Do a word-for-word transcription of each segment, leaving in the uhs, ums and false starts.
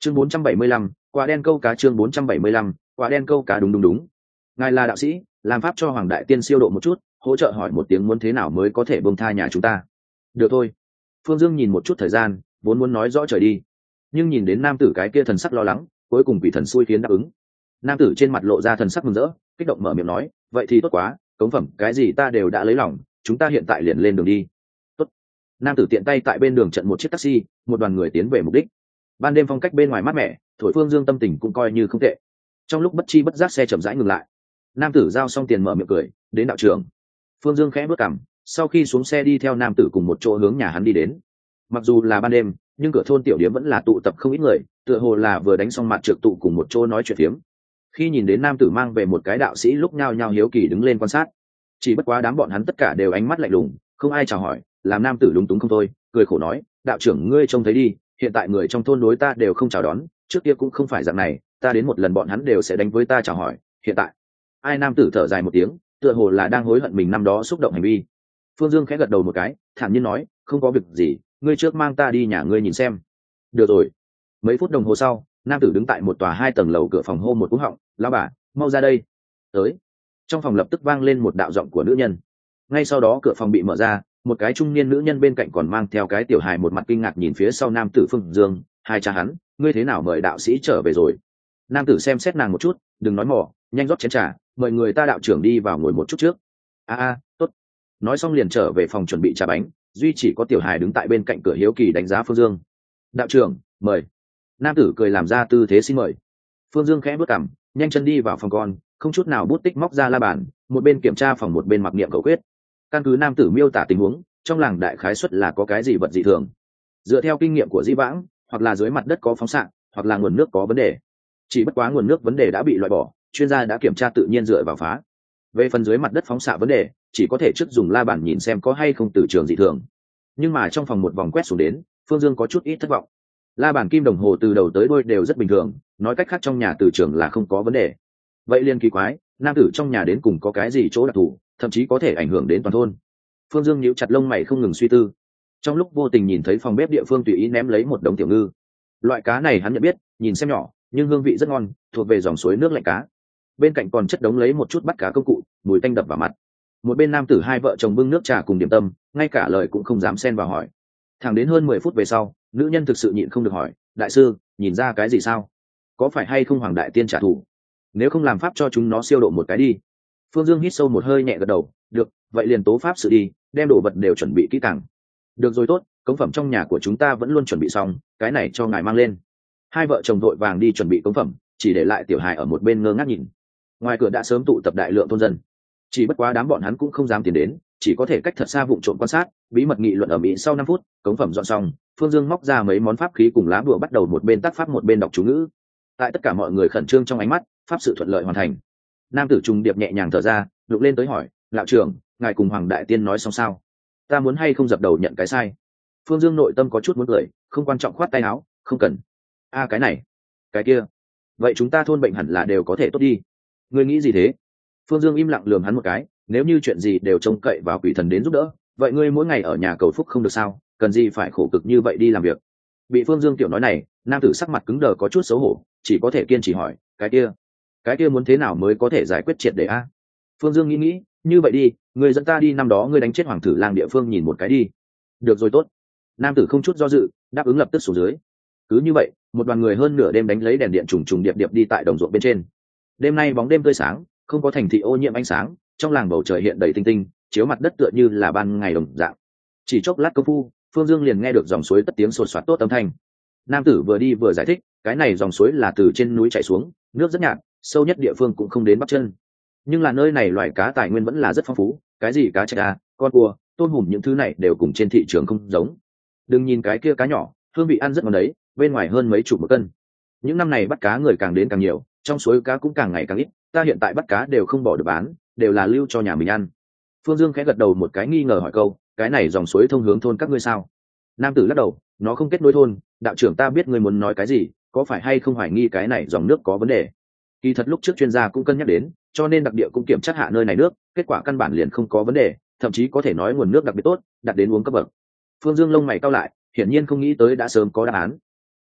chương bốn trăm bảy mươi lăm, quả đen câu cá. Chương bốn trăm bảy mươi lăm, quả đen câu cá. Đúng đúng đúng, ngài là đạo sĩ, làm pháp cho Hoàng đại tiên siêu độ một chút, hỗ trợ hỏi một tiếng muốn thế nào mới có thể bông tha nhà chúng ta. Được thôi. Phương Dương nhìn một chút thời gian, vốn muốn nói rõ trời đi, nhưng nhìn đến nam tử cái kia thần sắc lo lắng, cuối cùng quỷ thần xui khiến đáp ứng. Nam tử trên mặt lộ ra thần sắc mừng rỡ, kích động mở miệng nói, vậy thì tốt quá, cống phẩm cái gì ta đều đã lấy lòng, chúng ta hiện tại liền lên đường đi. Tốt. Nam tử tiện tay tại bên đường trận một chiếc taxi, một đoàn người tiến về mục đích. Ban đêm phong cách bên ngoài mát mẻ, thổi Phương Dương tâm tình cũng coi như không tệ. Trong lúc bất chi bất giác xe chậm rãi ngừng lại, nam tử giao xong tiền mở miệng cười, đến đạo trưởng. Phương Dương khẽ bước cằm, sau khi xuống xe đi theo nam tử cùng một chỗ hướng nhà hắn đi đến. Mặc dù là ban đêm, nhưng cửa thôn tiểu điếm vẫn là tụ tập không ít người, tựa hồ là vừa đánh xong mặt trược tụ cùng một chỗ nói chuyện phiếm. Khi nhìn đến nam tử mang về một cái đạo sĩ, lúc nhao nhao hiếu kỳ đứng lên quan sát. Chỉ bất quá đám bọn hắn tất cả đều ánh mắt lạnh lùng, không ai chào hỏi, làm nam tử lúng túng không thôi, cười khổ nói, đạo trưởng ngươi trông thấy đi, hiện tại người trong thôn đối ta đều không chào đón, trước kia cũng không phải dạng này, ta đến một lần bọn hắn đều sẽ đánh với ta chào hỏi, hiện tại ai. Nam tử thở dài một tiếng, tựa hồ là đang hối hận mình năm đó xúc động hành vi. Phương Dương khẽ gật đầu một cái, thản nhiên nói, không có việc gì, ngươi trước mang ta đi nhà ngươi nhìn xem. Được rồi. Mấy phút đồng hồ sau, nam tử đứng tại một tòa hai tầng lầu cửa phòng hô một cú họng, lão bà, mau ra đây. Tới. Trong phòng lập tức vang lên một đạo giọng của nữ nhân. Ngay sau đó cửa phòng bị mở ra, một cái trung niên nữ nhân bên cạnh còn mang theo cái tiểu hài, một mặt kinh ngạc nhìn phía sau nam tử Phương Dương, hai cha hắn, ngươi thế nào mời đạo sĩ trở về rồi? Nam tử xem xét nàng một chút, đừng nói mỏ, nhanh rót chén trà, mời người ta đạo trưởng đi vào ngồi một chút trước. A a, tốt. Nói xong liền trở về phòng chuẩn bị trà bánh, duy chỉ có tiểu hài đứng tại bên cạnh cửa hiếu kỳ đánh giá Phương Dương. Đạo trưởng, mời. Nam tử cười làm ra tư thế xin mời. Phương Dương khẽ bước cằm, nhanh chân đi vào phòng con, không chút nào bút tích móc ra la bàn, một bên kiểm tra phòng một bên mặc niệm cầu quyết. Căn cứ nam tử miêu tả tình huống, trong làng đại khái suất là có cái gì vật dị thường. Dựa theo kinh nghiệm của Di Vãng, hoặc là dưới mặt đất có phóng xạ, hoặc là nguồn nước có vấn đề. Chỉ bất quá nguồn nước vấn đề đã bị loại bỏ, chuyên gia đã kiểm tra tự nhiên dựa vào phá. Về phần dưới mặt đất phóng xạ vấn đề, chỉ có thể trước dùng la bàn nhìn xem có hay không từ trường dị thường. Nhưng mà trong phòng một vòng quét xuống đến, Phương Dương có chút ít thất vọng. La bàn kim đồng hồ từ đầu tới đuôi đều rất bình thường, nói cách khác trong nhà từ trường là không có vấn đề. Vậy liên kỳ quái, nam tử trong nhà đến cùng có cái gì chỗ đặc thù, thậm chí có thể ảnh hưởng đến toàn thôn. Phương Dương nhíu chặt lông mày không ngừng suy tư. Trong lúc vô tình nhìn thấy phòng bếp địa phương tùy ý ném lấy một đống tiểu ngư. Loại cá này hắn nhận biết, nhìn xem nhỏ, nhưng hương vị rất ngon, thuộc về dòng suối nước lạnh cá. Bên cạnh còn chất đống lấy một chút bắt cá công cụ, mùi tanh đập vào mặt. Một bên nam tử hai vợ chồng bưng nước trà cùng điểm tâm, ngay cả lời cũng không dám xen vào hỏi. Thẳng đến hơn mười phút về sau, nữ nhân thực sự nhịn không được hỏi, đại sư, nhìn ra cái gì sao? Có phải hay không Hoàng đại tiên trả thù? Nếu không làm pháp cho chúng nó siêu độ một cái đi. Phương Dương hít sâu một hơi nhẹ gật đầu, được, vậy liền tố pháp sự đi, đem đồ vật đều chuẩn bị kỹ càng. Được rồi, tốt, cống phẩm trong nhà của chúng ta vẫn luôn chuẩn bị xong, cái này cho ngài mang lên. Hai vợ chồng vội vàng đi chuẩn bị cống phẩm, chỉ để lại tiểu hài ở một bên ngơ ngác nhìn. Ngoài cửa đã sớm tụ tập đại lượng thôn dân, chỉ bất quá đám bọn hắn cũng không dám tiến đến, chỉ có thể cách thật xa vụng trộm quan sát, bí mật nghị luận ở mỹ. Sau năm phút, cống phẩm dọn xong, Phương Dương móc ra mấy món pháp khí cùng lá bùa, bắt đầu một bên tác pháp một bên đọc chú ngữ. Tại tất cả mọi người khẩn trương trong ánh mắt, pháp sự thuận lợi hoàn thành. Nam tử trùng điệp nhẹ nhàng thở ra, đục lên tới hỏi, lão trưởng, ngài cùng Hoàng đại tiên nói xong sao? Ta muốn hay không dập đầu nhận cái sai? Phương Dương nội tâm có chút muốn cười, không quan trọng khoát tay áo, không cần. A cái này, cái kia, vậy chúng ta thôn bệnh hẳn là đều có thể tốt đi. Ngươi nghĩ gì thế? Phương Dương im lặng lườm hắn một cái, nếu như chuyện gì đều trông cậy vào quỷ thần đến giúp đỡ, vậy ngươi mỗi ngày ở nhà cầu phúc không được sao? Cần gì phải khổ cực như vậy đi làm việc? Bị Phương Dương tiểu nói này, nam tử sắc mặt cứng đờ có chút xấu hổ, chỉ có thể kiên trì hỏi, cái kia, cái kia muốn thế nào mới có thể giải quyết triệt để a? Phương Dương nghĩ nghĩ, như vậy đi, ngươi dẫn ta đi năm đó ngươi đánh chết hoàng tử lang địa phương nhìn một cái đi. Được rồi, tốt. Nam tử không chút do dự, đáp ứng lập tức xuống dưới. Cứ như vậy, một đoàn người hơn nửa đêm đánh lấy đèn điện trùng trùng điệp điệp đi tại đồng ruộng bên trên. Đêm nay bóng đêm tươi sáng, không có thành thị ô nhiễm ánh sáng, trong làng bầu trời hiện đầy tinh tinh, chiếu mặt đất tựa như là ban ngày đồng dạng. Chỉ chốc lát công phu, Phương Dương liền nghe được dòng suối tất tiếng sột soạt tốt âm thanh. Nam tử vừa đi vừa giải thích, cái này dòng suối là từ trên núi chảy xuống, nước rất nhạt, sâu nhất địa phương cũng không đến bắp chân. Nhưng là nơi này loài cá tài nguyên vẫn là rất phong phú, cái gì cá trạch à, con cua, tôm hùm những thứ này đều cùng trên thị trường không giống. Đừng nhìn cái kia cá nhỏ, hương vị ăn rất ngon đấy, bên ngoài hơn mấy chục một cân. Những năm này bắt cá người càng đến càng nhiều, trong suối cá cũng càng ngày càng ít, ta hiện tại bắt cá đều không bỏ được bán, đều là lưu cho nhà mình ăn. Phương Dương khẽ gật đầu một cái, nghi ngờ hỏi câu, cái này dòng suối thông hướng thôn các ngươi sao? Nam tử lắc đầu, nó không kết nối thôn. Đạo trưởng, ta biết ngươi muốn nói cái gì, có phải hay không hoài nghi cái này dòng nước có vấn đề? Kỳ thật lúc trước chuyên gia cũng cân nhắc đến, cho nên đặc địa cũng kiểm tra hạ nơi này nước, kết quả căn bản liền không có vấn đề, thậm chí có thể nói nguồn nước đặc biệt tốt, đạt đến uống cấp bậc. Phương Dương lông mày cau lại, hiển nhiên không nghĩ tới đã sớm có đáp án.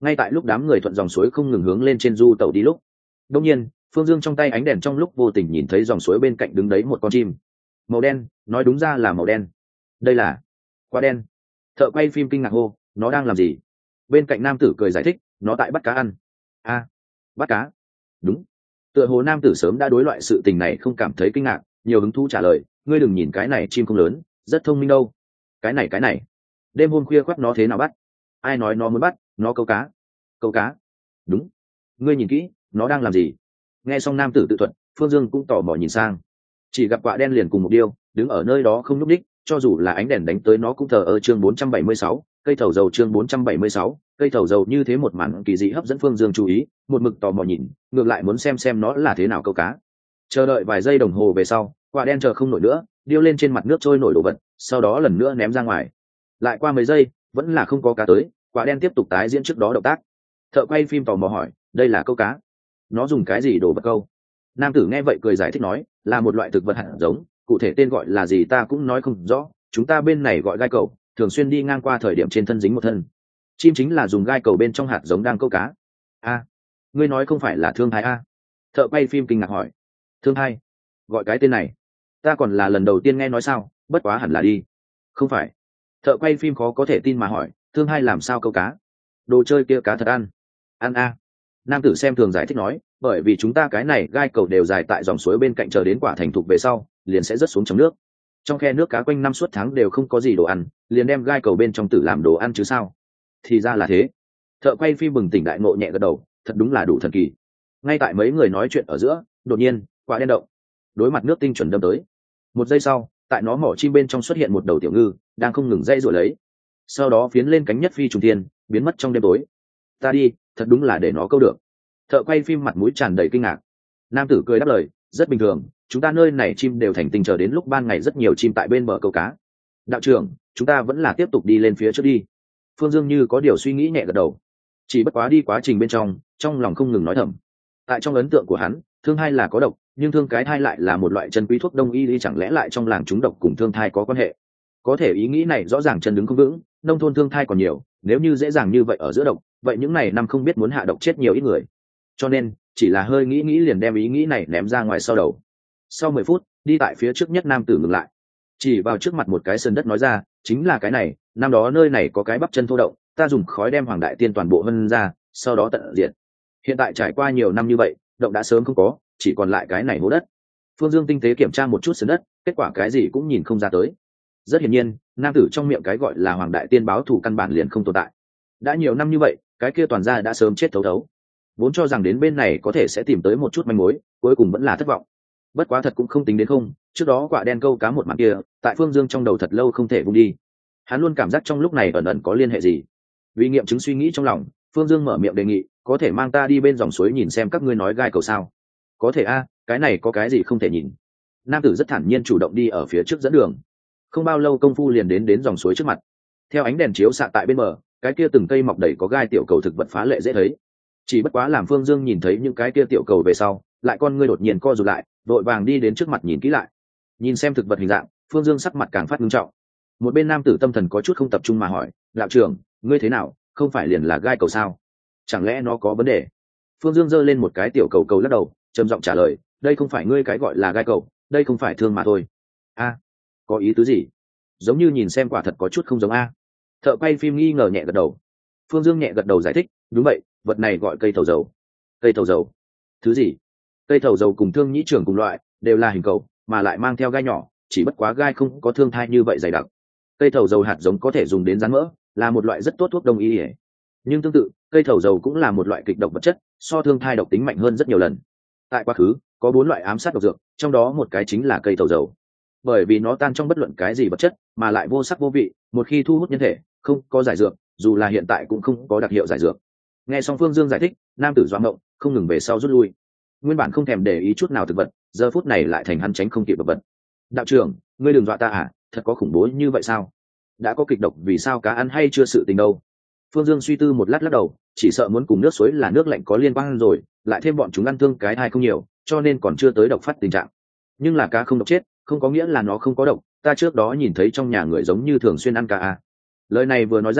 ngay tại lúc đám người thuận dòng suối không ngừng hướng lên trên du tàu đi lúc đông nhiên Phương Dương trong tay ánh đèn trong lúc vô tình nhìn thấy dòng suối bên cạnh đứng đấy một con chim màu đen, nói đúng ra là màu đen. Đây là quả đen. Thợ quay phim kinh ngạc hô, nó đang làm gì? Bên cạnh nam tử cười giải thích, nó tại bắt cá ăn. A, à, bắt cá? Đúng. Tựa hồ nam tử sớm đã đối loại sự tình này không cảm thấy kinh ngạc, nhiều hứng thú trả lời, ngươi đừng nhìn cái này chim không lớn, rất thông minh đâu. Cái này cái này, đêm hôm khuya khoắt nó thế nào bắt? Ai nói nó muốn bắt? Nó câu cá. Câu cá? Đúng. Ngươi nhìn kỹ, nó đang làm gì? Nghe xong nam tử tự thuật, Phương Dương cũng tò mò nhìn sang, chỉ gặp quạ đen liền cùng một điêu đứng ở nơi đó không nhúc nhích, cho dù là ánh đèn đánh tới nó cũng thờ ơ. Chương bốn trăm bảy mươi sáu, cây thầu dầu. Chương bốn trăm bảy mươi sáu, cây thầu dầu. Như thế một màn kỳ dị hấp dẫn Phương Dương chú ý, một mực tò mò nhìn, ngược lại muốn xem xem nó là thế nào câu cá. Chờ đợi vài giây đồng hồ về sau, quạ đen chờ không nổi nữa, điêu lên trên mặt nước trôi nổi đồ vật, sau đó lần nữa ném ra ngoài. Lại qua mấy giây, vẫn là không có cá tới, quạ đen tiếp tục tái diễn trước đó động tác. Thợ quay phim tò mò hỏi, đây là câu cá? Nó dùng cái gì đồ vật câu? Nam tử nghe vậy cười giải thích nói, là một loại thực vật hạt giống, cụ thể tên gọi là gì ta cũng nói không rõ, chúng ta bên này gọi gai cầu, thường xuyên đi ngang qua thời điểm trên thân dính một thân chim chính là dùng gai cầu bên trong hạt giống đang câu cá. A, ngươi nói không phải là thương hai a? Thợ quay phim kinh ngạc hỏi. Thương hai? Gọi cái tên này ta còn là lần đầu tiên nghe nói sao, bất quá hẳn là đi. Không phải. Thợ quay phim khó có thể tin mà hỏi, thương hai làm sao câu cá? Đồ chơi kia cá thật ăn. Ăn a. Nam tử xem thường giải thích nói, bởi vì chúng ta cái này gai cầu đều dài tại dòng suối bên cạnh, chờ đến quả thành thục về sau liền sẽ rớt xuống trong nước. Trong khe nước cá quanh năm suốt tháng đều không có gì đồ ăn, liền đem gai cầu bên trong tử làm đồ ăn chứ sao. Thì ra là thế. Thợ quay phim bừng tỉnh đại ngộ nhẹ gật đầu, thật đúng là đủ thần kỳ. Ngay tại mấy người nói chuyện ở giữa, đột nhiên quả đen động, đối mặt nước tinh chuẩn đâm tới. Một giây sau, tại nó mỏ chim bên trong xuất hiện một đầu tiểu ngư đang không ngừng dây rồi lấy, sau đó phiến lên cánh nhất phi trùng thiên, biến mất trong đêm tối. Ta đi, thật đúng là để nó câu được. Thợ quay phim mặt mũi tràn đầy kinh ngạc. Nam tử cười đáp lời, rất bình thường, chúng ta nơi này chim đều thành tình, chờ đến lúc ban ngày rất nhiều chim tại bên bờ câu cá. Đạo trưởng, chúng ta vẫn là tiếp tục đi lên phía trước đi. Phương Dương như có điều suy nghĩ nhẹ gật đầu. Chỉ bất quá đi quá trình bên trong, trong lòng không ngừng nói thầm. Tại trong ấn tượng của hắn, thương thai là có độc, nhưng thương cái thai lại là một loại chân quý thuốc đông y, đi chẳng lẽ lại trong làng chúng độc cùng thương thai có quan hệ? Có thể ý nghĩ này rõ ràng chân đứng không vững, nông thôn thương thai còn nhiều, nếu như dễ dàng như vậy ở giữa độc, vậy những này năm không biết muốn hạ độc chết nhiều ít người. Cho nên chỉ là hơi nghĩ nghĩ liền đem ý nghĩ này ném ra ngoài sau đầu. Sau mười phút, đi tại phía trước nhất nam tử ngừng lại, chỉ vào trước mặt một cái sườn đất nói ra, chính là cái này, năm đó nơi này có cái bắp chân thô động, ta dùng khói đem hoàng đại tiên toàn bộ vân ra, sau đó tận diệt. Hiện tại trải qua nhiều năm như vậy, động đã sớm không có, chỉ còn lại cái này hố đất. Phương Dương tinh tế kiểm tra một chút sườn đất, kết quả cái gì cũng nhìn không ra tới. Rất hiển nhiên, nam tử trong miệng cái gọi là hoàng đại tiên báo thù căn bản liền không tồn tại. Đã nhiều năm như vậy, cái kia toàn ra đã sớm chết thấu thấu. Vốn cho rằng đến bên này có thể sẽ tìm tới một chút manh mối, cuối cùng vẫn là thất vọng. Bất quá thật cũng không tính đến không, trước đó quả đen câu cá một màn kia, tại Phương Dương trong đầu thật lâu không thể vung đi. Hắn luôn cảm giác trong lúc này ẩn ẩn có liên hệ gì. Vì nghiệm chứng suy nghĩ trong lòng, Phương Dương mở miệng đề nghị, có thể mang ta đi bên dòng suối nhìn xem các ngươi nói gai cầu sao? Có thể a, cái này có cái gì không thể nhìn? Nam tử rất thản nhiên chủ động đi ở phía trước dẫn đường. Không bao lâu công phu liền đến đến dòng suối trước mặt. Theo ánh đèn chiếu xạ tại bên bờ, cái kia từng cây mọc đầy có gai tiểu cầu thực vật phá lệ dễ thấy. Chỉ bất quá làm Phương Dương nhìn thấy những cái kia tiểu cầu về sau, lại con ngươi đột nhiên co rụt lại, vội vàng đi đến trước mặt nhìn kỹ lại. Nhìn xem thực vật hình dạng, Phương Dương sắc mặt càng phát nghiêm trọng. Một bên nam tử tâm thần có chút không tập trung mà hỏi, đạo trưởng, ngươi thế nào, không phải liền là gai cầu sao? Chẳng lẽ nó có vấn đề? Phương Dương giơ lên một cái tiểu cầu cầu lắc đầu, trầm giọng trả lời, đây không phải ngươi cái gọi là gai cầu, đây không phải thương mà thôi. A, có ý tứ gì? Giống như nhìn xem quả thật có chút không giống a. Thợ quay phim nghi ngờ nhẹ gật đầu. Phương Dương nhẹ gật đầu giải thích, đúng vậy, vật này gọi cây thầu dầu. Cây thầu dầu? Thứ gì? Cây thầu dầu cùng thương nhĩ trưởng cùng loại, đều là hình cầu, mà lại mang theo gai nhỏ, chỉ bất quá gai không có thương thai như vậy dày đặc. Cây thầu dầu hạt giống có thể dùng đến rán mỡ, là một loại rất tốt thuốc đông y. Nhưng tương tự, cây thầu dầu cũng là một loại kịch độc vật chất, so thương thai độc tính mạnh hơn rất nhiều lần. Tại quá khứ, có bốn loại ám sát độc dược, trong đó một cái chính là cây thầu dầu. Bởi vì nó tan trong bất luận cái gì vật chất, mà lại vô sắc vô vị, một khi thu hút nhân thể, không có giải dược, dù là hiện tại cũng không có đặc hiệu giải dược. Nghe xong Phương Dương giải thích, nam tử doãn động, không ngừng về sau rút lui. Nguyên bản không thèm để ý chút nào thực vật, giờ phút này lại thành hắn tránh không kịp vật vật. Đạo trưởng, ngươi đừng dọa ta à, thật có khủng bố như vậy sao? Đã có kịch độc vì sao cá ăn hay chưa sự tình đâu? Phương Dương suy tư một lát lắc đầu, chỉ sợ muốn cùng nước suối là nước lạnh có liên quan rồi, lại thêm bọn chúng ăn thương cái thai không nhiều, cho nên còn chưa tới độc phát tình trạng. Nhưng là cá không độc chết, không có nghĩa là nó không có độc, ta trước đó nhìn thấy trong nhà người giống như thường xuyên ăn cá à. Lời này vừa nói ra,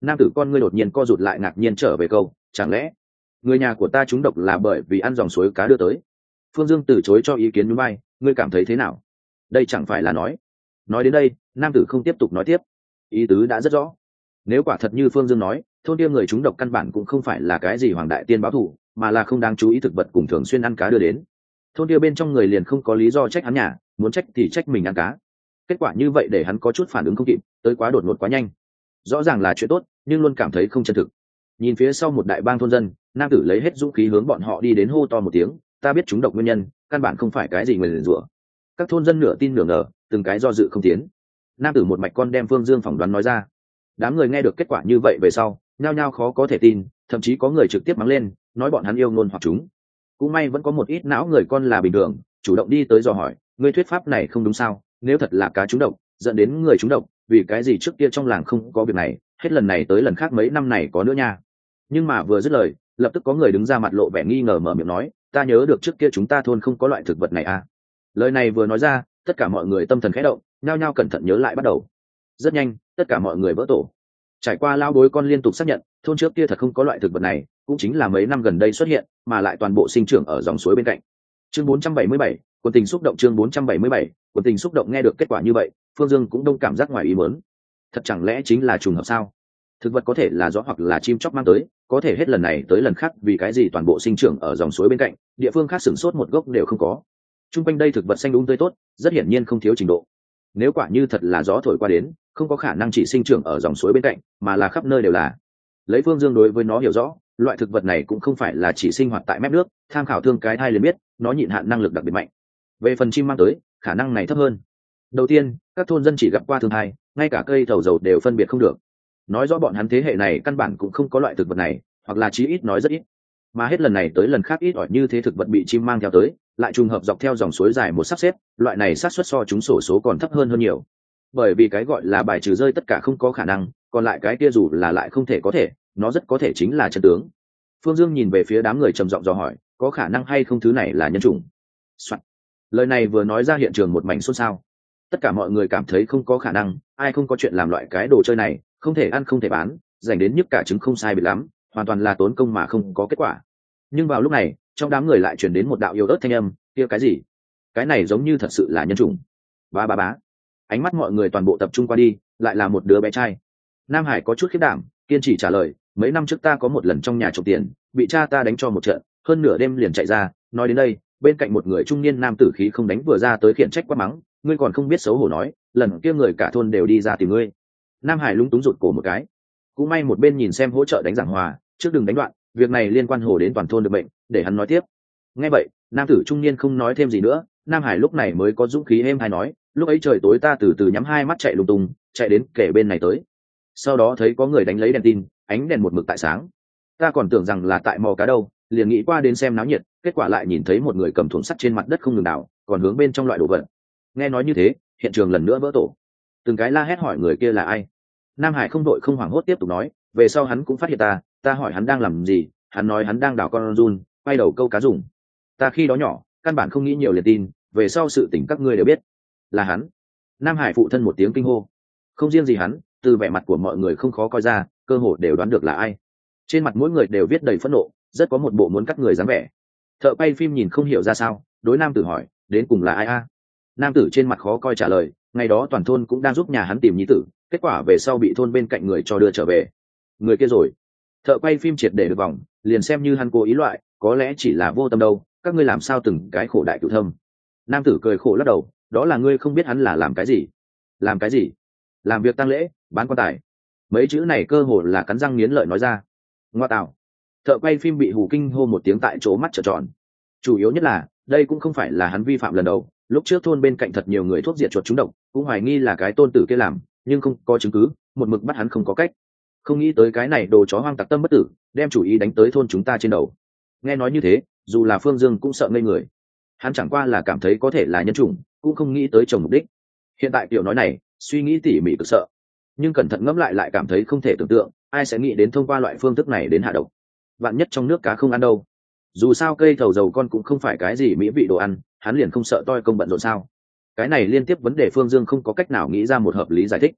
Nam tử con ngươi đột nhiên co rụt lại, ngạc nhiên trở về câu, chẳng lẽ người nhà của ta trúng độc là bởi vì ăn dòng suối cá đưa tới? Phương Dương từ chối cho ý kiến núi bay, ngươi cảm thấy thế nào? Đây chẳng phải là nói. Nói đến đây, nam tử không tiếp tục nói tiếp. Ý tứ đã rất rõ. Nếu quả thật như Phương Dương nói, thôn kia người trúng độc căn bản cũng không phải là cái gì hoàng đại tiên báo thù, mà là không đáng chú ý thực vật cùng thường xuyên ăn cá đưa đến. Thôn kia bên trong người liền không có lý do trách hắn nhà, muốn trách thì trách mình ăn cá. Kết quả như vậy để hắn có chút phản ứng không kịp, tới quá đột ngột quá nhanh. Rõ ràng là chuyện tốt, nhưng luôn cảm thấy không chân thực. Nhìn phía sau một đại bang thôn dân, nam tử lấy hết dũng khí hướng bọn họ đi đến, hô to một tiếng, ta biết trúng độc nguyên nhân, căn bản không phải cái gì người liền rủa. Các thôn dân nửa tin nửa ngờ, từng cái do dự không tiến. Nam tử một mạch con đem Phương Dương phỏng đoán nói ra. Đám người nghe được kết quả như vậy về sau, nhao nhao khó có thể tin, thậm chí có người trực tiếp mắng lên, nói bọn hắn yêu ngôn hoặc chúng. Cũng may vẫn có một ít não người con là bình thường, chủ động đi tới dò hỏi, ngươi thuyết pháp này không đúng sao? Nếu thật là cá trúng độc, dẫn đến người trúng độc, vì cái gì trước kia trong làng không có việc này, hết lần này tới lần khác mấy năm này có nữa nha. Nhưng mà vừa dứt lời, lập tức có người đứng ra mặt lộ vẻ nghi ngờ mở miệng nói, ta nhớ được trước kia chúng ta thôn không có loại thực vật này à? Lời này vừa nói ra, tất cả mọi người tâm thần khẽ động, nhao nhao cẩn thận nhớ lại bắt đầu. Rất nhanh, tất cả mọi người vỡ tổ. Trải qua lao bối con liên tục xác nhận, thôn trước kia thật không có loại thực vật này, cũng chính là mấy năm gần đây xuất hiện, mà lại toàn bộ sinh trưởng ở dòng suối bên cạnh. Chương bốn trăm bảy mươi bảy, quân tình xúc động. Chương bốn trăm bảy mươi bảy, quân tình xúc động. Nghe được kết quả như vậy, Phương Dương cũng đông cảm giác ngoài ý muốn. Thật chẳng lẽ chính là trùng hợp sao? Thực vật có thể là gió hoặc là chim chóc mang tới, có thể hết lần này tới lần khác vì cái gì toàn bộ sinh trưởng ở dòng suối bên cạnh, địa phương khác sửng sốt một gốc đều không có. Trung quanh đây thực vật xanh đúng tươi tốt, rất hiển nhiên không thiếu trình độ. Nếu quả như thật là gió thổi qua đến, không có khả năng chỉ sinh trưởng ở dòng suối bên cạnh, mà là khắp nơi đều là. Lấy Phương Dương đối với nó hiểu rõ, loại thực vật này cũng không phải là chỉ sinh hoạt tại mép nước, tham khảo thương cái thai liền biết, nó nhịn hạn năng lực đặc biệt mạnh. Về phần chim mang tới, khả năng này thấp hơn. Đầu tiên, các thôn dân chỉ gặp qua thương thai, ngay cả cây thầu dầu đều phân biệt không được. Nói rõ bọn hắn thế hệ này căn bản cũng không có loại thực vật này, hoặc là chí ít nói rất ít. Mà hết lần này tới lần khác ít ỏi như thế thực vật bị chim mang theo tới, lại trùng hợp dọc theo dòng suối dài một sắp xếp, loại này xác suất so chúng sổ số còn thấp hơn hơn nhiều. Bởi vì cái gọi là bài trừ rơi tất cả không có khả năng, còn lại cái kia dù là lại không thể có thể, nó rất có thể chính là chân tướng. Phương Dương nhìn về phía đám người trầm giọng dò hỏi, có khả năng hay không thứ này là nhân chủng? Soạn. Lời này vừa nói ra, hiện trường một mảnh xôn xao. Tất cả mọi người cảm thấy không có khả năng, ai không có chuyện làm loại cái đồ chơi này, không thể ăn không thể bán, dành đến nhức cả trứng không sai biệt lắm, hoàn toàn là tốn công mà không có kết quả. Nhưng vào lúc này, trong đám người lại truyền đến một đạo yếu ớt thanh âm, kia cái gì? Cái này giống như thật sự là nhân chủng. Ba ba bá. Ánh mắt mọi người toàn bộ tập trung qua đi, lại là một đứa bé trai. Nam Hải có chút khiếp đảm, kiên trì trả lời, mấy năm trước ta có một lần trong nhà trộm tiền, bị cha ta đánh cho một trận, hơn nửa đêm liền chạy ra. Nói đến đây, bên cạnh một người trung niên nam tử khí không đánh vừa ra tới khiển trách quát mắng, ngươi còn không biết xấu hổ nói, lần kia người cả thôn đều đi ra tìm ngươi. Nam Hải lúng túng rụt cổ một cái. Cũng may một bên nhìn xem hỗ trợ đánh giảng hòa, trước đừng đánh đoạn, việc này liên quan hồ đến toàn thôn được bệnh, để hắn nói tiếp. Nghe vậy, nam tử trung niên không nói thêm gì nữa. Nam Hải lúc này mới có dũng khí êm hay nói, lúc ấy trời tối ta từ từ nhắm hai mắt chạy lung tung, chạy đến kể bên này tới. Sau đó thấy có người đánh lấy đèn tin, ánh đèn một mực tại sáng. Ta còn tưởng rằng là tại mò cá đâu, liền nghĩ qua đến xem náo nhiệt, kết quả lại nhìn thấy một người cầm thùng sắt trên mặt đất không ngừng đào, còn hướng bên trong loại đồ vật. Nghe nói như thế, hiện trường lần nữa vỡ tổ. Từng cái la hét hỏi người kia là ai. Nam Hải không đội không hoảng hốt tiếp tục nói, về sau hắn cũng phát hiện ta, ta hỏi hắn đang làm gì, hắn nói hắn đang đào con giun, quay đầu câu cá dùng. Ta khi đó nhỏ, căn bản không nghĩ nhiều liền tin, về sau sự tình các ngươi đều biết, là hắn. Nam Hải phụ thân một tiếng kinh hô. Không riêng gì hắn, từ vẻ mặt của mọi người không khó coi ra, cơ hồ đều đoán được là ai. Trên mặt mỗi người đều viết đầy phẫn nộ, rất có một bộ muốn cắt người dáng vẻ. Thợ quay phim nhìn không hiểu ra sao, đối nam tử hỏi, đến cùng là ai a? Nam tử trên mặt khó coi trả lời, ngày đó toàn thôn cũng đang giúp nhà hắn tìm nhi tử, kết quả về sau bị thôn bên cạnh người cho đưa trở về. Người kia rồi. Thợ quay phim triệt để được vòng, liền xem như hắn cố ý loại, có lẽ chỉ là vô tâm đâu, các ngươi làm sao từng cái khổ đại cửu thâm. Nam tử cười khổ lắc đầu, đó là ngươi không biết hắn là làm cái gì. Làm cái gì? Làm việc tang lễ, bán quan tài. Mấy chữ này cơ hồ là cắn răng nghiến lợi nói ra. Ngoa tạo. Thợ quay phim bị hù kinh hô một tiếng tại chỗ mắt trợn tròn. Chủ yếu nhất là, đây cũng không phải là hắn vi phạm lần đầu, lúc trước thôn bên cạnh thật nhiều người thuốc diệt chuột trúng độc, cũng hoài nghi là cái tôn tử kia làm, nhưng không có chứng cứ, một mực bắt hắn không có cách. Không nghĩ tới cái này đồ chó hoang tặc tâm bất tử, đem chủ ý đánh tới thôn chúng ta trên đầu. Nghe nói như thế, dù là Phương Dương cũng sợ ngây người. Hắn chẳng qua là cảm thấy có thể là nhân chủng, cũng không nghĩ tới chồng mục đích. Hiện tại tiểu nói này, suy nghĩ tỉ mỉ cực sợ, nhưng cẩn thận ngẫm lại lại cảm thấy không thể tưởng tượng, ai sẽ nghĩ đến thông qua loại phương thức này đến hạ độc. Vạn nhất trong nước cá không ăn đâu. Dù sao cây thầu dầu con cũng không phải cái gì mỹ vị đồ ăn, hắn liền không sợ toi công bận rộn sao? Cái này liên tiếp vấn đề Phương Dương không có cách nào nghĩ ra một hợp lý giải thích.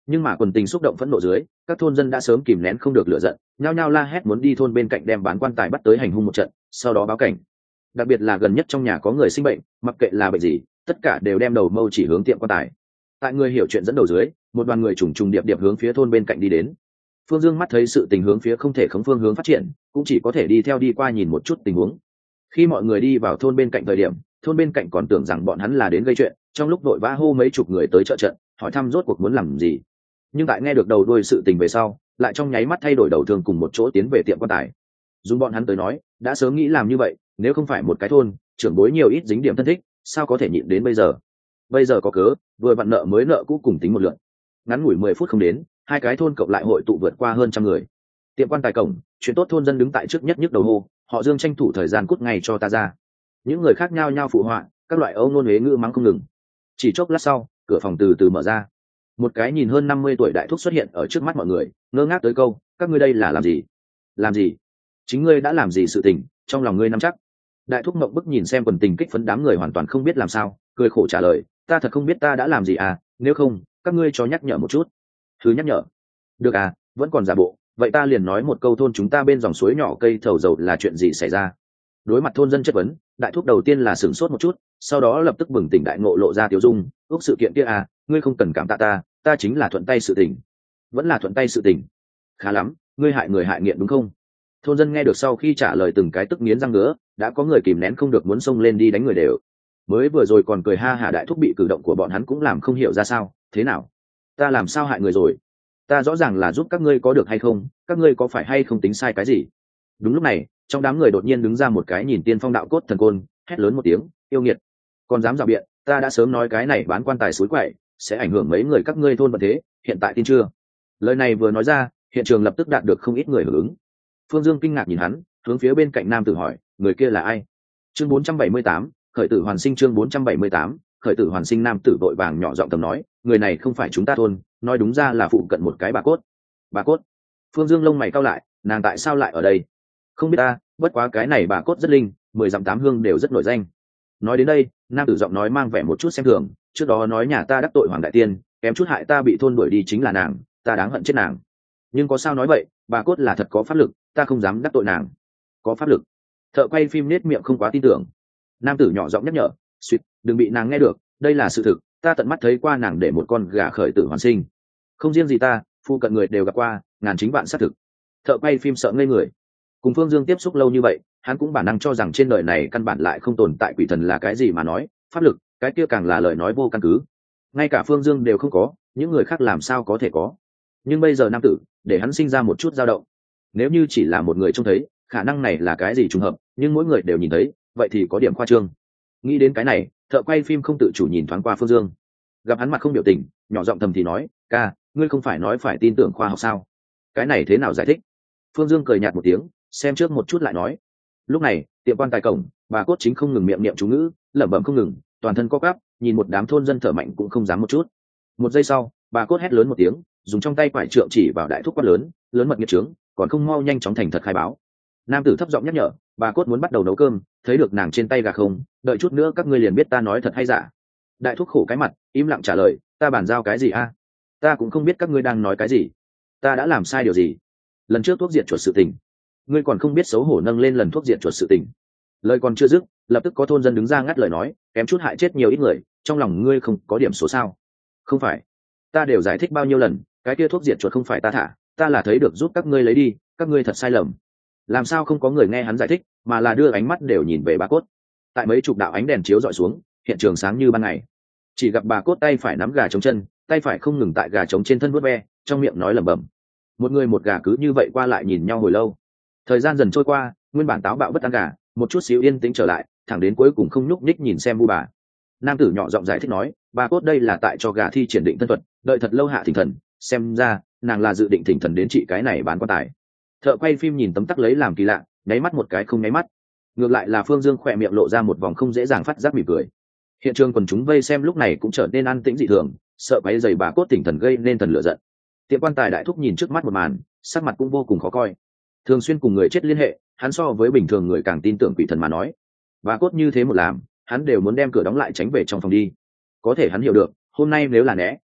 Nhưng mà quần tình xúc động phẫn nộ dưới, các thôn dân đã sớm kìm nén không được lửa giận, nhao nhao la hét muốn đi thôn bên cạnh đem bán quan tài bắt tới hành hung một trận, sau đó báo cảnh. Đặc biệt là gần nhất trong nhà có người sinh bệnh, mặc kệ là bệnh gì, tất cả đều đem đầu mâu chỉ hướng tiệm quan tài. Tại người hiểu chuyện dẫn đầu dưới, một đoàn người trùng trùng điệp điệp hướng phía thôn bên cạnh đi đến. Phương Dương mắt thấy sự tình hướng phía không thể khống phương hướng phát triển, cũng chỉ có thể đi theo đi qua nhìn một chút tình huống. Khi mọi người đi vào thôn bên cạnh thời điểm, thôn bên cạnh còn tưởng rằng bọn hắn là đến gây chuyện, trong lúc vội vã hô mấy chục người tới trợ trận, hỏi thăm rốt cuộc muốn làm gì. Nhưng tại nghe được đầu đuôi sự tình về sau, lại trong nháy mắt thay đổi đầu thương cùng một chỗ tiến về tiệm quan tài. Dùng bọn hắn tới nói, đã sớm nghĩ làm như vậy, nếu không phải một cái thôn, trưởng bối nhiều ít dính điểm thân thích, sao có thể nhịn đến bây giờ. Bây giờ có cớ, vừa vặn nợ mới nợ cũ cùng tính một lượt. Ngắn ngủi mười phút không đến, hai cái thôn cộng lại hội tụ vượt qua hơn trăm người. Tiệm quan tài cổng, chuyện tốt thôn dân đứng tại trước nhất nhức đầu hô, họ Dương tranh thủ thời gian cút ngay cho ta ra. Những người khác nhao nhao phụ họa, các loại âu nôn huế ngữ mắng không ngừng. Chỉ chốc lát sau, cửa phòng từ từ mở ra. Một cái nhìn hơn năm mươi tuổi đại thúc xuất hiện ở trước mắt mọi người, ngơ ngác tới câu, các ngươi đây là làm gì? Làm gì? Chính ngươi đã làm gì sự tình, trong lòng ngươi nắm chắc. Đại thúc mộng bức nhìn xem quần tình kích phấn đám người hoàn toàn không biết làm sao, cười khổ trả lời, ta thật không biết ta đã làm gì à, nếu không, các ngươi cho nhắc nhở một chút. Thứ nhắc nhở. Được à, vẫn còn giả bộ, vậy ta liền nói một câu thôn chúng ta bên dòng suối nhỏ cây thầu dầu là chuyện gì xảy ra. Đối mặt thôn dân chất vấn, đại thúc đầu tiên là sửng sốt một chút, sau đó lập tức bừng tỉnh đại ngộ lộ ra tiêu dung, ước sự kiện kia à, ngươi không cần cảm tạ ta, ta chính là thuận tay sự tình. Vẫn là thuận tay sự tình. Khá lắm, ngươi hại người hại nghiện đúng không? Thôn dân nghe được sau khi trả lời từng cái tức nghiến răng ngứa, đã có người kìm nén không được muốn xông lên đi đánh người đều. Mới vừa rồi còn cười ha hả đại thúc bị cử động của bọn hắn cũng làm không hiểu ra sao, thế nào? Ta làm sao hại người rồi? Ta rõ ràng là giúp các ngươi có được hay không, các ngươi có phải hay không tính sai cái gì? Đúng lúc này, trong đám người đột nhiên đứng ra một cái nhìn tiên phong đạo cốt thần côn, hét lớn một tiếng, yêu nghiệt, còn dám rào biện, ta đã sớm nói cái này bán quan tài suối quậy sẽ ảnh hưởng mấy người các ngươi thôn vận thế, hiện tại tin chưa? Lời này vừa nói ra, hiện trường lập tức đạt được không ít người hưởng ứng. Phương Dương kinh ngạc nhìn hắn, hướng phía bên cạnh nam tử hỏi, người kia là ai? Chương bốn trăm bảy mươi tám, khởi tử hoàn sinh. Chương bốn trăm bảy mươi tám, khởi tử hoàn sinh. Nam tử vội vàng nhỏ giọng tầm nói, người này không phải chúng ta thôn, nói đúng ra là phụ cận một cái bà cốt. Bà cốt? Phương Dương lông mày cau lại, nàng tại sao lại ở đây? Không biết ta, bất quá cái này bà cốt rất linh, mười dặm tám hương đều rất nổi danh. Nói đến đây, nam tử giọng nói mang vẻ một chút xem thường, trước đó nói nhà ta đắc tội hoàng đại tiên, kém chút hại ta bị thôn đuổi đi chính là nàng, ta đáng hận chết nàng. Nhưng có sao nói vậy, bà cốt là thật có pháp lực, ta không dám đắc tội nàng. Có pháp lực? Thợ quay phim nết miệng không quá tin tưởng. Nam tử nhỏ giọng nhắc nhở, suýt, đừng bị nàng nghe được, đây là sự thực, ta tận mắt thấy qua nàng để một con gà khởi tử hoàn sinh. Không riêng gì ta, phu cận người đều gặp qua, ngàn chính bạn xác thực. Thợ quay phim sợ ngây người. Cùng Phương Dương tiếp xúc lâu như vậy, hắn cũng bản năng cho rằng trên đời này căn bản lại không tồn tại quỷ thần là cái gì mà nói, pháp lực, cái kia càng là lời nói vô căn cứ. Ngay cả Phương Dương đều không có, những người khác làm sao có thể có. Nhưng bây giờ nam tử, để hắn sinh ra một chút dao động. Nếu như chỉ là một người trông thấy, khả năng này là cái gì trùng hợp, nhưng mỗi người đều nhìn thấy, vậy thì có điểm khoa trương. Nghĩ đến cái này, thợ quay phim không tự chủ nhìn thoáng qua Phương Dương. Gặp hắn mặt không biểu tình, nhỏ giọng thầm thì nói, ca, ngươi không phải nói phải tin tưởng khoa học sao? Cái này thế nào giải thích? Phương Dương cười nhạt một tiếng, xem trước một chút lại nói. Lúc này, tiệm quan tài cổng, bà cốt chính không ngừng miệng niệm chú ngữ, lẩm bẩm không ngừng, toàn thân co quắp, nhìn một đám thôn dân thở mạnh cũng không dám một chút. Một giây sau, bà cốt hét lớn một tiếng, dùng trong tay quải trượng chỉ vào đại thúc quát lớn, lớn mật nghiệt trướng, còn không mau nhanh chóng thành thật khai báo. Nam tử thấp giọng nhắc nhở, bà cốt muốn bắt đầu nấu cơm, thấy được nàng trên tay gà không, đợi chút nữa các ngươi liền biết ta nói thật hay giả. Đại thúc khổ cái mặt, im lặng trả lời, ta bàn giao cái gì a? Ta cũng không biết các ngươi đang nói cái gì. Ta đã làm sai điều gì? Lần trước thuốc diệt chuột sự tình, ngươi còn không biết xấu hổ nâng lên lần thuốc diệt chuột sự tình. Lời còn chưa dứt, lập tức có thôn dân đứng ra ngắt lời nói, kém chút hại chết nhiều ít người, trong lòng ngươi không có điểm số sao? Không phải, ta đều giải thích bao nhiêu lần, cái kia thuốc diệt chuột không phải ta thả, ta là thấy được giúp các ngươi lấy đi, các ngươi thật sai lầm. Làm sao không có người nghe hắn giải thích, mà là đưa ánh mắt đều nhìn về bà cốt. Tại mấy chục đạo ánh đèn chiếu dọi xuống, hiện trường sáng như ban ngày. Chỉ gặp bà cốt tay phải nắm gà trống chân, tay phải không ngừng tại gà trống trên thân vuốt ve, trong miệng nói lẩm bẩm. Một người một gà cứ như vậy qua lại nhìn nhau hồi lâu. Thời gian dần trôi qua, nguyên bản táo bạo bất an gà, một chút xíu yên tĩnh trở lại, thẳng đến cuối cùng không nhúc nhích nhìn xem bu bà. Nam tử nhỏ giọng giải thích nói, bà cốt đây là tại cho gà thi triển định thân thuật, đợi thật lâu hạ thỉnh thần, xem ra nàng là dự định thỉnh thần đến trị cái này bán quan tài. Thợ quay phim nhìn tấm tắc lấy làm kỳ lạ, nháy mắt một cái không nháy mắt. Ngược lại là Phương Dương khỏe miệng lộ ra một vòng không dễ dàng phát giác mỉm cười. Hiện trường quần chúng vây xem lúc này cũng trở nên an tĩnh dị thường, sợ quấy rầy bà cốt tỉnh thần gây nên thần lửa giận. Tiệm quan tài đại thúc nhìn trước mắt một màn, sắc mặt cũng vô cùng khó coi. Thường xuyên cùng người chết liên hệ, hắn so với bình thường người càng tin tưởng quỷ thần mà nói. Bà cốt như thế một làm, hắn đều muốn đem cửa đóng lại tránh về trong phòng đi. Có thể hắn hiểu được, hôm nay nếu là né,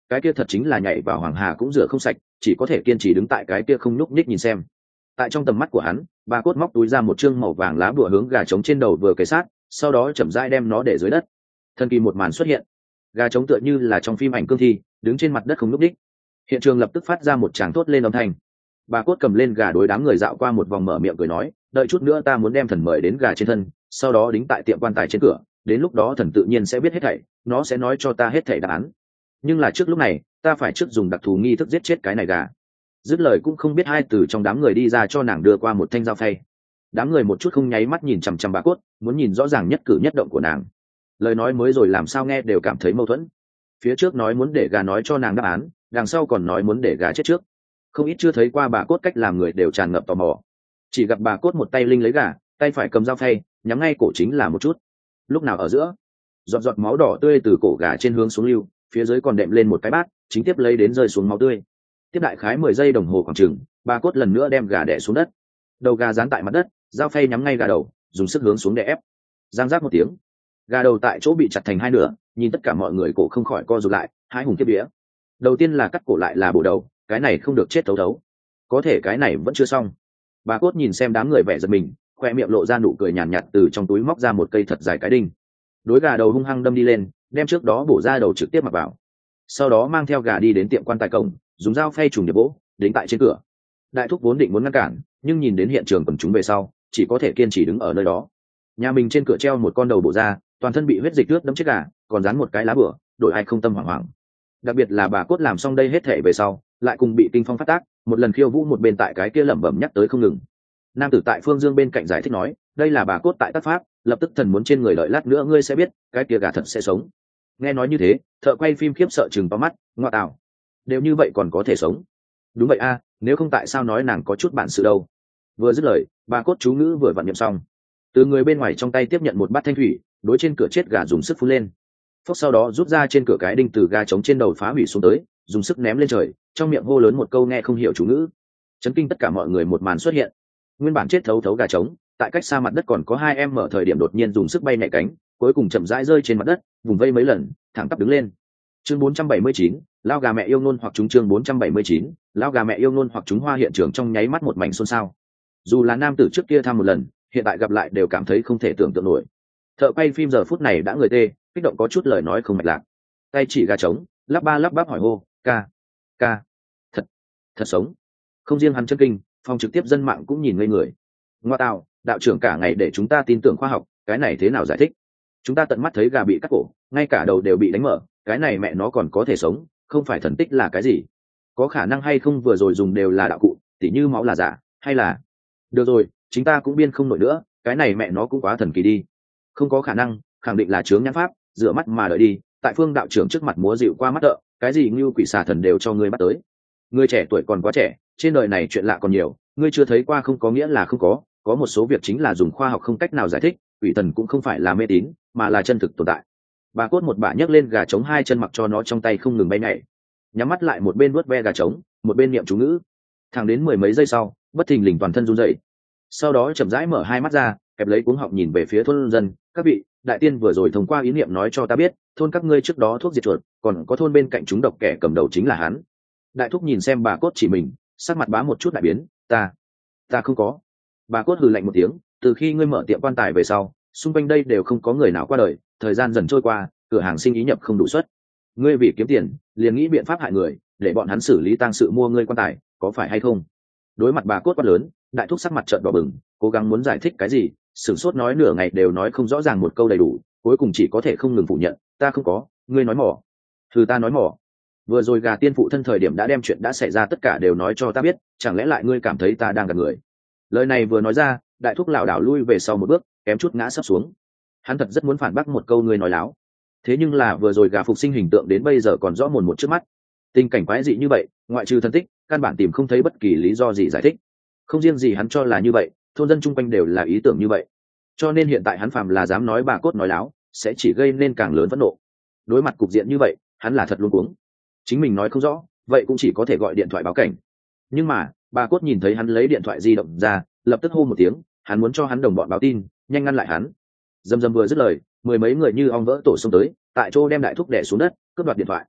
cái kia thật chính là nhảy vào hoàng hà cũng rửa không sạch, chỉ có thể kiên trì đứng tại cái kia không nhúc nhích nhìn xem. Tại trong tầm mắt của hắn, bà cốt móc túi ra một chương màu vàng lá bùa hướng gà trống trên đầu vừa kề sát, sau đó chậm rãi đem nó để dưới đất. Thần kỳ một màn xuất hiện, gà trống tựa như là trong phim ảnh cương thi, đứng trên mặt đất không nhúc nhích. Hiện trường lập tức phát ra một tràng thốt lên âm thanh. Bà cốt cầm lên gà đối đám người dạo qua một vòng, mở miệng cười nói, đợi chút nữa ta muốn đem thần mời đến gà trên thân, sau đó đính tại tiệm quan tài trên cửa, đến lúc đó thần tự nhiên sẽ biết hết thảy, nó sẽ nói cho ta hết thảy đáp án. Nhưng là trước lúc này, ta phải trước dùng đặc thù nghi thức giết chết cái này gà. Dứt lời cũng không biết hai từ trong đám người đi ra cho nàng đưa qua một thanh dao phay. Đám người một chút không nháy mắt nhìn chằm chằm bà cốt, muốn nhìn rõ ràng nhất cử nhất động của nàng. Lời nói mới rồi làm sao nghe đều cảm thấy mâu thuẫn. Phía trước nói muốn để gà nói cho nàng đáp án, đằng sau còn nói muốn để gà chết trước. Không ít chưa thấy qua bà cốt cách làm người đều tràn ngập tò mò. Chỉ gặp bà cốt một tay linh lấy gà, tay phải cầm dao phay, nhắm ngay cổ chính là một chút. Lúc nào ở giữa, giọt giọt máu đỏ tươi từ cổ gà trên hướng xuống lưu, phía dưới còn đệm lên một cái bát, chính tiếp lấy đến rơi xuống máu tươi. Tiếp đại khái mười giây đồng hồ khoảng chừng, bà cốt lần nữa đem gà đè xuống đất. Đầu gà dán tại mặt đất, dao phay nhắm ngay gà đầu, dùng sức hướng xuống đè ép. Giang giác một tiếng, gà đầu tại chỗ bị chặt thành hai nửa, nhìn tất cả mọi người cổ không khỏi co rụt lại, hai hùng kiếp vía. Đầu tiên là cắt cổ lại là bổ đầu, cái này không được chết thấu thấu. Có thể cái này vẫn chưa xong. Bà cốt nhìn xem đám người vẻ giật mình, khoe miệng lộ ra nụ cười nhàn nhạt, nhạt, từ trong túi móc ra một cây thật dài cái đinh. Đối gà đầu hung hăng đâm đi lên, đem trước đó bổ ra đầu trực tiếp mặc vào. Sau đó mang theo gà đi đến tiệm quan tài cổng, dùng dao phay trùng điệp bỗ, đến tại trên cửa. Đại thúc vốn định muốn ngăn cản, nhưng nhìn đến hiện trường quần chúng về sau, chỉ có thể kiên trì đứng ở nơi đó. Nhà mình trên cửa treo một con đầu bổ ra, toàn thân bị huyết dịch ướt đẫm chết gà, còn dán một cái lá bửa, đổi ai không tâm hoảng hoảng. Đặc biệt là bà cốt làm xong đây hết thể về sau, lại cùng bị kinh phong phát tác, một lần khiêu vũ một bên tại cái kia lẩm bẩm nhắc tới không ngừng. Nam tử tại phương dương bên cạnh giải thích nói, đây là bà cốt tại tác pháp, lập tức thần muốn trên người đợi lát nữa ngươi sẽ biết, cái kia gà thật sẽ sống. Nghe nói như thế, thợ quay phim khiếp sợ chừng to mắt, ngoa tạo, đều như vậy còn có thể sống. Đúng vậy a, nếu không tại sao nói nàng có chút bản sự đâu. Vừa dứt lời, bà cốt chú ngữ vừa vặn niệm xong, từ người bên ngoài trong tay tiếp nhận một bát thanh thủy, đối trên cửa chết gà dùng sức phun lên. Phốc sau đó rút ra trên cửa cái đinh từ gà trống trên đầu phá hủy xuống tới, dùng sức ném lên trời, trong miệng hô lớn một câu nghe không hiểu chú ngữ. Chấn kinh tất cả mọi người một màn xuất hiện. Nguyên bản chết thấu thấu gà trống, tại cách xa mặt đất còn có hai em mở thời điểm đột nhiên dùng sức bay nhảy cánh, cuối cùng chậm rãi rơi trên mặt đất, vùng vây mấy lần, thẳng tắp đứng lên. Chương bốn trăm bảy mươi chín, lao gà mẹ yêu nôn hoặc chúng chương bốn trăm bảy mươi chín, lao gà mẹ yêu nôn hoặc chúng hoa hiện trường trong nháy mắt một mảnh xôn xao. Dù là nam tử trước kia thăm một lần, hiện tại gặp lại đều cảm thấy không thể tưởng tượng nổi. Thợ quay phim giờ phút này đã người tê, kích động có chút lời nói không mạch lạc. Tay chỉ gà trống, lắp ba lắp bắp hỏi hô, ca, ca, thật, thật sống. Không riêng hắn chân kinh, phòng trực tiếp dân mạng cũng nhìn ngây người. Ngoa tạo, đạo trưởng cả ngày để chúng ta tin tưởng khoa học, cái này thế nào giải thích? Chúng ta tận mắt thấy gà bị cắt cổ, ngay cả đầu đều bị đánh mở, cái này mẹ nó còn có thể sống, không phải thần tích là cái gì? Có khả năng hay không vừa rồi dùng đều là đạo cụ, tỉ như máu là giả, hay là... Được rồi, chúng ta cũng biên không nổi nữa, cái này mẹ nó cũng quá thần kỳ đi. Không có khả năng, khẳng định là chướng nhãn pháp, rửa mắt mà đợi đi, tại Phương đạo trưởng trước mặt múa dịu qua mắt đợ, cái gì như quỷ xà thần đều cho ngươi bắt tới. Ngươi trẻ tuổi còn quá trẻ, trên đời này chuyện lạ còn nhiều, ngươi chưa thấy qua không có nghĩa là không có, có một số việc chính là dùng khoa học không cách nào giải thích, quỷ thần cũng không phải là mê tín, mà là chân thực tồn tại. Bà cốt một bả nhấc lên gà trống hai chân mặc cho nó trong tay không ngừng bay nhảy, nhắm mắt lại một bên vuốt ve gà trống, một bên niệm chú ngữ. Thẳng đến mười mấy giây sau, bất thình lình toàn thân run rẩy. Sau đó chậm rãi mở hai mắt ra, kẹp lấy cuống họng nhìn về phía thôn dân, các vị, đại tiên vừa rồi thông qua ý niệm nói cho ta biết, thôn các ngươi trước đó thuốc diệt chuột, còn có thôn bên cạnh chúng độc kẻ cầm đầu chính là hắn. Đại thúc nhìn xem bà cốt chỉ mình, sắc mặt bá một chút đại biến, ta, ta không có. Bà cốt hừ lạnh một tiếng, từ khi ngươi mở tiệm quan tài về sau, xung quanh đây đều không có người nào qua đời, thời gian dần trôi qua, cửa hàng sinh ý nhập không đủ suất. Ngươi vì kiếm tiền, liền nghĩ biện pháp hại người, để bọn hắn xử lý tang sự mua ngươi quan tài, có phải hay không? Đối mặt bà cốt quát lớn, đại thúc sắc mặt trợn đỏ bừng, cố gắng muốn giải thích cái gì, sửng sốt nói nửa ngày đều nói không rõ ràng một câu đầy đủ, cuối cùng chỉ có thể không ngừng phủ nhận, ta không có, ngươi nói mỏ. Thử ta nói mỏ. Vừa rồi gà tiên phụ thân thời điểm đã đem chuyện đã xảy ra tất cả đều nói cho ta biết, chẳng lẽ lại ngươi cảm thấy ta đang gạt người? Lời này vừa nói ra, đại thúc lảo đảo lui về sau một bước, kém chút ngã sấp xuống. Hắn thật rất muốn phản bác một câu ngươi nói láo, thế nhưng là vừa rồi gà phục sinh hình tượng đến bây giờ còn rõ mồn một trước mắt, tình cảnh quái dị như vậy, ngoại trừ thân tích, căn bản tìm không thấy bất kỳ lý do gì giải thích. Không riêng gì hắn cho là như vậy, thôn dân chung quanh đều là ý tưởng như vậy, cho nên hiện tại hắn phàm là dám nói bà cốt nói láo, sẽ chỉ gây nên càng lớn phẫn nộ. Đối mặt cục diện như vậy, hắn là thật luống cuống. Chính mình nói không rõ, vậy cũng chỉ có thể gọi điện thoại báo cảnh. Nhưng mà bà cốt nhìn thấy hắn lấy điện thoại di động ra, lập tức hô một tiếng, hắn muốn cho hắn đồng bọn báo tin, nhanh ngăn lại hắn. Dầm dầm vừa dứt lời, mười mấy người như ong vỡ tổ xông tới, tại chỗ đem đại thúc đè xuống đất, cướp đoạt điện thoại.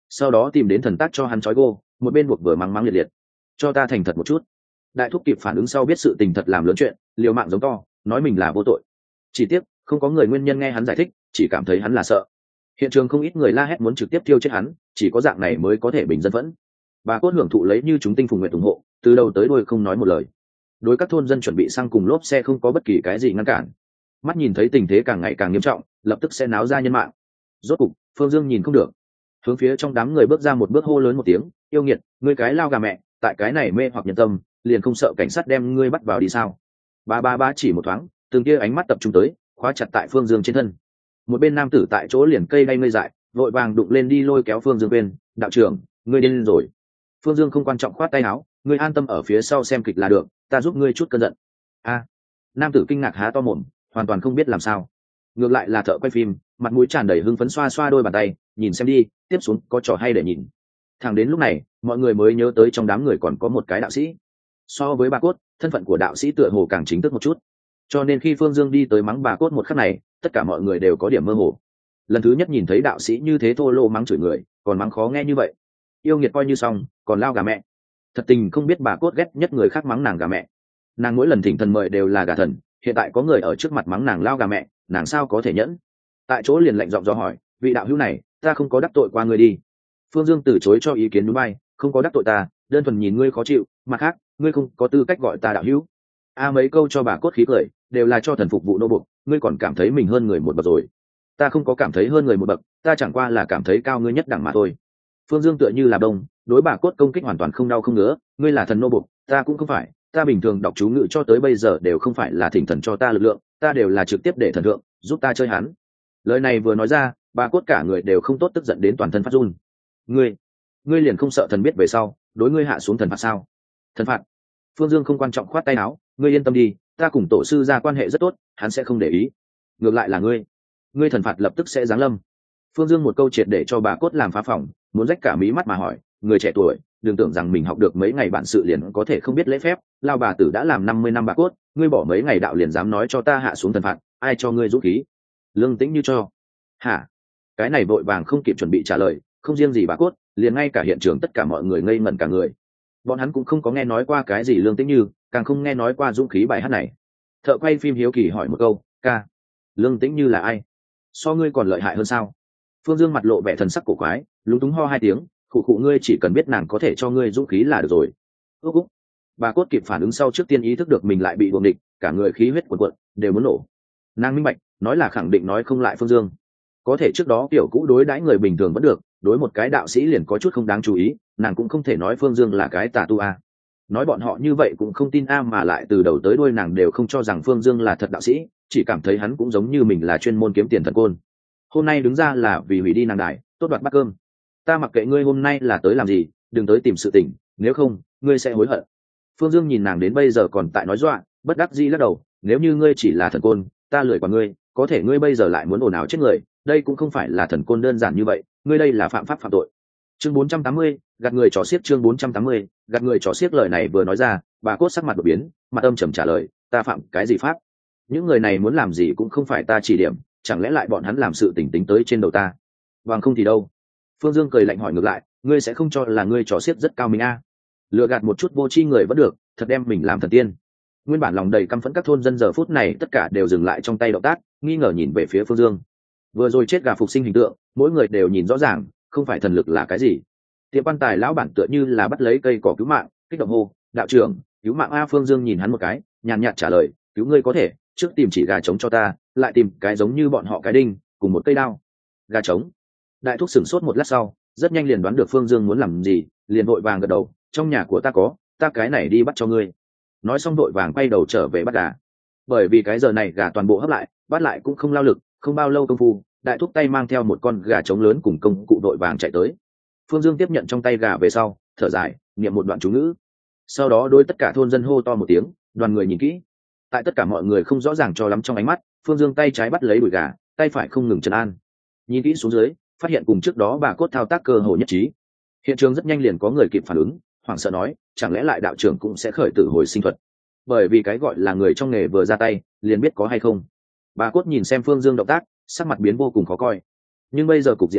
sau đó tìm đến thần tác cho hắn trói gô, một bên buộc vừa mắng mắng liệt liệt. Cho ta thành thật một chút. Đại thúc kịp phản ứng sau biết sự tình thật làm lớn chuyện, liều mạng giống to nói mình là vô tội. Chỉ tiếc không có người nguyên nhân nghe hắn giải thích, chỉ cảm thấy hắn là sợ. Hiện trường không ít người la hét muốn trực tiếp tiêu chết hắn, chỉ có dạng này mới có thể bình dân vẫn. Bà cốt hưởng thụ lấy như chúng tinh phùng nguyện ủng hộ, từ đầu tới đuôi không nói một lời. Đối các thôn dân chuẩn bị xăng cùng lốp xe không có bất kỳ cái gì ngăn cản. Mắt nhìn thấy tình thế càng ngày càng nghiêm trọng, lập tức sẽ náo ra nhân mạng. Rốt cục Phương Dương nhìn không được, hướng phía trong đám người bước ra một bước, hô lớn một tiếng: yêu nghiệt, ngươi cái lao gà mẹ, tại cái này mê hoặc nhân tâm, liền không sợ cảnh sát đem ngươi bắt vào đi sao? Ba ba ba chỉ một thoáng, từng kia ánh mắt tập trung tới, khóa chặt tại Phương Dương trên thân. Một bên nam tử tại chỗ liền cây đay ngây dại, vội vàng đụng lên đi lôi kéo Phương Dương bên: đạo trưởng, ngươi điên rồi. Phương Dương không quan trọng khoát tay áo: ngươi an tâm ở phía sau xem kịch là được, ta giúp ngươi chút cơn giận. A, nam tử kinh ngạc há to mồm, hoàn toàn không biết làm sao. Ngược lại là thợ quay phim, mặt mũi tràn đầy hưng phấn xoa xoa đôi bàn tay, nhìn xem đi, tiếp xuống có trò hay để nhìn. Thẳng đến lúc này, mọi người mới nhớ tới trong đám người còn có một cái đạo sĩ. So với bà cốt, thân phận của đạo sĩ tựa hồ càng chính thức một chút, cho nên khi Phương Dương đi tới mắng bà cốt một khắc này, tất cả mọi người đều có điểm mơ hồ. Lần thứ nhất nhìn thấy đạo sĩ như thế thô lô mắng chửi người, còn mắng khó nghe như vậy. Yêu nghiệt coi như xong, còn lao gà mẹ. Thật tình không biết bà cốt ghét nhất người khác mắng nàng gà mẹ. Nàng mỗi lần thỉnh thần mời đều là gà thần, hiện tại có người ở trước mặt mắng nàng lao gà mẹ, nàng sao có thể nhẫn. Tại chỗ liền lạnh giọng do hỏi: vị đạo hữu này, ta không có đắc tội qua ngươi đi. Phương Dương từ chối cho ý kiến núi bay: không có đắc tội ta, đơn thuần nhìn ngươi khó chịu, mặt khác ngươi không có tư cách gọi ta đạo hữu. A mấy câu cho bà cốt khí cười, đều là cho thần phục vụ nô buộc, ngươi còn cảm thấy mình hơn người một bậc rồi. Ta không có cảm thấy hơn người một bậc, ta chẳng qua là cảm thấy cao ngươi nhất đẳng mà thôi. Phương Dương tựa như là đông, đối bà cốt công kích hoàn toàn không đau không ngứa, ngươi là thần nô buộc, ta cũng không phải, ta bình thường đọc chú ngữ cho tới bây giờ đều không phải là thỉnh thần cho ta lực lượng, ta đều là trực tiếp để thần thượng giúp ta chơi hắn. Lời này vừa nói ra, bà cốt cả người đều không tốt, tức giận đến toàn thân phát run. Ngươi, ngươi liền không sợ thần biết về sau đối ngươi hạ xuống thần phạt sao? Thần phạt? Phương Dương không quan trọng khoát tay áo: ngươi yên tâm đi, ta cùng tổ sư ra quan hệ rất tốt, hắn sẽ không để ý. Ngược lại là ngươi, ngươi thần phạt lập tức sẽ giáng lâm. Phương Dương một câu triệt để cho bà cốt làm phá phòng, muốn rách cả mí mắt mà hỏi: người trẻ tuổi, đừng tưởng rằng mình học được mấy ngày bản sự liền có thể không biết lễ phép, lao bà tử đã làm năm mươi năm bà cốt, ngươi bỏ mấy ngày đạo liền dám nói cho ta hạ xuống thần phạt, ai cho ngươi dũng khí? Lương Tĩnh Như cho. Hả? Cái này vội vàng không kịp chuẩn bị trả lời, không riêng gì bà cốt, liền ngay cả hiện trường tất cả mọi người ngây ngẩn cả người. Bọn hắn cũng không có nghe nói qua cái gì Lương Tĩnh Như, càng không nghe nói qua dũng khí bài hát này. Thợ quay phim hiếu kỳ hỏi một câu: ca, Lương Tĩnh Như là ai? So ngươi còn lợi hại hơn sao? Phương Dương mặt lộ vẻ thần sắc cổ quái, lúng túng ho hai tiếng: khụ khụ, ngươi chỉ cần biết nàng có thể cho ngươi dũng khí là được rồi. Úc úc. Bà cốt kịp phản ứng sau trước tiên ý thức được mình lại bị buồng địch, cả người khí huyết cuồn cuộn, đều muốn nổ. Nàng minh bạch, nói là khẳng định nói không lại Phương Dương. Có thể trước đó kiểu cũ đối đãi người bình thường vẫn được, đối một cái đạo sĩ liền có chút không đáng chú ý, nàng cũng không thể nói Phương Dương là cái tà tu a. Nói bọn họ như vậy cũng không tin a, mà lại từ đầu tới đuôi nàng đều không cho rằng Phương Dương là thật đạo sĩ, chỉ cảm thấy hắn cũng giống như mình là chuyên môn kiếm tiền thần côn. Hôm nay đứng ra là vì hủy đi nàng đài, tốt đoạt bát cơm. Ta mặc kệ ngươi hôm nay là tới làm gì, đừng tới tìm sự tình, nếu không ngươi sẽ hối hận. Phương Dương nhìn nàng đến bây giờ còn tại nói dọa, bất đắc dĩ lắc đầu: nếu như ngươi chỉ là thần côn, ta lười qua ngươi, có thể ngươi bây giờ lại muốn ồn ào chết người, đây cũng không phải là thần côn đơn giản như vậy, ngươi đây là phạm pháp phạm tội. Chương bốn trăm tám mươi, gạt người trò xiếc. Chương bốn trăm tám mươi, gạt người trò xiếc. Lời này vừa nói ra, bà cốt sắc mặt đột biến, mặt âm trầm trả lời: ta phạm cái gì pháp? Những người này muốn làm gì cũng không phải ta chỉ điểm, chẳng lẽ lại bọn hắn làm sự tỉnh tính tới trên đầu ta? Vâng không thì đâu. Phương Dương cười lạnh hỏi ngược lại: ngươi sẽ không cho là ngươi trò xiếc rất cao minh a? Lừa gạt một chút vô tri người vẫn được, thật đem mình làm thần tiên. Nguyên bản lòng đầy căm phẫn các thôn dân giờ phút này tất cả đều dừng lại trong tay động tác, nghi ngờ nhìn về phía Phương Dương. Vừa rồi chết gà phục sinh hình tượng, mỗi người đều nhìn rõ ràng, không phải thần lực là cái gì. Tiệm quan tài lão bản tựa như là bắt lấy cây cỏ cứu mạng, kích động hô: đạo trưởng, cứu mạng a! Phương Dương nhìn hắn một cái, nhàn nhạt trả lời: cứu ngươi có thể, trước tìm chỉ gà trống cho ta, lại tìm cái giống như bọn họ cái đinh, cùng một cây đao. Gà trống? Đại thúc sửng sốt một lát sau, rất nhanh liền đoán được Phương Dương muốn làm gì, liền vội vàng gật đầu: trong nhà của ta có, ta cái này đi bắt cho ngươi. Nói xong vội vàng quay đầu trở về bắt gà. Bởi vì cái giờ này gà toàn bộ hấp lại, bắt lại cũng không lao lực, không bao lâu công phu, đại thúc tay mang theo một con gà trống lớn cùng công cụ vội vàng chạy tới. Phương Dương tiếp nhận trong tay gà về sau, thở dài, niệm một đoạn chú ngữ. Sau đó đối tất cả thôn dân hô to một tiếng, đoàn người nhìn kỹ. Tại tất cả mọi người không rõ ràng cho lắm trong ánh mắt, Phương Dương tay trái bắt lấy đùi gà, tay phải không ngừng trấn an. Nhìn kỹ xuống dưới, phát hiện cùng trước đó bà cốt thao tác cơ hồ nhất trí. Hiện trường rất nhanh liền có người kịp phản ứng, hoảng sợ nói: chẳng lẽ lại đạo trưởng cũng sẽ khởi tử hồi sinh thuật? Bởi vì cái gọi là người trong nghề vừa ra tay, liền biết có hay không. Bà cốt nhìn xem Phương Dương động tác, sắc mặt biến vô cùng khó coi. Nhưng bây giờ cục diện này,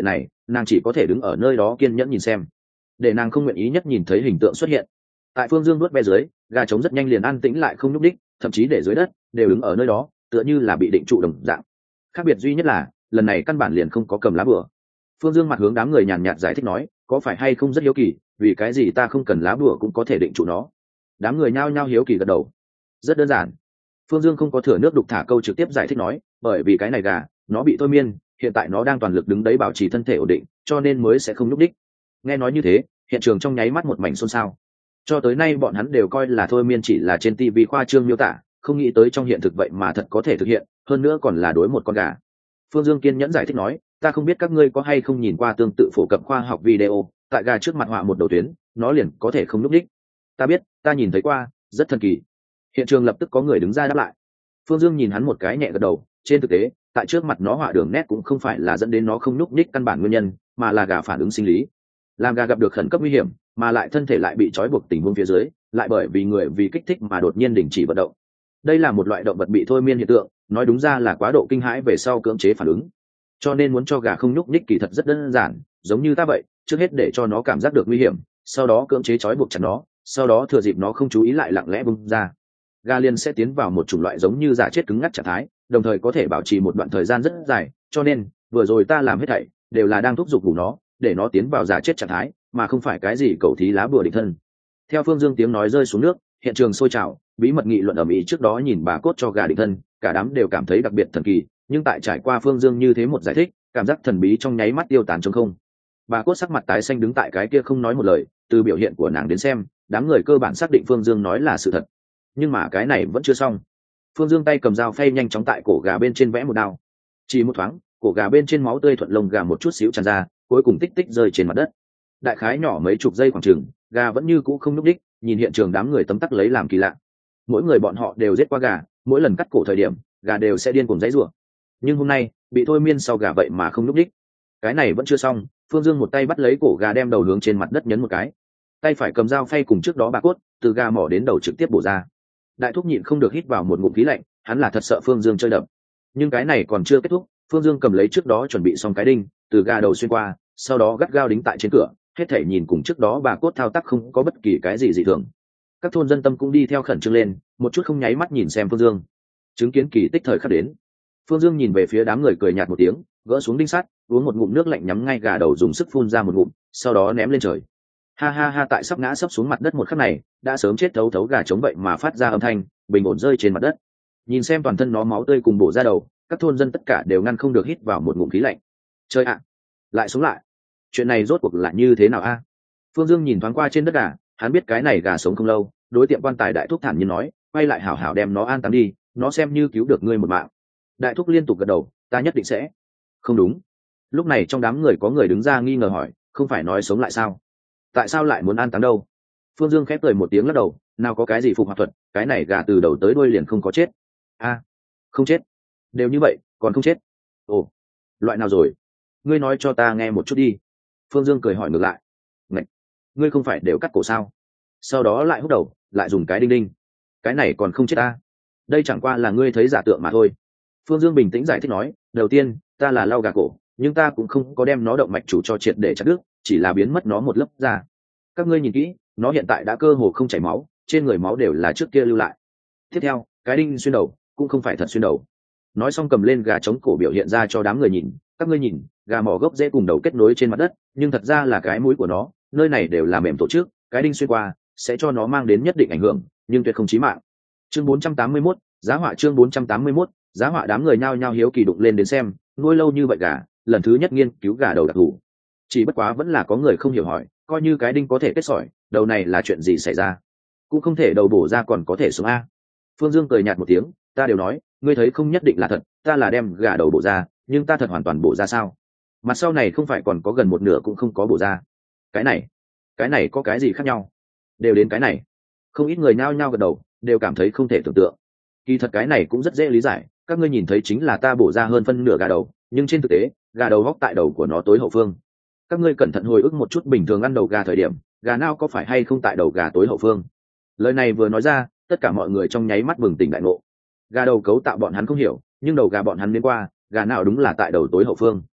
nàng chỉ có thể đứng ở nơi đó kiên nhẫn nhìn xem, để nàng không nguyện ý nhất nhìn thấy hình tượng xuất hiện. Tại phương dương nuốt ve dưới, gà trống rất nhanh liền an tĩnh lại không nhúc đích, thậm chí để dưới đất đều đứng ở nơi đó tựa như là bị định trụ đồng dạng. Khác biệt duy nhất là lần này căn bản liền không có cầm lá bùa. Phương dương mặt hướng đám người nhàn nhạt giải thích nói, có phải hay không rất hiếu kỳ, vì cái gì ta không cần lá bùa cũng có thể định trụ nó? Đám người nhao nhao hiếu kỳ gật đầu. Rất đơn giản. Phương dương không có thừa nước đục thả câu trực tiếp giải thích nói, bởi vì cái này gà nó bị thôi miên, hiện tại nó đang toàn lực đứng đấy bảo trì thân thể ổn định, cho nên mới sẽ không nhúc đích. Nghe nói như thế, hiện trường trong nháy mắt một mảnh xôn xao. Cho tới nay bọn hắn đều coi là thôi miên chỉ là trên tivi khoa trương miêu tả, không nghĩ tới trong hiện thực vậy mà thật có thể thực hiện, hơn nữa còn là đối một con gà. Phương dương kiên nhẫn giải thích nói, ta không biết các ngươi có hay không nhìn qua tương tự phổ cập khoa học video, tại gà trước mặt họa một đầu tuyến, nó liền có thể không nhúc đích. Ta biết, ta nhìn thấy qua, rất thần kỳ. Hiện trường lập tức có người đứng ra đáp lại. Phương dương nhìn hắn một cái nhẹ gật đầu, trên thực tế tại trước mặt nó họa đường nét cũng không phải là dẫn đến nó không nhúc nhích căn bản nguyên nhân, mà là gà phản ứng sinh lý. Làm gà gặp được khẩn cấp nguy hiểm mà lại thân thể lại bị trói buộc tình huống phía dưới, lại bởi vì người vì kích thích mà đột nhiên đình chỉ vận động. Đây là một loại động vật bị thôi miên hiện tượng, nói đúng ra là quá độ kinh hãi về sau cưỡng chế phản ứng. Cho nên muốn cho gà không nhúc nhích kỳ thật rất đơn giản, giống như ta vậy, trước hết để cho nó cảm giác được nguy hiểm, sau đó cưỡng chế trói buộc chặt nó, sau đó thừa dịp nó không chú ý lại lặng lẽ bung ra. Gà liền sẽ tiến vào một chủng loại giống như giả chết cứng ngắc trạng thái, đồng thời có thể bảo trì một đoạn thời gian rất dài, cho nên vừa rồi ta làm hết thảy đều là đang thúc giục đủ nó, để nó tiến vào giả chết trạng thái, mà không phải cái gì cầu thí lá bùa định thân. Theo Phương Dương tiếng nói rơi xuống nước, hiện trường sôi trào, bí mật nghị luận ầm ĩ. Trước đó nhìn bà cốt cho gà định thân, cả đám đều cảm thấy đặc biệt thần kỳ, nhưng tại trải qua Phương Dương như thế một giải thích, cảm giác thần bí trong nháy mắt tiêu tán trống không. Bà cốt sắc mặt tái xanh đứng tại cái kia không nói một lời, từ biểu hiện của nàng đến xem, đám người cơ bản xác định Phương Dương nói là sự thật. Nhưng mà cái này vẫn chưa xong. Phương Dương tay cầm dao phay nhanh chóng tại cổ gà bên trên vẽ một đao. Chỉ một thoáng, cổ gà bên trên máu tươi thuận lông gà một chút xíu tràn ra, cuối cùng tích tích rơi trên mặt đất. Đại khái nhỏ mấy chục giây khoảng chừng, gà vẫn như cũ không nhúc đích, nhìn hiện trường đám người tấm tắc lấy làm kỳ lạ. Mỗi người bọn họ đều giết qua gà, mỗi lần cắt cổ thời điểm, gà đều sẽ điên cuồng giãy giụa. Nhưng hôm nay, bị thôi miên sau gà vậy mà không nhúc đích. Cái này vẫn chưa xong, Phương Dương một tay bắt lấy cổ gà đem đầu hướng trên mặt đất nhấn một cái. Tay phải cầm dao phay cùng trước đó bà cốt, từ gà mỏ đến đầu trực tiếp bổ ra. Đại thúc nhịn không được hít vào một ngụm khí lạnh, hắn là thật sợ Phương Dương chơi đập. Nhưng cái này còn chưa kết thúc, Phương Dương cầm lấy trước đó chuẩn bị xong cái đinh, từ gà đầu xuyên qua, sau đó gắt gao đính tại trên cửa, hết thảy nhìn cùng trước đó bà cốt thao tác không có bất kỳ cái gì dị thường. Các thôn dân tâm cũng đi theo khẩn trương lên, một chút không nháy mắt nhìn xem Phương Dương. Chứng kiến kỳ tích thời khắc đến. Phương Dương nhìn về phía đám người cười nhạt một tiếng, gỡ xuống đinh sắt, uống một ngụm nước lạnh nhắm ngay gà đầu dùng sức phun ra một ngụm, sau đó ném lên trời. Ha ha ha, tại sắp ngã sấp xuống mặt đất một khắc này, đã sớm chết thấu thấu gà chống vậy mà phát ra âm thanh, bình ổn rơi trên mặt đất. Nhìn xem toàn thân nó máu tươi cùng bổ ra đầu, các thôn dân tất cả đều ngăn không được hít vào một ngụm khí lạnh. Trời ạ, lại sống lại. Chuyện này rốt cuộc là như thế nào a? Phương Dương nhìn thoáng qua trên đất gà, hắn biết cái này gà sống không lâu, đối tiệm quan tài đại thúc thản nhiên nói, quay lại hảo hảo đem nó an táng đi, nó xem như cứu được ngươi một mạng. Đại thúc liên tục gật đầu, ta nhất định sẽ. Không đúng. Lúc này trong đám người có người đứng ra nghi ngờ hỏi, không phải nói sống lại sao? Tại sao lại muốn an táng đâu? Phương Dương khép cười một tiếng lắc đầu, nào có cái gì phục hoạt thuật, cái này gà từ đầu tới đuôi liền không có chết. A, không chết. Đều như vậy, còn không chết. Ồ, loại nào rồi? Ngươi nói cho ta nghe một chút đi. Phương Dương cười hỏi ngược lại. Ngậy, ngươi không phải đều cắt cổ sao? Sau đó lại hút đầu, lại dùng cái đinh đinh. Cái này còn không chết ta. Đây chẳng qua là ngươi thấy giả tượng mà thôi. Phương Dương bình tĩnh giải thích nói, đầu tiên, ta là lau gà cổ, nhưng ta cũng không có đem nó động mạch chủ cho triệt để chặt đứt, chỉ là biến mất nó một lớp da. Các ngươi nhìn kỹ, nó hiện tại đã cơ hồ không chảy máu, trên người máu đều là trước kia lưu lại. Tiếp theo, cái đinh xuyên đầu cũng không phải thật xuyên đầu. Nói xong cầm lên gà chống cổ biểu hiện ra cho đám người nhìn, các ngươi nhìn, gà mỏ gốc rễ cùng đầu kết nối trên mặt đất, nhưng thật ra là cái mũi của nó, nơi này đều là mềm tổ chức, cái đinh xuyên qua sẽ cho nó mang đến nhất định ảnh hưởng, nhưng tuyệt không chí mạng. Chương bốn trăm tám mươi mốt, giá họa chương bốn trăm tám mươi mốt, giá họa. Đám người nhao nhao hiếu kỳ đụng lên đến xem, nuôi lâu như vậy gà, lần thứ nhất nghiên cứu gà đầu đặc thù. Chỉ bất quá vẫn là có người không hiểu hỏi, coi như cái đinh có thể kết sỏi, đầu này là chuyện gì xảy ra? Cũng không thể đầu bổ ra còn có thể sống a. Phương Dương cười nhạt một tiếng, ta đều nói, ngươi thấy không nhất định là thật, ta là đem gà đầu bổ ra, nhưng ta thật hoàn toàn bổ ra sao? Mặt sau này không phải còn có gần một nửa cũng không có bổ ra. Cái này, cái này có cái gì khác nhau? Đều đến cái này. Không ít người nhao nhao gật đầu, đều cảm thấy không thể tưởng tượng. Kỳ thật cái này cũng rất dễ lý giải, các ngươi nhìn thấy chính là ta bổ ra hơn phân nửa gà đầu, nhưng trên thực tế, gà đầu góc tại đầu của nó tối hậu phương. Các ngươi cẩn thận hồi ức một chút bình thường ăn đầu gà thời điểm, gà nào có phải hay không tại đầu gà tối hậu phương? Lời này vừa nói ra, tất cả mọi người trong nháy mắt bừng tỉnh đại ngộ. Gà đầu cấu tạo bọn hắn không hiểu, nhưng đầu gà bọn hắn đến qua, gà nào đúng là tại đầu tối hậu phương.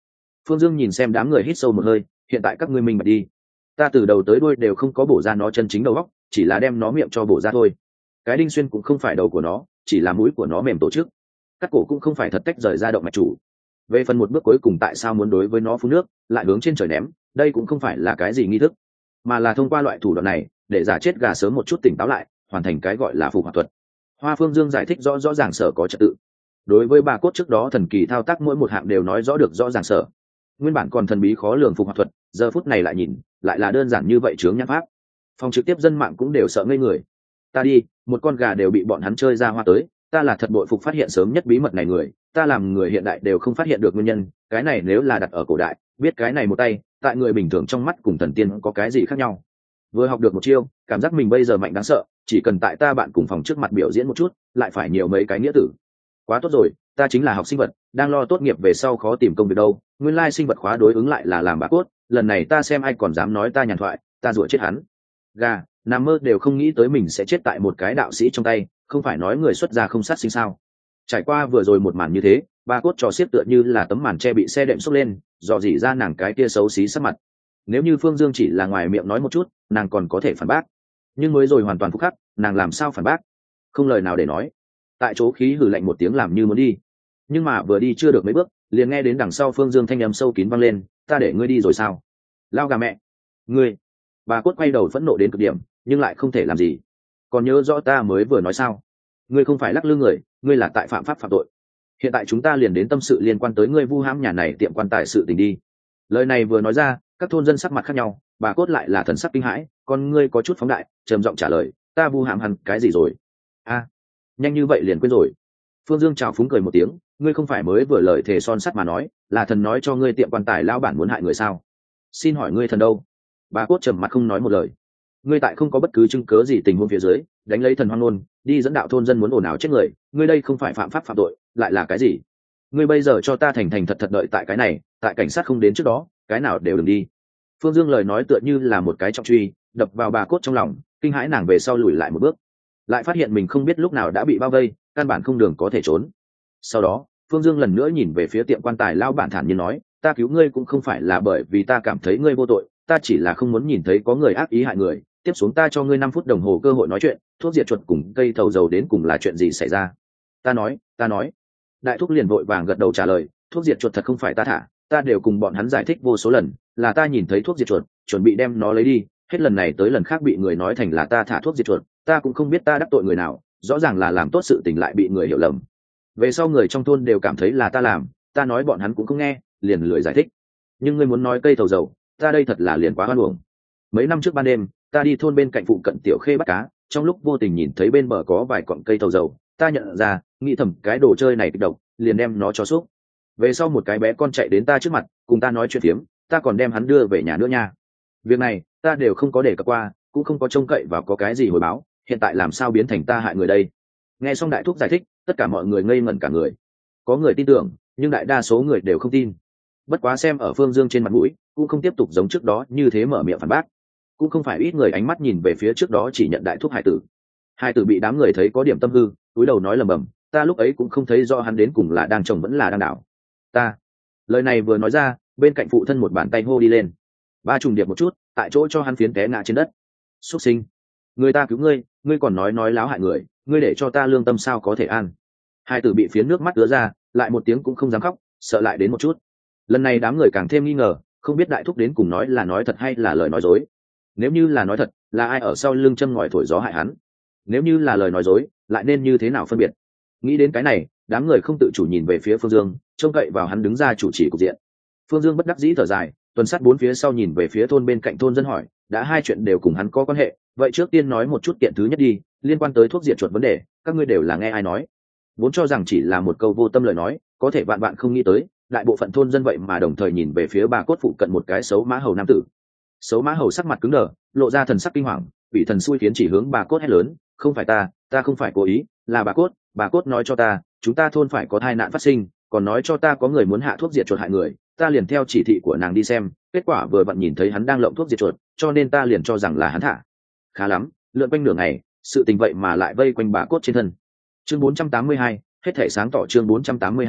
Phương Dương nhìn xem đám người hít sâu một hơi, hiện tại các ngươi minh bạch đi, ta từ đầu tới đuôi đều không có bổ ra nó chân chính đầu óc, chỉ là đem nó miệng cho bổ ra thôi. Cái đinh xuyên cũng không phải đầu của nó, chỉ là mũi của nó mềm tổ chức, cắt cổ cũng không phải thật tách rời ra động mạch chủ. Về phần một bước cuối cùng tại sao muốn đối với nó phun nước lại hướng trên trời ném, đây cũng không phải là cái gì nghi thức, mà là thông qua loại thủ đoạn này để giả chết gà sớm một chút tỉnh táo lại, hoàn thành cái gọi là phục hoạt thuật. Hoa Phương Dương giải thích rõ rõ ràng sở có trật tự. Đối với bà cốt trước đó thần kỳ thao tác mỗi một hạng đều nói rõ được rõ ràng sở. Nguyên bản còn thần bí khó lường phục hoạt thuật, giờ phút này lại nhìn lại là đơn giản như vậy chướng nhãn pháp. Phòng trực tiếp dân mạng cũng đều sợ ngây người. Ta đi, một con gà đều bị bọn hắn chơi ra hoa tới, ta là thật bội phục phát hiện sớm nhất bí mật này người, ta làm người hiện đại đều không phát hiện được nguyên nhân, cái này nếu là đặt ở cổ đại, biết cái này một tay, tại người bình thường trong mắt cùng thần tiên có cái gì khác nhau. Vừa học được một chiêu, cảm giác mình bây giờ mạnh đáng sợ, chỉ cần tại ta bạn cùng phòng trước mặt biểu diễn một chút, lại phải nhiều mấy cái nghĩa tử. Quá tốt rồi, ta chính là học sinh vật, đang lo tốt nghiệp về sau khó tìm công việc đâu, nguyên lai sinh vật khóa đối ứng lại là làm bà cốt, lần này ta xem ai còn dám nói ta nhàn thoại, ta rủa chết hắn. Gà, nằm mơ đều không nghĩ tới mình sẽ chết tại một cái đạo sĩ trong tay, không phải nói người xuất gia không sát sinh sao. Trải qua vừa rồi một màn như thế, bà cốt trò xiết tựa như là tấm màn che bị xe đệm xốc lên, dò dỉ ra nàng cái kia xấu xí sắc mặt. Nếu như Phương Dương chỉ là ngoài miệng nói một chút, nàng còn có thể phản bác, nhưng mới rồi hoàn toàn phúc khắc, nàng làm sao phản bác? Không lời nào để nói. Tại chỗ khí hừ lạnh một tiếng làm như muốn đi, nhưng mà vừa đi chưa được mấy bước, liền nghe đến đằng sau Phương Dương thanh âm sâu kín vang lên, ta để ngươi đi rồi sao? Lao gà mẹ, ngươi! Bà cốt quay đầu phẫn nộ đến cực điểm, nhưng lại không thể làm gì. Còn nhớ rõ ta mới vừa nói sao? Ngươi không phải lắc lư người, ngươi là tại phạm pháp phạm tội. Hiện tại chúng ta liền đến tâm sự liên quan tới ngươi vu hãm nhà này tiệm quan tài sự tình đi. Lời này vừa nói ra, các thôn dân sắc mặt khác nhau, bà cốt lại là thần sắc kinh hãi, con ngươi có chút phóng đại, trầm giọng trả lời, ta vu hãm hắn cái gì rồi? A, à, nhanh như vậy liền quên rồi. Phương Dương chào phúng cười một tiếng, ngươi không phải mới vừa lời thề son sắt mà nói, là thần nói cho ngươi tiệm quan tài lão bản muốn hại người sao? Xin hỏi ngươi thần đâu? Bà cốt trầm mặt không nói một lời. Ngươi tại không có bất cứ chứng cớ gì tình huống phía dưới, đánh lấy thần hoang ngôn, đi dẫn đạo thôn dân muốn ồn ào chết người, ngươi đây không phải phạm pháp phạm tội, lại là cái gì? Ngươi bây giờ cho ta thành thành thật thật đợi tại cái này, tại cảnh sát không đến trước đó, cái nào đều đừng đi. Phương Dương lời nói tựa như là một cái trọng truy, đập vào bà cốt trong lòng, kinh hãi nàng về sau lùi lại một bước, lại phát hiện mình không biết lúc nào đã bị bao vây, căn bản không đường có thể trốn. Sau đó, Phương Dương lần nữa nhìn về phía tiệm quan tài lao bản thản nhiên nói, ta cứu ngươi cũng không phải là bởi vì ta cảm thấy ngươi vô tội, ta chỉ là không muốn nhìn thấy có người ác ý hại người. Tiếp xuống ta cho ngươi năm phút đồng hồ cơ hội nói chuyện, thuốc diệt chuột cùng cây thầu dầu đến cùng là chuyện gì xảy ra? Ta nói, ta nói. Đại thúc liền vội vàng gật đầu trả lời, thuốc diệt chuột thật không phải ta thả, ta đều cùng bọn hắn giải thích vô số lần, là ta nhìn thấy thuốc diệt chuột, chuẩn bị đem nó lấy đi, hết lần này tới lần khác bị người nói thành là ta thả thuốc diệt chuột, ta cũng không biết ta đắc tội người nào, rõ ràng là làm tốt sự tình lại bị người hiểu lầm. Về sau người trong thôn đều cảm thấy là ta làm, ta nói bọn hắn cũng không nghe, liền lười giải thích. Nhưng ngươi muốn nói cây thầu dầu, ta đây thật là liền quá hoan uổng. Mấy năm trước ban đêm, ta đi thôn bên cạnh phụ cận tiểu khê bắt cá, trong lúc vô tình nhìn thấy bên bờ có vài cọng cây thầu dầu, ta nhận ra, nghĩ thầm cái đồ chơi này kịch độc, liền đem nó cho xúc. Về sau một cái bé con chạy đến ta trước mặt, cùng ta nói chuyện phiếm, ta còn đem hắn đưa về nhà nữa nha. Việc này, ta đều không có để cập qua, cũng không có trông cậy vào có cái gì hồi báo, hiện tại làm sao biến thành ta hại người đây? Nghe xong đại thúc giải thích, tất cả mọi người ngây ngẩn cả người. Có người tin tưởng, nhưng đại đa số người đều không tin. Bất quá xem ở Phương Dương trên mặt mũi, cũng không tiếp tục giống trước đó như thế mở miệng phản bác. Cũng không phải ít người ánh mắt nhìn về phía trước đó chỉ nhận đại thúc hải tử. Hải tử bị đám người thấy có điểm tâm hư, cúi đầu nói lầm bầm, ta lúc ấy cũng không thấy rõ hắn đến cùng là đang trồng vẫn là đang đảo. Ta. Lời này vừa nói ra, bên cạnh phụ thân một bàn tay hô đi lên. Ba trùng điệp một chút, tại chỗ cho hắn phiến té ngã trên đất. Xuất sinh. Người ta cứu ngươi, ngươi còn nói nói láo hại người, ngươi để cho ta lương tâm sao có thể an? Hai tử bị phiến nước mắt ứa ra, lại một tiếng cũng không dám khóc, sợ lại đến một chút. Lần này đám người càng thêm nghi ngờ, không biết đại thúc đến cùng nói là nói thật hay là lời nói dối. Nếu như là nói thật, là ai ở sau lưng châm ngòi thổi gió hại hắn? Nếu như là lời nói dối, lại nên như thế nào phân biệt? Nghĩ đến cái này, đám người không tự chủ nhìn về phía Phương Dương, trông cậy vào hắn đứng ra chủ trì cục diện. Phương Dương bất đắc dĩ thở dài, tuần sát bốn phía sau nhìn về phía thôn bên cạnh thôn dân hỏi, đã hai chuyện đều cùng hắn có quan hệ, vậy trước tiên nói một chút kiện thứ nhất đi, liên quan tới thuốc diệt chuột vấn đề, các ngươi đều là nghe ai nói? Vốn cho rằng chỉ là một câu vô tâm lời nói, có thể vạn bạn không nghĩ tới, đại bộ phận thôn dân vậy mà đồng thời nhìn về phía bà cốt phụ cận một cái xấu mã hầu nam tử. Xấu mã hầu sắc mặt cứng đờ, lộ ra thần sắc kinh hoàng, vị thần xui khiến chỉ hướng bà cốt hét lớn, không phải ta, ta không phải cố ý, là bà cốt, bà cốt nói cho ta, chúng ta thôn phải có tai nạn phát sinh, còn nói cho ta có người muốn hạ thuốc diệt chuột hại người, ta liền theo chỉ thị của nàng đi xem, kết quả vừa vặn nhìn thấy hắn đang lộng thuốc diệt chuột, cho nên ta liền cho rằng là hắn thả. Khá lắm, lượn quanh nửa ngày, sự tình vậy mà lại vây quanh bà cốt trên thân. Chương bốn trăm tám mươi hai, hết thảy sáng tỏ chương bốn trăm tám mươi hai,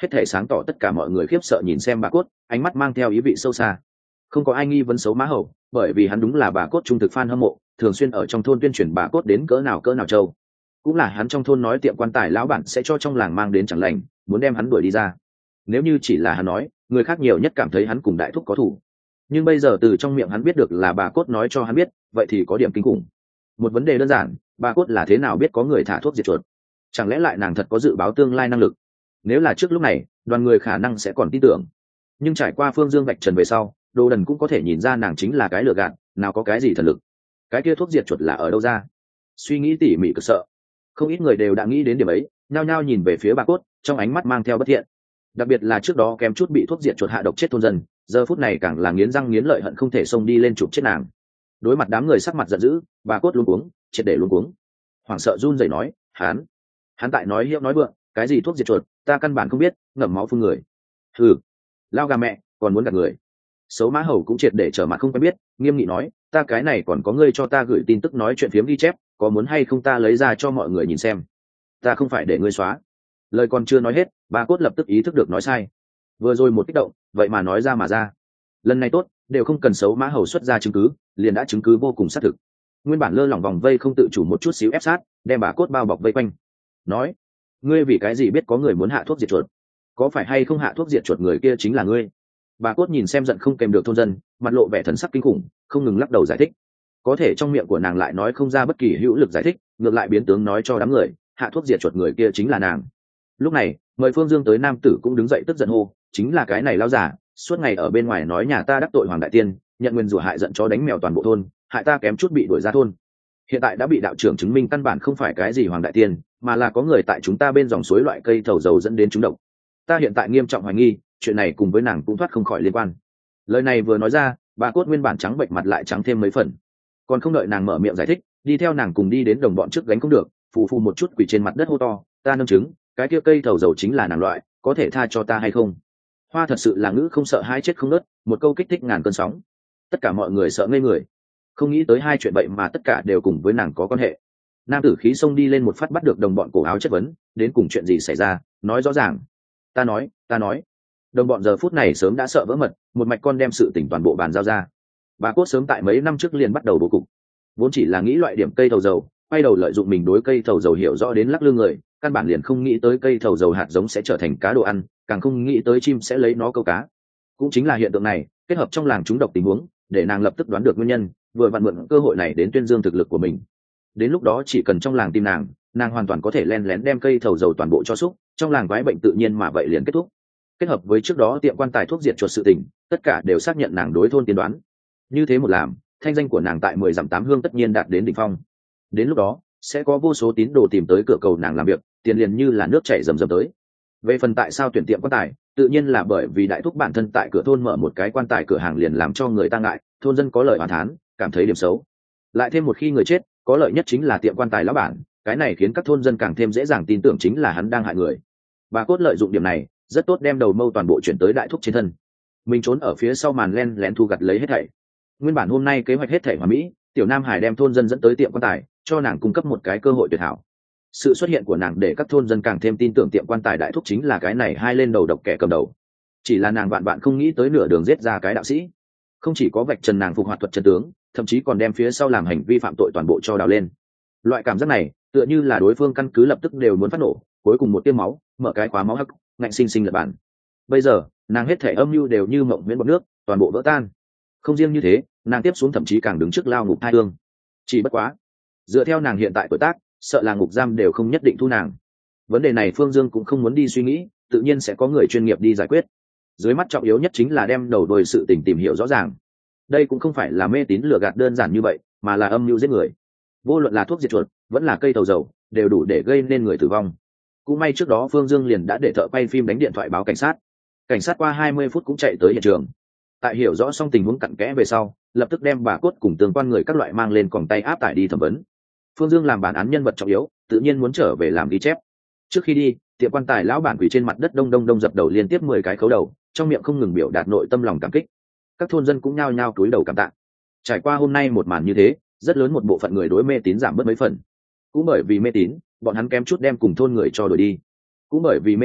hết thể sáng tỏ tất cả mọi người khiếp sợ nhìn xem bà cốt, ánh mắt mang theo ý vị sâu xa. Không có ai nghi vấn xấu má hầu, bởi vì hắn đúng là bà cốt trung thực fan hâm mộ, thường xuyên ở trong thôn tuyên truyền bà cốt đến cỡ nào cỡ nào châu. Cũng là hắn trong thôn nói tiệm quan tài lão bản sẽ cho trong làng mang đến chẳng lành, muốn đem hắn đuổi đi ra. Nếu như chỉ là hắn nói, người khác nhiều nhất cảm thấy hắn cùng đại thúc có thủ. Nhưng bây giờ từ trong miệng hắn biết được là bà cốt nói cho hắn biết, vậy thì có điểm kinh khủng. Một vấn đề đơn giản, bà cốt là thế nào biết có người thả thuốc diệt chuột? Chẳng lẽ lại nàng thật có dự báo tương lai năng lực? Nếu là trước lúc này, đoàn người khả năng sẽ còn tin tưởng. Nhưng trải qua Phương Dương vạch trần về sau, Đồ Đần cũng có thể nhìn ra nàng chính là cái lừa gạt, nào có cái gì thần lực. Cái kia thuốc diệt chuột là ở đâu ra? Suy nghĩ tỉ mỉ cực sợ. Không ít người đều đã nghĩ đến điểm ấy, nhao nhao nhìn về phía bà cốt, trong ánh mắt mang theo bất thiện. Đặc biệt là trước đó kém chút bị thuốc diệt chuột hạ độc chết thôn dân, giờ phút này càng là nghiến răng nghiến lợi hận không thể xông đi lên chụp chết nàng. Đối mặt đám người sắc mặt giận dữ, bà cốt luống cuống, triệt để luống cuống. Hoảng sợ run rẩy nói, hắn, hắn tại nói hiệu nói vượng, cái gì thuốc diệt chuột, ta căn bản không biết, ngậm máu phun người. Hừ, lao gà mẹ, còn muốn gạt người. Xấu má hầu cũng triệt để trở mặt không quen biết, nghiêm nghị nói, ta cái này còn có ngươi cho ta gửi tin tức nói chuyện phiếm ghi chép, có muốn hay không ta lấy ra cho mọi người nhìn xem. Ta không phải để ngươi xóa. Lời còn chưa nói hết, bà cốt lập tức ý thức được nói sai. Vừa rồi một kích động, vậy mà nói ra mà ra. Lần này tốt, đều không cần xấu má hầu xuất ra chứng cứ, liền đã chứng cứ vô cùng xác thực. Nguyên bản lơ lỏng vòng vây không tự chủ một chút xíu ép sát, đem bà cốt bao bọc vây quanh. Nói, ngươi vì cái gì biết có người muốn hạ thuốc diệt chuột? Có phải hay không hạ thuốc diệt chuột người kia chính là ngươi? Bà cốt nhìn xem giận không kèm được thôn dân, mặt lộ vẻ thần sắc kinh khủng, không ngừng lắc đầu giải thích. Có thể trong miệng của nàng lại nói không ra bất kỳ hữu lực giải thích, ngược lại biến tướng nói cho đám người, hạ thuốc diệt chuột người kia chính là nàng. Lúc này, mời Phương Dương tới nam tử cũng đứng dậy tức giận hô, chính là cái này lao giả, suốt ngày ở bên ngoài nói nhà ta đắc tội Hoàng Đại Tiên, nhận nguyên rủa hại giận chó đánh mèo toàn bộ thôn, hại ta kém chút bị đuổi ra thôn. Hiện tại đã bị đạo trưởng chứng minh căn bản không phải cái gì Hoàng Đại Tiên, mà là có người tại chúng ta bên dòng suối loại cây thầu dầu dẫn đến chúng độc. Ta hiện tại nghiêm trọng hoài nghi, chuyện này cùng với nàng cũng thoát không khỏi liên quan. Lời này vừa nói ra, bà cốt nguyên bản trắng bệnh mặt lại trắng thêm mấy phần. Còn không đợi nàng mở miệng giải thích, đi theo nàng cùng đi đến đồng bọn trước gánh không được, phù phù một chút quỳ trên mặt đất hô to, ta nâng chứng, cái kia cây thầu dầu chính là nàng loại, có thể tha cho ta hay không? Hoa thật sự là ngữ không sợ hai chết không nớt, một câu kích thích ngàn cơn sóng. Tất cả mọi người sợ ngây người, không nghĩ tới hai chuyện vậy mà tất cả đều cùng với nàng có quan hệ. Nam tử khí xông đi lên một phát bắt được đồng bọn cổ áo chất vấn, đến cùng chuyện gì xảy ra, nói rõ ràng. Ta nói, ta nói. Đồng bọn giờ phút này sớm đã sợ vỡ mật, một mạch con đem sự tỉnh toàn bộ bàn giao ra. Bà cốt sớm tại mấy năm trước liền bắt đầu bố cục, vốn chỉ là nghĩ loại điểm cây thầu dầu, quay đầu lợi dụng mình đối cây thầu dầu hiểu rõ đến lắc lư người, căn bản liền không nghĩ tới cây thầu dầu hạt giống sẽ trở thành cá đồ ăn, càng không nghĩ tới chim sẽ lấy nó câu cá. Cũng chính là hiện tượng này kết hợp trong làng trúng độc tình huống, để nàng lập tức đoán được nguyên nhân, vừa vặn mượn cơ hội này đến tuyên dương thực lực của mình. Đến lúc đó chỉ cần trong làng tìm nàng, nàng hoàn toàn có thể len lén đem cây thầu dầu toàn bộ cho xúc, trong làng quái bệnh tự nhiên mà vậy liền kết thúc. Kết hợp với trước đó tiệm quan tài thuốc diệt chuột sự tình, tất cả đều xác nhận nàng đối thôn tiên đoán. Như thế một làm, thanh danh của nàng tại mười dặm tám hương tất nhiên đạt đến đỉnh phong. Đến lúc đó sẽ có vô số tín đồ tìm tới cửa cầu nàng làm việc, tiền liền như là nước chảy rầm rầm tới. Về phần tại sao tuyển tiệm quan tài, tự nhiên là bởi vì đại thúc bản thân tại cửa thôn mở một cái quan tài cửa hàng liền làm cho người ta ngại, thôn dân có lợi oán thán, cảm thấy điểm xấu. Lại thêm một khi người chết, có lợi nhất chính là tiệm quan tài lão bản, cái này khiến các thôn dân càng thêm dễ dàng tin tưởng chính là hắn đang hại người. Bà cốt lợi dụng điểm này, rất tốt đem đầu mâu toàn bộ chuyển tới đại thúc trên thân. Mình trốn ở phía sau màn len lén thu gặt lấy hết thảy. Nguyên bản hôm nay kế hoạch hết thảy hoàn mỹ, tiểu Nam Hải đem thôn dân dẫn tới tiệm quan tài, cho nàng cung cấp một cái cơ hội tuyệt hảo. Sự xuất hiện của nàng để các thôn dân càng thêm tin tưởng tiệm quan tài đại thúc chính là cái này hai lên đầu độc kẻ cầm đầu. Chỉ là nàng vạn vạn không nghĩ tới nửa đường giết ra cái đạo sĩ, không chỉ có vạch trần nàng phục hoạt thuật chân tướng, thậm chí còn đem phía sau làm hành vi phạm tội toàn bộ cho đào lên. Loại cảm giác này tựa như là đối phương căn cứ lập tức đều muốn phát nổ, cuối cùng một tiêm máu mở cái khóa máu hắc, ngạnh sinh sinh lập bản. Bây giờ nàng hết thể âm mưu đều như mộng miễn bọt nước, toàn bộ vỡ tan. Không riêng như thế, nàng tiếp xuống thậm chí càng đứng trước lao ngục hai hương. Chỉ bất quá, dựa theo nàng hiện tại tuổi tác, sợ là ngục giam đều không nhất định thu nàng. Vấn đề này Phương Dương cũng không muốn đi suy nghĩ, tự nhiên sẽ có người chuyên nghiệp đi giải quyết. Dưới mắt trọng yếu nhất chính là đem đầu đuôi sự tình tìm hiểu rõ ràng. Đây cũng không phải là mê tín lừa gạt đơn giản như vậy, mà là âm mưu giết người. Vô luận là thuốc diệt chuột, vẫn là cây tàu dầu, đều đủ để gây nên người tử vong. Cũng may trước đó Phương Dương liền đã để thợ quay phim đánh điện thoại báo cảnh sát. Cảnh sát qua hai mươi phút cũng chạy tới hiện trường. Tại hiểu rõ xong tình huống cặn kẽ về sau, lập tức đem bà cốt cùng tương quan người các loại mang lên còng tay áp tải đi thẩm vấn. Phương Dương làm bản án nhân vật trọng yếu, tự nhiên muốn trở về làm ghi chép. Trước khi đi, tiệm quan tài lão bản quỳ trên mặt đất đông đông đông dập đầu liên tiếp mười cái khấu đầu, trong miệng không ngừng biểu đạt nội tâm lòng cảm kích. Các thôn dân cũng nhao nhao cúi đầu cảm tạ. Trải qua hôm nay một màn như thế, rất lớn một bộ phận người đối mê tín giảm bớt mấy phần. Cũng bởi vì mê tín, bọn hắn kém chút đem cùng thôn người cho đuổi đi. Cũng bởi vì mê tín,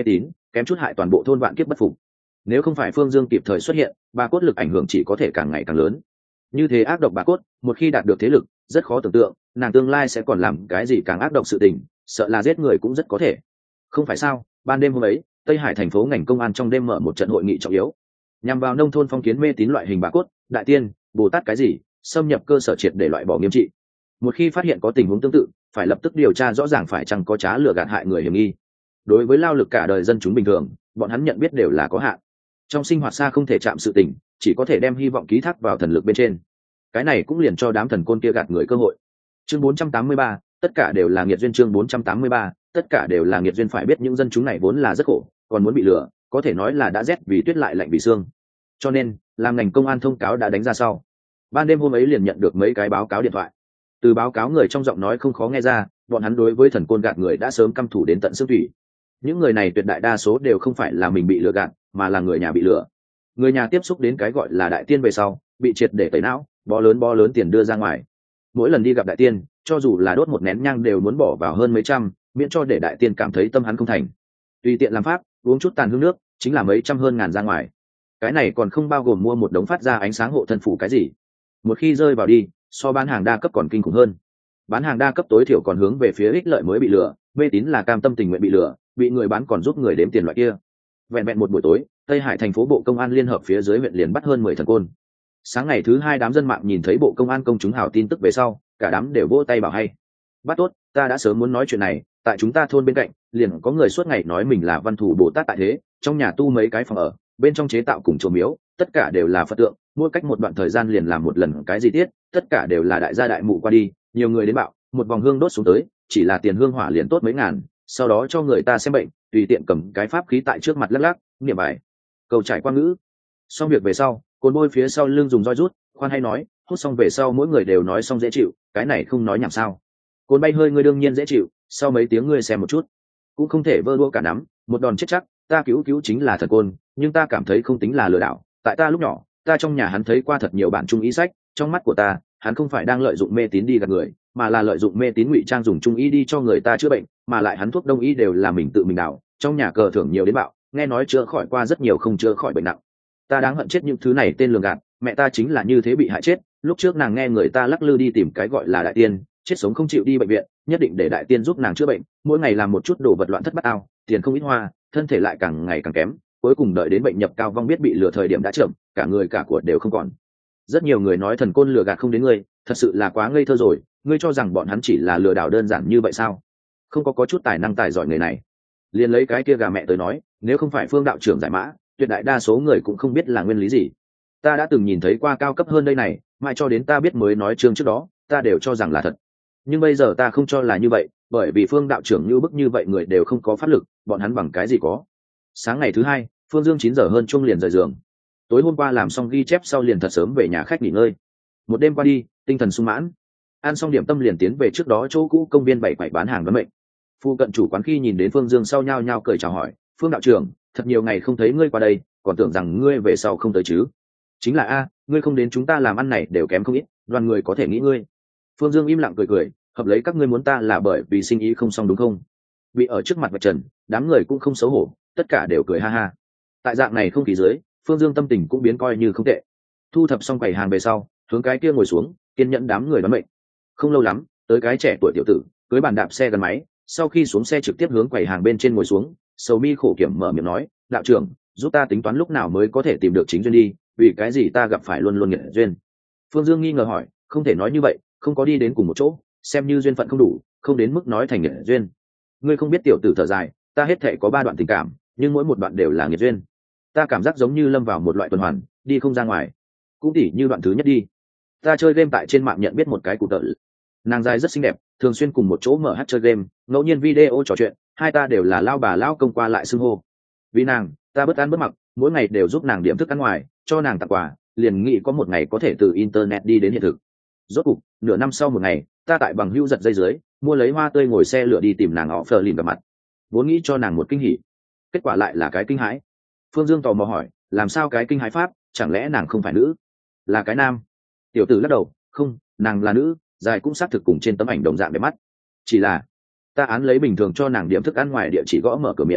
kém chút hại toàn bộ thôn vạn kiếp bất phục. Nếu không phải Phương Dương kịp thời xuất hiện, bà cốt lực ảnh hưởng chỉ có thể càng ngày càng lớn. Như thế ác độc bà cốt, một khi đạt được thế lực, rất khó tưởng tượng nàng tương lai sẽ còn làm cái gì càng ác độc sự tình, sợ là giết người cũng rất có thể. Không phải sao? Ban đêm hôm ấy, Tây Hải thành phố ngành công an trong đêm mở một trận hội nghị trọng yếu, nhằm vào nông thôn phong kiến mê tín loại hình bà cốt, đại tiên, bồ tát cái gì, xâm nhập cơ sở triệt để loại bỏ nghiêm trị. Một khi phát hiện có tình huống tương tự, phải lập tức điều tra rõ ràng phải chăng có trá lừa gạt hại người hiểm nghi. Đối với lao lực cả đời dân chúng bình thường, bọn hắn nhận biết đều là có hạn, trong sinh hoạt xa không thể chạm sự tình, chỉ có thể đem hy vọng ký thác vào thần lực bên trên. Cái này cũng liền cho đám thần côn kia gạt người cơ hội. Chương bốn trăm tám mươi ba, tất cả đều là nghiệt duyên. Chương bốn trăm tám mươi ba, tất cả đều là nghiệt duyên. Phải biết những dân chúng này vốn là rất khổ, còn muốn bị lừa, có thể nói là đã rét vì tuyết lại lạnh vì xương. Cho nên, làm ngành công an thông cáo đã đánh ra sau, ban đêm hôm ấy liền nhận được mấy cái báo cáo điện thoại. Từ báo cáo người trong giọng nói không khó nghe ra, bọn hắn đối với thần côn gạt người đã sớm căm thù đến tận xương thủy. Những người này tuyệt đại đa số đều không phải là mình bị lừa gạt, mà là người nhà bị lừa. Người nhà tiếp xúc đến cái gọi là đại tiên về sau, bị triệt để tẩy não, bó lớn bó lớn tiền đưa ra ngoài. Mỗi lần đi gặp đại tiên, cho dù là đốt một nén nhang đều muốn bỏ vào hơn mấy trăm, miễn cho để đại tiên cảm thấy tâm hắn không thành. Tùy tiện làm pháp, uống chút tàn hương nước, chính là mấy trăm hơn ngàn ra ngoài. Cái này còn không bao gồm mua một đống phát ra ánh sáng hộ thân phủ cái gì. Một khi rơi vào đi, so bán hàng đa cấp còn kinh khủng hơn. Bán hàng đa cấp tối thiểu còn hướng về phía ích lợi mới bị lừa, mê tín là cam tâm tình nguyện bị lừa, bị người bán còn giúp người đếm tiền loại kia. Vẹn vẹn một buổi tối, Tây Hải thành phố bộ công an liên hợp phía dưới huyện liền bắt hơn mười thần côn. Sáng ngày thứ hai đám dân mạng nhìn thấy bộ công an công chúng hào tin tức về sau, cả đám đều vỗ tay bảo hay. Bắt tốt, ta đã sớm muốn nói chuyện này, tại chúng ta thôn bên cạnh, liền có người suốt ngày nói mình là văn thủ Bồ Tát tại thế, trong nhà tu mấy cái phòng ở, bên trong chế tạo cùng chùa miếu, tất cả đều là Phật tượng, mỗi cách một đoạn thời gian liền làm một lần cái gì tiết, tất cả đều là đại gia đại mụ qua đi, nhiều người đến bạo, một vòng hương đốt xuống tới, chỉ là tiền hương hỏa liền tốt mấy ngàn, sau đó cho người ta xem bệnh, tùy tiện cầm cái pháp khí tại trước mặt lắc lắc, niệm bài, cầu trải qua ngữ. Xong việc về sau, côn bôi phía sau lưng dùng roi rút, khoan hay nói, hút xong về sau mỗi người đều nói xong dễ chịu, cái này không nói nhảm sao? Côn bay hơi ngươi đương nhiên dễ chịu, sau mấy tiếng ngươi xem một chút, cũng không thể vơ đũa cả nắm, một đòn chết chắc. Ta cứu cứu chính là thần côn, nhưng ta cảm thấy không tính là lừa đảo. Tại ta lúc nhỏ, ta trong nhà hắn thấy qua thật nhiều bản trung ý sách, trong mắt của ta, hắn không phải đang lợi dụng mê tín đi gạt người, mà là lợi dụng mê tín ngụy trang dùng trung ý đi cho người ta chữa bệnh, mà lại hắn thuốc đông y đều là mình tự mình đào, trong nhà cờ thưởng nhiều đến bạo, nghe nói chữa khỏi qua rất nhiều không chữa khỏi bệnh nặng. Ta đáng hận chết những thứ này tên lường gạt, mẹ ta chính là như thế bị hại chết. Lúc trước nàng nghe người ta lắc lư đi tìm cái gọi là đại tiên, chết sống không chịu đi bệnh viện, nhất định để đại tiên giúp nàng chữa bệnh, mỗi ngày làm một chút đồ vật loạn thất bát ao, tiền không ít hoa, thân thể lại càng ngày càng kém, cuối cùng đợi đến bệnh nhập cao vong biết bị lừa thời điểm đã chậm, cả người cả của đều không còn. Rất nhiều người nói thần côn lừa gạt không đến ngươi, thật sự là quá ngây thơ rồi, ngươi cho rằng bọn hắn chỉ là lừa đảo đơn giản như vậy sao? Không có có chút tài năng tài giỏi người này, liền lấy cái kia gà mẹ tới nói, nếu không phải Phương đạo trưởng giải mã, tuyệt đại đa số người cũng không biết là nguyên lý gì. Ta đã từng nhìn thấy qua cao cấp hơn đây này, mãi cho đến ta biết mới nói chương trước đó, ta đều cho rằng là thật. Nhưng bây giờ ta không cho là như vậy, bởi vì Phương đạo trưởng như bức như vậy người đều không có pháp lực, bọn hắn bằng cái gì có. Sáng ngày thứ hai, Phương Dương chín giờ hơn chung liền rời giường. Tối hôm qua làm xong ghi chép sau liền thật sớm về nhà khách nghỉ ngơi. Một đêm qua đi, tinh thần sung mãn. Ăn xong điểm tâm liền tiến về trước đó chỗ cũ công viên bảy quầy bán hàng đoán mệnh. Phu cận chủ quán khi nhìn đến Phương Dương sau nhao nhao cười chào hỏi, Phương đạo trưởng, thật nhiều ngày không thấy ngươi qua đây, còn tưởng rằng ngươi về sau không tới chứ. Chính là a, ngươi không đến chúng ta làm ăn này đều kém không ít, đoàn người có thể nghĩ ngươi. Phương Dương im lặng cười cười, hợp lấy các ngươi muốn ta là bởi vì sinh ý không xong đúng không? Bị ở trước mặt vạch trần, đám người cũng không xấu hổ, tất cả đều cười ha ha. Tại dạng này không khí dưới, Phương Dương tâm tình cũng biến coi như không tệ. Thu thập xong quầy hàng về sau, hướng cái kia ngồi xuống, kiên nhẫn đám người đoán mệnh. Không lâu lắm, tới cái trẻ tuổi tiểu tử, cưới bàn đạp xe gắn máy, sau khi xuống xe trực tiếp hướng quầy hàng bên trên ngồi xuống, sầu mi khổ kiểm mở miệng nói, đạo trưởng, giúp ta tính toán lúc nào mới có thể tìm được chính duyên đi, vì cái gì ta gặp phải luôn luôn nghiệt duyên. Phương Dương nghi ngờ hỏi, không thể nói như vậy, không có đi đến cùng một chỗ, xem như duyên phận không đủ, không đến mức nói thành nghiệt duyên. Ngươi không biết tiểu tử thở dài, ta hết thể có ba đoạn tình cảm, nhưng mỗi một đoạn đều là nghiệt duyên. Ta cảm giác giống như lâm vào một loại tuần hoàn, đi không ra ngoài. Cũng tỉ như đoạn thứ nhất đi, ta chơi game tại trên mạng nhận biết một cái cụ tợ, nàng dài rất xinh đẹp, thường xuyên cùng một chỗ mở hát chơi game, ngẫu nhiên video trò chuyện, hai ta đều là lao bà lao công qua lại xưng hô. Vì nàng, ta bất ăn bất mặc, mỗi ngày đều giúp nàng điểm thức ăn ngoài, cho nàng tặng quà, liền nghĩ có một ngày có thể từ internet đi đến hiện thực. Rốt cục, nửa năm sau một ngày, ta tại bằng hữu giật dây dưới, mua lấy hoa tươi ngồi xe lửa đi tìm nàng họ phờ lìn gặp mặt, vốn nghĩ cho nàng một kinh hỉ, kết quả lại là cái kinh hãi. Phương Dương tò mò hỏi, làm sao cái kinh hãi pháp, chẳng lẽ nàng không phải nữ, là cái nam? Tiểu tử lắc đầu, không, nàng là nữ, dài cũng xác thực cùng trên tấm ảnh đồng dạng đẹp mắt, chỉ là ta án lấy bình thường cho nàng điểm thức ăn ngoài địa chỉ gõ mở cửa miệng,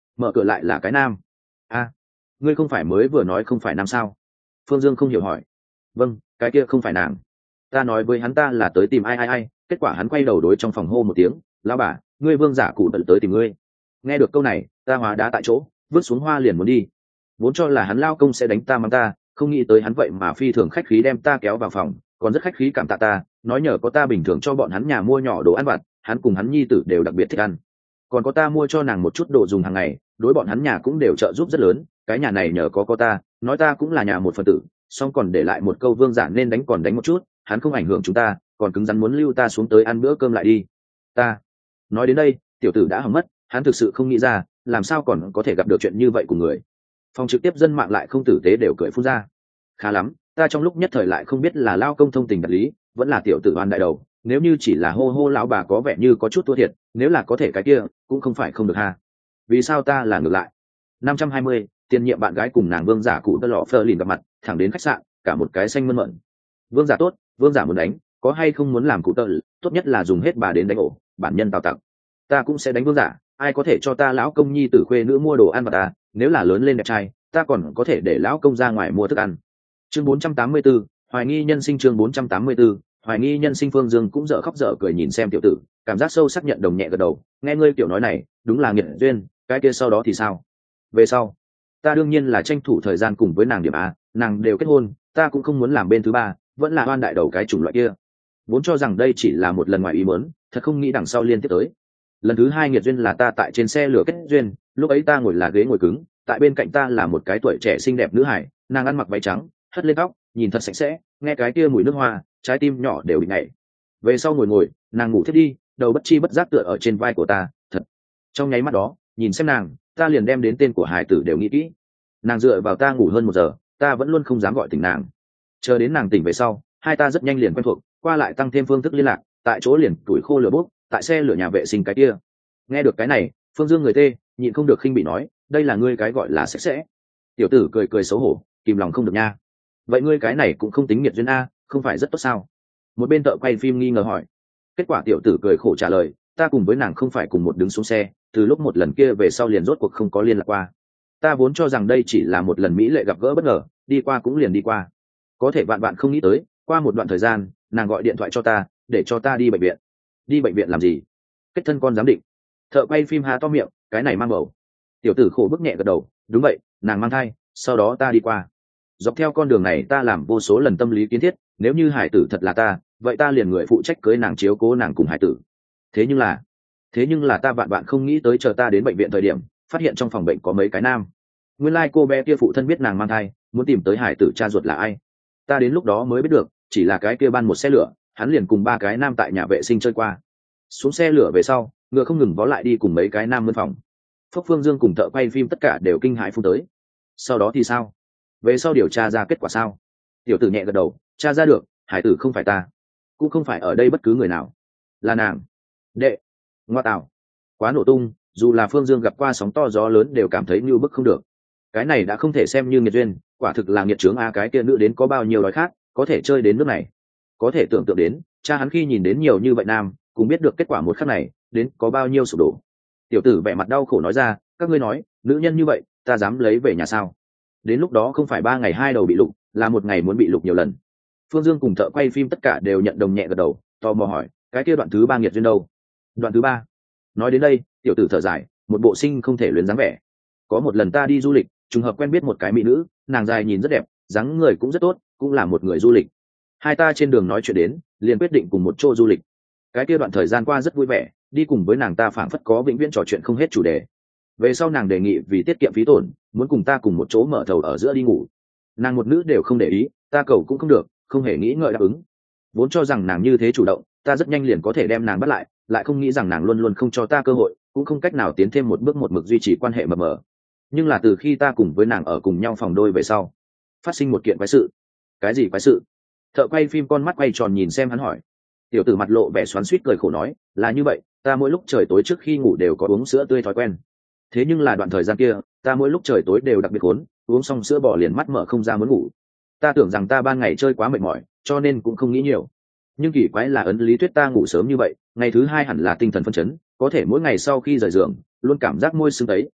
mở cửa lại là cái nam. A, ngươi không phải mới vừa nói không phải nam sao? Phương Dương không hiểu hỏi. Vâng, cái kia không phải nàng. Ta nói với hắn ta là tới tìm ai ai ai, kết quả hắn quay đầu đối trong phòng hô một tiếng, lão bà, ngươi vương giả cụ tận tới tìm ngươi. Nghe được câu này, ta hóa đá tại chỗ, vứt xuống hoa liền muốn đi. Vốn cho là hắn lao công sẽ đánh ta mắng ta, không nghĩ tới hắn vậy mà phi thường khách khí đem ta kéo vào phòng, còn rất khách khí cảm tạ ta, nói nhờ có ta bình thường cho bọn hắn nhà mua nhỏ đồ ăn vặt, hắn cùng hắn nhi tử đều đặc biệt thích ăn. Còn có ta mua cho nàng một chút đồ dùng hàng ngày, đối bọn hắn nhà cũng đều trợ giúp rất lớn, cái nhà này nhờ có có ta, nói ta cũng là nhà một phần tử, xong còn để lại một câu vương giả nên đánh còn đánh một chút, hắn không ảnh hưởng chúng ta, còn cứng rắn muốn lưu ta xuống tới ăn bữa cơm lại đi. Ta nói đến đây, tiểu tử đã hỏng mất, hắn thực sự không nghĩ ra, làm sao còn có thể gặp được chuyện như vậy của người. Phòng trực tiếp dân mạng lại không tử tế đều cười phun ra. Khá lắm, ta trong lúc nhất thời lại không biết là lao công thông tình đạt lý, vẫn là tiểu tử oan đại đầu, nếu như chỉ là hô hô lão bà có vẻ như có chút thua thiệt, nếu là có thể cái kia cũng không phải không được ha. Vì sao ta là ngược lại? năm trăm hai mươi, tiền nhiệm bạn gái cùng nàng vương giả cụ tơ lọ phơ lìn gặp mặt, thẳng đến khách sạn, cả một cái xanh mơn mận. Vương giả tốt, vương giả muốn đánh, có hay không muốn làm cụ tơ, tốt nhất là dùng hết bà đến đánh ổ, bản nhân tào tặc. Ta cũng sẽ đánh vương giả, ai có thể cho ta lão công nhi tử khuê nữ mua đồ ăn vặt ta, nếu là lớn lên đẹp trai, ta còn có thể để lão công ra ngoài mua thức ăn. Chương bốn trăm tám mươi 4, hoài nghi nhân sinh. Chương bốn trăm tám mươi 4, hoài nghi nhân sinh. Phương Dương cũng dở khóc dở cười nhìn xem tiểu tử, cảm giác sâu sắc nhận đồng nhẹ gật đầu, nghe ngươi tiểu nói này, đúng là nghiệt duyên, cái kia sau đó thì sao? Về sau, ta đương nhiên là tranh thủ thời gian cùng với nàng điểm a, nàng đều kết hôn, ta cũng không muốn làm bên thứ ba, vẫn là oan đại đầu cái chủng loại kia. Vốn cho rằng đây chỉ là một lần ngoài ý muốn, thật không nghĩ đằng sau liên tiếp tới. Lần thứ hai nghiệt duyên là ta tại trên xe lửa kết duyên, lúc ấy ta ngồi là ghế ngồi cứng, tại bên cạnh ta là một cái tuổi trẻ xinh đẹp nữ hải, nàng ăn mặc váy trắng, hất lên tóc, nhìn thật sạch sẽ, nghe cái kia mùi nước hoa, trái tim nhỏ đều bị nhảy. Về sau ngồi ngồi, nàng ngủ thiết đi, đầu bất chi bất giác tựa ở trên vai của ta, thật. Trong nháy mắt đó, nhìn xem nàng, ta liền đem đến tên của hải tử đều nghĩ kỹ. Nàng dựa vào ta ngủ hơn một giờ, ta vẫn luôn không dám gọi tỉnh nàng. Chờ đến nàng tỉnh về sau, hai ta rất nhanh liền quen thuộc, qua lại tăng thêm phương thức liên lạc, tại chỗ liền tuổi khô lửa bốc, tại xe lửa nhà vệ sinh cái kia. Nghe được cái này, Phương Dương người tê, nhịn không được khinh bị nói, đây là ngươi cái gọi là sạch sẽ. Tiểu tử cười cười xấu hổ, kìm lòng không được nha. Vậy ngươi cái này cũng không tính nghiệt duyên a, không phải rất tốt sao? Một bên thợ quay phim nghi ngờ hỏi. Kết quả tiểu tử cười khổ trả lời, ta cùng với nàng không phải cùng một đứng xuống xe, từ lúc một lần kia về sau liền rốt cuộc không có liên lạc qua. Ta vốn cho rằng đây chỉ là một lần mỹ lệ gặp gỡ bất ngờ, đi qua cũng liền đi qua. Có thể bạn bạn không nghĩ tới, qua một đoạn thời gian, nàng gọi điện thoại cho ta, để cho ta đi bệnh viện. Đi bệnh viện làm gì? Kết thân con giám định. Thợ quay phim há to miệng, cái này mang bầu. Tiểu tử khổ bức nhẹ gật đầu, đúng vậy, nàng mang thai, sau đó ta đi qua. Dọc theo con đường này ta làm vô số lần tâm lý kiến thiết, nếu như hải tử thật là ta, vậy ta liền người phụ trách cưới nàng, chiếu cố nàng cùng hải tử. Thế nhưng là, thế nhưng là ta vạn bạn không nghĩ tới, chờ ta đến bệnh viện thời điểm, phát hiện trong phòng bệnh có mấy cái nam. Nguyên lai cô bé kia phụ thân biết nàng mang thai, muốn tìm tới hải tử cha ruột là ai. Ta đến lúc đó mới biết được, chỉ là cái kia ban một xe lửa, hắn liền cùng ba cái nam tại nhà vệ sinh chơi qua. Xuống xe lửa về sau, ngựa không ngừng vó lại đi cùng mấy cái nam mân phòng. Phúc Phương Dương cùng thợ quay phim tất cả đều kinh hãi phun tới. Sau đó thì sao? Về sau điều tra ra kết quả sao? Tiểu tử nhẹ gật đầu, tra ra được, hải tử không phải ta, cũng không phải ở đây bất cứ người nào, là nàng. Đệ, ngoa tạo, quá nổ tung, dù là Phương Dương gặp qua sóng to gió lớn đều cảm thấy như bức không được. Cái này đã không thể xem như nghiệt duyên, quả thực là nghiệt chướng a, cái kia nữ đến có bao nhiêu đói khát, có thể chơi đến nước này. Có thể tưởng tượng đến, cha hắn khi nhìn đến nhiều như vậy nam, cũng biết được kết quả một khắc này, đến có bao nhiêu sụp đổ. Tiểu tử vẻ mặt đau khổ nói ra, các ngươi nói, nữ nhân như vậy, ta dám lấy về nhà sao? Đến lúc đó không phải ba ngày hai đầu bị lục, là một ngày muốn bị lục nhiều lần. Phương Dương cùng thợ quay phim tất cả đều nhận đồng nhẹ gật đầu, tò mò hỏi, cái kia đoạn thứ ba nghiệt duyên đâu? Đoạn thứ ba? Nói đến đây, tiểu tử thở dài, một bộ sinh không thể luyến dáng vẻ. Có một lần ta đi du lịch, trùng hợp quen biết một cái mỹ nữ, nàng dài nhìn rất đẹp, dáng người cũng rất tốt, cũng là một người du lịch. Hai ta trên đường nói chuyện đến, liền quyết định cùng một chỗ du lịch. Cái kia đoạn thời gian qua rất vui vẻ, đi cùng với nàng ta phảng phất có vĩnh viễn trò chuyện không hết chủ đề. Về sau nàng đề nghị vì tiết kiệm phí tổn, muốn cùng ta cùng một chỗ mở thầu ở giữa đi ngủ. Nàng một nữ đều không để ý, ta cầu cũng không được, không hề nghĩ ngợi đáp ứng. Vốn cho rằng nàng như thế chủ động, ta rất nhanh liền có thể đem nàng bắt lại, lại không nghĩ rằng nàng luôn luôn không cho ta cơ hội, cũng không cách nào tiến thêm một bước một mực duy trì quan hệ mờ mờ. Nhưng là từ khi ta cùng với nàng ở cùng nhau phòng đôi về sau, phát sinh một kiện quái sự. Cái gì quái sự? Thợ quay phim con mắt quay tròn nhìn xem hắn hỏi. Tiểu tử mặt lộ vẻ xoắn xuýt cười khổ nói, là như vậy, ta mỗi lúc trời tối trước khi ngủ đều có uống sữa tươi thói quen. Thế nhưng là đoạn thời gian kia, ta mỗi lúc trời tối đều đặc biệt khốn, uống xong sữa bò liền mắt mở không ra muốn ngủ. Ta tưởng rằng ta ban ngày chơi quá mệt mỏi, cho nên cũng không nghĩ nhiều. Nhưng kỳ quái là ấn lý thuyết ta ngủ sớm như vậy, ngày thứ hai hẳn là tinh thần phấn chấn, có thể mỗi ngày sau khi rời giường, luôn cảm giác môi sưng tấy,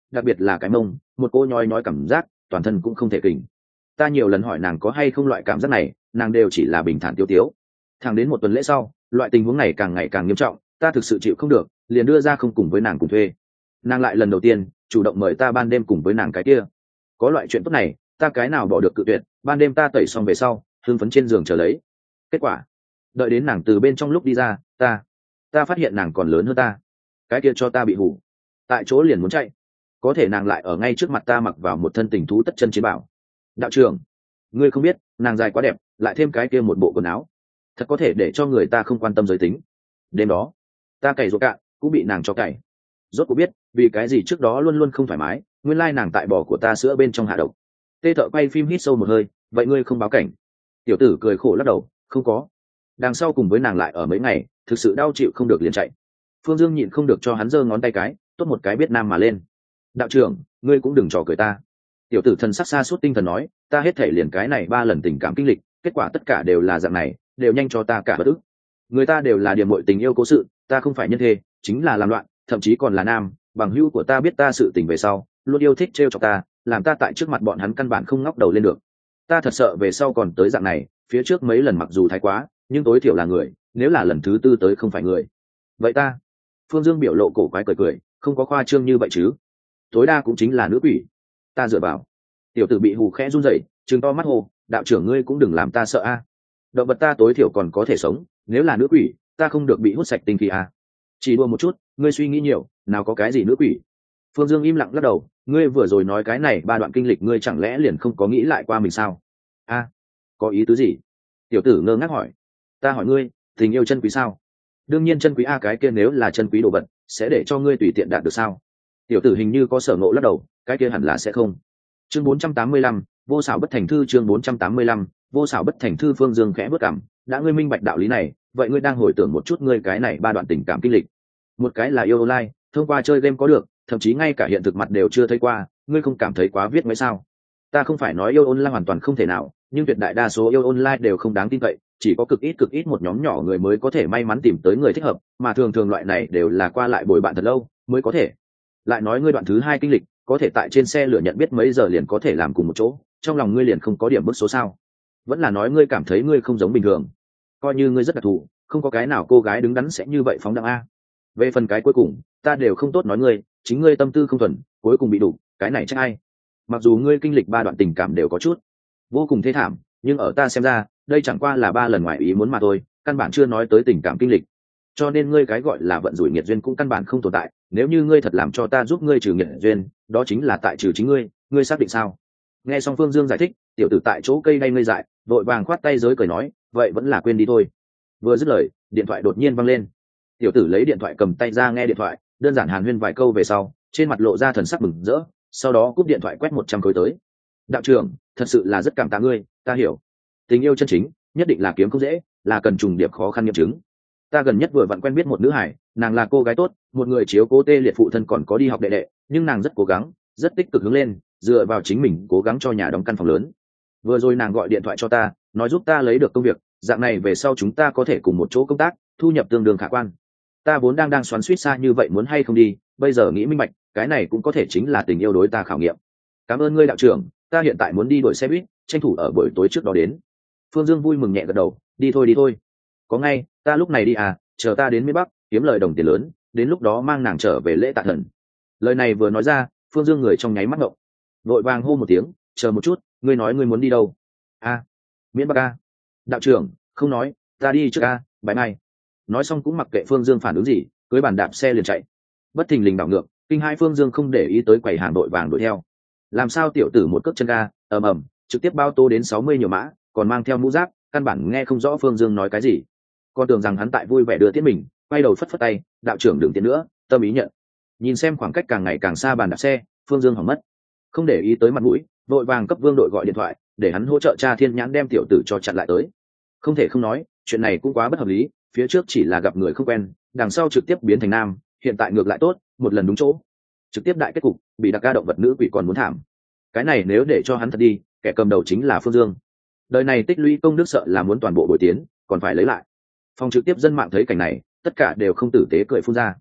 đặc biệt là cái mông, một cô nhói nhói cảm giác, toàn thân cũng không thể kình. Ta nhiều lần hỏi nàng có hay không loại cảm giác này, nàng đều chỉ là bình thản tiêu tiếu. Thẳng đến một tuần lễ sau, loại tình huống này càng ngày càng nghiêm trọng, ta thực sự chịu không được, liền đưa ra không cùng với nàng cùng thuê. Nàng lại lần đầu tiên chủ động mời ta ban đêm cùng với nàng cái kia. Có loại chuyện tốt này, ta cái nào bỏ được cự tuyệt, ban đêm ta tẩy xong về sau, hưng phấn trên giường chờ lấy. Kết quả, đợi đến nàng từ bên trong lúc đi ra, ta, ta phát hiện nàng còn lớn hơn ta. Cái kia cho ta bị hủ, tại chỗ liền muốn chạy. Có thể nàng lại ở ngay trước mặt ta mặc vào một thân tình thú tất chân chiến bảo. Đạo trưởng, ngươi không biết, nàng dài quá đẹp, lại thêm cái kia một bộ quần áo, thật có thể để cho người ta không quan tâm giới tính. Đêm đó, ta cày ruột cạn, cũng bị nàng cho cày. Rốt cuộc biết, vì cái gì trước đó luôn luôn không thoải mái, nguyên lai nàng tại bò của ta sữa bên trong hạ độc. Tê Thợ quay phim hít sâu một hơi, vậy ngươi không báo cảnh? Tiểu tử cười khổ lắc đầu, không có. Đằng sau cùng với nàng lại ở mấy ngày, thực sự đau chịu không được liền chạy. Phương Dương nhịn không được cho hắn giơ ngón tay cái, tốt một cái biết nam mà lên. Đạo trưởng, ngươi cũng đừng trò cười ta. Tiểu tử thần sắc xa suốt tinh thần nói, ta hết thể liền cái này ba lần tình cảm kinh lịch, kết quả tất cả đều là dạng này, đều nhanh cho ta cả bất ức. Người ta đều là điểm muội tình yêu cố sự, ta không phải nhân thê, chính là làm loạn, thậm chí còn là nam. Bằng hữu của ta biết ta sự tình về sau, luôn yêu thích trêu chọc ta, làm ta tại trước mặt bọn hắn căn bản không ngóc đầu lên được. Ta thật sợ về sau còn tới dạng này, phía trước mấy lần mặc dù thái quá, nhưng tối thiểu là người, nếu là lần thứ tư tới không phải người. Vậy ta? Phương Dương biểu lộ cổ quái cười cười, không có khoa trương như vậy chứ. Tối đa cũng chính là nữ quỷ. Ta dựa vào. Tiểu tử bị hù khẽ run rẩy, trừng to mắt hồ, đạo trưởng ngươi cũng đừng làm ta sợ a. Động vật ta tối thiểu còn có thể sống, nếu là nữ quỷ, ta không được bị hút sạch tinh khí a. Chỉ đùa một chút, ngươi suy nghĩ nhiều, nào có cái gì nữ quỷ. Phương Dương im lặng lắc đầu, ngươi vừa rồi nói cái này ba đoạn kinh lịch ngươi chẳng lẽ liền không có nghĩ lại qua mình sao? A, có ý tứ gì? Tiểu tử ngơ ngác hỏi. Ta hỏi ngươi, tình yêu chân quý sao? Đương nhiên chân quý a, cái kia nếu là chân quý đồ vật, sẽ để cho ngươi tùy tiện đạt được sao? Tiểu tử hình như có sở ngộ lắc đầu, cái kia hẳn là sẽ không. Chương bốn trăm tám mươi lăm, vô xảo bất thành thư. Chương bốn trăm tám mươi lăm, vô xảo bất thành thư. Phương Dương khẽ bước cằm, đã ngươi minh bạch đạo lý này, vậy ngươi đang hồi tưởng một chút ngươi cái này ba đoạn tình cảm kinh lịch. Một cái là yêu online, thông qua chơi game có được, thậm chí ngay cả hiện thực mặt đều chưa thấy qua, ngươi không cảm thấy quá viết mấy sao? Ta không phải nói yêu online hoàn toàn không thể nào, nhưng tuyệt đại đa số yêu online đều không đáng tin cậy, chỉ có cực ít cực ít một nhóm nhỏ người mới có thể may mắn tìm tới người thích hợp, mà thường thường loại này đều là qua lại bồi bạn thật lâu mới có thể. Lại nói ngươi đoạn thứ hai kinh lịch, có thể tại trên xe lửa nhận biết mấy giờ liền có thể làm cùng một chỗ, trong lòng ngươi liền không có điểm bức số sao? Vẫn là nói ngươi cảm thấy ngươi không giống bình thường? Coi như ngươi rất đặc thù, không có cái nào cô gái đứng đắn sẽ như vậy phóng đẳng a. Về phần cái cuối cùng, ta đều không tốt nói ngươi, chính ngươi tâm tư không thuần, cuối cùng bị đủ, cái này chắc ai? Mặc dù ngươi kinh lịch ba đoạn tình cảm đều có chút vô cùng thê thảm, nhưng ở ta xem ra, đây chẳng qua là ba lần ngoài ý muốn mà thôi, căn bản chưa nói tới tình cảm kinh lịch. Cho nên ngươi cái gọi là vận rủi nghiệt duyên cũng căn bản không tồn tại, nếu như ngươi thật làm cho ta giúp ngươi trừ nghiệt duyên, đó chính là tại trừ chính ngươi, ngươi xác định sao? Nghe xong Phương Dương giải thích, tiểu tử tại chỗ cây đay ngây dại, vội vàng khoát tay giới cười nói, vậy vẫn là quên đi thôi. Vừa dứt lời, điện thoại đột nhiên văng lên. Tiểu tử lấy điện thoại cầm tay ra nghe điện thoại, đơn giản hàn huyên vài câu về sau, trên mặt lộ ra thần sắc mừng rỡ, sau đó cúp điện thoại quét một trăm khối tới. Đạo trưởng, thật sự là rất cảm tạ ngươi, ta hiểu. Tình yêu chân chính, nhất định là kiếm không dễ, là cần trùng điệp khó khăn nghiệm chứng. Ta gần nhất vừa vặn quen biết một nữ hải, nàng là cô gái tốt, một người chiếu cố tê liệt phụ thân còn có đi học đệ đệ, nhưng nàng rất cố gắng, rất tích cực hướng lên, dựa vào chính mình cố gắng cho nhà đóng căn phòng lớn. Vừa rồi nàng gọi điện thoại cho ta, nói giúp ta lấy được công việc, dạng này về sau chúng ta có thể cùng một chỗ công tác, thu nhập tương đương khả quan. Ta vốn đang đang xoắn suýt xa như vậy muốn hay không đi, bây giờ nghĩ minh bạch, cái này cũng có thể chính là tình yêu đối ta khảo nghiệm. Cảm ơn ngươi đạo trưởng, ta hiện tại muốn đi đuổi xe buýt, tranh thủ ở buổi tối trước đó đến. Phương Dương vui mừng nhẹ gật đầu, đi thôi đi thôi. Có ngay, ta lúc này đi à, chờ ta đến miền Bắc, kiếm lời đồng tiền lớn, đến lúc đó mang nàng trở về lễ tạ thần. Lời này vừa nói ra, Phương Dương người trong nháy mắt ngộng, vội vàng hô một tiếng, chờ một chút, ngươi nói ngươi muốn đi đâu? A, miền Bắc a. Đạo trưởng, không nói, ta đi trước a, bye bye. Nói xong cũng mặc kệ Phương Dương phản ứng gì, cưới bàn đạp xe liền chạy. Bất thình lình đảo ngược, kinh hai Phương Dương không để ý tới quầy hàng đội vàng đuổi theo. Làm sao tiểu tử một cước chân ga, ầm ầm, trực tiếp bao tô đến sáu mươi nhiều mã, còn mang theo mũ giáp, căn bản nghe không rõ Phương Dương nói cái gì. Con tưởng rằng hắn tại vui vẻ đưa tiễn mình, quay đầu phất phất tay, đạo trưởng đừng tiến nữa, tâm ý nhận. Nhìn xem khoảng cách càng ngày càng xa bàn đạp xe, Phương Dương hỏng mất, không để ý tới mặt mũi, vội vàng cấp Vương đội gọi điện thoại, để hắn hỗ trợ cha Thiên Nhãn đem tiểu tử cho chặn lại tới. Không thể không nói, chuyện này cũng quá bất hợp lý, phía trước chỉ là gặp người không quen, đằng sau trực tiếp biến thành nam, hiện tại ngược lại tốt, một lần đúng chỗ, trực tiếp đại kết cục, bị đặc ca động vật nữ quỷ còn muốn thảm. Cái này nếu để cho hắn thật đi, kẻ cầm đầu chính là Phương Dương. Đời này tích lũy công đức sợ là muốn toàn bộ bồi tiến, còn phải lấy lại. Phòng trực tiếp dân mạng thấy cảnh này, tất cả đều không tử tế cười phun ra.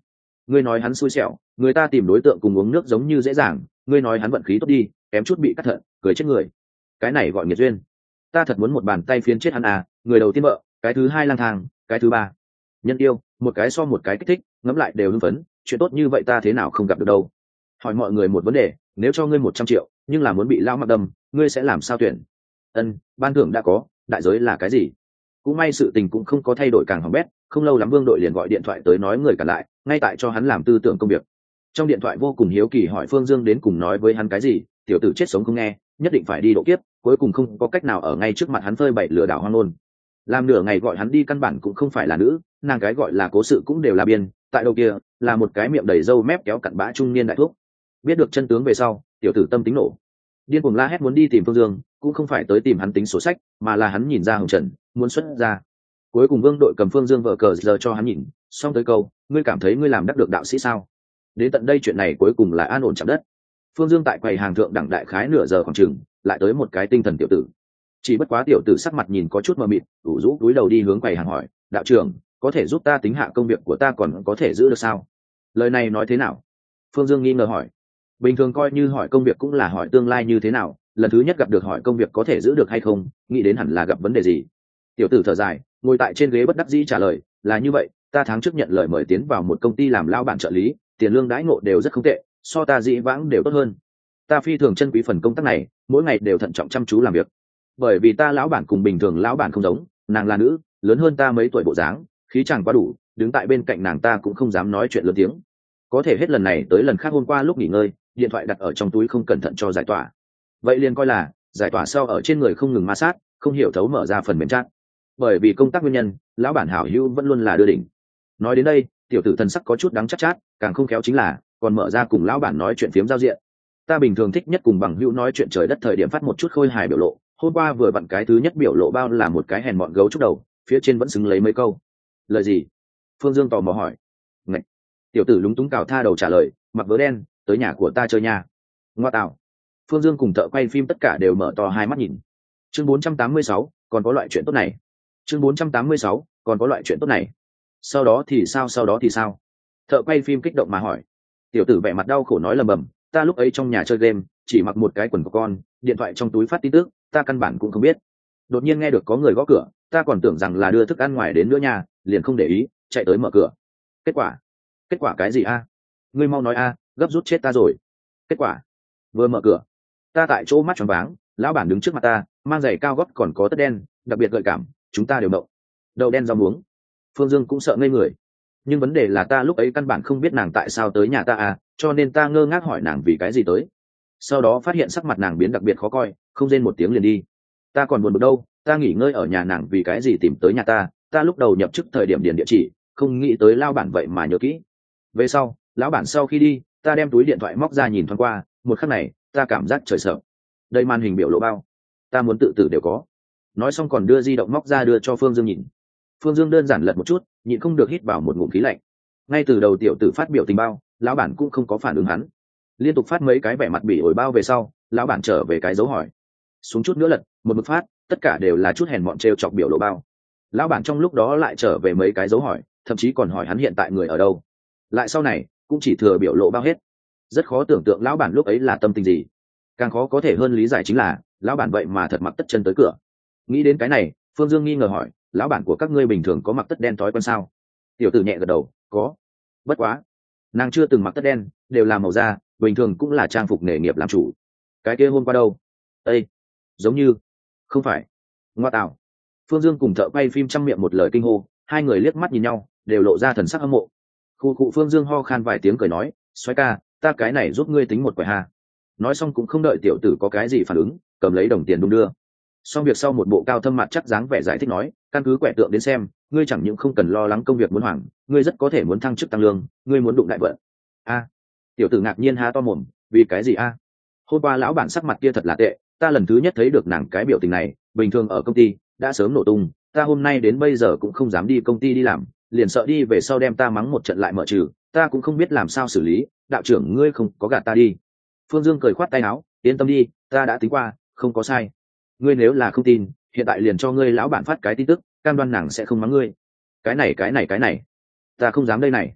Ngươi nói hắn xui xẻo, người ta tìm đối tượng cùng uống nước giống như dễ dàng, ngươi nói hắn vận khí tốt đi, kém chút bị cắt thận, cười chết người. Cái này gọi nghiệt duyên. Ta thật muốn một bàn tay phiến chết hắn à, người đầu tiên vợ, cái thứ hai lang thang, cái thứ ba nhân yêu, một cái so một cái kích thích, ngẫm lại đều hưng phấn, chuyện tốt như vậy ta thế nào không gặp được đâu. Hỏi mọi người một vấn đề, nếu cho ngươi một trăm triệu, nhưng là muốn bị lao mặc đâm, ngươi sẽ làm sao tuyển? Ân, ban thưởng đã có, đại giới là cái gì? Cũng may sự tình cũng không có thay đổi càng hỏng bét, không lâu lắm Vương đội liền gọi điện thoại tới nói người cả lại, ngay tại cho hắn làm tư tưởng công việc. Trong điện thoại vô cùng hiếu kỳ hỏi Phương Dương đến cùng nói với hắn cái gì, tiểu tử chết sống không nghe, nhất định phải đi độ kiếp, cuối cùng không có cách nào ở ngay trước mặt hắn phơi bày lừa đảo hoang ngôn. Làm nửa ngày gọi hắn đi căn bản cũng không phải là nữ, nàng cái gọi là cố sự cũng đều là biên, tại đầu kia là một cái miệng đầy râu mép kéo cặn bã trung niên đại thuốc. Biết được chân tướng về sau, tiểu tử tâm tính nổ, điên cuồng la hét muốn đi tìm Phương Dương, cũng không phải tới tìm hắn tính sổ sách, mà là hắn nhìn ra hồng trần, muốn xuất ra. Cuối cùng Vương đội cầm Phương Dương vợ cờ giờ cho hắn nhìn, xong tới câu, ngươi cảm thấy ngươi làm đắc được đạo sĩ sao? Đến tận đây chuyện này cuối cùng là an ổn chạm đất. Phương Dương tại quầy hàng thượng đẳng đại khái nửa giờ khoảng chừng, lại tới một cái tinh thần tiểu tử. Chỉ bất quá tiểu tử sắc mặt nhìn có chút mờ mịt, ủ rũ túi đầu đi hướng quầy hàng hỏi, đạo trưởng, có thể giúp ta tính hạ công việc của ta còn có thể giữ được sao? Lời này nói thế nào? Phương Dương nghi ngờ hỏi. Bình thường coi như hỏi công việc cũng là hỏi tương lai như thế nào, lần thứ nhất gặp được hỏi công việc có thể giữ được hay không, nghĩ đến hẳn là gặp vấn đề gì. Tiểu tử thở dài, ngồi tại trên ghế bất đắc dĩ trả lời, là như vậy, ta tháng trước nhận lời mời tiến vào một công ty làm lao bản trợ lý, tiền lương đãi ngộ đều rất không tệ, so ta dĩ vãng đều tốt hơn. Ta phi thường chân quý phần công tác này, mỗi ngày đều thận trọng chăm chú làm việc. Bởi vì ta lão bản cùng bình thường lão bản không giống, nàng là nữ, lớn hơn ta mấy tuổi bộ dáng, khí chàng quá đủ, đứng tại bên cạnh nàng ta cũng không dám nói chuyện lớn tiếng. Có thể hết lần này tới lần khác hôm qua lúc nghỉ ngơi, điện thoại đặt ở trong túi không cẩn thận cho giải tỏa. Vậy liền coi là giải tỏa sau ở trên người không ngừng ma sát, không hiểu thấu mở ra phần mềm chat. Bởi vì công tác nguyên nhân, lão bản hảo hữu vẫn luôn là đưa đỉnh. Nói đến đây, tiểu tử thần sắc có chút đắng chát chát, càng không khéo chính là còn mở ra cùng lão bản nói chuyện phiếm giao diện. Ta bình thường thích nhất cùng bằng hữu nói chuyện trời đất thời điểm phát một chút khôi hài biểu lộ, hôm qua vừa vặn cái thứ nhất biểu lộ bao là một cái hèn mọn gấu trúc đầu, phía trên vẫn xứng lấy mấy câu. Lời gì? Phương Dương tò mò hỏi. Ngạch. Tiểu tử lúng túng cào tha đầu trả lời, mặc vớ đen, tới nhà của ta chơi nha. Ngoa tạo. Phương Dương cùng thợ quay phim tất cả đều mở to hai mắt nhìn. Chương bốn trăm tám mươi sáu, còn có loại chuyện tốt này. Chương bốn trăm tám mươi sáu, còn có loại chuyện tốt này. Sau đó thì sao, sau đó thì sao? Thợ quay phim kích động mà hỏi. Tiểu tử vẻ mặt đau khổ nói lầm bầm, ta lúc ấy trong nhà chơi game, chỉ mặc một cái quần của con, điện thoại trong túi phát tin tức, ta căn bản cũng không biết. Đột nhiên nghe được có người gõ cửa, ta còn tưởng rằng là đưa thức ăn ngoài đến nữa nha, liền không để ý, chạy tới mở cửa. Kết quả? Kết quả cái gì a? Ngươi mau nói a, gấp rút chết ta rồi. Kết quả? Vừa mở cửa, ta tại chỗ mắt tròn váng, lão bản đứng trước mặt ta, mang giày cao gót còn có tất đen, đặc biệt gợi cảm, chúng ta đều mộng. Đậu đen rau muống. Phương Dương cũng sợ ngây người. Nhưng vấn đề là ta lúc ấy căn bản không biết nàng tại sao tới nhà ta à, cho nên ta ngơ ngác hỏi nàng vì cái gì tới. Sau đó phát hiện sắc mặt nàng biến đặc biệt khó coi, không rên một tiếng liền đi. Ta còn buồn bực đâu, ta nghỉ ngơi ở nhà nàng vì cái gì tìm tới nhà ta, ta lúc đầu nhập chức thời điểm điền địa chỉ, không nghĩ tới lao bản vậy mà nhớ kỹ. Về sau, lão bản sau khi đi, ta đem túi điện thoại móc ra nhìn thoáng qua, một khắc này, ta cảm giác trời sợ. Đây màn hình biểu lộ bao, ta muốn tự tử đều có. Nói xong còn đưa di động móc ra đưa cho Phương Dương nhìn. Phương Dương đơn giản lật một chút, nhịn không được hít vào một ngụm khí lạnh. Ngay từ đầu tiểu tử phát biểu tình bao, lão bản cũng không có phản ứng hắn. Liên tục phát mấy cái vẻ mặt bỉ ổi bao về sau, lão bản trở về cái dấu hỏi. Xuống chút nữa lật, một mực phát, tất cả đều là chút hèn mọn trêu chọc biểu lộ bao. Lão bản trong lúc đó lại trở về mấy cái dấu hỏi, thậm chí còn hỏi hắn hiện tại người ở đâu. Lại sau này, cũng chỉ thừa biểu lộ bao hết. Rất khó tưởng tượng lão bản lúc ấy là tâm tình gì. Càng khó có thể hơn lý giải chính là, lão bản vậy mà thật mặc tất chân tới cửa. Nghĩ đến cái này, Phương Dương nghi ngờ hỏi, lão bản của các ngươi bình thường có mặc tất đen thói quen sao? Tiểu tử nhẹ gật đầu, có. Bất quá, nàng chưa từng mặc tất đen, đều là màu da, bình thường cũng là trang phục nghề nghiệp làm chủ. Cái kia hôm qua đâu? Ê, giống như, không phải. Ngoa tạo. Phương Dương cùng thợ quay phim trăm miệng một lời kinh hô, hai người liếc mắt nhìn nhau, đều lộ ra thần sắc hâm mộ. Khu cụ Phương Dương ho khan vài tiếng cười nói, xoáy ca, ta cái này giúp ngươi tính một quẻ ha. Nói xong cũng không đợi tiểu tử có cái gì phản ứng, cầm lấy đồng tiền đung đưa. Xong việc sau một bộ cao thâm mặt chắc dáng vẻ giải thích nói, căn cứ quẻ tượng đến xem, ngươi chẳng những không cần lo lắng công việc muốn hoảng, ngươi rất có thể muốn thăng chức tăng lương, ngươi muốn đụng đại vận. A, tiểu tử ngạc nhiên há to mồm, vì cái gì a? Hôm qua lão bản sắc mặt kia thật là tệ, ta lần thứ nhất thấy được nàng cái biểu tình này, bình thường ở công ty đã sớm nổ tung, ta hôm nay đến bây giờ cũng không dám đi công ty đi làm, liền sợ đi về sau đem ta mắng một trận lại mở trừ, ta cũng không biết làm sao xử lý, đạo trưởng ngươi không có gạt ta đi. Phương Dương cười khoát tay áo, yên tâm đi, ta đã tính qua, không có sai. Ngươi nếu là không tin, hiện tại liền cho ngươi lão bản phát cái tin tức, cam đoan nàng sẽ không mắng ngươi. Cái này cái này cái này, ta không dám đây này.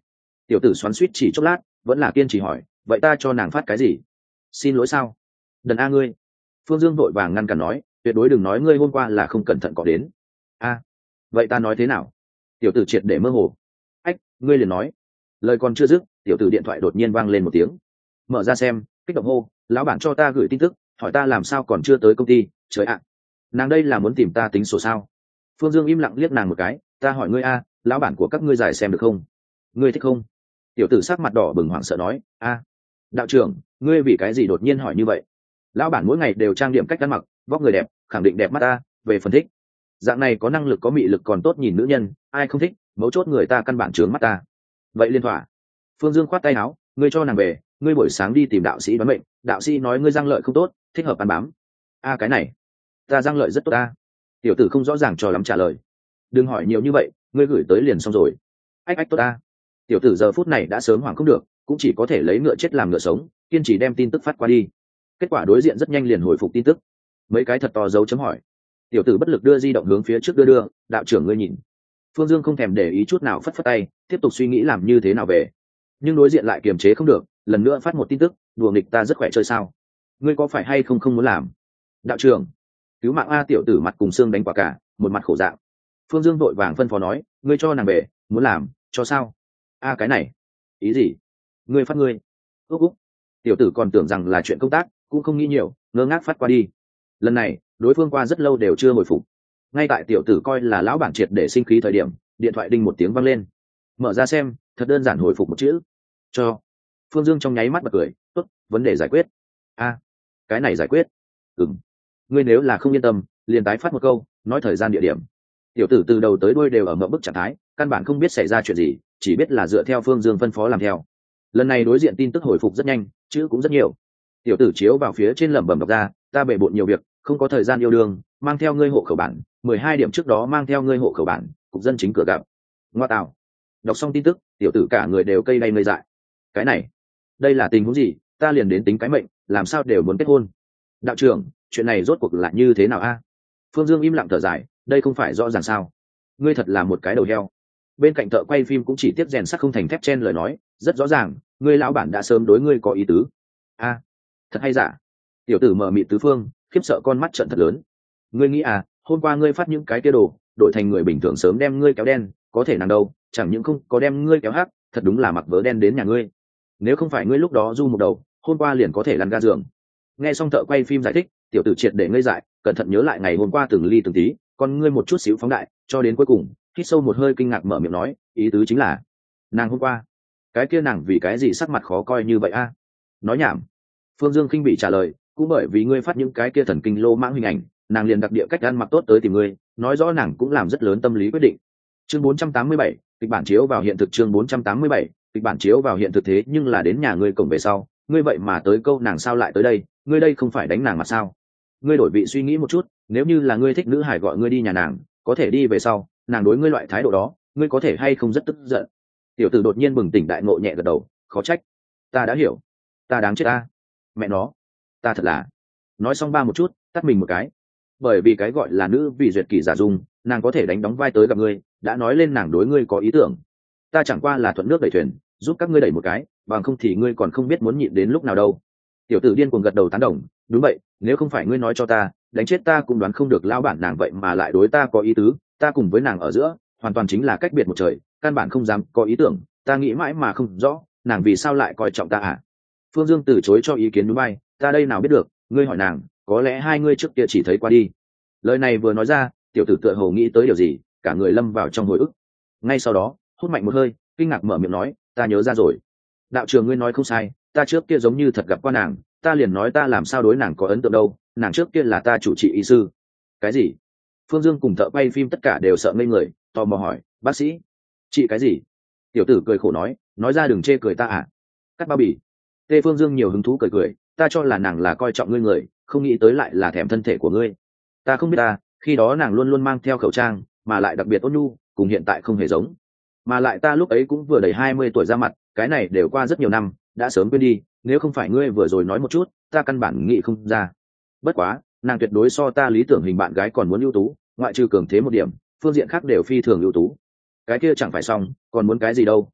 Tiểu tử xoắn suýt chỉ chốc lát vẫn là kiên trì hỏi, vậy ta cho nàng phát cái gì? Xin lỗi sao? Đần a ngươi. Phương Dương vội vàng ngăn cản nói, tuyệt đối đừng nói ngươi hôm qua là không cẩn thận có đến. A, vậy ta nói thế nào? Tiểu tử triệt để mơ hồ. Ách, ngươi liền nói. Lời còn chưa dứt, tiểu tử điện thoại đột nhiên vang lên một tiếng. Mở ra xem, kích động hô, lão bản cho ta gửi tin tức, hỏi ta làm sao còn chưa tới công ty. Trời ạ, nàng đây là muốn tìm ta tính sổ sao? Phương Dương im lặng liếc nàng một cái, ta hỏi ngươi a, lão bản của các ngươi giải xem được không? Ngươi thích không? Tiểu tử sắc mặt đỏ bừng hoảng sợ nói, a, đạo trưởng, ngươi vì cái gì đột nhiên hỏi như vậy? Lão bản mỗi ngày đều trang điểm cách ăn mặc, vóc người đẹp, khẳng định đẹp mắt ta. Về phần thích, dạng này có năng lực có mị lực còn tốt nhìn nữ nhân, ai không thích? Mấu chốt người ta căn bản trướng mắt ta. Vậy liên thỏa. Phương Dương khoát tay áo, ngươi cho nàng về, ngươi buổi sáng đi tìm đạo sĩ đoán mệnh, đạo sĩ nói ngươi răng lợi không tốt, thích hợp ăn bám. A cái này, ta răng lợi rất tốt ta. Tiểu tử không rõ ràng cho lắm trả lời. Đừng hỏi nhiều như vậy, ngươi gửi tới liền xong rồi. Ách ách tốt ta. Tiểu tử giờ phút này đã sớm hoảng không được, cũng chỉ có thể lấy ngựa chết làm ngựa sống, kiên trì đem tin tức phát qua đi. Kết quả đối diện rất nhanh liền hồi phục tin tức, mấy cái thật to dấu chấm hỏi. Tiểu tử bất lực đưa di động hướng phía trước đưa đưa, đạo trưởng ngươi nhìn. Phương Dương không thèm để ý chút nào, phất phất tay, tiếp tục suy nghĩ làm như thế nào về. Nhưng đối diện lại kiềm chế không được, lần nữa phát một tin tức, đùa nghịch ta rất khỏe chơi sao? Ngươi có phải hay không không muốn làm? Đạo trưởng, cứu mạng a. Tiểu tử mặt cùng xương đánh quả cả, một mặt khổ dạng. Phương Dương vội vàng phân phó nói, ngươi cho nàng về, muốn làm, cho sao? A cái này, ý gì? Ngươi phát ngươi. Úc úc. Tiểu tử còn tưởng rằng là chuyện công tác, cũng không nghĩ nhiều, ngơ ngác phát qua đi. Lần này, đối phương qua rất lâu đều chưa hồi phục. Ngay tại tiểu tử coi là lão bản triệt để sinh khí thời điểm, điện thoại đinh một tiếng vang lên. Mở ra xem, thật đơn giản hồi phục một chữ, cho. Phương Dương trong nháy mắt bật cười, tốt, vấn đề giải quyết. A, cái này giải quyết. Ừm. Ngươi nếu là không yên tâm, liền tái phát một câu, nói thời gian địa điểm. Tiểu tử từ đầu tới đuôi đều ở ngậm bức trạng thái, căn bản không biết xảy ra chuyện gì, chỉ biết là dựa theo Phương Dương phân phó làm theo. Lần này đối diện tin tức hồi phục rất nhanh, chữ cũng rất nhiều. Tiểu tử chiếu vào phía trên lẩm bẩm đọc ra, ta bể bộn nhiều việc, không có thời gian yêu đương, mang theo ngươi hộ khẩu bản, mười hai điểm trước đó mang theo ngươi hộ khẩu bản, cục dân chính cửa gặp. Ngoa tạo. Đọc xong tin tức, tiểu tử cả người đều cây đay ngây dại. Cái này, đây là tình huống gì? Ta liền đến tính cái mệnh, làm sao đều muốn kết hôn. Đạo trưởng, chuyện này rốt cuộc là như thế nào a? Phương Dương im lặng thở dài, đây không phải rõ ràng sao? Ngươi thật là một cái đầu heo. Bên cạnh thợ quay phim cũng chỉ tiếp rèn sắt không thành thép chen lời nói, rất rõ ràng, ngươi lão bản đã sớm đối ngươi có ý tứ. A, thật hay giả? Tiểu tử mở mịt tứ phương, khiếp sợ con mắt trợn thật lớn. Ngươi nghĩ à, hôm qua ngươi phát những cái kia đồ, đổi thành người bình thường sớm đem ngươi kéo đen, có thể nàng đâu, chẳng những không có đem ngươi kéo hắc, thật đúng là mặc vớ đen đến nhà ngươi. Nếu không phải ngươi lúc đó du một đầu, hôm qua liền có thể lăn ga giường. Nghe xong thợ quay phim giải thích, tiểu tử triệt để ngây dại, cẩn thận nhớ lại ngày hôm qua từng ly từng tí, con ngươi một chút xíu phóng đại, cho đến cuối cùng, hít sâu một hơi kinh ngạc mở miệng nói, ý tứ chính là, nàng hôm qua, cái kia nàng vì cái gì sắc mặt khó coi như vậy a? Nói nhảm. Phương Dương khinh bị trả lời, cũng bởi vì ngươi phát những cái kia thần kinh lô mãng hình ảnh, nàng liền đặc địa cách ăn mặc tốt tới tìm ngươi, nói rõ nàng cũng làm rất lớn tâm lý quyết định. Chương bốn trăm tám mươi bảy, kịch bản chiếu vào hiện thực. Chương bốn trăm tám mươi bảy, kịch bản chiếu vào hiện thực. Thế nhưng là đến nhà ngươi cổng về sau, ngươi vậy mà tới câu nàng sao lại tới đây, ngươi đây không phải đánh nàng mà sao? Ngươi đổi vị suy nghĩ một chút, nếu như là ngươi thích nữ hải gọi ngươi đi nhà nàng, có thể đi về sau, nàng đối ngươi loại thái độ đó, ngươi có thể hay không rất tức giận? Tiểu tử đột nhiên bừng tỉnh đại ngộ nhẹ gật đầu, khó trách, ta đã hiểu, ta đáng chết ta, mẹ nó, ta thật là. Nói xong ba một chút, tắt mình một cái. Bởi vì cái gọi là nữ vì duyệt kỷ giả dung, nàng có thể đánh đóng vai tới gặp ngươi, đã nói lên nàng đối ngươi có ý tưởng. Ta chẳng qua là thuận nước đẩy thuyền, giúp các ngươi đẩy một cái, bằng không thì ngươi còn không biết muốn nhịn đến lúc nào đâu. Tiểu tử điên cuồng gật đầu tán đồng, đúng vậy, nếu không phải ngươi nói cho ta, đánh chết ta cũng đoán không được lão bản nàng vậy mà lại đối ta có ý tứ, ta cùng với nàng ở giữa, hoàn toàn chính là cách biệt một trời, căn bản không dám có ý tưởng, ta nghĩ mãi mà không rõ, nàng vì sao lại coi trọng ta à? Phương Dương từ chối cho ý kiến núi bay, ta đây nào biết được, ngươi hỏi nàng, có lẽ hai ngươi trước kia chỉ thấy qua đi. Lời này vừa nói ra, tiểu tử tựa hồ nghĩ tới điều gì, cả người lâm vào trong hồi ức. Ngay sau đó, hút mạnh một hơi, kinh ngạc mở miệng nói, ta nhớ ra rồi. Đạo trưởng ngươi nói không sai, ta trước kia giống như thật gặp qua nàng, ta liền nói ta làm sao đối nàng có ấn tượng đâu, nàng trước kia là ta chủ trị y sư. Cái gì? Phương Dương cùng thợ quay phim tất cả đều sợ ngây người, tò mò hỏi, bác sĩ, chị cái gì? Tiểu tử cười khổ nói, nói ra đừng chê cười ta à. Cắt bao bì. Tê Phương Dương nhiều hứng thú cười cười, ta cho là nàng là coi trọng ngươi người, không nghĩ tới lại là thèm thân thể của ngươi. Ta không biết ta, khi đó nàng luôn luôn mang theo khẩu trang, mà lại đặc biệt ôn nhu, cùng hiện tại không hề giống. Mà lại ta lúc ấy cũng vừa đầy hai mươi tuổi ra mặt, cái này đều qua rất nhiều năm, đã sớm quên đi, nếu không phải ngươi vừa rồi nói một chút, ta căn bản nghĩ không ra. Bất quá, nàng tuyệt đối so ta lý tưởng hình bạn gái còn muốn ưu tú, ngoại trừ cường thế một điểm, phương diện khác đều phi thường ưu tú. Cái kia chẳng phải xong, còn muốn cái gì đâu,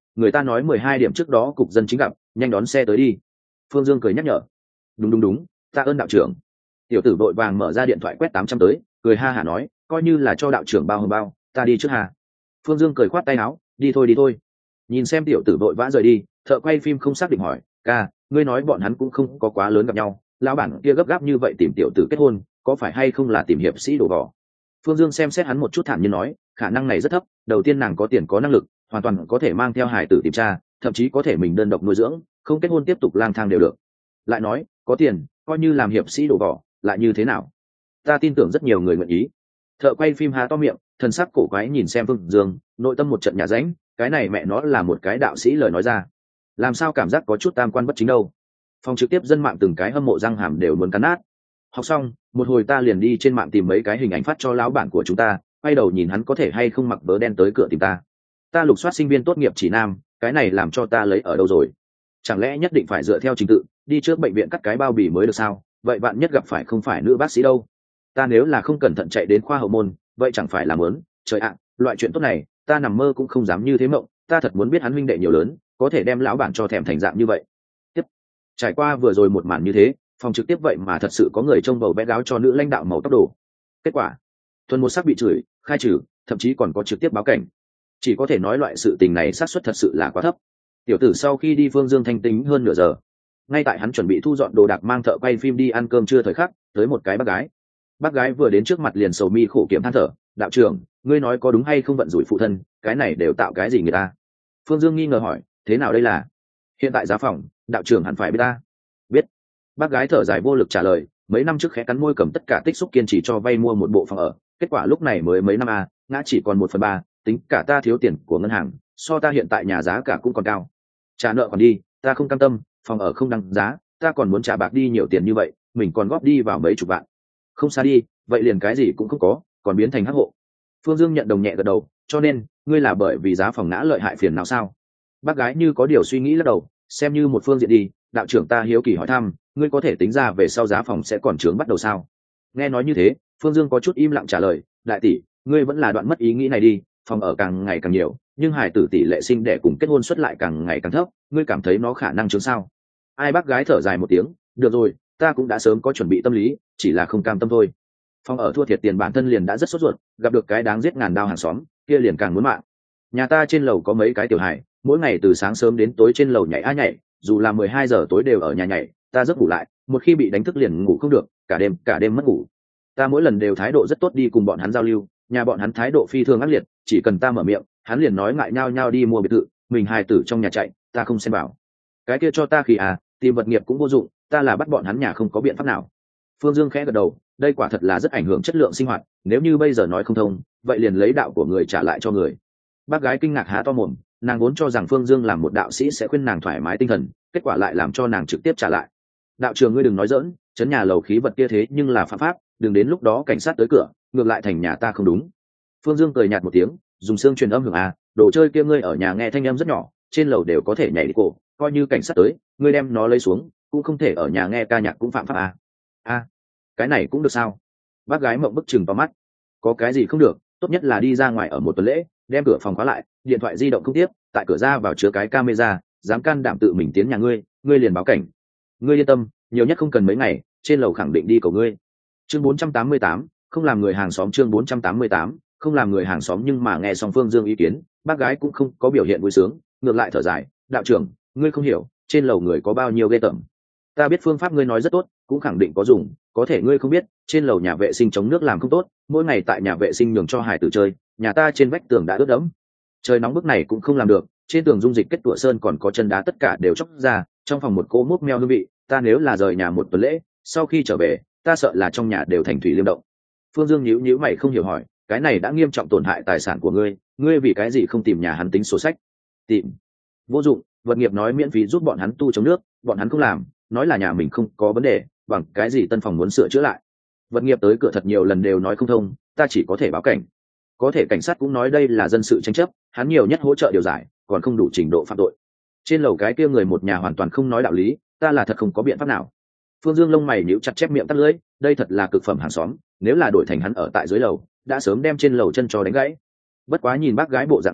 người ta nói mười hai điểm trước đó cục dân chính gặp, nhanh đón xe tới đi. Phương Dương cười nhắc nhở. Đúng đúng đúng, tạ ơn đạo trưởng. Tiểu tử vội vàng mở ra điện thoại quét tám trăm tới, cười ha hả nói, coi như là cho đạo trưởng bao hồng bao, ta đi trước hà. Phương Dương cười khoát tay áo, đi thôi đi thôi. Nhìn xem tiểu tử vội vã rời đi, thợ quay phim không xác định hỏi, ca, ngươi nói bọn hắn cũng không có quá lớn gặp nhau, lão bản kia gấp gáp như vậy tìm tiểu tử kết hôn, có phải hay không là tìm hiệp sĩ đổ vỏ? Phương Dương xem xét hắn một chút thản nhiên nói, khả năng này rất thấp, đầu tiên nàng có tiền có năng lực, hoàn toàn có thể mang theo hài tử tìm cha, thậm chí có thể mình đơn độc nuôi dưỡng, không kết hôn tiếp tục lang thang đều được. Lại nói, có tiền, coi như làm hiệp sĩ đổ vỏ, lại như thế nào? Ta tin tưởng rất nhiều người nguyện ý. Thợ quay phim há to miệng, thần sắc cổ quái nhìn xem Phương Dương, nội tâm một trận nhà ránh, cái này mẹ nó là một cái đạo sĩ lời nói ra, làm sao cảm giác có chút tam quan bất chính đâu. Phòng trực tiếp dân mạng từng cái hâm mộ răng hàm đều muốn cắn nát. Học xong, một hồi ta liền đi trên mạng tìm mấy cái hình ảnh phát cho lão bản của chúng ta, quay đầu nhìn hắn có thể hay không mặc vớ đen tới cửa tìm ta. Ta lục soát sinh viên tốt nghiệp chỉ nam, cái này làm cho ta lấy ở đâu rồi? Chẳng lẽ nhất định phải dựa theo trình tự, đi trước bệnh viện cắt cái bao bì mới được sao? Vậy bạn nhất gặp phải không phải nữ bác sĩ đâu? Ta nếu là không cẩn thận chạy đến khoa hậu môn, vậy chẳng phải là muốn, trời ạ, loại chuyện tốt này, ta nằm mơ cũng không dám như thế mộng, ta thật muốn biết hắn huynh đệ nhiều lớn, có thể đem lão bản cho thèm thành dạng như vậy. Tiếp, trải qua vừa rồi một màn như thế, phòng trực tiếp vậy mà thật sự có người trông bầu bé gáo cho nữ lãnh đạo màu tóc đồ. Kết quả, thuần một sắc bị chửi, khai trừ, thậm chí còn có trực tiếp báo cảnh. Chỉ có thể nói loại sự tình này xác suất thật sự là quá thấp. Tiểu tử sau khi đi Phương Dương thanh tính hơn nửa giờ, ngay tại hắn chuẩn bị thu dọn đồ đạc mang thợ quay phim đi ăn cơm trưa thời khắc, tới một cái bác gái. Bác gái vừa đến trước mặt liền sầu mi khổ kiểm than thở, đạo trưởng, ngươi nói có đúng hay không vận rủi phụ thân, cái này đều tạo cái gì người ta? Phương Dương nghi ngờ hỏi, thế nào đây là? Hiện tại giá phòng, đạo trưởng hẳn phải biết ta. Biết. Bác gái thở dài vô lực trả lời, mấy năm trước khẽ cắn môi cầm tất cả tích xúc kiên trì cho vay mua một bộ phòng ở, kết quả lúc này mới mấy năm a, ngã chỉ còn một phần ba, tính cả ta thiếu tiền của ngân hàng, so ta hiện tại nhà giá cả cũng còn cao. Trả nợ còn đi, ta không cam tâm, phòng ở không đăng giá, ta còn muốn trả bạc đi nhiều tiền như vậy, mình còn góp đi vào mấy chục vạn. Không xa đi, vậy liền cái gì cũng không có, còn biến thành hắc hộ. Phương Dương nhận đồng nhẹ gật đầu, cho nên ngươi là bởi vì giá phòng ngã lợi hại phiền nào sao? Bác gái như có điều suy nghĩ lắc đầu, xem như một phương diện đi, đạo trưởng ta hiếu kỳ hỏi thăm, ngươi có thể tính ra về sau giá phòng sẽ còn trướng bắt đầu sao? Nghe nói như thế, Phương Dương có chút im lặng trả lời, đại tỷ, ngươi vẫn là đoạn mất ý nghĩ này đi, phòng ở càng ngày càng nhiều, nhưng hài tử tỷ lệ sinh đẻ cùng kết hôn suất lại càng ngày càng thấp, ngươi cảm thấy nó khả năng trướng sao? Ai bác gái thở dài một tiếng, được rồi, ta cũng đã sớm có chuẩn bị tâm lý, chỉ là không cam tâm thôi. Phòng ở thua thiệt tiền bản thân liền đã rất sốt ruột, gặp được cái đáng giết ngàn đao hàng xóm, kia liền càng muốn mạng. Nhà ta trên lầu có mấy cái tiểu hài, mỗi ngày từ sáng sớm đến tối trên lầu nhảy a nhảy, dù là mười hai giờ tối đều ở nhà nhảy, ta giấc ngủ lại, một khi bị đánh thức liền ngủ không được, cả đêm cả đêm mất ngủ. Ta mỗi lần đều thái độ rất tốt đi cùng bọn hắn giao lưu, nhà bọn hắn thái độ phi thường ác liệt, chỉ cần ta mở miệng, hắn liền nói ngại nhau nhau đi mua biệt thự, mình hài tử trong nhà chạy, ta không xem bảo. Cái kia cho ta khi à, tìm vật nghiệp cũng vô dụng, ta là bắt bọn hắn nhà không có biện pháp nào. Phương Dương khẽ gật đầu, đây quả thật là rất ảnh hưởng chất lượng sinh hoạt, nếu như bây giờ nói không thông, vậy liền lấy đạo của người trả lại cho người. Bác gái kinh ngạc há to mồm, nàng vốn cho rằng Phương Dương làm một đạo sĩ sẽ khuyên nàng thoải mái tinh thần, kết quả lại làm cho nàng trực tiếp trả lại. Đạo trưởng ngươi đừng nói dỡn, chấn nhà lầu khí vật kia thế nhưng là phạm pháp, đừng đến lúc đó cảnh sát tới cửa, ngược lại thành nhà ta không đúng. Phương Dương cười nhạt một tiếng, dùng xương truyền âm hưởng à, đồ chơi kia ngươi ở nhà nghe thanh âm rất nhỏ, trên lầu đều có thể nhảy đi cổ, coi như cảnh sát tới, ngươi đem nó lấy xuống, cũng không thể ở nhà nghe ca nhạc cũng phạm pháp à. À, cái này cũng được sao? Bác gái mộng bức chừng vào mắt, có cái gì không được, tốt nhất là đi ra ngoài ở một tuần lễ, đem cửa phòng khóa lại, điện thoại di động không tiếp, tại cửa ra vào chứa cái camera, dám can đảm tự mình tiến nhà ngươi, ngươi liền báo cảnh. Ngươi yên tâm, nhiều nhất không cần mấy ngày, trên lầu khẳng định đi cầu ngươi. Chương bốn trăm tám mươi tám, không làm người hàng xóm. Chương bốn trăm tám mươi tám, không làm người hàng xóm. Nhưng mà nghe xong Phương Dương ý kiến, bác gái cũng không có biểu hiện vui sướng, ngược lại thở dài, đạo trưởng, ngươi không hiểu, trên lầu người có bao nhiêu ghê tởm. Ta biết phương pháp ngươi nói rất tốt, cũng khẳng định có dùng, có thể ngươi không biết, trên lầu nhà vệ sinh chống nước làm không tốt, mỗi ngày tại nhà vệ sinh nhường cho hải tử chơi, nhà ta trên vách tường đã ướt đẫm. Trời nóng bức này cũng không làm được, trên tường dung dịch kết tủa sơn còn có chân đá tất cả đều chóc ra, trong phòng một cỗ mốc meo hương vị, ta nếu là rời nhà một tuần lễ, sau khi trở về, ta sợ là trong nhà đều thành thủy liêm động. Phương Dương nhíu nhíu mày không hiểu hỏi, cái này đã nghiêm trọng tổn hại tài sản của ngươi, ngươi vì cái gì không tìm nhà hắn tính sổ sách? Tìm? Vô dụng, vật nghiệp nói miễn phí giúp bọn hắn tu chống nước, bọn hắn không làm, nói là nhà mình không có vấn đề, bằng cái gì tân phòng muốn sửa chữa lại. Vật nghiệp tới cửa thật nhiều lần đều nói không thông, ta chỉ có thể báo cảnh. Có thể cảnh sát cũng nói đây là dân sự tranh chấp, hắn nhiều nhất hỗ trợ điều giải, còn không đủ trình độ phạm tội. Trên lầu cái kia người một nhà hoàn toàn không nói đạo lý, ta là thật không có biện pháp nào. Phương Dương lông mày nhíu chặt chép miệng tắt lưỡi, đây thật là cực phẩm hàng xóm, nếu là đổi thành hắn ở tại dưới lầu, đã sớm đem trên lầu chân cho đánh gãy. Bất quá nhìn bác gái bộ dạng này,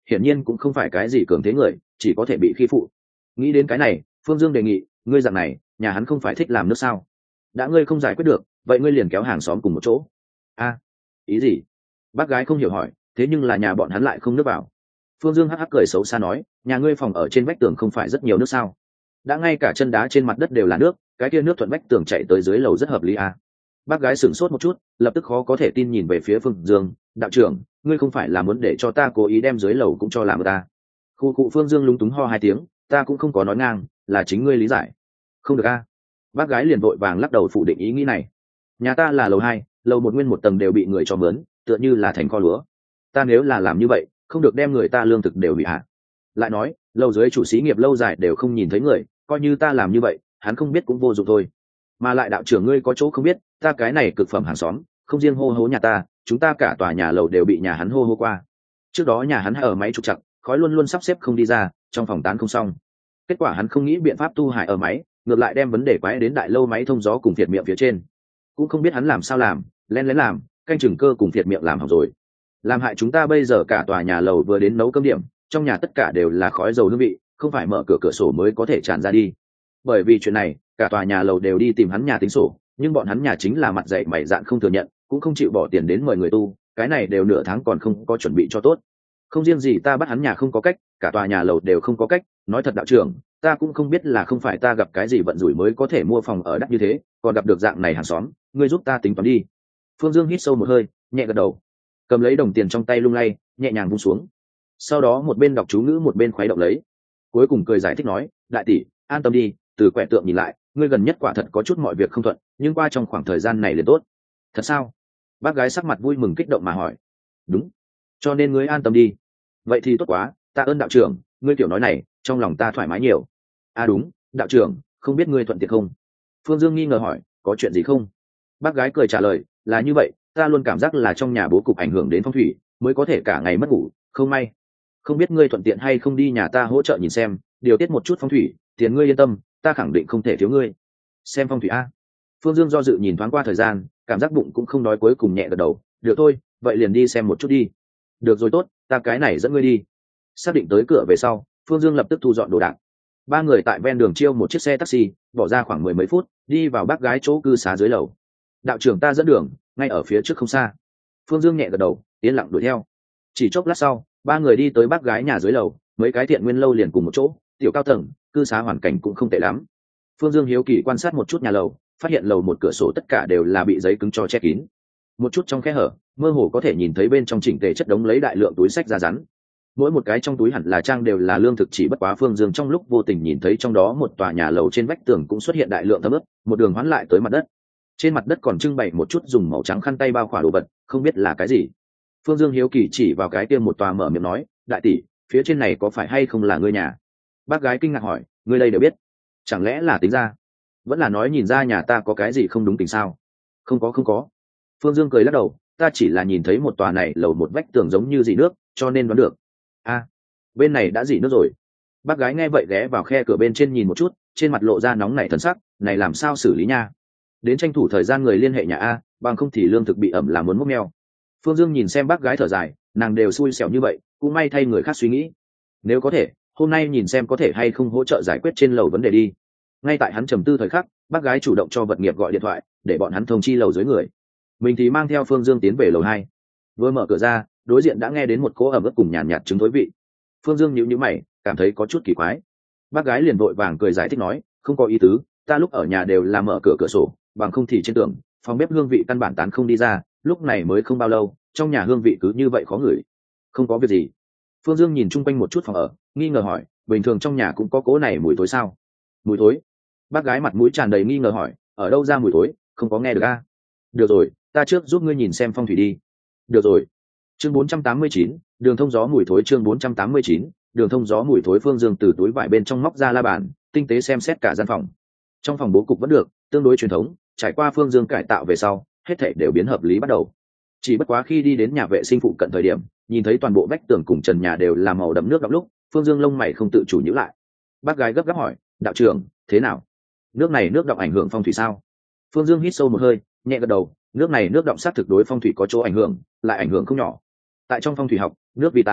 hiển nhiên cũng không phải cái gì cường thế người, chỉ có thể bị khi phụ. Nghĩ đến cái này, Phương Dương đề nghị, ngươi dạng này, nhà hắn không phải thích làm nước sao? Đã ngươi không giải quyết được, vậy ngươi liền kéo hàng xóm cùng một chỗ. A, ý gì? Bác gái không hiểu hỏi, thế nhưng là nhà bọn hắn lại không nước vào. Phương Dương hắc hắc cười xấu xa nói, nhà ngươi phòng ở trên vách tường không phải rất nhiều nước sao? Đã ngay cả chân đá trên mặt đất đều là nước, cái kia nước thuận vách tường chạy tới dưới lầu rất hợp lý à? Bác gái sửng sốt một chút, lập tức khó có thể tin nhìn về phía Phương Dương, đạo trưởng, ngươi không phải là muốn để cho ta cố ý đem dưới lầu cũng cho làm ta? Khu cụ Phương Dương lúng túng ho hai tiếng, ta cũng không có nói ngang, là chính ngươi lý giải. Không được a. Bác gái liền vội vàng lắc đầu phủ định ý nghĩ này. Nhà ta là lầu hai, lầu một nguyên một tầng đều bị người cho mướn, tựa như là thành kho lúa. Ta nếu là làm như vậy, không được đem người ta lương thực đều bị hạ. Lại nói, lầu dưới chủ xí nghiệp lâu dài đều không nhìn thấy người, coi như ta làm như vậy, hắn không biết cũng vô dụng thôi. Mà lại đạo trưởng ngươi có chỗ không biết, ta cái này cực phẩm hàng xóm, không riêng hô hố nhà ta, chúng ta cả tòa nhà lầu đều bị nhà hắn hô hô qua. Trước đó nhà hắn ở máy trục trặc, khói luôn luôn sắp xếp không đi ra, trong phòng tán không xong. Kết quả hắn không nghĩ biện pháp tu hại ở máy, ngược lại đem vấn đề quái đến đại lâu máy thông gió cùng phiệt miệng phía trên. Cũng không biết hắn làm sao làm, lén lén làm, canh chừng cơ cùng phiệt miệng làm hỏng rồi. Làm hại chúng ta bây giờ cả tòa nhà lầu vừa đến nấu cơm điểm, trong nhà tất cả đều là khói dầu hương vị, không phải mở cửa cửa sổ mới có thể tràn ra đi. Bởi vì chuyện này, cả tòa nhà lầu đều đi tìm hắn nhà tính sổ, nhưng bọn hắn nhà chính là mặt dạy mày dạn không thừa nhận, cũng không chịu bỏ tiền đến mời người tu, cái này đều nửa tháng còn không có chuẩn bị cho tốt. Không riêng gì ta bắt hắn nhà không có cách, cả tòa nhà lầu đều không có cách. Nói thật đạo trưởng, ta cũng không biết là không phải ta gặp cái gì vận rủi mới có thể mua phòng ở đắt như thế, còn gặp được dạng này hàng xóm, ngươi giúp ta tính toán đi. Phương Dương hít sâu một hơi, nhẹ gật đầu, cầm lấy đồng tiền trong tay lung lay, nhẹ nhàng vung xuống. Sau đó một bên đọc chú ngữ một bên khuấy động lấy, cuối cùng cười giải thích nói, đại tỷ, an tâm đi, từ quẻ tượng nhìn lại, ngươi gần nhất quả thật có chút mọi việc không thuận, nhưng qua trong khoảng thời gian này liền tốt. Thật sao? Bác gái sắc mặt vui mừng kích động mà hỏi. Đúng, cho nên ngươi an tâm đi. Vậy thì tốt quá, tạ ơn đạo trưởng, ngươi tiểu nói này, trong lòng ta thoải mái nhiều. À đúng, đạo trưởng, không biết ngươi thuận tiện không? Phương Dương nghi ngờ hỏi, có chuyện gì không? Bác gái cười trả lời, là như vậy, ta luôn cảm giác là trong nhà bố cục ảnh hưởng đến phong thủy, mới có thể cả ngày mất ngủ, không may. Không biết ngươi thuận tiện hay không đi nhà ta hỗ trợ nhìn xem, điều tiết một chút phong thủy, tiền ngươi yên tâm, ta khẳng định không thể thiếu ngươi. Xem phong thủy a? Phương Dương do dự nhìn thoáng qua thời gian, cảm giác bụng cũng không đói, cuối cùng nhẹ gật đầu, được thôi, vậy liền đi xem một chút đi. Được rồi tốt, ta cái này dẫn ngươi đi. Xác định tới cửa về sau, Phương Dương lập tức thu dọn đồ đạc. Ba người tại ven đường chiêu một chiếc xe taxi, bỏ ra khoảng mười mấy phút, đi vào bác gái chỗ cư xá dưới lầu. Đạo trưởng ta dẫn đường, ngay ở phía trước không xa. Phương Dương nhẹ gật đầu, yên lặng đuổi theo. Chỉ chốc lát sau, ba người đi tới bác gái nhà dưới lầu, mấy cái thiện nguyên lâu liền cùng một chỗ, tiểu cao tầng, cư xá hoàn cảnh cũng không tệ lắm. Phương Dương hiếu kỳ quan sát một chút nhà lầu, phát hiện lầu một cửa sổ tất cả đều là bị giấy cứng cho che kín. Một chút trong khe hở, mơ hồ có thể nhìn thấy bên trong chỉnh tề chất đống lấy đại lượng túi sách da rắn. Mỗi một cái trong túi hẳn là trang đều là lương thực, chỉ bất quá Phương Dương trong lúc vô tình nhìn thấy trong đó một tòa nhà lầu trên vách tường cũng xuất hiện đại lượng thấm ướt, một đường hoán lại tới mặt đất. Trên mặt đất còn trưng bày một chút dùng màu trắng khăn tay bao khỏa đồ vật, không biết là cái gì. Phương Dương hiếu kỳ chỉ vào cái kia một tòa mở miệng nói, đại tỷ, phía trên này có phải hay không là ngươi nhà? Bác gái kinh ngạc hỏi, ngươi đây đều biết? Chẳng lẽ là tính ra? Vẫn là nói nhìn ra nhà ta có cái gì không đúng tình sao? Không có không có. Phương Dương cười lắc đầu, ta chỉ là nhìn thấy một tòa này lầu một vách tường giống như dỉ nước, cho nên đoán được. A, à, bên này đã dỉ nước rồi. Bác gái nghe vậy ghé vào khe cửa bên trên nhìn một chút, trên mặt lộ ra nóng nảy thần sắc, này làm sao xử lý nha? Đến tranh thủ thời gian người liên hệ nhà a, bằng không thì lương thực bị ẩm là muốn mốc meo. Phương Dương nhìn xem bác gái thở dài, nàng đều xui xẻo như vậy, cũng may thay người khác suy nghĩ. Nếu có thể, hôm nay nhìn xem có thể hay không hỗ trợ giải quyết trên lầu vấn đề đi. Ngay tại hắn trầm tư thời khắc, bác gái chủ động cho vật nghiệp gọi điện thoại, để bọn hắn thông chi lầu dưới người. Mình thì mang theo Phương Dương tiến về lầu hai. Vừa mở cửa ra, đối diện đã nghe đến một cỗ ẩm ướt cùng nhàn nhạt, nhạt trứng thối vị. Phương Dương nhíu nhíu mày, cảm thấy có chút kỳ quái. Bác gái liền vội vàng cười giải thích nói, không có ý tứ, ta lúc ở nhà đều là mở cửa cửa sổ, bằng không thì trên tường, phòng bếp hương vị căn bản tán không đi ra, lúc này mới không bao lâu, trong nhà hương vị cứ như vậy khó ngửi. Không có việc gì. Phương Dương nhìn chung quanh một chút phòng ở, nghi ngờ hỏi, bình thường trong nhà cũng có cỗ này mùi thối sao? Mùi thối? Bác gái mặt mũi tràn đầy nghi ngờ hỏi, ở đâu ra mùi thối, không có nghe được a? Được rồi, ta trước giúp ngươi nhìn xem phong thủy đi. Được rồi. Chương bốn trăm tám mươi chín, đường thông gió mùi thối. Chương bốn trăm tám mươi chín, đường thông gió mùi thối. Phương Dương từ túi vải bên trong móc ra la bàn, tinh tế xem xét cả gian phòng. Trong phòng bố cục vẫn được, tương đối truyền thống, trải qua Phương Dương cải tạo về sau, hết thảy đều biến hợp lý bắt đầu. Chỉ bất quá khi đi đến nhà vệ sinh phụ cận thời điểm, nhìn thấy toàn bộ vách tường cùng trần nhà đều là màu đậm nước đọng lúc, Phương Dương lông mày không tự chủ nhíu lại. Bác gái gấp gáp hỏi, đạo trưởng, thế nào? Nước này nước đọng ảnh hưởng phong thủy sao? Phương Dương hít sâu một hơi, nhẹ gật đầu, nước này nước đọng sát thực đối phong thủy có chỗ ảnh hưởng, lại ảnh hưởng không nhỏ. Tại trong phong thủy học, nước vì tài,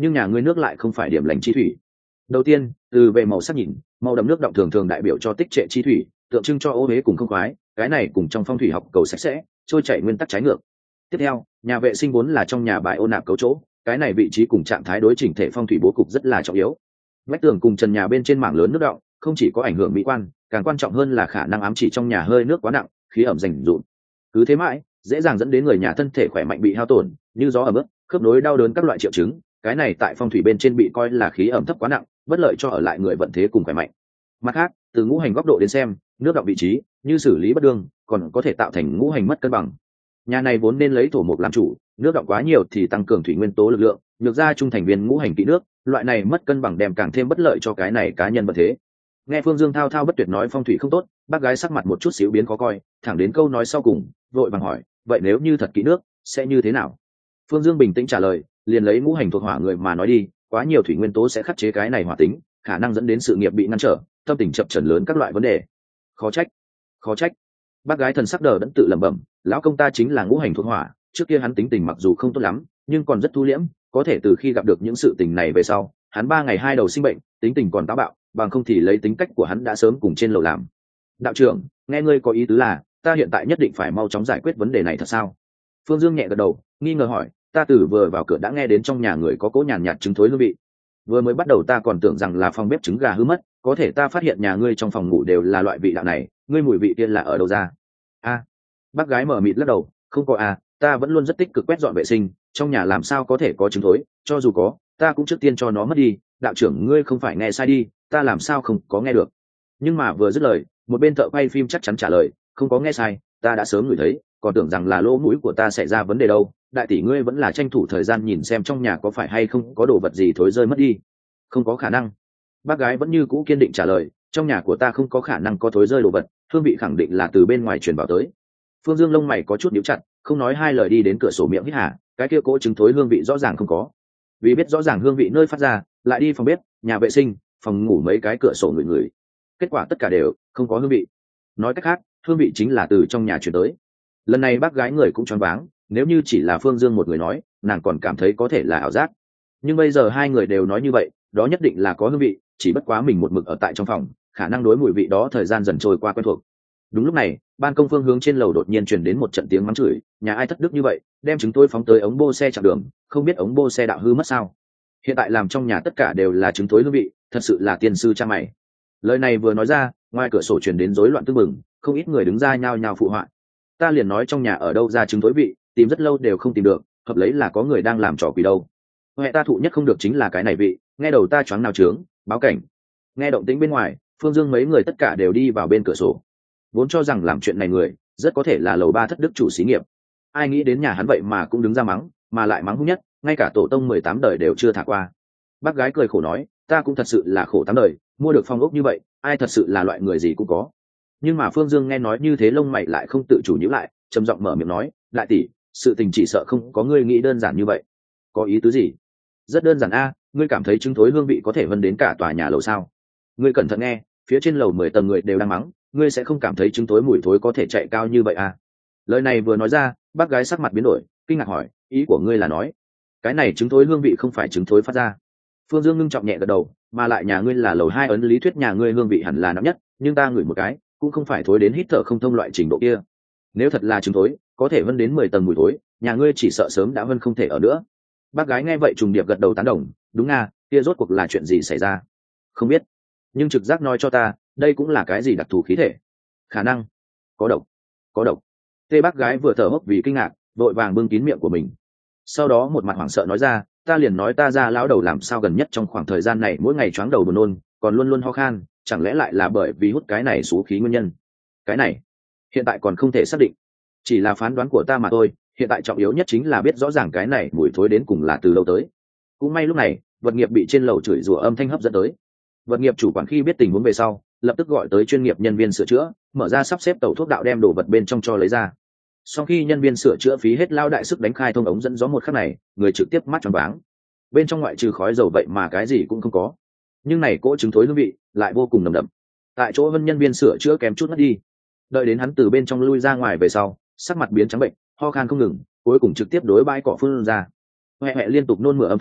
nhưng nhà ngươi nước lại không phải điểm lành chi thủy. Đầu tiên, từ về màu sắc nhìn, màu đậm nước động thường thường đại biểu cho tích trệ chi thủy, tượng trưng cho ô uế cùng không khoái, cái này cùng trong phong thủy học cầu sạch sẽ, trôi chảy nguyên tắc trái ngược. Tiếp theo, nhà vệ sinh vốn là trong nhà bãi ô nạp cấu chỗ, cái này vị trí cùng trạng thái đối chỉnh thể phong thủy bố cục rất là trọng yếu. Vách tường cùng trần nhà bên trên mảng lớn nước động, không chỉ có ảnh hưởng mỹ quan, càng quan trọng hơn là khả năng ám chỉ trong nhà hơi nước quá nặng, khí ẩm dành dụm. Cứ thế mãi, dễ dàng dẫn đến người nhà thân thể khỏe mạnh bị hao tổn, như gió ẩm ướt, khớp nối đau đớn các loại triệu chứng, cái này tại phong thủy bên trên bị coi là khí ẩm thấp quá nặng, bất lợi cho ở lại người vận thế cùng khỏe mạnh. Mặt khác, từ ngũ hành góc độ đến xem, nước động vị trí như xử lý bất đương, còn có thể tạo thành ngũ hành mất cân bằng. Nhà này vốn nên lấy thổ mộc làm chủ, nước động quá nhiều thì tăng cường thủy nguyên tố lực lượng, nhược ra trung thành viên ngũ hành kỵ nước, loại này mất cân bằng đem càng thêm bất lợi cho cái này cá nhân vận thế. Nghe Phương Dương thao thao bất tuyệt nói phong thủy không tốt, bác gái sắc mặt một chút xíu biến khó coi, thẳng đến câu nói sau cùng, vội vàng hỏi, vậy nếu như thật kỵ nước, sẽ như thế nào? Phương Dương bình tĩnh trả lời, liền lấy ngũ hành thuộc hỏa người mà nói đi, quá nhiều thủy nguyên tố sẽ khắc chế cái này hỏa tính, khả năng dẫn đến sự nghiệp bị ngăn trở, tâm tình chập chờn lớn các loại vấn đề. Khó trách, khó trách. Bác gái thần sắc đờ đẫn tự lẩm bẩm, lão công ta chính là ngũ hành thuộc hỏa, trước kia hắn tính tình mặc dù không tốt lắm, nhưng còn rất thu liễm, có thể từ khi gặp được những sự tình này về sau, hắn ba ngày hai đầu sinh bệnh, tính tình còn táo bạo, bằng không thì lấy tính cách của hắn đã sớm cùng trên lầu làm. Đạo trưởng, nghe ngươi có ý tứ là, ta hiện tại nhất định phải mau chóng giải quyết vấn đề này thật sao? Phương Dương nhẹ gật đầu, nghi ngờ hỏi, ta từ vừa vào cửa đã nghe đến trong nhà người có cỗ nhàn nhạt trứng thối hương vị. Vừa mới bắt đầu ta còn tưởng rằng là phòng bếp trứng gà hư mất, có thể ta phát hiện nhà ngươi trong phòng ngủ đều là loại vị đạo này, ngươi mùi vị tiên là ở đâu ra? A, bác gái mở mịt lắc đầu, không có à, ta vẫn luôn rất tích cực quét dọn vệ sinh, trong nhà làm sao có thể có trứng thối, cho dù có, ta cũng trước tiên cho nó mất đi. Đạo trưởng ngươi không phải nghe sai đi, ta làm sao không có nghe được? Nhưng mà vừa dứt lời, một bên thợ quay phim chắc chắn trả lời, không có nghe sai, ta đã sớm ngửi thấy, còn tưởng rằng là lỗ mũi của ta xảy ra vấn đề đâu. Đại tỷ ngươi vẫn là tranh thủ thời gian nhìn xem trong nhà có phải hay không có đồ vật gì thối rơi mất đi. Không có khả năng. Bác gái vẫn như cũ kiên định trả lời, trong nhà của ta không có khả năng có thối rơi đồ vật, hương vị khẳng định là từ bên ngoài truyền vào tới. Phương Dương lông mày có chút nhíu chặt, không nói hai lời đi đến cửa sổ miệng hít hà, cái kia cỗ trứng thối hương vị rõ ràng không có. Vì biết rõ ràng hương vị nơi phát ra, lại đi phòng bếp, nhà vệ sinh, phòng ngủ mấy cái cửa sổ người người. Kết quả tất cả đều không có hương vị. Nói cách khác, hương vị chính là từ trong nhà truyền tới. Lần này bác gái người cũng choáng váng, nếu như chỉ là Phương Dương một người nói, nàng còn cảm thấy có thể là ảo giác. Nhưng bây giờ hai người đều nói như vậy, đó nhất định là có hương vị, chỉ bất quá mình một mực ở tại trong phòng, khả năng đối mùi vị đó thời gian dần trôi qua quen thuộc. Đúng lúc này, ban công phương hướng trên lầu đột nhiên truyền đến một trận tiếng mắng chửi, nhà ai thất đức như vậy, đem chúng tôi phóng tới ống bô xe chặn đường, không biết ống bô xe đạo hư mất sao? Hiện tại làm trong nhà tất cả đều là trứng thối hương vị, thật sự là tiên sư cha mày. Lời này vừa nói ra, ngoài cửa sổ truyền đến rối loạn tưng bừng, không ít người đứng ra nhao nhao phụ họa. Ta liền nói trong nhà ở đâu ra trứng thối vị, tìm rất lâu đều không tìm được, hợp lấy là có người đang làm trò quỷ đâu. Huệ ta thụ nhất không được chính là cái này vị, nghe đầu ta choáng nào trướng, báo cảnh. Nghe động tĩnh bên ngoài, Phương Dương mấy người tất cả đều đi vào bên cửa sổ. Vốn cho rằng làm chuyện này người, rất có thể là lầu ba thất đức chủ xí nghiệp. Ai nghĩ đến nhà hắn vậy mà cũng đứng ra mắng, mà lại mắng hung nhất, ngay cả tổ tông mười tám đời đều chưa thả qua. Bác gái cười khổ nói, ta cũng thật sự là khổ tám đời, mua được phong ốc như vậy, ai thật sự là loại người gì cũng có. Nhưng mà Phương Dương nghe nói như thế lông mày lại không tự chủ nhíu lại, trầm giọng mở miệng nói, đại tỷ, sự tình chỉ sợ không có ngươi nghĩ đơn giản như vậy. Có ý tứ gì? Rất đơn giản a, ngươi cảm thấy trứng thối hương vị có thể vân đến cả tòa nhà lầu sao? Ngươi cẩn thận nghe, phía trên lầu mười tầng người đều đang mắng, ngươi sẽ không cảm thấy trứng thối mùi thối có thể chạy cao như vậy à? Lời này vừa nói ra, bác gái sắc mặt biến đổi, kinh ngạc hỏi, ý của ngươi là nói cái này trứng thối hương vị không phải trứng thối phát ra? Phương Dương ngưng trọng nhẹ gật đầu, mà lại nhà ngươi là lầu hai, ấn lý thuyết nhà ngươi hương vị hẳn là nặng nhất, nhưng ta ngửi một cái cũng không phải thối đến hít thở không thông loại trình độ kia. Nếu thật là trứng thối, có thể vân đến mười tầng mùi thối, nhà ngươi chỉ sợ sớm đã vân không thể ở nữa. Bác gái nghe vậy trùng điệp gật đầu tán đồng, đúng nga, kia rốt cuộc là chuyện gì xảy ra? Không biết, nhưng trực giác nói cho ta, đây cũng là cái gì đặc thù khí thể. Khả năng có độc. Có độc. Tê bác gái vừa thở hốc vì kinh ngạc, vội vàng bưng kín miệng của mình. Sau đó một mặt hoảng sợ nói ra, ta liền nói ta ra lão đầu làm sao gần nhất trong khoảng thời gian này mỗi ngày choáng đầu buồn nôn, còn luôn luôn ho khan, chẳng lẽ lại là bởi vì hút cái này xú khí nguyên nhân? Cái này hiện tại còn không thể xác định, chỉ là phán đoán của ta mà thôi. Hiện tại trọng yếu nhất chính là biết rõ ràng cái này mùi thối đến cùng là từ lâu tới. Cũng may lúc này vật nghiệp bị trên lầu chửi rủa âm thanh hấp dẫn tới. Vật nghiệp chủ quản khi biết tình huống về sau, lập tức gọi tới chuyên nghiệp nhân viên sửa chữa, mở ra sắp xếp tàu thuốc đạo đem đồ vật bên trong cho lấy ra. Sau khi nhân viên sửa chữa phí hết lao đại sức đánh khai thông ống dẫn gió một khắc này, người trực tiếp mắt tròn váng. Bên trong ngoại trừ khói dầu vậy mà cái gì cũng không có, nhưng này cỗ trứng thối hương vị lại vô cùng nồng đậm. Tại chỗ vân nhân viên sửa chữa kém chút mất đi. Đợi đến hắn từ bên trong lui ra ngoài về sau, sắc mặt biến trắng bệnh, ho khan không ngừng, cuối cùng trực tiếp đối bãi cỏ phun ra. Hoẹ hoẹ liên tục nôn mửa âm thanh,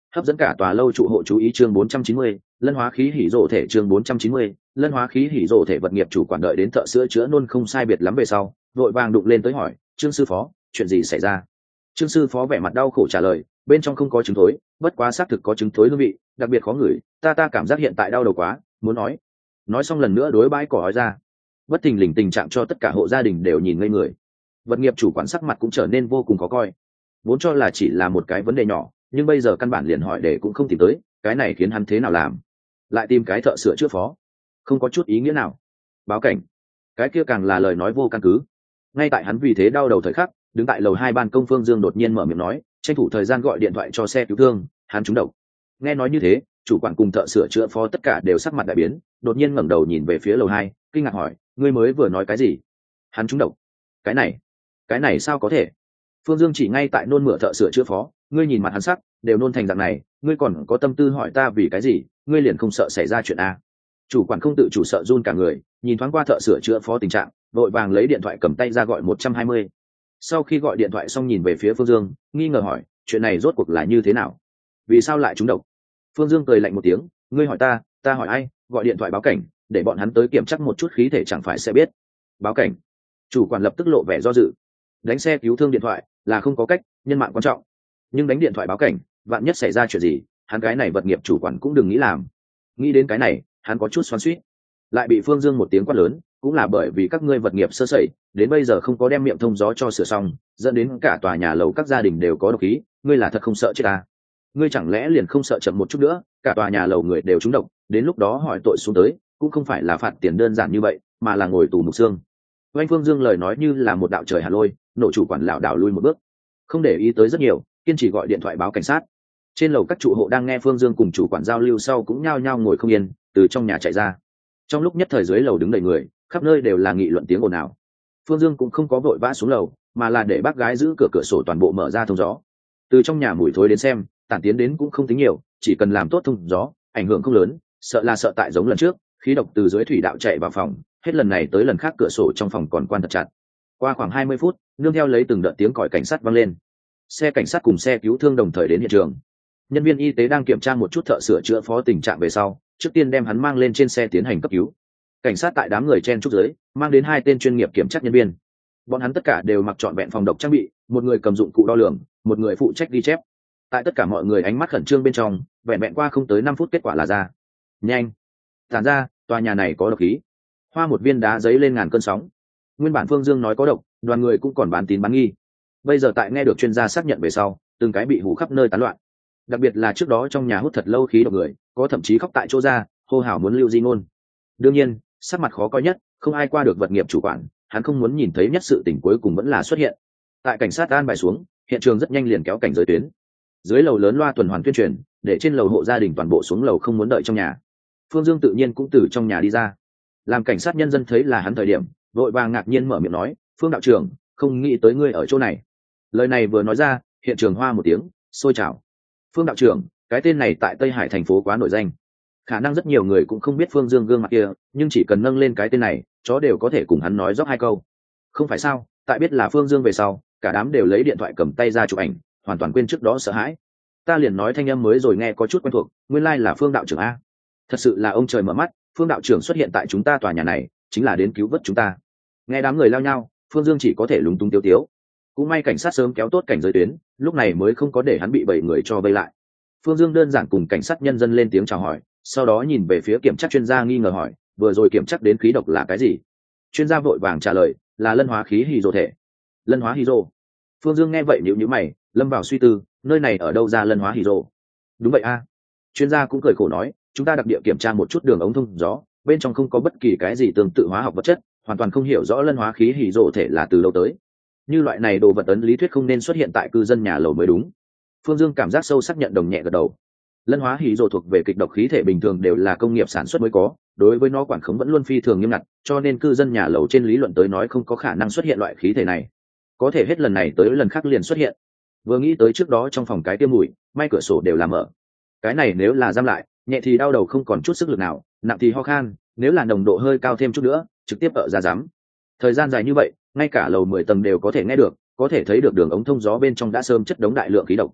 hấp dẫn cả tòa lâu trụ hộ chú ý. Chương bốn trăm chín mươi, lân hóa khí hỉ rộ thể. Chương bốn trăm chín mươi, lân hóa khí hỉ rộ thể. Vật nghiệp chủ quản đợi đến thợ sữa chữa nôn không sai biệt lắm về sau, vội vàng đụng lên tới hỏi: Trương sư phó, chuyện gì xảy ra? Trương sư phó vẻ mặt đau khổ trả lời: bên trong không có trứng thối, bất quá xác thực có trứng thối hương vị, đặc biệt khó ngửi, ta ta cảm giác hiện tại đau đầu quá, muốn nói. Nói xong lần nữa đối bãi cỏ nói ra. Bất thình lình tình trạng cho tất cả hộ gia đình đều nhìn ngây người. Vật nghiệp chủ quản sắc mặt cũng trở nên vô cùng khó coi, vốn cho là chỉ là một cái vấn đề nhỏ, nhưng bây giờ căn bản liền hỏi để cũng không tìm tới, cái này khiến hắn thế nào làm? Lại tìm cái thợ sửa chữa phó, không có chút ý nghĩa nào. Báo cảnh, cái kia càng là lời nói vô căn cứ. Ngay tại hắn vì thế đau đầu thời khắc, đứng tại lầu hai ban công Phương Dương đột nhiên mở miệng nói, tranh thủ thời gian gọi điện thoại cho xe cứu thương, hắn trúng độc. Nghe nói như thế, chủ quản cùng thợ sửa chữa phó tất cả đều sắc mặt đại biến, đột nhiên ngẩng đầu nhìn về phía lầu hai, kinh ngạc hỏi: ngươi mới vừa nói cái gì? Hắn trúng độc? Cái này, cái này sao có thể? Phương Dương chỉ ngay tại nôn mửa thợ sửa chữa phó, ngươi nhìn mặt hắn sắc, đều nôn thành dạng này, ngươi còn có tâm tư hỏi ta vì cái gì? Ngươi liền không sợ xảy ra chuyện a? Chủ quản không tự chủ sợ run cả người, nhìn thoáng qua thợ sửa chữa phó tình trạng, vội vàng lấy điện thoại cầm tay ra gọi một trăm hai mươi. Sau khi gọi điện thoại xong nhìn về phía Phương Dương, nghi ngờ hỏi: chuyện này rốt cuộc là như thế nào? Vì sao lại trúng độc? Phương Dương cười lạnh một tiếng: ngươi hỏi ta, ta hỏi ai? Gọi điện thoại báo cảnh, để bọn hắn tới kiểm tra một chút khí thể chẳng phải sẽ biết. Báo cảnh? Chủ quản lập tức lộ vẻ do dự. Đánh xe cứu thương điện thoại là không có cách, nhân mạng quan trọng, nhưng đánh điện thoại báo cảnh, vạn nhất xảy ra chuyện gì, hắn cái này vật nghiệp chủ quản cũng đừng nghĩ làm. Nghĩ đến cái này, hắn có chút xoắn xuýt, lại bị Phương Dương một tiếng quát lớn: cũng là bởi vì các ngươi vật nghiệp sơ sẩy, đến bây giờ không có đem miệng thông gió cho sửa xong, dẫn đến cả tòa nhà lầu các gia đình đều có độc khí, ngươi là thật không sợ chết ta? Ngươi chẳng lẽ liền không sợ chậm một chút nữa, cả tòa nhà lầu người đều trúng độc, đến lúc đó hỏi tội xuống tới, cũng không phải là phạt tiền đơn giản như vậy, mà là ngồi tù mục xương. Oanh Phương Dương lời nói như là một đạo trời hạt lôi, nổ chủ quản lảo đảo lui một bước, không để ý tới rất nhiều, kiên trì gọi điện thoại báo cảnh sát. Trên lầu các trụ hộ đang nghe Phương Dương cùng chủ quản giao lưu sau cũng nhao nhao ngồi không yên, từ trong nhà chạy ra. Trong lúc nhất thời dưới lầu đứng đầy người, khắp nơi đều là nghị luận tiếng ồn ào. Phương Dương cũng không có vội vã xuống lầu, mà là để bác gái giữ cửa cửa sổ toàn bộ mở ra thông gió. Từ trong nhà mùi thối đến xem, tản tiến đến cũng không tính nhiều, chỉ cần làm tốt thông gió, ảnh hưởng không lớn, sợ là sợ tại giống lần trước, khí độc từ dưới thủy đạo chạy vào phòng, hết lần này tới lần khác cửa sổ trong phòng còn quan thật chặt. Qua khoảng hai mươi phút, nương theo lấy từng đợt tiếng còi cảnh sát vang lên. Xe cảnh sát cùng xe cứu thương đồng thời đến hiện trường. Nhân viên y tế đang kiểm tra một chút thợ sửa chữa phó tình trạng về sau, trước tiên đem hắn mang lên trên xe tiến hành cấp cứu. Cảnh sát tại đám người chen trúc dưới, mang đến hai tên chuyên nghiệp kiểm tra nhân viên. Bọn hắn tất cả đều mặc trọn vẹn phòng độc trang bị, một người cầm dụng cụ đo lường, một người phụ trách ghi chép. Tại tất cả mọi người ánh mắt khẩn trương bên trong, vẹn vẹn qua không tới năm phút kết quả là ra. Nhanh, tản ra, tòa nhà này có độc khí. Hoa một viên đá giấy lên ngàn cơn sóng. Nguyên bản Phương Dương nói có độc, đoàn người cũng còn bán tín bán nghi. Bây giờ tại nghe được chuyên gia xác nhận về sau, từng cái bị hù khắp nơi tán loạn. Đặc biệt là trước đó trong nhà hút thật lâu khí độc người, có thậm chí khóc tại chỗ ra, hô hào muốn lưu di ngôn. Đương nhiên, sắc mặt khó coi nhất, không ai qua được vật nghiệp chủ quản, hắn không muốn nhìn thấy nhất sự tình cuối cùng vẫn là xuất hiện. Tại cảnh sát an bài xuống, hiện trường rất nhanh liền kéo cảnh giới tuyến. Dưới lầu lớn loa tuần hoàn tuyên truyền, để trên lầu hộ gia đình toàn bộ xuống lầu không muốn đợi trong nhà. Phương Dương tự nhiên cũng từ trong nhà đi ra. Làm cảnh sát nhân dân thấy là hắn thời điểm, vội vàng ngạc nhiên mở miệng nói: Phương đạo trưởng, không nghĩ tới ngươi ở chỗ này. Lời này vừa nói ra, hiện trường hoa một tiếng sôi trào. Phương đạo trưởng, cái tên này tại Tây Hải thành phố quá nổi danh, khả năng rất nhiều người cũng không biết Phương Dương gương mặt kia, nhưng chỉ cần nâng lên cái tên này, chó đều có thể cùng hắn nói rót hai câu. Không phải sao? Tại biết là Phương Dương về sau, cả đám đều lấy điện thoại cầm tay ra chụp ảnh, hoàn toàn quên trước đó sợ hãi. Ta liền nói thanh âm mới rồi nghe có chút quen thuộc, nguyên lai là Phương đạo trưởng a. Thật sự là ông trời mở mắt, Phương đạo trưởng xuất hiện tại chúng ta tòa nhà này, chính là đến cứu vớt chúng ta. Nghe đám người lao nhau, Phương Dương chỉ có thể lúng túng tiêu tiếu. Cũng may cảnh sát sớm kéo tốt cảnh giới tuyến, lúc này mới không có để hắn bị bảy người cho vây lại. Phương Dương đơn giản cùng cảnh sát nhân dân lên tiếng chào hỏi, sau đó nhìn về phía kiểm tra chuyên gia nghi ngờ hỏi: vừa rồi kiểm tra đến khí độc là cái gì? Chuyên gia vội vàng trả lời: là lân hóa khí hydro thể. Lân hóa hydro? Phương Dương nghe vậy nhíu nhíu mày, lâm vào suy tư, nơi này ở đâu ra lân hóa hydro? Đúng vậy a. Chuyên gia cũng cười khổ nói: chúng ta đặc địa kiểm tra một chút đường ống thông gió, bên trong không có bất kỳ cái gì tương tự hóa học vật chất, hoàn toàn không hiểu rõ lân hóa khí hydro thể là từ đâu tới. Như loại này đồ vật ấn lý thuyết không nên xuất hiện tại cư dân nhà lầu mới đúng. Phương Dương cảm giác sâu sắc nhận đồng nhẹ gật đầu. Lân hóa hydro thuộc về kịch độc khí thể bình thường đều là công nghiệp sản xuất mới có, đối với nó quản khống vẫn luôn phi thường nghiêm ngặt, cho nên cư dân nhà lầu trên lý luận tới nói không có khả năng xuất hiện loại khí thể này. Có thể hết lần này tới lần khác liền xuất hiện. Vừa nghĩ tới trước đó trong phòng cái tiêm mùi, may cửa sổ đều là mở. Cái này nếu là giam lại, nhẹ thì đau đầu không còn chút sức lực nào, nặng thì ho khan, nếu là nồng độ hơi cao thêm chút nữa, trực tiếp ở ra giám. Thời gian dài như vậy, ngay cả lầu mười tầng đều có thể nghe được, có thể thấy được đường ống thông gió bên trong đã sớm chất đống đại lượng khí độc.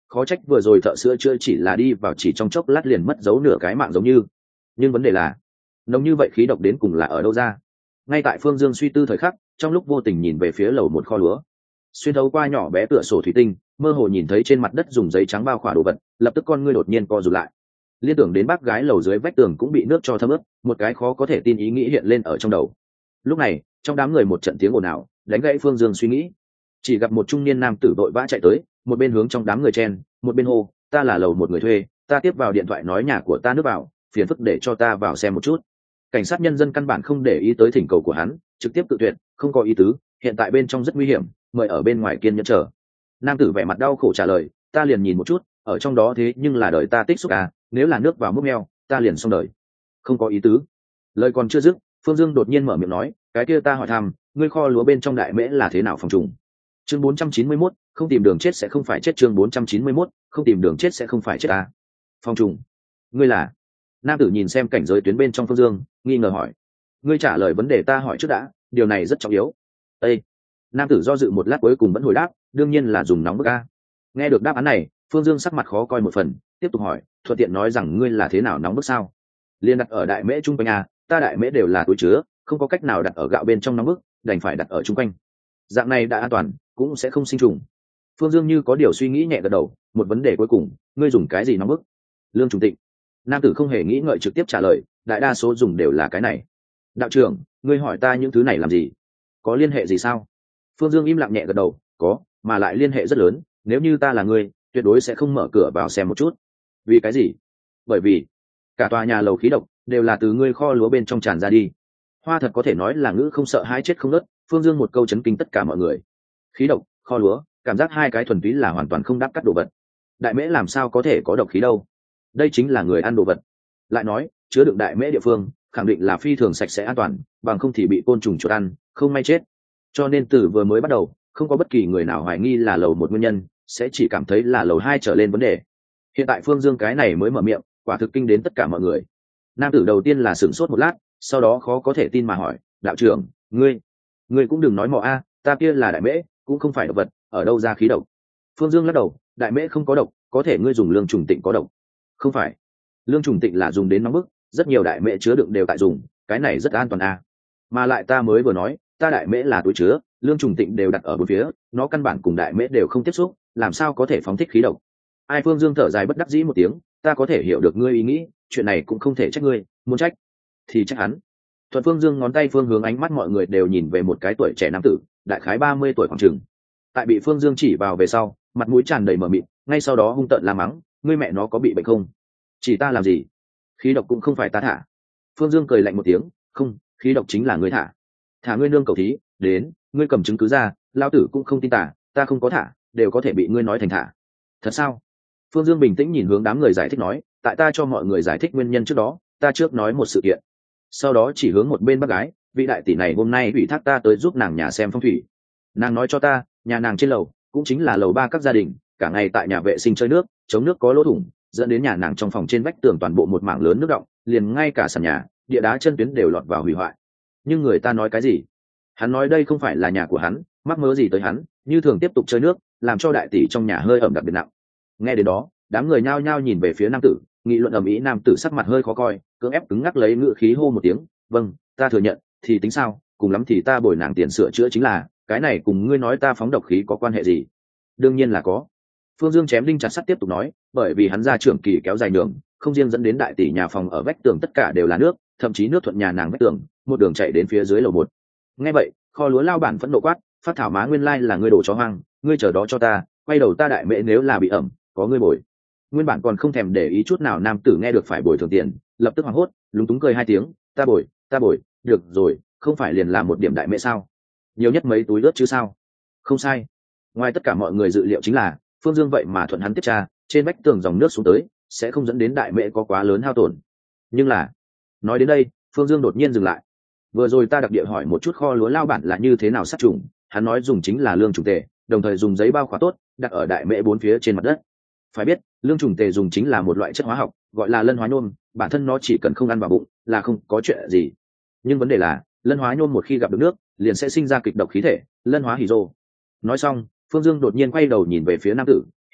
Khó trách vừa rồi thợ sữa chữa chỉ là đi vào chỉ trong chốc lát liền mất dấu nửa cái mạng giống như. Nhưng vấn đề là nồng như vậy khí độc đến cùng là ở đâu ra? Ngay tại Phương Dương suy tư thời khắc, trong lúc vô tình nhìn về phía lầu một kho lúa, xuyên thấu qua nhỏ bé tựa sổ thủy tinh, mơ hồ nhìn thấy trên mặt đất dùng giấy trắng bao khỏa đồ vật, lập tức con ngươi đột nhiên co rụt lại. Liên tưởng đến bác gái lầu dưới vách tường cũng bị nước cho thấm ướt, một cái khó có thể tin ý nghĩ hiện lên ở trong đầu. Lúc này, trong đám người một trận tiếng ồn ào đánh gãy Phương Dương suy nghĩ. Chỉ gặp một trung niên nam tử vội vã chạy tới, một bên hướng trong đám người chen, một bên hô, ta là lầu một người thuê, ta tiếp vào điện thoại nói nhà của ta nước vào, phiền phức để cho ta vào xem một chút. Cảnh sát nhân dân căn bản không để ý tới thỉnh cầu của hắn, trực tiếp tự tuyệt, không có ý tứ, hiện tại bên trong rất nguy hiểm, mời ở bên ngoài kiên nhẫn chờ. Nam tử vẻ mặt đau khổ trả lời, ta liền nhìn một chút, ở trong đó thế nhưng là đời ta tích xúc à, nếu là nước vào múc meo, ta liền xong đời. Không có ý tứ. Lời còn chưa dứt, Phương Dương đột nhiên mở miệng nói, cái kia ta hỏi thăm, ngươi kho lúa bên trong đại mễ là thế nào phòng trùng? Chương bốn trăm chín mươi mốt, không tìm đường chết sẽ không phải chết. Chương bốn trăm chín mươi mốt, không tìm đường chết sẽ không phải chết ta. Phòng trùng? Ngươi là? Nam tử nhìn xem cảnh giới tuyến bên trong Phương Dương, nghi ngờ hỏi. Ngươi trả lời vấn đề ta hỏi trước đã, điều này rất trọng yếu. Ê! Nam tử do dự một lát cuối cùng vẫn hồi đáp, đương nhiên là dùng nóng bức a. Nghe được đáp án này, Phương Dương sắc mặt khó coi một phần, tiếp tục hỏi, thuận tiện nói rằng ngươi là thế nào nóng bức sao? Liên đặt ở đại mễ trung quanh a, ta đại mễ đều là túi chứa, không có cách nào đặt ở gạo bên trong nóng bức, đành phải đặt ở trung quanh. Dạng này đã an toàn, cũng sẽ không sinh trùng. Phương Dương như có điều suy nghĩ nhẹ gật đầu, một vấn đề cuối cùng, ngươi dùng cái gì nóng bức? Lương trùng tịnh. Nam tử không hề nghĩ ngợi trực tiếp trả lời, đại đa số dùng đều là cái này. Đạo trưởng, ngươi hỏi ta những thứ này làm gì? Có liên hệ gì sao? Phương Dương im lặng nhẹ gật đầu, có, mà lại liên hệ rất lớn, nếu như ta là ngươi, tuyệt đối sẽ không mở cửa vào xem một chút. Vì cái gì? Bởi vì cả tòa nhà lầu khí độc đều là từ ngươi kho lúa bên trong tràn ra đi. Hoa thật có thể nói là ngữ không sợ hãi chết không nớt. Phương Dương một câu chấn kinh tất cả mọi người. Khí độc, kho lúa, cảm giác hai cái thuần túy là hoàn toàn không đáp cắt đồ vật. Đại mễ làm sao có thể có độc khí đâu? Đây chính là người ăn đồ vật. Lại nói, chứa đựng đại mễ địa phương khẳng định là phi thường sạch sẽ an toàn, bằng không thì bị côn trùng chuột ăn, không may chết. Cho nên từ vừa mới bắt đầu, không có bất kỳ người nào hoài nghi là lầu một nguyên nhân, sẽ chỉ cảm thấy là lầu hai trở lên vấn đề. Hiện tại Phương Dương cái này mới mở miệng, quả thực kinh đến tất cả mọi người. Nam tử đầu tiên là sửng sốt một lát, sau đó khó có thể tin mà hỏi, đạo trưởng, ngươi ngươi cũng đừng nói mò a, ta kia là đại mễ, cũng không phải độc vật, ở đâu ra khí độc? Phương Dương lắc đầu, đại mễ không có độc, có thể ngươi dùng lương trùng tịnh có độc. Không phải, lương trùng tịnh là dùng đến nóng bức, rất nhiều đại mễ chứa đựng đều tại dùng, cái này rất an toàn a. Mà lại ta mới vừa nói, ta đại mễ là túi chứa, lương trùng tịnh đều đặt ở bốn phía, nó căn bản cùng đại mễ đều không tiếp xúc, làm sao có thể phóng thích khí độc? Ai? Phương Dương thở dài bất đắc dĩ một tiếng, ta có thể hiểu được ngươi ý nghĩ, chuyện này cũng không thể trách ngươi, muốn trách thì trách hắn. Thuận Phương Dương ngón tay phương hướng ánh mắt mọi người đều nhìn về một cái tuổi trẻ nam tử, đại khái ba mươi tuổi khoảng chừng. Tại bị Phương Dương chỉ vào về sau, mặt mũi tràn đầy mờ mịt, ngay sau đó hung tợn la mắng, ngươi mẹ nó có bị bệnh không? Chỉ ta làm gì? Khí độc cũng không phải ta thả. Phương Dương cười lạnh một tiếng, không, khí độc chính là ngươi thả. Thả ngươi nương cầu thí, đến, ngươi cầm chứng cứ ra, lao tử cũng không tin tả, ta không có thả, đều có thể bị ngươi nói thành thả. Thật sao? Phương Dương bình tĩnh nhìn hướng đám người giải thích nói, tại ta cho mọi người giải thích nguyên nhân trước đó, ta trước nói một sự kiện. Sau đó chỉ hướng một bên bác gái, vị đại tỷ này hôm nay ủy thác ta tới giúp nàng nhà xem phong thủy. Nàng nói cho ta, nhà nàng trên lầu, cũng chính là lầu ba các gia đình, cả ngày tại nhà vệ sinh chơi nước, chống nước có lỗ thủng, dẫn đến nhà nàng trong phòng trên vách tường toàn bộ một mảng lớn nước đọng, liền ngay cả sàn nhà, địa đá chân tuyến đều lọt vào hủy hoại. Nhưng người ta nói cái gì? Hắn nói đây không phải là nhà của hắn, mắc mớ gì tới hắn, như thường tiếp tục chơi nước, làm cho đại tỷ trong nhà hơi ẩm đặc biệt nặng. Nghe đến đó, đám người nhao nhao nhìn về phía nam tử, nghị luận ầm ĩ. Nam tử sắc mặt hơi khó coi, cưỡng ép cứng ngắc lấy ngựa khí hô một tiếng, vâng, ta thừa nhận, thì tính sao, cùng lắm thì ta bồi nàng tiền sửa chữa chính là, cái này cùng ngươi nói ta phóng độc khí có quan hệ gì? Đương nhiên là có. Phương Dương chém đinh chặt sắt tiếp tục nói, bởi vì hắn ra trưởng kỳ kéo dài đường, không riêng dẫn đến đại tỷ nhà phòng ở vách tường tất cả đều là nước, thậm chí nước thuận nhà nàng vách tường, một đường chạy đến phía dưới lầu một. Nghe vậy, kho lúa lao bản phẫn nộ quát, phát thảo má nguyên lai là ngươi đổ chó hoang, ngươi chờ đó cho ta, quay đầu ta đại mễ nếu là bị ẩm, có ngươi bồi. Nguyên bản còn không thèm để ý chút nào nam tử nghe được phải bồi thường tiền, lập tức hoảng hốt, lúng túng cười hai tiếng, ta bồi, ta bồi, được rồi, không phải liền làm một điểm đại mễ sao? Nhiều nhất mấy túi ớt chứ sao? Không sai. Ngoài tất cả mọi người dự liệu chính là, Phương Dương vậy mà thuận hắn tiếp tra, trên vách tường dòng nước xuống tới, sẽ không dẫn đến đại mễ có quá lớn hao tổn. Nhưng là, nói đến đây, Phương Dương đột nhiên dừng lại. Vừa rồi ta đặc địa hỏi một chút kho lúa lao bản là như thế nào sát trùng, hắn nói dùng chính là lương trùng tề, đồng thời dùng giấy bao khóa tốt, đặt ở đại mễ bốn phía trên mặt đất. Phải biết, lương trùng tề dùng chính là một loại chất hóa học, gọi là lân hóa nhôm, bản thân nó chỉ cần không ăn vào bụng là không có chuyện gì. Nhưng vấn đề là, lân hóa nhôm một khi gặp được nước, liền sẽ sinh ra kịch độc khí thể, lân hóa hydro. Nói xong, Phương Dương đột nhiên quay đầu nhìn về phía nam tử,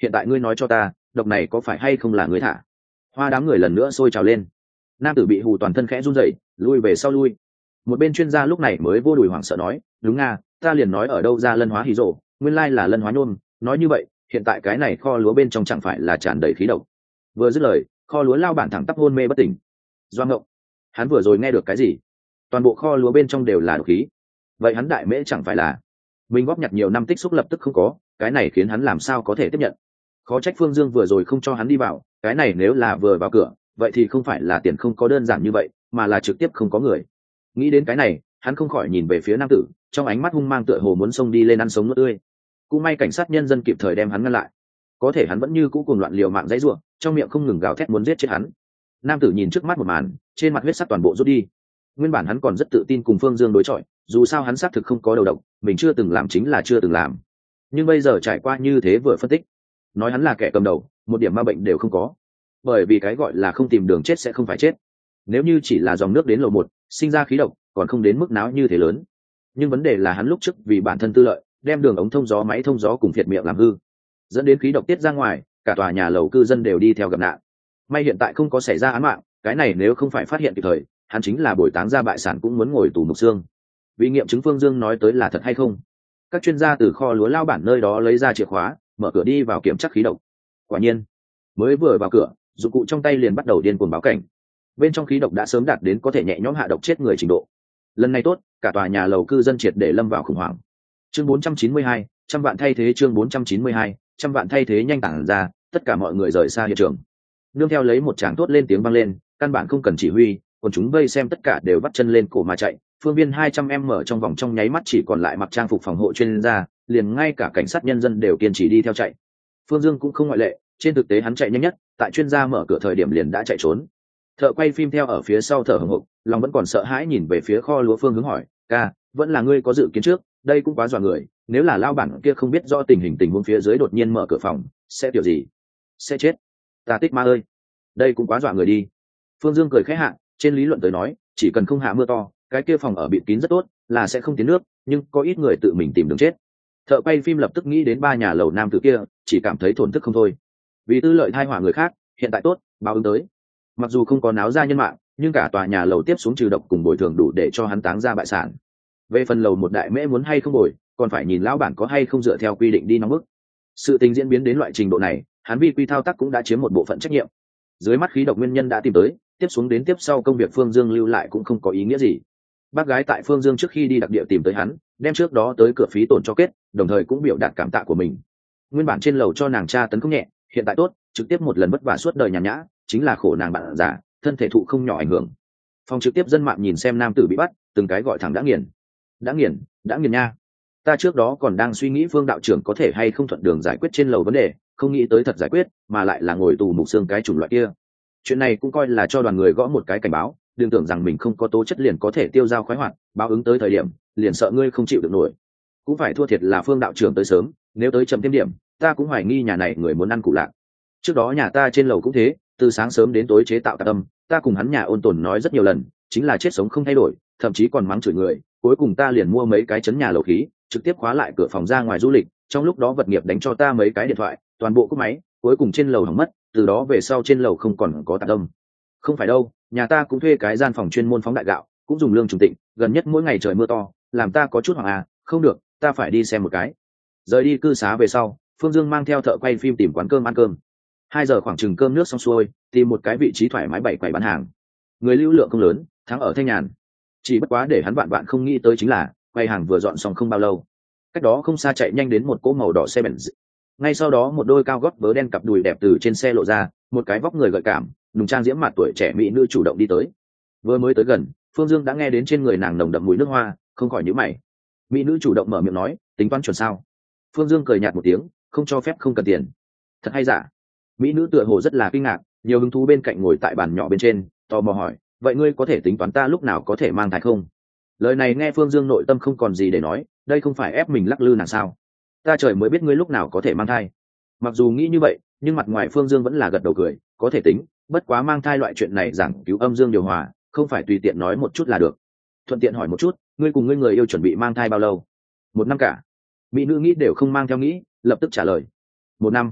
hiện tại ngươi nói cho ta độc này có phải hay không là ngươi thả? Hoa đám người lần nữa sôi trào lên. Nam tử bị hù toàn thân khẽ run rẩy, lui về sau lui. Một bên chuyên gia lúc này mới vô đùi hoảng sợ nói, đúng nga, ta liền nói ở đâu ra lân hóa hí rộ, nguyên lai là lân hóa nhôm. Nói như vậy hiện tại cái này kho lúa bên trong chẳng phải là tràn đầy khí độc? Vừa dứt lời, kho lúa lao bản thẳng tắp hôn mê bất tỉnh. Doang ngộng, hắn vừa rồi nghe được cái gì? Toàn bộ kho lúa bên trong đều là độc khí. Vậy hắn đại mễ chẳng phải là mình góp nhặt nhiều năm tích xúc lập tức không có, cái này khiến hắn làm sao có thể tiếp nhận? Khó trách Phương Dương vừa rồi không cho hắn đi vào, cái này nếu là vừa vào cửa vậy thì không phải là tiền không có đơn giản như vậy, mà là trực tiếp không có người. Nghĩ đến cái này, hắn không khỏi nhìn về phía nam tử, trong ánh mắt hung mang tựa hồ muốn xông đi lên ăn sống nuốt tươi. Cũng may cảnh sát nhân dân kịp thời đem hắn ngăn lại, có thể hắn vẫn như cũ cuồng loạn liều mạng dãy rủa, trong miệng không ngừng gào thét muốn giết chết hắn. Nam tử nhìn trước mắt một màn, trên mặt huyết sắc toàn bộ rút đi. Nguyên bản hắn còn rất tự tin cùng Phương Dương đối chọi, dù sao hắn xác thực không có đầu độc, mình chưa từng làm chính là chưa từng làm. Nhưng bây giờ trải qua như thế vừa phân tích, nói hắn là kẻ cầm đầu, một điểm ma bệnh đều không có. Bởi vì cái gọi là không tìm đường chết sẽ không phải chết. Nếu như chỉ là dòng nước đến lầu một, sinh ra khí độc, còn không đến mức náo như thế lớn. Nhưng vấn đề là hắn lúc trước vì bản thân tư lợi, đem đường ống thông gió máy thông gió cùng phiệt miệng làm hư, dẫn đến khí độc tiết ra ngoài, cả tòa nhà lầu cư dân đều đi theo gặp nạn. May hiện tại không có xảy ra án mạng, cái này nếu không phải phát hiện kịp thời, hắn chính là bồi táng ra bại sản cũng muốn ngồi tù mục xương. Vì nghiệm chứng Phương Dương nói tới là thật hay không, các chuyên gia từ kho lúa lao bản nơi đó lấy ra chìa khóa, mở cửa đi vào kiểm tra khí độc. Quả nhiên, mới vừa vào cửa, dụng cụ trong tay liền bắt đầu điên cuồng báo cảnh. Bên trong khí độc đã sớm đạt đến có thể nhẹ nhõm hạ độc chết người trình độ. Lần này tốt, cả tòa nhà lầu cư dân triệt để lâm vào khủng hoảng. Chương bốn trăm chín mươi hai, trăm vạn thay thế chương bốn trăm chín mươi hai, trăm vạn thay thế nhanh tản ra, tất cả mọi người rời xa hiện trường. Nương theo lấy một tràng tốt lên tiếng vang lên, căn bản không cần chỉ huy, còn chúng vây xem tất cả đều vắt chân lên cổ mà chạy. Phương viên hai trăm em mở trong vòng trong nháy mắt chỉ còn lại mặc trang phục phòng hộ chuyên gia, liền ngay cả cảnh sát nhân dân đều kiên trì đi theo chạy. Phương Dương cũng không ngoại lệ, trên thực tế hắn chạy nhanh nhất, tại chuyên gia mở cửa thời điểm liền đã chạy trốn. Thợ quay phim theo ở phía sau thở hổn hộc, lòng vẫn còn sợ hãi nhìn về phía kho lúa Phương hướng hỏi, ca, vẫn là ngươi có dự kiến trước, đây cũng quá dọa người, nếu là lao bản kia không biết rõ tình hình tình huống phía dưới đột nhiên mở cửa phòng, sẽ kiểu gì? Sẽ chết. Ta tích ma ơi, đây cũng quá dọa người đi. Phương Dương cười khẽ hạ, trên lý luận tới nói, chỉ cần không hạ mưa to, cái kia phòng ở bịt kín rất tốt, là sẽ không tiến nước, nhưng có ít người tự mình tìm đường chết. Thợ quay phim lập tức nghĩ đến ba nhà lầu nam tử kia, chỉ cảm thấy thổn thức không thôi. Vì tư lợi thai họa người khác, hiện tại tốt, báo ứng tới. Mặc dù không có náo ra nhân mạng, nhưng cả tòa nhà lầu tiếp xuống trừ độc cùng bồi thường đủ để cho hắn táng ra bại sản. Về phần lầu một đại mễ muốn hay không bồi, còn phải nhìn lão bản có hay không dựa theo quy định đi nóng bức. Sự tình diễn biến đến loại trình độ này, hắn vi quy thao tác cũng đã chiếm một bộ phận trách nhiệm. Dưới mắt khí độc nguyên nhân đã tìm tới, tiếp xuống đến tiếp sau công việc Phương Dương lưu lại cũng không có ý nghĩa gì. Bác gái tại Phương Dương trước khi đi đặc địa tìm tới hắn, đem trước đó tới cửa phí tổn cho kết, đồng thời cũng biểu đạt cảm tạ của mình. Nguyên bản trên lầu cho nàng tra tấn không nhẹ, hiện tại tốt, trực tiếp một lần vất vả suốt đời nhàn nhã, chính là khổ nàng bạn giả, thân thể thụ không nhỏ ảnh hưởng. Phòng trực tiếp dân mạng nhìn xem nam tử bị bắt, từng cái gọi thẳng đã nghiền, đã nghiền, đã nghiền nha. Ta trước đó còn đang suy nghĩ Phương đạo trưởng có thể hay không thuận đường giải quyết trên lầu vấn đề, không nghĩ tới thật giải quyết, mà lại là ngồi tù mục xương cái chủng loại kia. Chuyện này cũng coi là cho đoàn người gõ một cái cảnh báo, đừng tưởng rằng mình không có tố chất liền có thể tiêu dao khoái hoạt, báo ứng tới thời điểm, liền sợ ngươi không chịu được nổi. Cũng phải thua thiệt là Phương đạo trưởng tới sớm, nếu tới chậm thêm điểm, ta cũng hoài nghi nhà này người muốn ăn củ lạc. Trước đó nhà ta trên lầu cũng thế, từ sáng sớm đến tối chế tạo tạc âm, ta cùng hắn nhà ôn tồn nói rất nhiều lần, chính là chết sống không thay đổi, thậm chí còn mắng chửi người, cuối cùng ta liền mua mấy cái chấn nhà lầu khí, trực tiếp khóa lại cửa phòng ra ngoài du lịch, trong lúc đó vật nghiệp đánh cho ta mấy cái điện thoại, toàn bộ cúp máy, cuối cùng trên lầu hỏng mất, từ đó về sau trên lầu không còn có tạc âm. Không phải đâu, nhà ta cũng thuê cái gian phòng chuyên môn phóng đại gạo, cũng dùng lương trùng tịnh, gần nhất mỗi ngày trời mưa to, làm ta có chút hoảng à, không được, ta phải đi xem một cái. Rời đi cư xá về sau, Phương Dương mang theo thợ quay phim tìm quán cơm ăn cơm. Hai giờ khoảng chừng cơm nước xong xuôi, tìm một cái vị trí thoải mái bày quầy bán hàng. Người lưu lượng không lớn, thắng ở thanh nhàn. Chỉ bất quá để hắn bạn bạn không nghĩ tới chính là, quầy hàng vừa dọn xong không bao lâu, cách đó không xa chạy nhanh đến một cỗ màu đỏ xe Benz. Ngay sau đó một đôi cao gót vớ đen cặp đùi đẹp từ trên xe lộ ra, một cái vóc người gợi cảm, nùng trang diễm mặt tuổi trẻ mỹ nữ chủ động đi tới. Vừa mới tới gần, Phương Dương đã nghe đến trên người nàng nồng đậm mùi nước hoa, không khỏi nhíu mày. Mỹ nữ chủ động mở miệng nói, tính toán chuẩn sao? Phương Dương cười nhạt một tiếng, không cho phép không cần tiền. Thật hay giả? Mỹ nữ tựa hồ rất là kinh ngạc, nhiều hứng thú bên cạnh ngồi tại bàn nhỏ bên trên, tò mò hỏi, vậy ngươi có thể tính toán ta lúc nào có thể mang thai không? Lời này nghe Phương Dương nội tâm không còn gì để nói, đây không phải ép mình lắc lư nàng sao? Ta trời mới biết ngươi lúc nào có thể mang thai. Mặc dù nghĩ như vậy, nhưng mặt ngoài Phương Dương vẫn là gật đầu cười, có thể tính, bất quá mang thai loại chuyện này giảng cứu âm dương điều hòa, không phải tùy tiện nói một chút là được. Thuận tiện hỏi một chút, ngươi cùng ngươi người yêu chuẩn bị mang thai bao lâu? Một năm cả. Mỹ nữ nghĩ đều không mang theo nghĩ, lập tức trả lời. Một năm.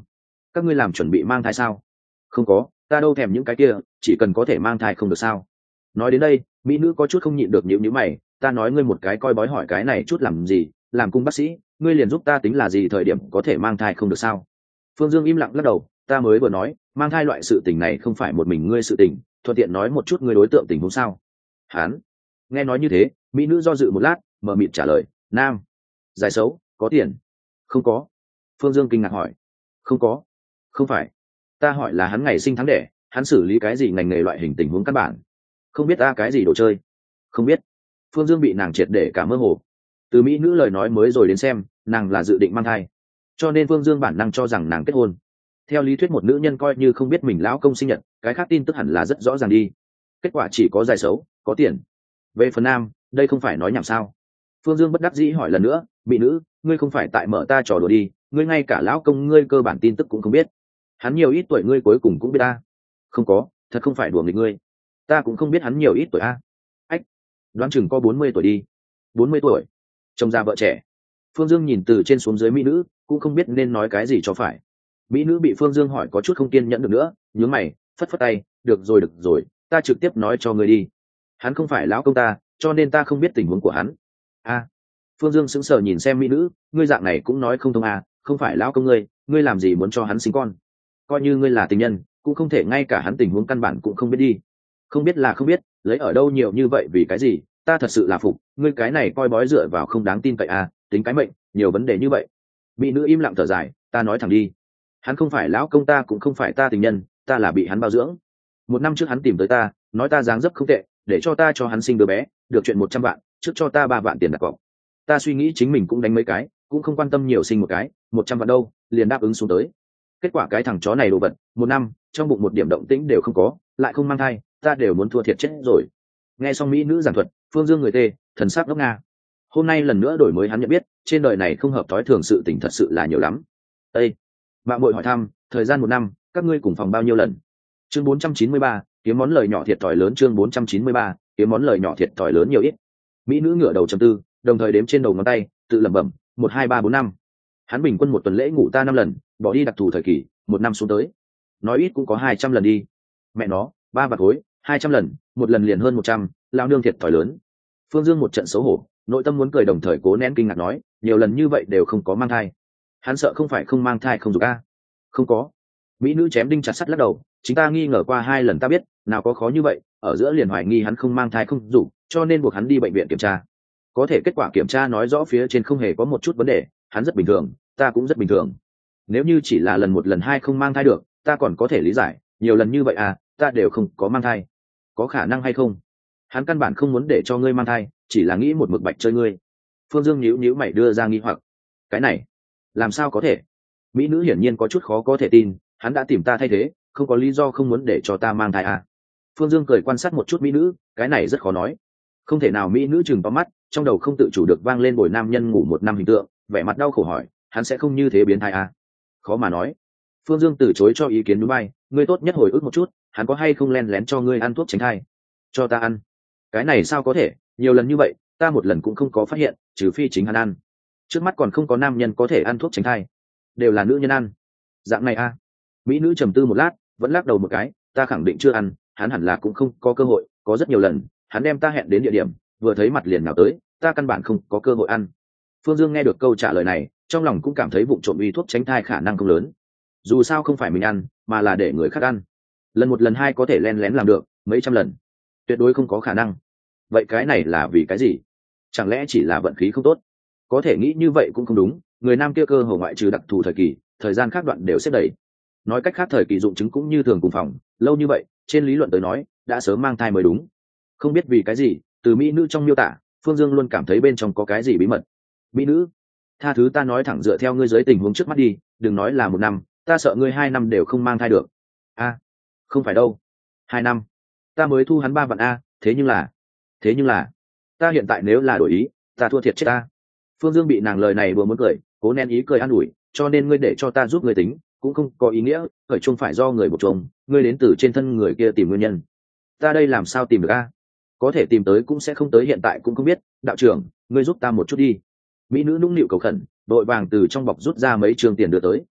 các ngươi làm chuẩn bị mang thai sao? Không có, ta đâu thèm những cái kia, chỉ cần có thể mang thai không được sao? Nói đến đây, mỹ nữ có chút không nhịn được nhíu nhíu mày, ta nói ngươi một cái coi bói hỏi cái này chút làm gì, làm cung bác sĩ, ngươi liền giúp ta tính là gì thời điểm có thể mang thai không được sao? Phương Dương im lặng lắc đầu, ta mới vừa nói, mang thai loại sự tình này không phải một mình ngươi sự tình, thuận tiện nói một chút ngươi đối tượng tình huống sao? Hán. Nghe nói như thế, mỹ nữ do dự một lát, mở miệng trả lời, nam, dài xấu, có tiền. Không có. Phương Dương kinh ngạc hỏi. Không có. Không phải, ta hỏi là hắn ngày sinh tháng đẻ, hắn xử lý cái gì ngành nghề loại hình tình huống căn bản. Không biết ta cái gì đồ chơi. Không biết. Phương Dương bị nàng triệt để cả mơ hồ. Từ mỹ nữ lời nói mới rồi đến xem, nàng là dự định mang thai, cho nên Phương Dương bản năng cho rằng nàng kết hôn. Theo lý thuyết một nữ nhân coi như không biết mình lão công sinh nhật, cái khác tin tức hẳn là rất rõ ràng đi. Kết quả chỉ có dài xấu, có tiền. Về phần nam, đây không phải nói nhảm sao? Phương Dương bất đắc dĩ hỏi lần nữa, mỹ nữ, ngươi không phải tại mở ta trò đùa đi, ngươi ngay cả lão công ngươi cơ bản tin tức cũng không biết. Hắn nhiều ít tuổi ngươi cuối cùng cũng biết ta. Không có, thật không phải đùa nghịch ngươi. Ta cũng không biết hắn nhiều ít tuổi a. Ách, đoán chừng có bốn mươi tuổi đi. Bốn mươi tuổi, trông ra vợ trẻ. Phương Dương nhìn từ trên xuống dưới mỹ nữ, cũng không biết nên nói cái gì cho phải. Mỹ nữ bị Phương Dương hỏi có chút không kiên nhẫn được nữa, nhướng mày, phất phất tay, được rồi được rồi, ta trực tiếp nói cho ngươi đi. Hắn không phải lão công ta, cho nên ta không biết tình huống của hắn. A. Phương Dương sững sờ nhìn xem mỹ nữ, ngươi dạng này cũng nói không thông à, không phải lão công ngươi, ngươi làm gì muốn cho hắn sinh con? Coi như ngươi là tình nhân, cũng không thể ngay cả hắn tình huống căn bản cũng không biết đi. Không biết là không biết, lấy ở đâu nhiều như vậy vì cái gì? Ta thật sự là phục, ngươi cái này coi bói dựa vào không đáng tin cậy à, tính cái mệnh, nhiều vấn đề như vậy. Mỹ nữ im lặng thở dài, ta nói thẳng đi. Hắn không phải lão công ta cũng không phải ta tình nhân, ta là bị hắn bao dưỡng. Một năm trước hắn tìm tới ta, nói ta dáng dấp không tệ, để cho ta cho hắn sinh đứa bé, được chuyện một trăm vạn, trước cho ta ba vạn tiền đặt cọc. Ta suy nghĩ chính mình cũng đánh mấy cái, cũng không quan tâm nhiều sinh một cái, một trăm vạn đâu, liền đáp ứng xuống tới. Kết quả cái thằng chó này đồ vật, một năm, trong bụng một điểm động tĩnh đều không có, lại không mang thai, ta đều muốn thua thiệt chết rồi. Nghe xong mỹ nữ giảng thuật, Phương Dương người tê, thần sắc ngốc nga. Hôm nay lần nữa đổi mới hắn nhận biết, trên đời này không hợp thói thường sự tình thật sự là nhiều lắm. Ê, bạn muội hỏi thăm, thời gian một năm, các ngươi cùng phòng bao nhiêu lần? Chương bốn trăm chín mươi ba, kiếm món lời nhỏ thiệt thòi lớn. Chương bốn trăm chín mươi ba, kiếm món lời nhỏ thiệt thòi lớn nhiều ít. Mỹ nữ ngửa đầu trầm tư, đồng thời đếm trên đầu ngón tay, tự lẩm bẩm, một hai ba bốn năm. Hắn bình quân một tuần lễ ngủ ta năm lần, bỏ đi đặc thù thời kỳ, một năm xuống tới, nói ít cũng có hai trăm lần đi. Mẹ nó, ba bạc khối, hai trăm lần, một lần liền hơn một trăm, lao nương thiệt thòi lớn. Phương Dương một trận xấu hổ, nội tâm muốn cười đồng thời cố nén kinh ngạc nói, nhiều lần như vậy đều không có mang thai. Hắn sợ không phải không mang thai không dục a. Không có. Mỹ nữ chém đinh chặt sắt lắc đầu, chính ta nghi ngờ qua hai lần ta biết, nào có khó như vậy, ở giữa liền hoài nghi hắn không mang thai không dục, cho nên buộc hắn đi bệnh viện kiểm tra. Có thể kết quả kiểm tra nói rõ phía trên không hề có một chút vấn đề, hắn rất bình thường, ta cũng rất bình thường. Nếu như chỉ là lần một lần hai không mang thai được, ta còn có thể lý giải, nhiều lần như vậy à, ta đều không có mang thai. Có khả năng hay không? Hắn căn bản không muốn để cho ngươi mang thai, chỉ là nghĩ một mực bạch chơi ngươi. Phương Dương nhíu nhíu mày đưa ra nghi hoặc. Cái này, làm sao có thể? Mỹ nữ hiển nhiên có chút khó có thể tin, hắn đã tìm ta thay thế, không có lý do không muốn để cho ta mang thai à. Phương Dương cười quan sát một chút mỹ nữ, cái này rất khó nói. Không thể nào. Mỹ nữ chừng to mắt, trong đầu không tự chủ được vang lên bồi nam nhân ngủ một năm hình tượng, vẻ mặt đau khổ hỏi, hắn sẽ không như thế biến thai à? Khó mà nói. Phương Dương từ chối cho ý kiến núi bay, ngươi tốt nhất hồi ức một chút, hắn có hay không len lén cho ngươi ăn thuốc tránh thai? Cho ta ăn. Cái này sao có thể, nhiều lần như vậy, ta một lần cũng không có phát hiện, trừ phi chính hắn ăn. Trước mắt còn không có nam nhân có thể ăn thuốc tránh thai, đều là nữ nhân ăn. Dạng này à? Mỹ nữ trầm tư một lát, vẫn lắc đầu một cái, ta khẳng định chưa ăn, hắn hẳn là cũng không có cơ hội, có rất nhiều lần, hắn đem ta hẹn đến địa điểm, vừa thấy mặt liền nào tới, ta căn bản không có cơ hội ăn. Phương Dương nghe được câu trả lời này, trong lòng cũng cảm thấy vụ trộm uy thuốc tránh thai khả năng không lớn. Dù sao không phải mình ăn, mà là để người khác ăn. Lần một lần hai có thể len lén làm được, mấy trăm lần, tuyệt đối không có khả năng. Vậy cái này là vì cái gì? Chẳng lẽ chỉ là vận khí không tốt? Có thể nghĩ như vậy cũng không đúng, người nam kia cơ hồ ngoại trừ đặc thù thời kỳ, thời gian khác đoạn đều xếp đầy. Nói cách khác thời kỳ dụng chứng cũng như thường cùng phòng, lâu như vậy, trên lý luận tới nói, đã sớm mang thai mới đúng. Không biết vì cái gì, từ mỹ nữ trong miêu tả, Phương Dương luôn cảm thấy bên trong có cái gì bí mật. Mỹ nữ, tha thứ ta nói thẳng dựa theo ngươi dưới tình huống trước mắt đi, đừng nói là một năm, ta sợ ngươi hai năm đều không mang thai được. A, không phải đâu, hai năm, ta mới thu hắn ba vạn a, thế nhưng là, thế nhưng là, ta hiện tại nếu là đổi ý, ta thua thiệt chết ta. Phương Dương bị nàng lời này vừa muốn cười, cố nén ý cười an ủi, cho nên ngươi để cho ta giúp ngươi tính, cũng không có ý nghĩa, khởi chung phải do người buộc chồng, ngươi đến từ trên thân người kia tìm nguyên nhân. Ta đây làm sao tìm được a? Có thể tìm tới cũng sẽ không tới, hiện tại cũng không biết, đạo trưởng, ngươi giúp ta một chút đi. Mỹ nữ nũng nịu cầu khẩn, đội vàng từ trong bọc rút ra mấy trường tiền đưa tới.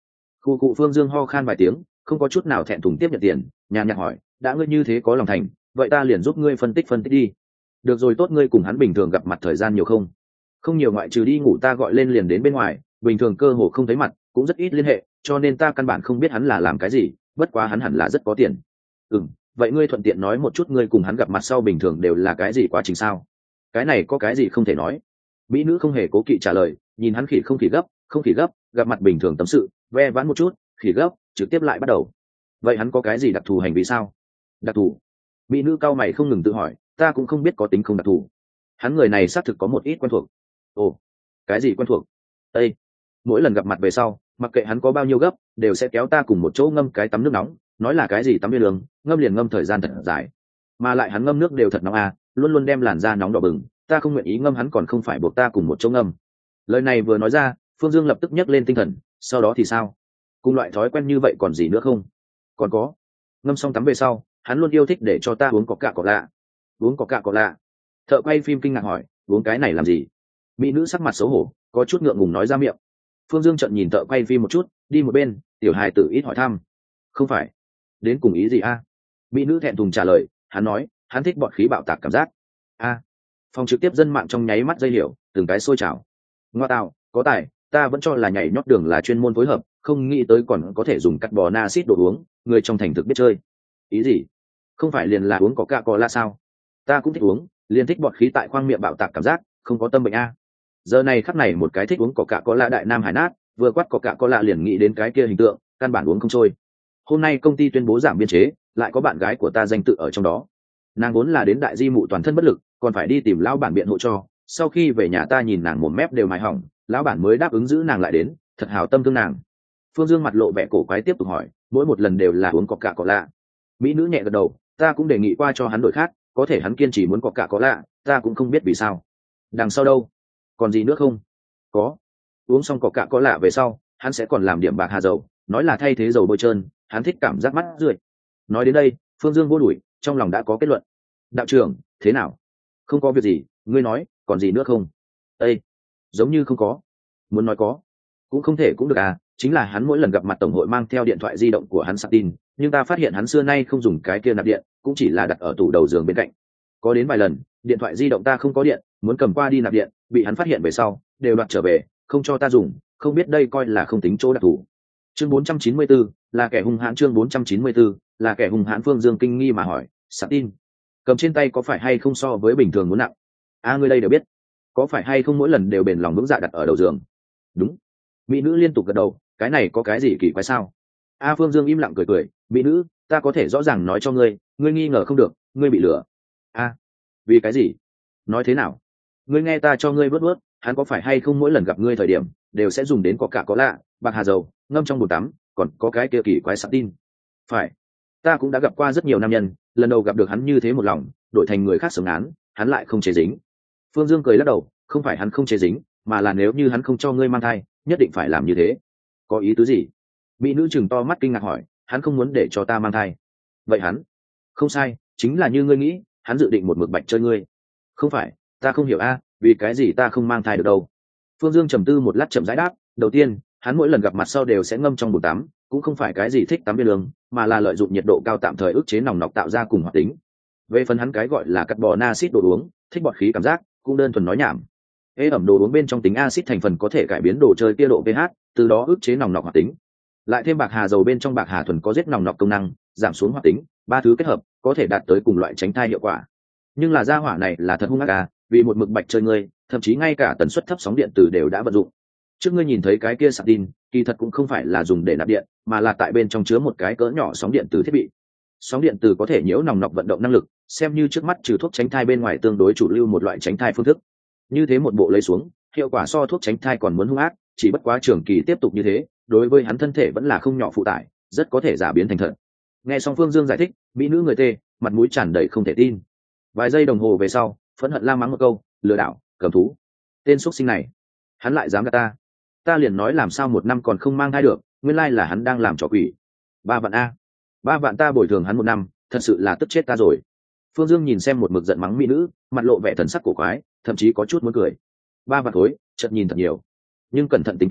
Cụ cụ Phương Dương ho khan vài tiếng, không có chút nào thẹn thùng tiếp nhận tiền, nhàn nhạt hỏi, đã ngươi như thế có lòng thành, vậy ta liền giúp ngươi phân tích phân tích đi. Được rồi, tốt, ngươi cùng hắn bình thường gặp mặt thời gian nhiều không? Không nhiều, ngoại trừ đi ngủ ta gọi lên liền đến bên ngoài, bình thường cơ hồ không thấy mặt, cũng rất ít liên hệ, cho nên ta căn bản không biết hắn là làm cái gì, bất quá hắn hẳn là rất có tiền. Ừ, vậy ngươi thuận tiện nói một chút ngươi cùng hắn gặp mặt sau bình thường đều là cái gì quá trình sao? Cái này có cái gì không thể nói? Mỹ nữ không hề cố kỵ trả lời, nhìn hắn khỉ không khỉ gấp, không khỉ gấp, gặp mặt bình thường tâm sự, ve vãn một chút, khỉ gấp, trực tiếp lại bắt đầu. Vậy hắn có cái gì đặc thù hành vi sao? Đặc thù? Mỹ nữ cao mày không ngừng tự hỏi, ta cũng không biết có tính không đặc thù. Hắn người này xác thực có một ít quen thuộc. Ồ, cái gì quen thuộc? Ê, mỗi lần gặp mặt về sau, mặc kệ hắn có bao nhiêu gấp, đều sẽ kéo ta cùng một chỗ ngâm cái tắm nước nóng, nói là cái gì tắm bia đường, ngâm liền ngâm thời gian thật dài. Mà lại hắn ngâm nước đều thật nóng à, luôn luôn đem làn da nóng đỏ bừng, ta không nguyện ý ngâm hắn còn không phải buộc ta cùng một chỗ ngâm. Lời này vừa nói ra, Phương Dương lập tức nhấc lên tinh thần, sau đó thì sao? Cùng loại thói quen như vậy còn gì nữa không? Còn có, ngâm xong tắm về sau, hắn luôn yêu thích để cho ta uống coca cola. Uống coca cola? Thợ quay phim kinh ngạc hỏi, uống cái này làm gì? Mỹ nữ sắc mặt xấu hổ, có chút ngượng ngùng nói ra miệng. Phương Dương trợn nhìn thợ quay phim một chút, đi một bên, tiểu hài tử ít hỏi thăm. Không phải, đến cùng ý gì a? Mỹ nữ thẹn thùng trả lời, hắn nói, hắn thích bọt khí bạo tạc cảm giác. A. Phòng trực tiếp dân mạng trong nháy mắt dây hiểu, từng cái sôi trào. Ngoa tạo, có tài, ta vẫn cho là nhảy nhót đường là chuyên môn phối hợp, không nghĩ tới còn có thể dùng carbon acid đồ uống, người trong thành thực biết chơi. Ý gì? Không phải liền là uống coca cola sao? Ta cũng thích uống, liền thích bọt khí tại khoang miệng bạo tạc cảm giác, không có tâm bệnh a. Giờ này khắc này một cái thích uống coca cola đại nam hải nát, vừa quát coca cola liền nghĩ đến cái kia hình tượng, căn bản uống không trôi. Hôm nay công ty tuyên bố giảm biên chế, lại có bạn gái của ta danh tự ở trong đó. Nàng vốn là đến đại di mụ toàn thân bất lực, còn phải đi tìm lão bản biện hộ cho, sau khi về nhà ta nhìn nàng mồm mép đều mài hỏng, lão bản mới đáp ứng giữ nàng lại đến, thật hào tâm thương nàng. Phương Dương mặt lộ vẻ cổ quái tiếp tục hỏi, mỗi một lần đều là uống coca cola. Mỹ nữ nhẹ gật đầu, ta cũng đề nghị qua cho hắn đổi khác, có thể hắn kiên trì muốn coca cola, ta cũng không biết vì sao. Đằng sau đâu? Còn gì nữa không? Có. Uống xong coca cola về sau, hắn sẽ còn làm điểm bạc hà dầu, nói là thay thế dầu bôi trơn, hắn thích cảm giác mắt rượi. Nói đến đây, Phương Dương vô đuổi, trong lòng đã có kết luận. Đạo trưởng, thế nào? Không có việc gì, ngươi nói, còn gì nữa không? Ê, giống như không có. Muốn nói có, cũng không thể cũng được à, chính là hắn mỗi lần gặp mặt tổng hội mang theo điện thoại di động của hắn sạc tin, nhưng ta phát hiện hắn xưa nay không dùng cái kia nạp điện, cũng chỉ là đặt ở tủ đầu giường bên cạnh. Có đến vài lần, điện thoại di động ta không có điện, muốn cầm qua đi nạp điện, bị hắn phát hiện về sau, đều đoạt trở về, không cho ta dùng, không biết đây coi là không tính chỗ đặc thù. Chương bốn trăm chín mươi tư, là kẻ hung hãn. Chương bốn trăm chín mươi tư, là kẻ hung hãn. Phương Dương kinh nghi mà hỏi, sạc tin cầm trên tay có phải hay không so với bình thường muốn nặng? A à, ngươi đây đều biết, có phải hay không mỗi lần đều bền lòng vững dạ đặt ở đầu giường? Đúng. Mỹ nữ liên tục gật đầu, cái này có cái gì kỳ quái sao? A à, Phương Dương im lặng cười cười, mỹ nữ, ta có thể rõ ràng nói cho ngươi, ngươi nghi ngờ không được, ngươi bị lừa. A à, vì cái gì? Nói thế nào? Ngươi nghe ta cho ngươi vớt vớt, hắn có phải hay không mỗi lần gặp ngươi thời điểm đều sẽ dùng đến coca cola, bạc hà dầu, ngâm trong bồn tắm, còn có cái kia kỳ quái sạc tin? Phải, ta cũng đã gặp qua rất nhiều nam nhân, lần đầu gặp được hắn như thế một lòng, đổi thành người khác sống án, hắn lại không chế dính. Phương Dương cười lắc đầu, không phải hắn không chế dính, mà là nếu như hắn không cho ngươi mang thai, nhất định phải làm như thế. Có ý tứ gì? Mỹ nữ chừng to mắt kinh ngạc hỏi, hắn không muốn để cho ta mang thai. Vậy hắn? Không sai, chính là như ngươi nghĩ, hắn dự định một mực bạch chơi ngươi. Không phải, ta không hiểu a, vì cái gì ta không mang thai được đâu? Phương Dương trầm tư một lát chậm rãi đáp, đầu tiên, hắn mỗi lần gặp mặt sau đều sẽ ngâm trong bồn tắm, cũng không phải cái gì thích tắm biên đường, mà là lợi dụng nhiệt độ cao tạm thời ức chế nòng nọc tạo ra cùng hoạt tính. Về phần hắn cái gọi là carbon acid đồ uống, thích bọt khí cảm giác, cũng đơn thuần nói nhảm. Ế ẩm đồ uống bên trong tính axit thành phần có thể cải biến đồ chơi kia độ pH, từ đó ức chế nòng nọc hoạt tính. Lại thêm bạc hà dầu bên trong bạc hà thuần có giết nòng nọc công năng, giảm xuống hoạt tính, ba thứ kết hợp có thể đạt tới cùng loại tránh thai hiệu quả. Nhưng là gia hỏa này là thật hung ác à, vì một mực bạch chơi ngươi, thậm chí ngay cả tần suất thấp sóng điện từ đều đã vận dụng. Trước ngươi nhìn thấy cái kia sạc tin, kỳ thật cũng không phải là dùng để nạp điện, mà là tại bên trong chứa một cái cỡ nhỏ sóng điện từ thiết bị. Sóng điện từ có thể nhiễu nòng nọc vận động năng lực, xem như trước mắt trừ thuốc tránh thai bên ngoài tương đối chủ lưu một loại tránh thai phương thức. Như thế một bộ lấy xuống, hiệu quả so thuốc tránh thai còn muốn hung ác, chỉ bất quá trường kỳ tiếp tục như thế, đối với hắn thân thể vẫn là không nhỏ phụ tải, rất có thể giả biến thành thật. Nghe xong Phương Dương giải thích, mỹ nữ người tê, mặt mũi tràn đầy không thể tin. Vài giây đồng hồ về sau, phẫn hận la mắng một câu, lừa đảo, cầm thú. Tên xuất sinh này, hắn lại dám gạt ta. Ta liền nói làm sao một năm còn không mang thai được, nguyên lai là hắn đang làm trò quỷ. Ba vạn a, ba vạn ta bồi thường hắn một năm, thật sự là tức chết ta rồi. Phương Dương nhìn xem một mực giận mắng mỹ nữ, mặt lộ vẻ thần sắc cổ quái, thậm chí có chút muốn cười. Ba vạn khối, chợt nhìn thật nhiều, nhưng cẩn thận tính toán,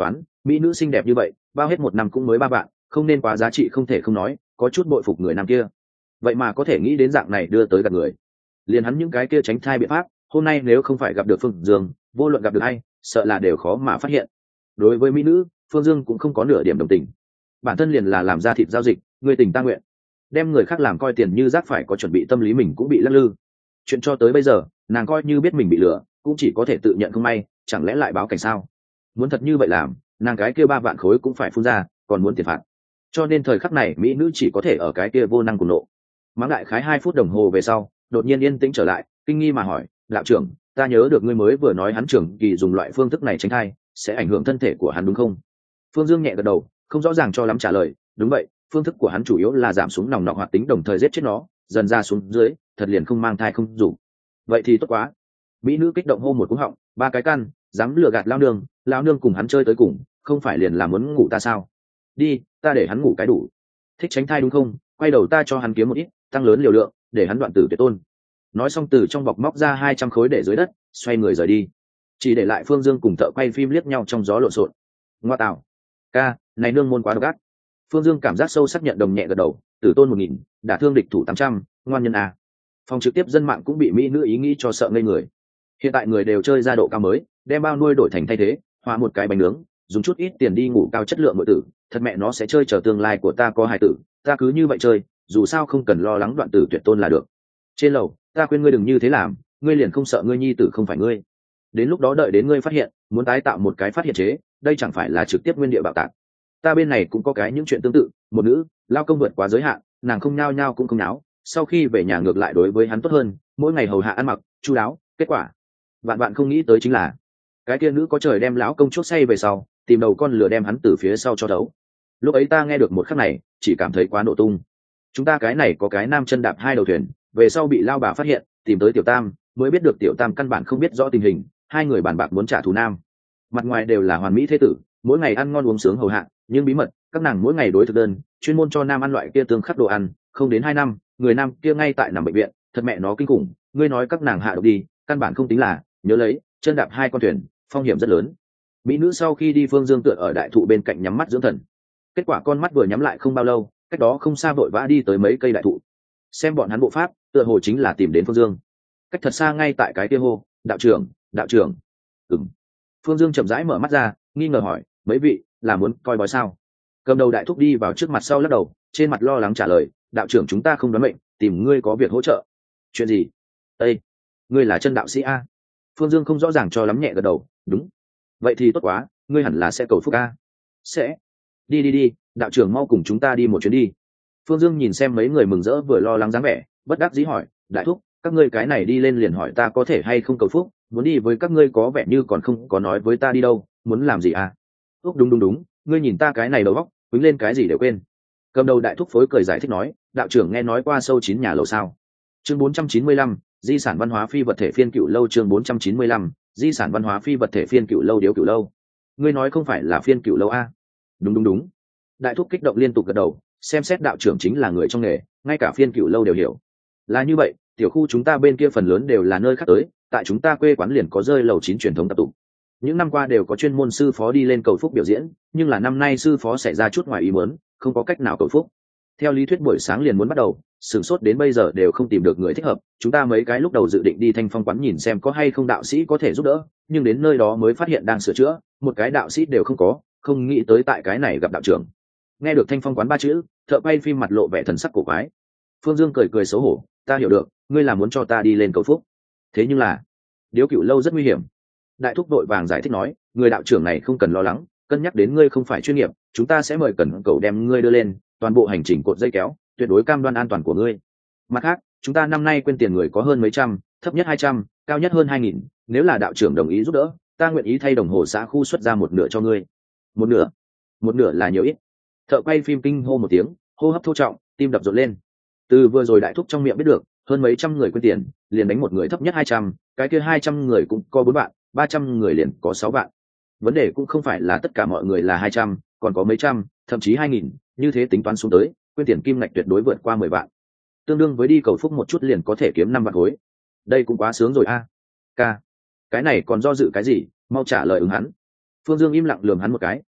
mỹ nữ xinh đẹp như vậy bao hết một năm cũng mới ba vạn, không nên quá giá trị không thể không nói, có chút bội phục người nam kia. Vậy mà có thể nghĩ đến dạng này đưa tới gặp người. Liền hắn những cái kia tránh thai biện pháp, hôm nay nếu không phải gặp được Phương Dương, vô luận gặp được ai, sợ là đều khó mà phát hiện. Đối với mỹ nữ, Phương Dương cũng không có nửa điểm đồng tình. Bản thân liền là làm ra thịt giao dịch, người tình ta nguyện. Đem người khác làm coi tiền như rác phải có chuẩn bị tâm lý mình cũng bị lắc lư. Chuyện cho tới bây giờ, nàng coi như biết mình bị lừa, cũng chỉ có thể tự nhận không may, chẳng lẽ lại báo cảnh sao? Muốn thật như vậy làm, nàng cái kia ba vạn khối cũng phải phun ra, còn muốn tiền phạt. Cho nên thời khắc này mỹ nữ chỉ có thể ở cái kia vô năng cùng nộ. Mắng đại khái hai phút đồng hồ về sau, đột nhiên yên tĩnh trở lại, kinh nghi mà hỏi, đạo trưởng, ta nhớ được ngươi mới vừa nói hắn trưởng kỳ dùng loại phương thức này tránh thai sẽ ảnh hưởng thân thể của hắn đúng không? Phương Dương nhẹ gật đầu, không rõ ràng cho lắm trả lời, đúng vậy, phương thức của hắn chủ yếu là giảm xuống nòng nọc hoạt tính đồng thời giết chết nó, dần ra xuống dưới, thật liền không mang thai không dùng. Vậy thì tốt quá. Mỹ nữ kích động hô một cú họng, ba cái căn, dám lừa gạt lao nương, lao nương cùng hắn chơi tới cùng, không phải liền là muốn ngủ ta sao? Đi, ta để hắn ngủ cái đủ. Thích tránh thai đúng không? Quay đầu ta cho hắn kiếm một ít, tăng lớn liều lượng, để hắn đoạn tử tuyệt tôn. Nói xong từ trong bọc móc ra hai trăm khối để dưới đất, xoay người rời đi, chỉ để lại Phương Dương cùng thợ quay phim liếc nhau trong gió lộn xộn. Ngoa tạo, ca, này nương môn quá độc ác. Phương Dương cảm giác sâu sắc nhận đồng nhẹ gật đầu, tử tôn một nghìn, đả thương địch thủ tám trăm, ngoan nhân a. Phòng trực tiếp dân mạng cũng bị mỹ nữ ý nghĩ cho sợ ngây người. Hiện tại người đều chơi ra độ cao mới, đem bao nuôi đổi thành thay thế, hòa một cái bánh nướng, dùng chút ít tiền đi ngủ cao chất lượng nội tử, thật mẹ nó sẽ chơi chờ tương lai của ta có hài tử, ta cứ như vậy chơi, dù sao không cần lo lắng đoạn tử tuyệt tôn là được. Trên lầu, ta khuyên ngươi đừng như thế làm, ngươi liền không sợ ngươi nhi tử không phải ngươi. Đến lúc đó đợi đến ngươi phát hiện, muốn tái tạo một cái phát hiện chế, đây chẳng phải là trực tiếp nguyên địa bạo tạc. Ta bên này cũng có cái những chuyện tương tự, một nữ, lao công vượt quá giới hạn, nàng không nhao nhao cũng không náo, sau khi về nhà ngược lại đối với hắn tốt hơn, mỗi ngày hầu hạ ăn mặc, chu đáo, kết quả, vạn vạn không nghĩ tới chính là, cái kia nữ có trời đem lão công chốt say về sau, tìm đầu con lửa đem hắn từ phía sau cho đấu. Lúc ấy ta nghe được một khắc này, chỉ cảm thấy quá nổ tung. Chúng ta cái này có cái nam chân đạp hai đầu thuyền, về sau bị lao bà phát hiện, tìm tới tiểu tam, mới biết được tiểu tam căn bản không biết rõ tình hình, hai người bàn bạc muốn trả thù nam. Mặt ngoài đều là hoàn mỹ thế tử, mỗi ngày ăn ngon uống sướng hầu hạ, nhưng bí mật, các nàng mỗi ngày đối thực đơn, chuyên môn cho nam ăn loại kia tương khắc đồ ăn, không đến hai năm, người nam kia ngay tại nằm bệnh viện, thật mẹ nó kinh khủng, ngươi nói các nàng hạ độc đi, căn bản không tính là, nhớ lấy, chân đạp hai con thuyền, phong hiểm rất lớn. Mỹ nữ sau khi đi Phương Dương tựa ở đại thụ bên cạnh nhắm mắt dưỡng thần. Kết quả con mắt vừa nhắm lại không bao lâu, cách đó không xa vội vã đi tới mấy cây đại thụ. Xem bọn hắn bộ pháp, tựa hồ chính là tìm đến Phương Dương. Cách thật xa ngay tại cái kia hô, đạo trưởng, đạo trưởng. Ừm. Phương Dương chậm rãi mở mắt ra, nghi ngờ hỏi, mấy vị là muốn coi bói sao? Cầm đầu đại thúc đi vào trước mặt sau lắc đầu, trên mặt lo lắng trả lời, đạo trưởng chúng ta không đoán mệnh, tìm ngươi có việc hỗ trợ. Chuyện gì? Ê, ngươi là chân đạo sĩ a? Phương Dương không rõ ràng cho lắm nhẹ gật đầu, đúng. Vậy thì tốt quá, ngươi hẳn là sẽ cầu phúc a. Sẽ. Đi đi đi, đạo trưởng mau cùng chúng ta đi một chuyến đi. Phương Dương nhìn xem mấy người mừng rỡ vừa lo lắng dáng vẻ, bất đắc dĩ hỏi, đại thúc, các ngươi cái này đi lên liền hỏi ta có thể hay không cầu phúc, muốn đi với các ngươi có vẻ như còn không có nói với ta đi đâu, muốn làm gì à? Úc đúng đúng đúng, ngươi nhìn ta cái này đầu óc, quýnh lên cái gì đều quên. Cầm đầu đại thúc phối cười giải thích nói, đạo trưởng nghe nói qua sâu chín nhà lầu sao? Chương bốn trăm chín mươi lăm, di sản văn hóa phi vật thể phiên cựu lâu. Chương bốn trăm chín mươi lăm, di sản văn hóa phi vật thể phiên cựu lâu điếu cựu lâu. Ngươi nói không phải là phiên cựu lâu a? Đúng đúng đúng. Đại thúc kích động liên tục gật đầu, xem xét đạo trưởng chính là người trong nghề, ngay cả phiên cựu lâu đều hiểu. Là như vậy, tiểu khu chúng ta bên kia phần lớn đều là nơi khác tới, tại chúng ta quê quán liền có rơi lầu chín truyền thống tập tụ. Những năm qua đều có chuyên môn sư phó đi lên cầu phúc biểu diễn, nhưng là năm nay sư phó xảy ra chút ngoài ý muốn, không có cách nào cầu phúc. Theo lý thuyết buổi sáng liền muốn bắt đầu, sửng sốt đến bây giờ đều không tìm được người thích hợp. Chúng ta mấy cái lúc đầu dự định đi Thanh Phong quán nhìn xem có hay không đạo sĩ có thể giúp đỡ, nhưng đến nơi đó mới phát hiện đang sửa chữa, một cái đạo sĩ đều không có, không nghĩ tới tại cái này gặp đạo trưởng. Nghe được Thanh Phong quán ba chữ, thợ quay phim mặt lộ vẻ thần sắc cổ quái. Phương Dương cười cười xấu hổ, ta hiểu được, ngươi là muốn cho ta đi lên cầu phúc. Thế nhưng là, điếu cựu lâu rất nguy hiểm. Đại thúc đội vàng giải thích nói, người đạo trưởng này không cần lo lắng, cân nhắc đến ngươi không phải chuyên nghiệp, chúng ta sẽ mời cần cầu đem ngươi đưa lên, toàn bộ hành trình cột dây kéo, tuyệt đối cam đoan an toàn của ngươi. Mặt khác, chúng ta năm nay quên tiền người có hơn mấy trăm, thấp nhất hai trăm, cao nhất hơn hai nghìn, nếu là đạo trưởng đồng ý giúp đỡ, ta nguyện ý thay đồng hồ xã khu xuất ra một nửa cho ngươi. Một nửa? Một nửa là nhiều ít. Thợ quay phim kinh hô một tiếng, hô hấp thô trọng, tim đập rộn lên. Từ vừa rồi đại thúc trong miệng biết được, hơn mấy trăm người quên tiền, liền đánh một người thấp nhất hai trăm, cái kia hai trăm người cũng có bốn bạn, ba trăm người liền có sáu bạn. Vấn đề cũng không phải là tất cả mọi người là hai trăm, còn có mấy trăm, thậm chí hai nghìn, như thế tính toán xuống tới, quên tiền kim ngạch tuyệt đối vượt qua mười vạn. Tương đương với đi cầu phúc một chút liền có thể kiếm năm vạn khối. Đây cũng quá sướng rồi a. À. Ca, cái này còn do dự cái gì, mau trả lời ứng hắn. Phương Dương im lặng lườm hắn một cái,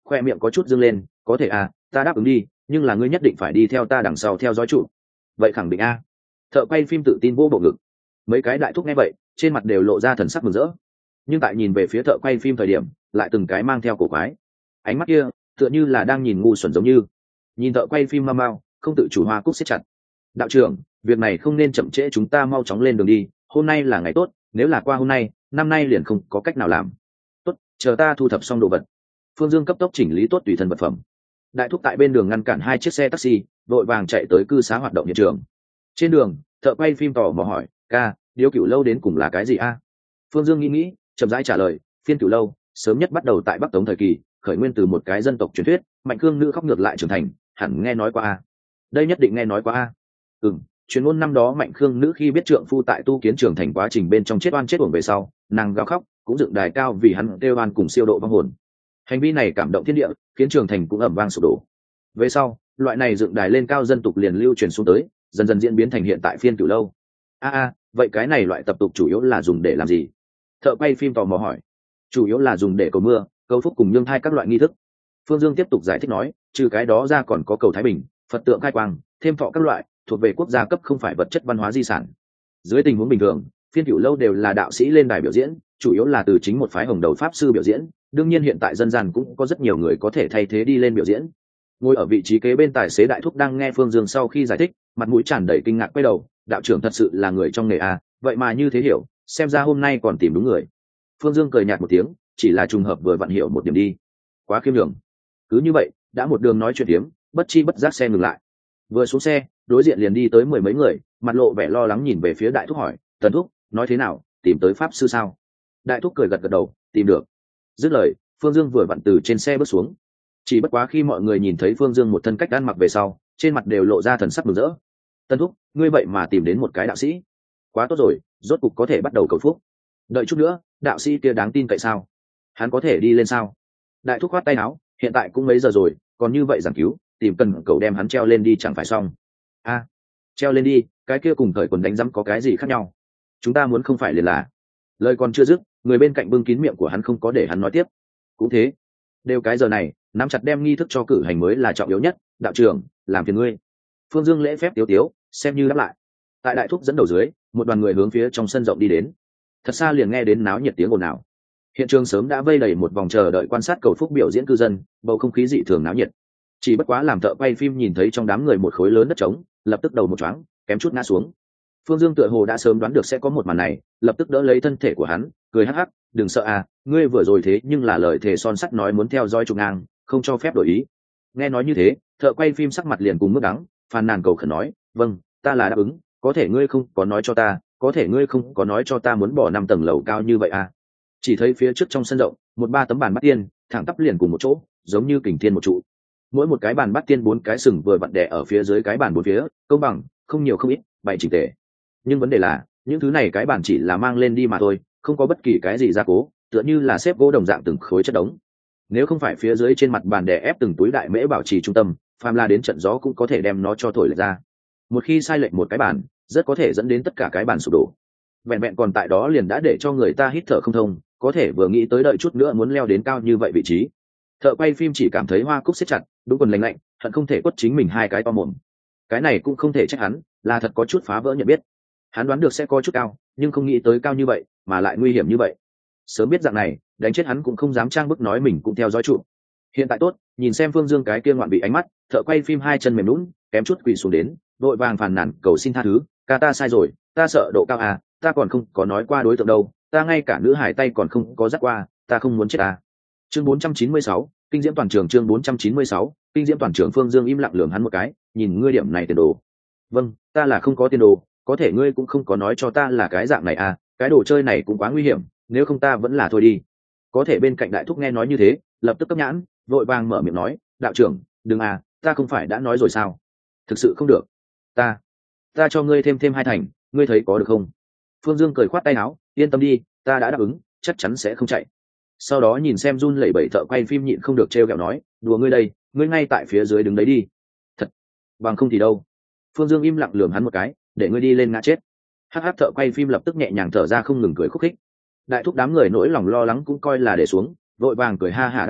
khoe miệng có chút dâng lên. Có thể à, ta đáp ứng đi, nhưng là ngươi nhất định phải đi theo ta đằng sau theo dõi trụ. Vậy khẳng định a. Thợ quay phim tự tin vô bộ ngực. Mấy cái đại thúc nghe vậy trên mặt đều lộ ra thần sắc mừng rỡ, nhưng tại nhìn về phía thợ quay phim thời điểm lại từng cái mang theo cổ quái ánh mắt kia, tựa như là đang nhìn ngu xuẩn giống như. Nhìn thợ quay phim mau mau không tự chủ hoa cúc siết chặt. Đạo trưởng, việc này không nên chậm trễ, chúng ta mau chóng lên đường đi, hôm nay là ngày tốt, nếu là qua hôm nay năm nay liền không có cách nào làm. Tốt, chờ ta thu thập xong đồ vật. Phương Dương cấp tốc chỉnh lý tốt tùy thân vật phẩm. Đại thúc tại bên đường ngăn cản hai chiếc xe taxi, vội vàng chạy tới cư xá hoạt động hiện trường. Trên đường thợ quay phim tò mò hỏi, ca, điếu cửu lâu đến cùng là cái gì a? Phương Dương nghĩ nghĩ chậm rãi trả lời, phiên cửu lâu sớm nhất bắt đầu tại Bắc Tống thời kỳ, khởi nguyên từ một cái dân tộc truyền thuyết, mạnh cương nữ khóc ngược lại trưởng thành, hẳn nghe nói qua a. Đây nhất định nghe nói qua a. Ừm, truyền ngôn năm đó mạnh cương nữ khi biết trượng phu tại tu kiến trưởng thành quá trình bên trong chết oan chết uổng về sau, nàng gào khóc, cũng dựng đài cao vì hắn kêu oan cùng siêu độ vong hồn. Hành vi này cảm động thiên địa, khiến trưởng thành cũng ầm vang sụp đổ. Về sau, loại này dựng đài lên cao dân tục liền lưu truyền xuống tới, dần dần diễn biến thành hiện tại phiên cửu lâu. A a, vậy cái này loại tập tục chủ yếu là dùng để làm gì? Thợ quay phim tò mò hỏi. Chủ yếu là dùng để cầu mưa, cầu phúc cùng nhương thai các loại nghi thức. Phương Dương tiếp tục giải thích nói, trừ cái đó ra còn có cầu thái bình, Phật tượng khai quang, thêm thọ các loại, thuộc về quốc gia cấp, không phải vật chất văn hóa di sản. Dưới tình huống bình thường, phiên cửu lâu đều là đạo sĩ lên đài biểu diễn, chủ yếu là từ chính một phái hồng đầu pháp sư biểu diễn. Đương nhiên hiện tại dân gian cũng có rất nhiều người có thể thay thế đi lên biểu diễn. Ngồi ở vị trí kế bên tài xế đại thúc đang nghe Phương Dương sau khi giải thích, mặt mũi tràn đầy kinh ngạc quay đầu, đạo trưởng thật sự là người trong nghề à, vậy mà như thế hiểu, xem ra hôm nay còn tìm đúng người. Phương Dương cười nhạt một tiếng, chỉ là trùng hợp vừa vặn hiểu một điểm đi. Quá khiêm nhường. Cứ như vậy, đã một đường nói chuyện tiếm, bất chi bất giác xe ngừng lại. Vừa xuống xe, đối diện liền đi tới mười mấy người, mặt lộ vẻ lo lắng nhìn về phía đại thúc hỏi, Tần thúc, nói thế nào, tìm tới pháp sư sao? Đại thúc cười gật gật đầu, tìm được. Dứt lời, Phương Dương vừa vặn từ trên xe bước xuống. Chỉ bất quá khi mọi người nhìn thấy Phương Dương một thân cách ăn mặc về sau, trên mặt đều lộ ra thần sắc mừng rỡ. Tân thúc, ngươi vậy mà tìm đến một cái đạo sĩ, quá tốt rồi, rốt cục có thể bắt đầu cầu phúc. Đợi chút nữa, đạo sĩ kia đáng tin cậy sao? Hắn có thể đi lên sao? Đại thúc khoát tay áo, hiện tại cũng mấy giờ rồi, còn như vậy giảng cứu, tìm cần cầu đem hắn treo lên đi chẳng phải xong? A, à, treo lên đi, cái kia cùng thời quần đánh rắm có cái gì khác nhau? Chúng ta muốn không phải liền là. Lời còn chưa dứt, người bên cạnh bưng kín miệng của hắn không có để hắn nói tiếp. Cũng thế, đều cái giờ này, nắm chặt đem nghi thức cho cử hành mới là trọng yếu nhất. Đạo trưởng, làm phiền ngươi. Phương Dương lễ phép tiếu tiếu, xem như đáp lại. Tại đại thúc dẫn đầu dưới, một đoàn người hướng phía trong sân rộng đi đến. Thật xa liền nghe đến náo nhiệt tiếng ồn ào. Hiện trường sớm đã vây đầy một vòng chờ đợi quan sát cầu phúc biểu diễn cư dân, bầu không khí dị thường náo nhiệt. Chỉ bất quá làm thợ quay phim nhìn thấy trong đám người một khối lớn đất trống, lập tức đầu một choáng, kém chút ngã xuống. Phương Dương tựa hồ đã sớm đoán được sẽ có một màn này, lập tức đỡ lấy thân thể của hắn, cười hắc hắc, đừng sợ à, ngươi vừa rồi thế nhưng là lời thề son sắt nói muốn theo dõi trục ngang, không cho phép đổi ý. Nghe nói như thế, thợ quay phim sắc mặt liền cùng mức đắng, phàn nàn cầu khẩn nói, vâng, ta là đáp ứng, có thể ngươi không có nói cho ta, có thể ngươi không có nói cho ta muốn bỏ năm tầng lầu cao như vậy à? Chỉ thấy phía trước trong sân rộng, một ba tấm bàn bát tiên, thẳng tắp liền cùng một chỗ, giống như kình thiên một trụ. Mỗi một cái bàn bát tiên bốn cái sừng vừa vặn đè ở phía dưới cái bàn bốn phía, công bằng, không nhiều không ít, bày chỉnh tề. Nhưng vấn đề là, những thứ này cái bàn chỉ là mang lên đi mà thôi, không có bất kỳ cái gì gia cố, tựa như là xếp gỗ đồng dạng từng khối chất đống. Nếu không phải phía dưới trên mặt bàn đè ép từng túi đại mễ bảo trì trung tâm, phàm là đến trận gió cũng có thể đem nó cho thổi lệch ra. Một khi sai lệch một cái bàn, rất có thể dẫn đến tất cả cái bàn sụp đổ. Vẹn vẹn còn tại đó liền đã để cho người ta hít thở không thông, có thể vừa nghĩ tới đợi chút nữa muốn leo đến cao như vậy vị trí. Thợ quay phim chỉ cảm thấy hoa cúc siết chặt, đúng quần lạnh lạnh, hận không thể quất chính mình hai cái to mồm. Cái này cũng không thể trách hắn, là thật có chút phá vỡ nhận biết. Hắn đoán được sẽ có chút cao, nhưng không nghĩ tới cao như vậy, mà lại nguy hiểm như vậy. Sớm biết dạng này, đánh chết hắn cũng không dám trang bức nói mình cũng theo dõi trụ. Hiện tại tốt, nhìn xem Phương Dương cái kia ngoạn bị ánh mắt, thợ quay phim hai chân mềm nhũn, kém chút quỳ xuống đến, vội vàng phàn nàn cầu xin tha thứ, ca ta sai rồi, ta sợ độ cao à, ta còn không có nói qua đối tượng đâu, ta ngay cả nữ hải tay còn không có dắt qua, ta không muốn chết à. Chương bốn trăm chín mươi sáu, kinh diễm toàn trường. Chương bốn trăm chín mươi sáu, kinh diễm toàn trường. Phương Dương im lặng lườm hắn một cái, nhìn ngươi điểm này tiền đồ. Vâng, ta là không có tiền đồ, có thể ngươi cũng không có nói cho ta là cái dạng này à, cái đồ chơi này cũng quá nguy hiểm, nếu không ta vẫn là thôi đi. Có thể bên cạnh đại thúc nghe nói như thế, lập tức cấp nhãn, vội vàng mở miệng nói, đạo trưởng, đừng à, ta không phải đã nói rồi sao? Thực sự không được, ta, ta cho ngươi thêm thêm hai thành, ngươi thấy có được không? Phương Dương cười khoát tay áo, yên tâm đi, ta đã đáp ứng, chắc chắn sẽ không chạy. Sau đó nhìn xem run lẩy bẩy thợ quay phim nhịn không được trêu ghẹo nói, đùa ngươi đây, ngươi ngay tại phía dưới đứng đấy đi. Thật, bằng không thì đâu? Phương Dương im lặng lườm hắn một cái, để ngươi đi lên ngã chết. Hắc hắc, thợ quay phim lập tức nhẹ nhàng thở ra không ngừng cười khúc khích. Đại thúc đám người nỗi lòng lo lắng cũng coi là để xuống, vội vàng cười ha hả đáp lời,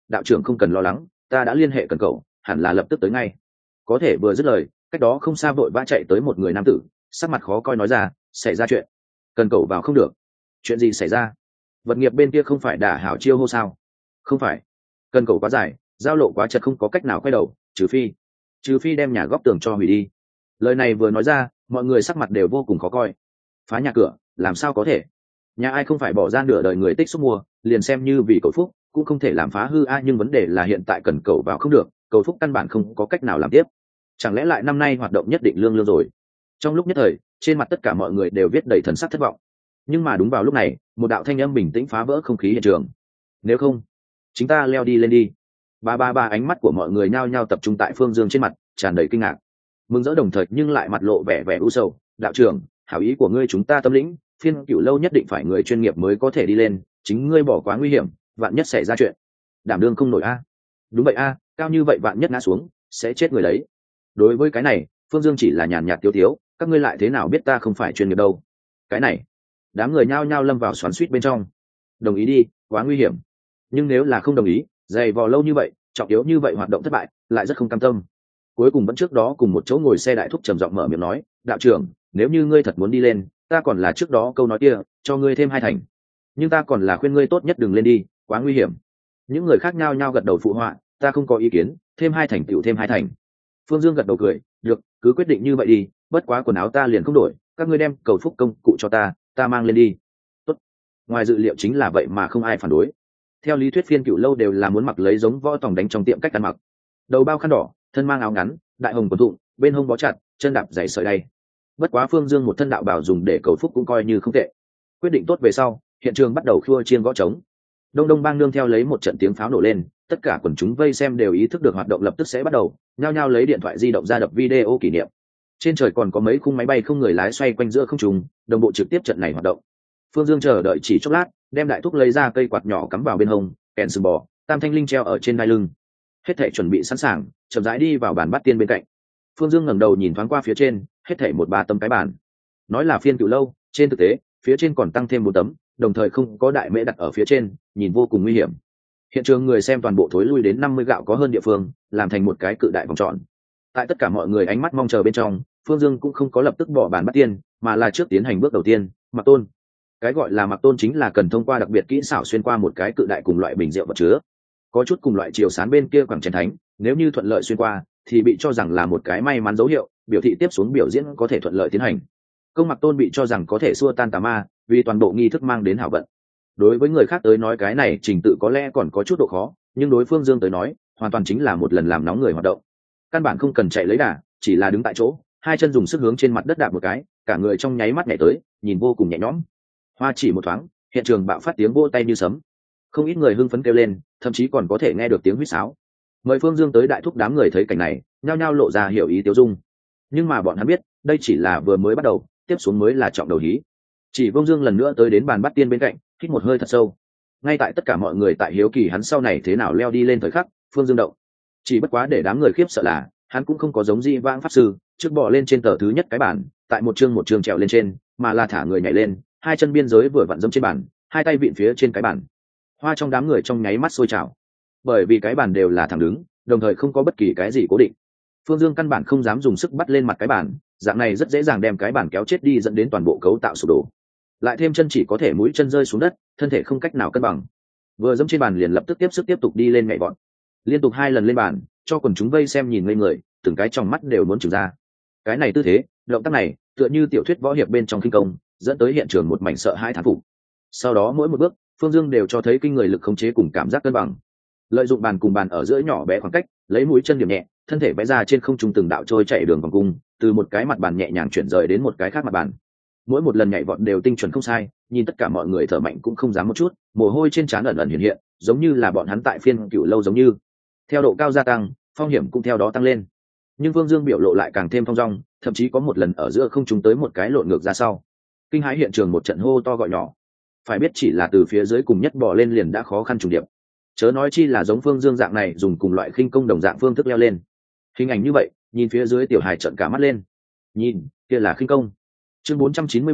đạo trưởng không cần lo lắng, ta đã liên hệ cần cậu, hẳn là lập tức tới ngay. Có thể vừa dứt lời, cách đó không xa vội vã chạy tới một người nam tử, sắc mặt khó coi nói ra, xảy ra chuyện. Cần cậu vào không được. Chuyện gì xảy ra? Vật nghiệp bên kia không phải đả hảo chiêu hô sao? Không phải. Cần cậu quá dài, giao lộ quá chật, không có cách nào quay đầu, trừ phi trừ phi đem nhà góc tường cho hủy đi. Lời này vừa nói ra, mọi người sắc mặt đều vô cùng khó coi. Phá nhà cửa, làm sao có thể? Nhà ai không phải bỏ ra nửa đời người tích xúc mua, liền xem như vì cầu phúc cũng không thể làm phá hư a. Nhưng vấn đề là hiện tại cần cầu vào không được, cầu phúc căn bản không có cách nào làm tiếp. Chẳng lẽ lại năm nay hoạt động nhất định lương lương rồi? Trong lúc nhất thời, trên mặt tất cả mọi người đều viết đầy thần sắc thất vọng. Nhưng mà đúng vào lúc này, một đạo thanh âm bình tĩnh phá vỡ không khí hiện trường. Nếu không, chúng ta leo đi lên đi. Ba ba ba, ánh mắt của mọi người nhao nhao tập trung tại Phương Dương trên mặt, tràn đầy kinh ngạc, mừng rỡ đồng thời nhưng lại mặt lộ vẻ vẻ u sầu. Đạo trưởng, hảo ý của ngươi chúng ta tâm lĩnh, phiên cửu lâu nhất định phải người chuyên nghiệp mới có thể đi lên, chính ngươi bỏ quá nguy hiểm, vạn nhất xảy ra chuyện, đảm đương không nổi a. Đúng vậy a, cao như vậy vạn nhất ngã xuống, sẽ chết người đấy. Đối với cái này, Phương Dương chỉ là nhàn nhạt tiêu tiếu, các ngươi lại thế nào biết ta không phải chuyên nghiệp đâu? Cái này, đám người nhao nhao lâm vào xoắn xuýt bên trong. Đồng ý đi, quá nguy hiểm. Nhưng nếu là không đồng ý, dày vò lâu như vậy, trọng yếu như vậy hoạt động thất bại, lại rất không cam tâm. Cuối cùng vẫn trước đó cùng một chỗ ngồi xe đại thúc trầm giọng mở miệng nói, đạo trưởng, nếu như ngươi thật muốn đi lên, ta còn là trước đó câu nói kia, cho ngươi thêm hai thành. Nhưng ta còn là khuyên ngươi tốt nhất đừng lên đi, quá nguy hiểm. Những người khác nhao nhao gật đầu phụ họa, ta không có ý kiến, thêm hai thành tựu thêm hai thành. Phương Dương gật đầu cười, được, cứ quyết định như vậy đi, bất quá quần áo ta liền không đổi, các ngươi đem cầu phúc công cụ cho ta, ta mang lên đi. Tốt. Ngoài dự liệu chính là vậy mà không ai phản đối. Theo lý thuyết phiên cựu lâu đều là muốn mặc lấy giống võ tòng đánh trong tiệm cách ăn mặc, đầu bao khăn đỏ, thân mang áo ngắn, đại hồng quần thụng, bên hông bó chặt, chân đạp giày sợi đay. Bất quá Phương Dương một thân đạo bảo dùng để cầu phúc cũng coi như không tệ. Quyết định tốt về sau, hiện trường bắt đầu khua chiên gõ trống. Đông Đông Bang nương theo lấy một trận tiếng pháo nổ lên, tất cả quần chúng vây xem đều ý thức được hoạt động lập tức sẽ bắt đầu, nhao nhao lấy điện thoại di động ra đập video kỷ niệm. Trên trời còn có mấy khung máy bay không người lái xoay quanh giữa không trung, đồng bộ trực tiếp trận này hoạt động. Phương Dương chờ đợi chỉ chốc lát, đem đại thúc lấy ra cây quạt nhỏ cắm vào bên hông, kèn sừng bò, tam thanh linh treo ở trên đai lưng. Hết thảy chuẩn bị sẵn sàng, chậm rãi đi vào bàn bắt tiên bên cạnh. Phương Dương ngẩng đầu nhìn thoáng qua phía trên, hết thảy một ba tấm cái bàn. Nói là phiên cựu lâu, trên thực tế, phía trên còn tăng thêm một tấm, đồng thời không có đại mễ đặt ở phía trên, nhìn vô cùng nguy hiểm. Hiện trường người xem toàn bộ thối lui đến năm mươi gạo có hơn địa phương, làm thành một cái cự đại vòng tròn. Tại tất cả mọi người ánh mắt mong chờ bên trong, Phương Dương cũng không có lập tức bỏ bàn bắt tiên, mà là trước tiến hành bước đầu tiên, mặc tôn. Cái gọi là mặc tôn chính là cần thông qua đặc biệt kỹ xảo xuyên qua một cái cự đại cùng loại bình rượu vật chứa. Có chút cùng loại chiều sán bên kia quảng chén thánh, nếu như thuận lợi xuyên qua, thì bị cho rằng là một cái may mắn dấu hiệu, biểu thị tiếp xuống biểu diễn có thể thuận lợi tiến hành. Công mặc tôn bị cho rằng có thể xua tan tà ma, vì toàn bộ nghi thức mang đến hảo vận. Đối với người khác tới nói cái này trình tự có lẽ còn có chút độ khó, nhưng đối Phương Dương tới nói, hoàn toàn chính là một lần làm nóng người hoạt động. Căn bản không cần chạy lấy đà, chỉ là đứng tại chỗ, hai chân dùng sức hướng trên mặt đất đạp một cái, cả người trong nháy mắt nhảy tới, nhìn vô cùng nhẹ nhõm. Hoa chỉ một thoáng, hiện trường bạo phát tiếng vỗ tay như sấm. Không ít người hưng phấn kêu lên, thậm chí còn có thể nghe được tiếng huýt sáo. Mời Phương Dương tới đại thúc đám người thấy cảnh này, nhao nhao lộ ra hiểu ý tiêu dung. Nhưng mà bọn hắn biết, đây chỉ là vừa mới bắt đầu, tiếp xuống mới là trọng đầu hí. Chỉ Vương Dương lần nữa tới đến bàn bắt tiên bên cạnh, hít một hơi thật sâu. Ngay tại tất cả mọi người tại hiếu kỳ hắn sau này thế nào leo đi lên thời khắc, Phương Dương động. Chỉ bất quá để đám người khiếp sợ là, hắn cũng không có giống Di Vãng pháp sư, trước bò lên trên tờ thứ nhất cái bàn, tại một chương một chương trèo lên trên, mà là thả người nhảy lên, hai chân biên giới vừa vặn dẫm trên bàn, hai tay vịn phía trên cái bàn. Hoa trong đám người trong nháy mắt sôi trào, bởi vì cái bàn đều là thẳng đứng, đồng thời không có bất kỳ cái gì cố định. Phương Dương căn bản không dám dùng sức bắt lên mặt cái bàn, dạng này rất dễ dàng đem cái bàn kéo chết đi, dẫn đến toàn bộ cấu tạo sụp đổ. Lại thêm chân chỉ có thể mũi chân rơi xuống đất, thân thể không cách nào cân bằng. Vừa dẫm trên bàn liền lập tức tiếp sức tiếp tục đi lên nhảy vọt, liên tục hai lần lên bàn, cho quần chúng vây xem nhìn ngây người, từng cái trong mắt đều muốn trừng ra. Cái này tư thế, động tác này, tựa như tiểu thuyết võ hiệp bên trong kinh công, dẫn tới hiện trường một mảnh sợ hãi thán phục. Sau đó mỗi một bước, Phương Dương đều cho thấy kinh người lực khống chế cùng cảm giác cân bằng. Lợi dụng bàn cùng bàn ở giữa nhỏ bé khoảng cách, lấy mũi chân điểm nhẹ, thân thể vẽ ra trên không trung từng đạo trôi chạy đường vòng cung, từ một cái mặt bàn nhẹ nhàng chuyển rời đến một cái khác mặt bàn. Mỗi một lần nhảy vọt đều tinh chuẩn không sai, nhìn tất cả mọi người thở mạnh cũng không dám một chút, mồ hôi trên trán ẩn ẩn hiện hiện, giống như là bọn hắn tại phiên cựu lâu giống như. Theo độ cao gia tăng, phong hiểm cũng theo đó tăng lên. Nhưng Vương Dương biểu lộ lại càng thêm thong dong, thậm chí có một lần ở giữa không trung tới một cái lộn ngược ra sau. Kinh hãi hiện trường một trận hô to gọi nhỏ. Phải biết chỉ là từ phía dưới cùng nhất bò lên liền đã khó khăn trùng điệp, chớ nói chi là giống Phương Dương dạng này dùng cùng loại khinh công đồng dạng phương thức leo lên. Hình ảnh như vậy, nhìn phía dưới tiểu hài trợn cả mắt lên. Nhìn, kia là khinh công. Chương bốn trăm chín mươi bảy,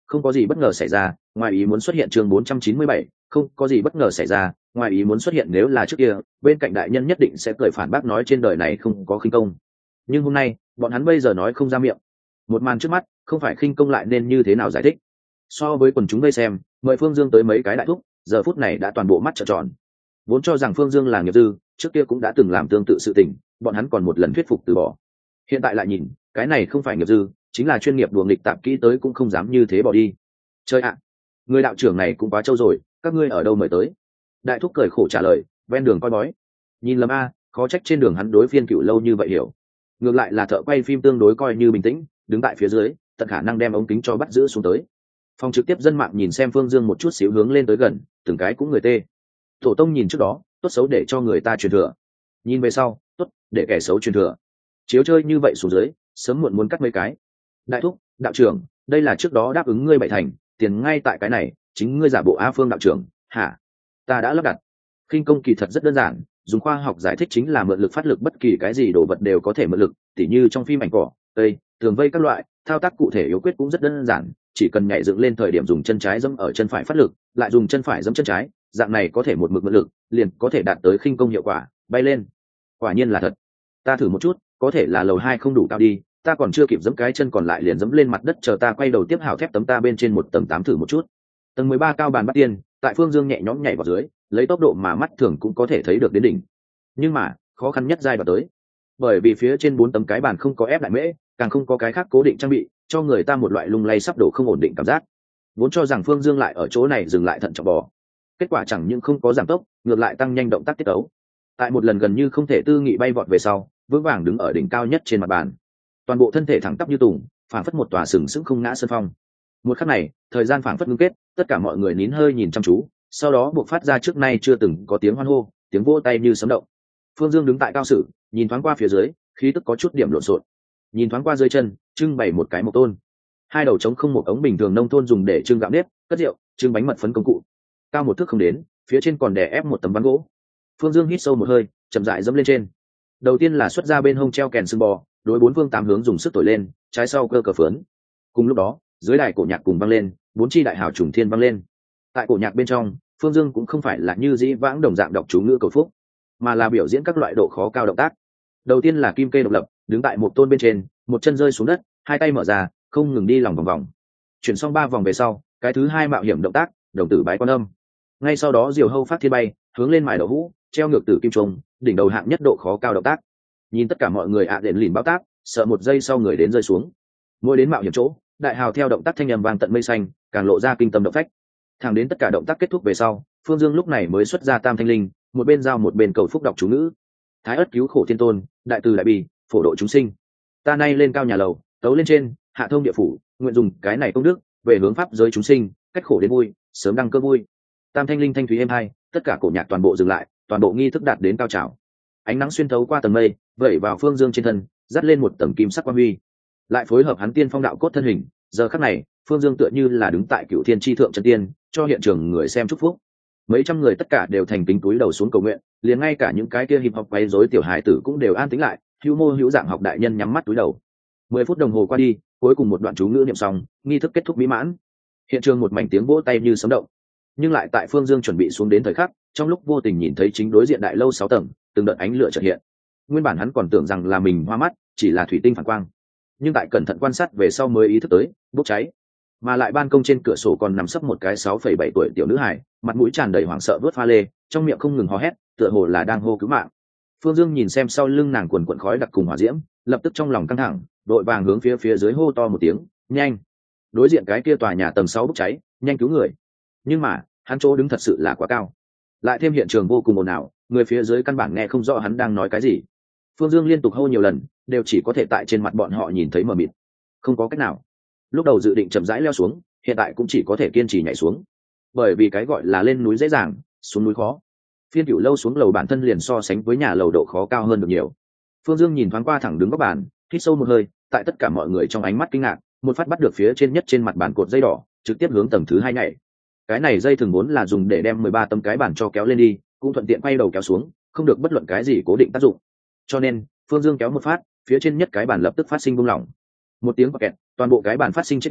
không có gì bất ngờ xảy ra, ngoài ý muốn xuất hiện. Chương bốn trăm chín mươi bảy, không có gì bất ngờ xảy ra, ngoài ý muốn xuất hiện. Nếu là trước kia, bên cạnh đại nhân nhất định sẽ cười phản bác nói trên đời này không có khinh công. Nhưng hôm nay, bọn hắn bây giờ nói không ra miệng. Một màn trước mắt, không phải khinh công lại nên như thế nào giải thích. So với quần chúng vây xem, mời Phương Dương tới mấy cái đại thúc, giờ phút này đã toàn bộ mắt trợn tròn. Vốn cho rằng Phương Dương là nghiệp dư, trước kia cũng đã từng làm tương tự sự tình, bọn hắn còn một lần thuyết phục từ bỏ. Hiện tại lại nhìn, cái này không phải nghiệp dư, chính là chuyên nghiệp đùa nghịch tạp kỹ tới cũng không dám như thế bỏ đi. Chơi ạ, người đạo trưởng này cũng quá trâu rồi, các ngươi ở đâu mời tới? Đại thúc cười khổ trả lời, ven đường coi bói. Nhìn lầm a, khó trách trên đường hắn đối phiên cựu lâu như vậy hiểu. Ngược lại là thợ quay phim tương đối coi như bình tĩnh, đứng tại phía dưới, tận khả năng đem ống kính cho bắt giữ xuống tới. Phòng trực tiếp dân mạng nhìn xem Phương Dương một chút xíu hướng lên tới gần, từng cái cũng người tê. Tổ tông nhìn trước đó, tốt xấu để cho người ta truyền thừa. Nhìn về sau, tốt, để kẻ xấu truyền thừa. Chiếu chơi như vậy xuống dưới, sớm muộn muốn cắt mấy cái. Đại thúc, đạo trưởng, đây là trước đó đáp ứng ngươi bảy thành, tiền ngay tại cái này, chính ngươi giả bộ A Phương đạo trưởng, hả? Ta đã lắp đặt. Khinh công kỳ thật rất đơn giản, dùng khoa học giải thích chính là mượn lực phát lực, bất kỳ cái gì đồ vật đều có thể mượn lực, tỉ như trong phim ảnh cỏ, tây, tường vây các loại, thao tác cụ thể yếu quyết cũng rất đơn giản, chỉ cần nhảy dựng lên thời điểm dùng chân trái giẫm ở chân phải phát lực, lại dùng chân phải giẫm chân trái, dạng này có thể một mực mượn lực, liền có thể đạt tới khinh công hiệu quả, bay lên. Quả nhiên là thật. Ta thử một chút, có thể là lầu hai không đủ cao đi, ta còn chưa kịp giẫm cái chân còn lại liền giẫm lên mặt đất, chờ ta quay đầu tiếp hào thép tấm ta bên trên một tầng tám thử một chút. Tầng mười ba cao bàn bắt tiên, tại Phương Dương nhẹ nhõm nhảy vào dưới, lấy tốc độ mà mắt thường cũng có thể thấy được đến đỉnh. Nhưng mà, khó khăn nhất giai đoạn tới. Bởi vì phía trên bốn tấm cái bàn không có ép lại mễ, càng không có cái khác cố định trang bị, cho người ta một loại lung lay sắp đổ không ổn định cảm giác. Vốn cho rằng Phương Dương lại ở chỗ này dừng lại thận trọng bò. Kết quả chẳng những không có giảm tốc, ngược lại tăng nhanh động tác tiết tấu. Tại một lần gần như không thể tư nghị bay vọt về sau, vững vàng đứng ở đỉnh cao nhất trên mặt bàn. Toàn bộ thân thể thẳng tắp như tùng, phảng phất một tòa sừng sững không ngã sơn phong. Một khắc này, thời gian phảng phất ngưng kết, tất cả mọi người nín hơi nhìn chăm chú, sau đó buộc phát ra trước nay chưa từng có tiếng hoan hô, tiếng vỗ tay như sấm động. Phương Dương đứng tại cao sử, nhìn thoáng qua phía dưới, khí tức có chút điểm lộn xộn. Nhìn thoáng qua dưới chân, trưng bày một cái mộc tôn. Hai đầu trống không một ống bình thường nông thôn dùng để trưng gạo nếp, cất rượu, trưng bánh mật phấn công cụ. Cao một thước không đến, phía trên còn đè ép một tấm ván gỗ. Phương Dương hít sâu một hơi, chậm rãi dẫm lên trên. Đầu tiên là xuất ra bên hông treo kèn xương bò, đối bốn phương tám hướng dùng sức thổi lên, trái sau cơ cờ phướn. Cùng lúc đó, dưới đài cổ nhạc cùng vang lên, bốn chi đại hào trùng thiên vang lên. Tại cổ nhạc bên trong, Phương Dương cũng không phải là như dĩ vãng đồng dạng đọc chú ngữ cầu phúc, mà là biểu diễn các loại độ khó cao động tác. Đầu tiên là kim kê độc lập, đứng tại một tôn bên trên, một chân rơi xuống đất, hai tay mở ra, không ngừng đi lòng vòng vòng. Chuyển xong ba vòng về sau, cái thứ hai mạo hiểm động tác, đồng tử bái quan âm. Ngay sau đó diều hâu phát thiên bay, hướng lên mài đậu hũ, treo ngược tử kim trùng, đỉnh đầu hạng nhất độ khó cao động tác. Nhìn tất cả mọi người ạ à đền lìn báo tác, sợ một giây sau người đến rơi xuống. Mỗi đến mạo hiểm chỗ, đại hào theo động tác thanh âm vang tận mây xanh, càng lộ ra kinh tâm động phách. Thẳng đến tất cả động tác kết thúc về sau, Phương Dương lúc này mới xuất ra tam thanh linh, một bên giao một bên cầu phúc đọc chú ngữ. Thái ất cứu khổ thiên tôn, đại từ đại bi, phổ độ chúng sinh. Ta nay lên cao nhà lầu, tấu lên trên, hạ thông địa phủ, nguyện dùng cái này công đức về hướng pháp giới chúng sinh, cách khổ đến vui, sớm đăng cơ vui. Tam thanh linh thanh thúy êm hai, tất cả cổ nhạc toàn bộ dừng lại, toàn bộ nghi thức đạt đến cao trào. Ánh nắng xuyên thấu qua tầng mây, vẩy vào Phương Dương trên thân, dắt lên một tầng kim sắc quang huy. Lại phối hợp hắn tiên phong đạo cốt thân hình, giờ khắc này, Phương Dương tựa như là đứng tại cựu thiên tri thượng chân tiên, cho hiện trường người xem chúc phúc. Mấy trăm người tất cả đều thành kính túi đầu xuống cầu nguyện, liền ngay cả những cái kia hiệp học quấy rối tiểu hài tử cũng đều an tĩnh lại, hữu mô hữu dạng học đại nhân nhắm mắt túi đầu. Mười phút đồng hồ qua đi, cuối cùng một đoạn chú ngữ niệm xong, nghi thức kết thúc mỹ mãn. Hiện trường một mảnh tiếng vỗ tay như sấm động. Nhưng lại tại Phương Dương chuẩn bị xuống đến thời khắc, trong lúc vô tình nhìn thấy chính đối diện đại lâu sáu tầng, từng đợt ánh lửa chợt hiện. Nguyên bản hắn còn tưởng rằng là mình hoa mắt, chỉ là thủy tinh phản quang. Nhưng tại cẩn thận quan sát về sau mới ý thức tới, bốc cháy. Mà lại ban công trên cửa sổ còn nằm sấp một cái sáu phẩy bảy tuổi tiểu nữ hài, mặt mũi tràn đầy hoảng sợ vớt pha lê, trong miệng không ngừng hò hét, tựa hồ là đang hô cứu mạng. Phương Dương nhìn xem sau lưng nàng quần quần khói đặc cùng hỏa diễm, lập tức trong lòng căng thẳng, đội vàng hướng phía phía dưới hô to một tiếng, nhanh! Đối diện cái kia tòa nhà tầng sáu bốc cháy, nhanh cứu người! Nhưng mà, hắn chỗ đứng thật sự là quá cao, lại thêm hiện trường vô cùng ồn ào, người phía dưới căn bản nghe không rõ hắn đang nói cái gì. Phương Dương liên tục hô nhiều lần, đều chỉ có thể tại trên mặt bọn họ nhìn thấy mờ mịt, không có cách nào. Lúc đầu dự định chậm rãi leo xuống, hiện tại cũng chỉ có thể kiên trì nhảy xuống, bởi vì cái gọi là lên núi dễ dàng, xuống núi khó. Phiên cửu lâu xuống lầu bản thân liền so sánh với nhà lầu độ khó cao hơn được nhiều. Phương Dương nhìn thoáng qua thẳng đứng góc bàn, hít sâu một hơi, tại tất cả mọi người trong ánh mắt kinh ngạc, một phát bắt được phía trên nhất trên mặt bàn cột dây đỏ, trực tiếp hướng tầng thứ hai nhảy. Cái này dây thường vốn là dùng để đem mười ba tấm cái bàn cho kéo lên đi, cũng thuận tiện quay đầu kéo xuống, không được bất luận cái gì cố định tác dụng. Cho nên, Phương Dương kéo một phát, phía trên nhất cái bàn lập tức phát sinh buông lỏng. Một tiếng bạc kẹt, toàn bộ cái bàn phát sinh chết đi,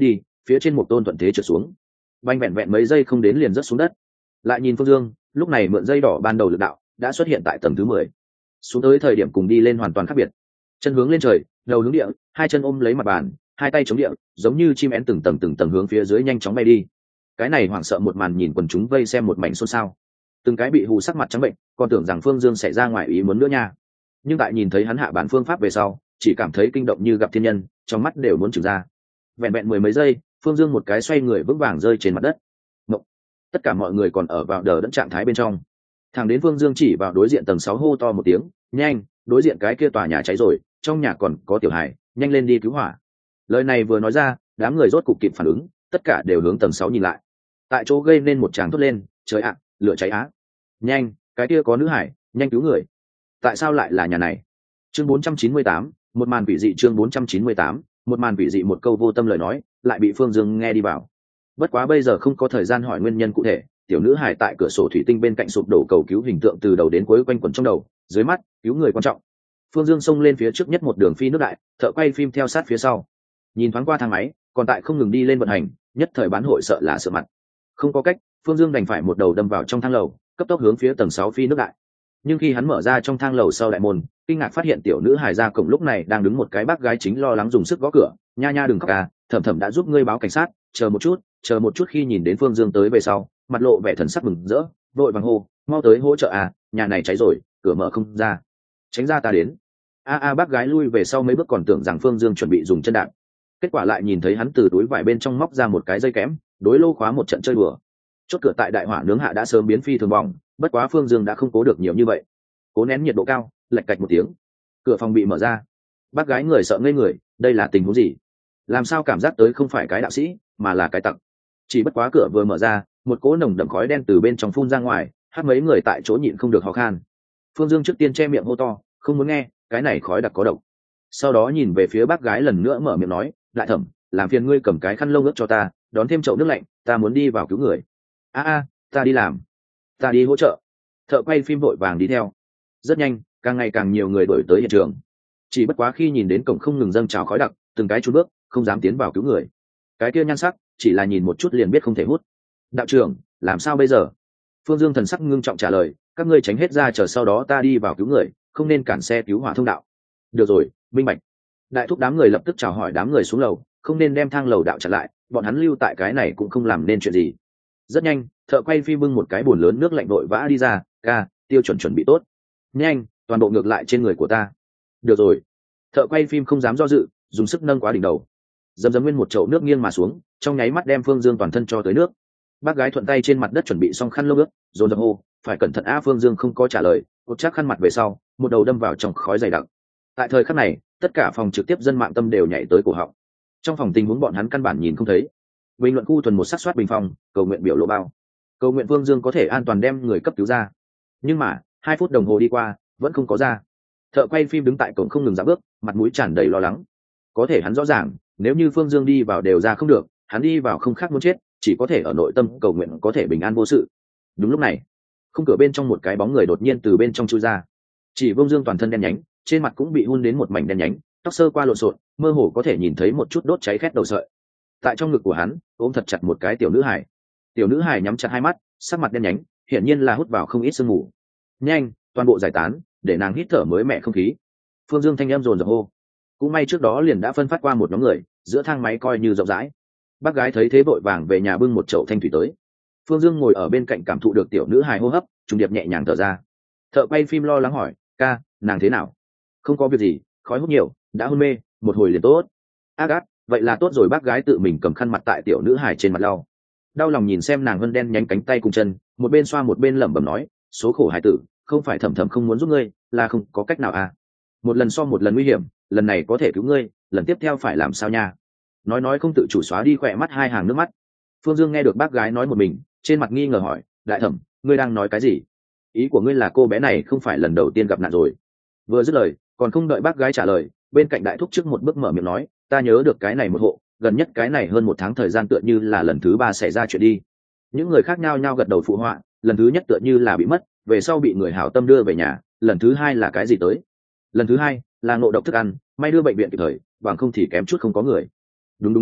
phía trên một tôn thuận thế trượt xuống, banh vẹn vẹn mấy giây không đến liền rớt xuống đất. Lại nhìn Phương Dương, lúc này mượn dây đỏ ban đầu lực đạo đã xuất hiện tại tầng thứ mười, xuống tới thời điểm cùng đi lên hoàn toàn khác biệt. Chân hướng lên trời, đầu hướng địa, hai chân ôm lấy mặt bàn, hai tay chống địa, giống như chim én từng tầng từng tầng hướng phía dưới nhanh chóng bay đi. Cái này hoảng sợ một màn nhìn quần chúng vây xem một mảnh xôn xao, từng cái bị hù sắc mặt trắng bệnh, còn tưởng rằng Phương Dương sẽ ra ngoài ý muốn nữa nha. Nhưng tại nhìn thấy hắn hạ bản phương pháp về sau, chỉ cảm thấy kinh động như gặp thiên nhân, trong mắt đều muốn trừng ra. Vẹn vẹn mười mấy giây, Phương Dương một cái xoay người vững vàng rơi trên mặt đất. Ngộng. Tất cả mọi người còn ở vào đờ đẫn trạng thái bên trong. Thằng đến Phương Dương chỉ vào đối diện tầng sáu hô to một tiếng, nhanh, đối diện cái kia tòa nhà cháy rồi, trong nhà còn có tiểu hải, nhanh lên đi cứu hỏa. Lời này vừa nói ra, đám người rốt cục kịp phản ứng, tất cả đều hướng tầng sáu nhìn lại. Tại chỗ gây nên một tràng thốt lên, trời ạ, lửa cháy á. Nhanh, cái kia có nữ hải, nhanh cứu người. Tại sao lại là nhà này? Chương bốn trăm chín mươi tám, một màn quỷ dị. Chương bốn trăm chín mươi tám, một màn quỷ dị. Một câu vô tâm lời nói lại bị Phương Dương nghe đi vào. Bất quá bây giờ không có thời gian hỏi nguyên nhân cụ thể, tiểu nữ hải tại cửa sổ thủy tinh bên cạnh sụp đổ cầu cứu hình tượng từ đầu đến cuối quanh quẩn trong đầu, dưới mắt, cứu người quan trọng. Phương Dương xông lên phía trước nhất một đường phi nước đại, thợ quay phim theo sát phía sau. Nhìn thoáng qua thang máy, còn tại không ngừng đi lên vận hành, nhất thời bán hội sợ là sợ mặt. Không có cách, Phương Dương đành phải một đầu đâm vào trong thang lầu, cấp tốc hướng phía tầng sáu phi nước đại. Nhưng khi hắn mở ra trong thang lầu sau đại môn, kinh ngạc phát hiện tiểu nữ hài ra cổng lúc này đang đứng một cái bác gái chính lo lắng dùng sức gõ cửa, nha nha đừng khóc à, thẩm thẩm đã giúp ngươi báo cảnh sát, chờ một chút, chờ một chút. Khi nhìn đến Phương Dương tới về sau, mặt lộ vẻ thần sắc mừng rỡ, vội vàng hô, mau tới hỗ trợ à, nhà này cháy rồi, cửa mở không ra, tránh ra ta đến. A a bác gái lui về sau mấy bước còn tưởng rằng Phương Dương chuẩn bị dùng chân đạp, kết quả lại nhìn thấy hắn từ túi vải bên trong móc ra một cái dây kẽm, đối lô khóa một trận chơi đùa. Chốt cửa tại đại hỏa nướng hạ đã sớm biến phi thường bỏng, bất quá Phương Dương đã không cố được nhiều như vậy, cố nén nhiệt độ cao, lạch cạch một tiếng, cửa phòng bị mở ra. Bác gái người sợ ngây người, đây là tình huống gì? Làm sao cảm giác tới không phải cái đạo sĩ mà là cái tặc? Chỉ bất quá cửa vừa mở ra, một cỗ nồng đậm khói đen từ bên trong phun ra ngoài, hát mấy người tại chỗ nhịn không được ho khan. Phương Dương trước tiên che miệng hô to, không muốn nghe, cái này khói đặc có độc. Sau đó nhìn về phía bác gái lần nữa mở miệng nói, đại thẩm, làm phiền ngươi cầm cái khăn lông ướt cho ta, đón thêm chậu nước lạnh, ta muốn đi vào cứu người. A a, ta đi làm, ta đi hỗ trợ. Thợ quay phim vội vàng đi theo. Rất nhanh, càng ngày càng nhiều người đuổi tới hiện trường. Chỉ bất quá khi nhìn đến cổng không ngừng dâng trào khói đặc, từng cái chùn bước, không dám tiến vào cứu người. Cái kia nhan sắc, chỉ là nhìn một chút liền biết không thể hút. Đạo trưởng, làm sao bây giờ? Phương Dương thần sắc ngưng trọng trả lời, các ngươi tránh hết ra chờ sau đó ta đi vào cứu người, không nên cản xe cứu hỏa thông đạo. Được rồi, minh bạch. Đại thúc đám người lập tức chào hỏi đám người xuống lầu, không nên đem thang lầu đạo chặn lại, bọn hắn lưu tại cái này cũng không làm nên chuyện gì. Rất nhanh, thợ quay phim bưng một cái bồn lớn nước lạnh vội vã đi ra, ca, tiêu chuẩn chuẩn bị tốt. Nhanh, toàn bộ ngược lại trên người của ta. Được rồi. Thợ quay phim không dám do dự, dùng sức nâng quá đỉnh đầu, dầm dầm nguyên một chậu nước nghiêng mà xuống, trong nháy mắt đem Phương Dương toàn thân cho tới nước. Bác gái thuận tay trên mặt đất chuẩn bị xong khăn lông ướt, dồn dập hô, phải cẩn thận a. Phương Dương không có trả lời, cột chắc khăn mặt về sau, một đầu đâm vào trong khói dày đặc. Tại thời khắc này, tất cả phòng trực tiếp dân mạng tâm đều nhảy tới cổ họng. Trong phòng tình huống bọn hắn căn bản nhìn không thấy. Bình luận khu tuần một sát soát bình phòng, cầu nguyện biểu lộ bao, cầu nguyện Phương Dương có thể an toàn đem người cấp cứu ra. Nhưng mà hai phút đồng hồ đi qua, vẫn không có ra. Thợ quay phim đứng tại cổng không ngừng dạo bước, mặt mũi tràn đầy lo lắng. Có thể hắn rõ ràng, nếu như Phương Dương đi vào đều ra không được, hắn đi vào không khác muốn chết, chỉ có thể ở nội tâm cầu nguyện có thể bình an vô sự. Đúng lúc này, khung cửa bên trong một cái bóng người đột nhiên từ bên trong chui ra. Chỉ Vương Dương toàn thân đen nhánh, trên mặt cũng bị hun đến một mảnh đen nhánh, tóc sơ qua lộn xộn, mơ hồ có thể nhìn thấy một chút đốt cháy khét đầu sợi. Tại trong ngực của hắn, ôm thật chặt một cái tiểu nữ hài. Tiểu nữ hài nhắm chặt hai mắt, sắc mặt đen nhánh, hiển nhiên là hút vào không ít sương mù. Nhanh, toàn bộ giải tán, để nàng hít thở mới mẻ không khí. Phương Dương thanh âm dồn dập hô. Cũng may trước đó liền đã phân phát qua một nhóm người, giữa thang máy coi như rộng rãi. Bác gái thấy thế vội vàng về nhà bưng một chậu thanh thủy tới. Phương Dương ngồi ở bên cạnh cảm thụ được tiểu nữ hài hô hấp, trùng điệp nhẹ nhàng thở ra. Thợ quay phim lo lắng hỏi, ca, nàng thế nào? Không có việc gì, khói hút nhiều, đã hôn mê, một hồi liền tốt. Agat, vậy là tốt rồi. Bác gái tự mình cầm khăn mặt tại tiểu nữ hài trên mặt lau. Đau lòng nhìn xem nàng vân đen nhánh cánh tay cùng chân, một bên xoa một bên lẩm bẩm nói, số khổ hài tử, không phải thẩm thẩm không muốn giúp ngươi, là không có cách nào à. Một lần so một lần nguy hiểm, lần này có thể cứu ngươi, lần tiếp theo phải làm sao nha? Nói nói không tự chủ xóa đi khỏe mắt hai hàng nước mắt. Phương Dương nghe được bác gái nói một mình, trên mặt nghi ngờ hỏi, đại thẩm, ngươi đang nói cái gì? Ý của ngươi là cô bé này không phải lần đầu tiên gặp nạn rồi? Vừa dứt lời, còn không đợi bác gái trả lời, bên cạnh đại thúc trước một bước mở miệng nói, ta nhớ được cái này một hộ, gần nhất cái này hơn một tháng thời gian tựa như là lần thứ ba xảy ra chuyện đi. Những người khác nhao nhao gật đầu phụ họa, lần thứ nhất tựa như là bị mất, về sau bị người hảo tâm đưa về nhà, lần thứ hai là cái gì tới? Lần thứ hai là ngộ độc thức ăn, may đưa bệnh viện kịp thời, bằng không thì kém chút không có người. Đúng đúng đúng,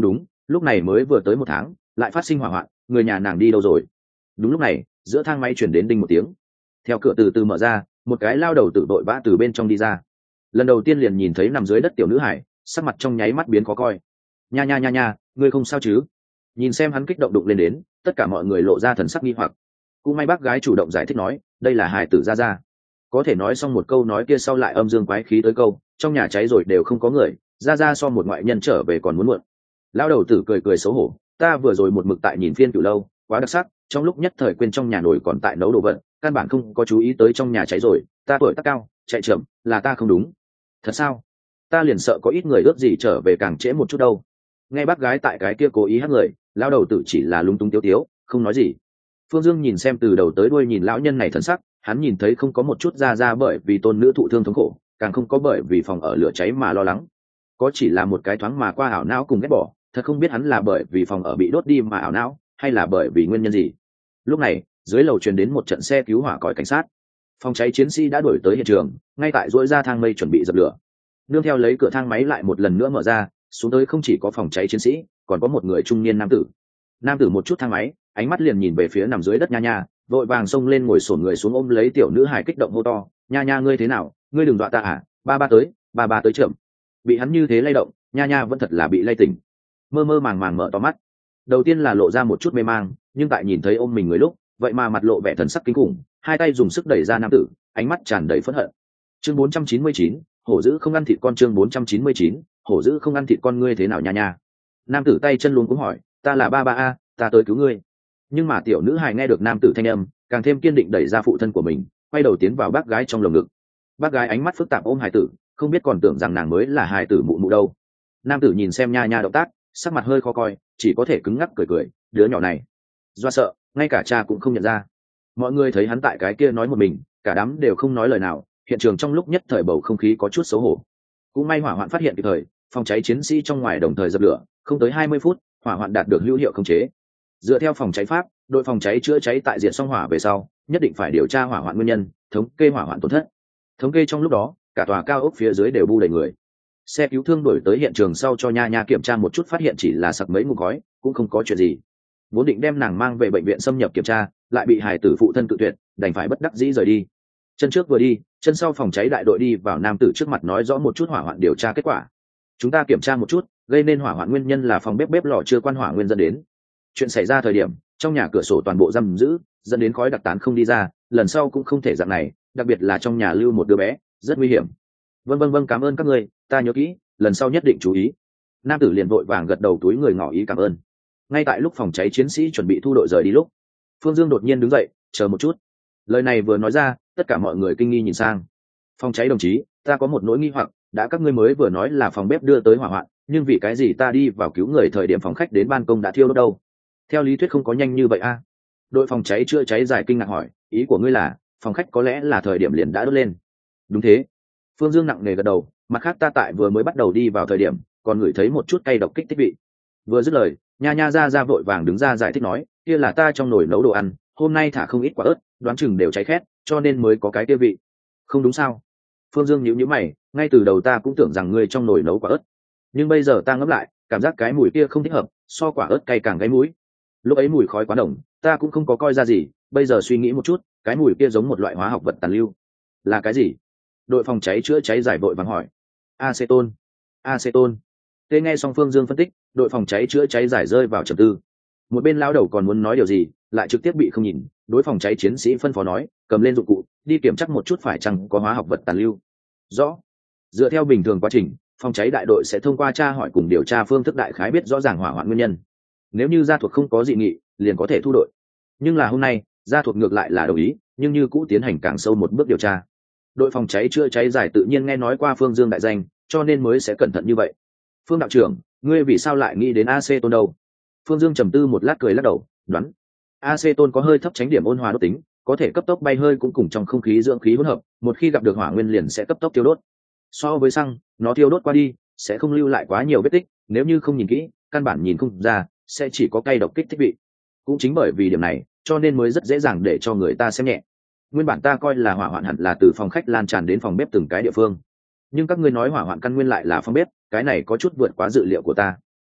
lúc này mới vừa tới một tháng lại phát sinh hỏa hoạn, người nhà nàng đi đâu rồi? Đúng lúc này giữa thang máy chuyển đến đinh một tiếng, theo cửa từ từ mở ra, một cái lao đầu tử đội vã từ bên trong đi ra. Lần đầu tiên liền nhìn thấy nằm dưới đất tiểu nữ hải, sắc mặt trong nháy mắt biến khó coi. Nha nha nha nha, ngươi không sao chứ? Nhìn xem hắn kích động đụng lên đến, tất cả mọi người lộ ra thần sắc nghi hoặc. Cũng may bác gái chủ động giải thích nói, đây là hài tử ra ra. Có thể nói xong một câu nói kia sau lại âm dương quái khí tới câu, trong nhà cháy rồi đều không có người, ra ra so một ngoại nhân trở về còn muốn muộn. Lão đầu tử cười cười xấu hổ, ta vừa rồi một mực tại nhìn phiên cửu lâu, quá đặc sắc, trong lúc nhất thời quên trong nhà nồi còn tại nấu đồ vật, căn bản không có chú ý tới trong nhà cháy rồi, ta tuổi tác cao, chạy chậm, là ta không đúng. Thật sao? Ta liền sợ có ít người ước gì trở về càng trễ một chút đâu. Nghe bác gái tại cái kia cố ý hất người, lão đầu tử chỉ là lúng túng tiếu tiếu, không nói gì. Phương Dương nhìn xem từ đầu tới đuôi nhìn lão nhân này thần sắc, hắn nhìn thấy không có một chút ra ra bởi vì tôn nữ thụ thương thống khổ, càng không có bởi vì phòng ở lửa cháy mà lo lắng, có chỉ là một cái thoáng mà qua ảo não cùng ghét bỏ. Thật không biết hắn là bởi vì phòng ở bị đốt đi mà ảo não, hay là bởi vì nguyên nhân gì. Lúc này dưới lầu truyền đến một trận xe cứu hỏa còi cảnh sát, phòng cháy chiến sĩ đã đuổi tới hiện trường, ngay tại dỗi ra thang mây chuẩn bị dập lửa. Nương theo lấy cửa thang máy lại một lần nữa mở ra, xuống tới không chỉ có phòng cháy chiến sĩ, còn có một người trung niên nam tử. Nam tử một chút thang máy, ánh mắt liền nhìn về phía nằm dưới đất nha nha, vội vàng xông lên ngồi xổm người xuống ôm lấy tiểu nữ hài kích động hô to, nha nha ngươi thế nào, ngươi đừng dọa ta à, ba ba tới, ba ba tới chậm. Bị hắn như thế lay động, nha nha vẫn thật là bị lay tỉnh, mơ mơ màng màng mở to mắt. Đầu tiên là lộ ra một chút mê mang, nhưng tại nhìn thấy ôm mình người lúc, vậy mà mặt lộ vẻ thần sắc kinh khủng, hai tay dùng sức đẩy ra nam tử, ánh mắt tràn đầy phẫn hận. Chương bốn trăm chín mươi chín, hổ dữ không ăn thịt con. Chương bốn trăm chín mươi chín, hổ dữ không ăn thịt con. Ngươi thế nào nha nha? Nam tử tay chân luôn cũng hỏi, ta là ba ba a, ta tới cứu ngươi. Nhưng mà tiểu nữ hài nghe được nam tử thanh âm, càng thêm kiên định đẩy ra phụ thân của mình, quay đầu tiến vào bác gái trong lồng ngực. Bác gái ánh mắt phức tạp ôm hài tử, không biết còn tưởng rằng nàng mới là hài tử mụ mụ đâu. Nam tử nhìn xem nha nha động tác, sắc mặt hơi khó coi, chỉ có thể cứng ngắc cười cười, đứa nhỏ này do sợ ngay cả cha cũng không nhận ra. Mọi người thấy hắn tại cái kia nói một mình, cả đám đều không nói lời nào, hiện trường trong lúc nhất thời bầu không khí có chút xấu hổ. Cũng may hỏa hoạn phát hiện kịp thời, phòng cháy chiến sĩ trong ngoài đồng thời dập lửa, không tới hai mươi phút hỏa hoạn đạt được hữu hiệu khống chế. Dựa theo phòng cháy pháp, đội phòng cháy chữa cháy tại diệt xong hỏa về sau nhất định phải điều tra hỏa hoạn nguyên nhân, thống kê hỏa hoạn tổn thất. Thống kê trong lúc đó cả tòa cao ốc phía dưới đều bu đầy người. Xe cứu thương đuổi tới hiện trường sau cho nha nha kiểm tra một chút, phát hiện chỉ là sặc mấy ngụm khói, cũng không có chuyện gì. Vốn định đem nàng mang về bệnh viện xâm nhập kiểm tra, lại bị hải tử phụ thân cự tuyệt, đành phải bất đắc dĩ rời đi. Chân trước vừa đi, chân sau phòng cháy đại đội đi vào nam tử trước mặt nói rõ một chút hỏa hoạn điều tra kết quả. Chúng ta kiểm tra một chút, gây nên hỏa hoạn nguyên nhân là phòng bếp bếp lò chưa quan hỏa nguyên dẫn đến. Chuyện xảy ra thời điểm trong nhà cửa sổ toàn bộ giam giữ, dẫn đến khói đặc tán không đi ra, lần sau cũng không thể dạng này, đặc biệt là trong nhà lưu một đứa bé, rất nguy hiểm. Vâng vâng vâng, cảm ơn các ngươi, ta nhớ kỹ, lần sau nhất định chú ý. Nam tử liền vội vàng gật đầu túi người ngỏ ý cảm ơn. Ngay tại lúc phòng cháy chiến sĩ chuẩn bị thu đội rời đi lúc, Phương Dương đột nhiên đứng dậy, chờ một chút. Lời này vừa nói ra, tất cả mọi người kinh nghi nhìn sang. Phòng cháy đồng chí, ta có một nỗi nghi hoặc, đã các ngươi mới vừa nói là phòng bếp đưa tới hỏa hoạn, nhưng vì cái gì ta đi vào cứu người thời điểm phòng khách đến ban công đã thiêu đốt đâu? Theo lý thuyết không có nhanh như vậy a. Đội phòng cháy chữa cháy giải kinh ngạc hỏi, ý của ngươi là phòng khách có lẽ là thời điểm liền đã đốt lên? Đúng thế. Phương Dương nặng nề gật đầu, mặt khác ta tại vừa mới bắt đầu đi vào thời điểm còn ngửi thấy một chút cay độc kích thích vị. Vừa dứt lời, nha nha ra ra vội vàng đứng ra giải thích nói, kia là ta trong nồi nấu đồ ăn, hôm nay thả không ít quả ớt, đoán chừng đều cháy khét, cho nên mới có cái kia vị. Không đúng sao? Phương Dương nhíu nhíu mày, ngay từ đầu ta cũng tưởng rằng ngươi trong nồi nấu quả ớt, nhưng bây giờ ta ngẫm lại, cảm giác cái mùi kia không thích hợp, so quả ớt cay càng gáy mũi. Lúc ấy mùi khói quá nồng, ta cũng không có coi ra gì, bây giờ suy nghĩ một chút, cái mùi kia giống một loại hóa học vật tàn lưu. Là cái gì? Đội phòng cháy chữa cháy giải vội vàng hỏi. Aceton. Aceton. Thế nghe xong Phương Dương phân tích, đội phòng cháy chữa cháy giải rơi vào trầm tư. Một bên lao đầu còn muốn nói điều gì, lại trực tiếp bị không nhìn. Đối phòng cháy chiến sĩ phân phó nói, cầm lên dụng cụ, đi kiểm tra một chút phải chăng có hóa học vật tàn lưu. Rõ. Dựa theo bình thường quá trình, phòng cháy đại đội sẽ thông qua tra hỏi cùng điều tra phương thức đại khái biết rõ ràng hỏa hoạn nguyên nhân. Nếu như gia thuộc không có dị nghị, liền có thể thu đội. Nhưng là hôm nay, gia thuộc ngược lại là đồng ý, nhưng như cũ tiến hành càng sâu một bước điều tra. Đội phòng cháy chữa cháy giải tự nhiên nghe nói qua Phương Dương đại danh, cho nên mới sẽ cẩn thận như vậy. Phương đạo trưởng, ngươi vì sao lại nghĩ đến aceton đâu? Phương Dương trầm tư một lát cười lắc đầu, đoán. Aceton có hơi thấp tránh điểm ôn hòa đốt tính, có thể cấp tốc bay hơi cũng cùng trong không khí dưỡng khí hỗn hợp, một khi gặp được hỏa nguyên liền sẽ cấp tốc tiêu đốt. So với xăng, nó tiêu đốt qua đi, sẽ không lưu lại quá nhiều vết tích, nếu như không nhìn kỹ, căn bản nhìn không ra, sẽ chỉ có cay độc kích thích vị. Cũng chính bởi vì điểm này, cho nên mới rất dễ dàng để cho người ta xem nhẹ. Nguyên bản ta coi là hỏa hoạn hẳn là từ phòng khách lan tràn đến phòng bếp từng cái địa phương, nhưng các ngươi nói hỏa hoạn căn nguyên lại là phòng bếp, cái này có chút vượt quá dự liệu của ta.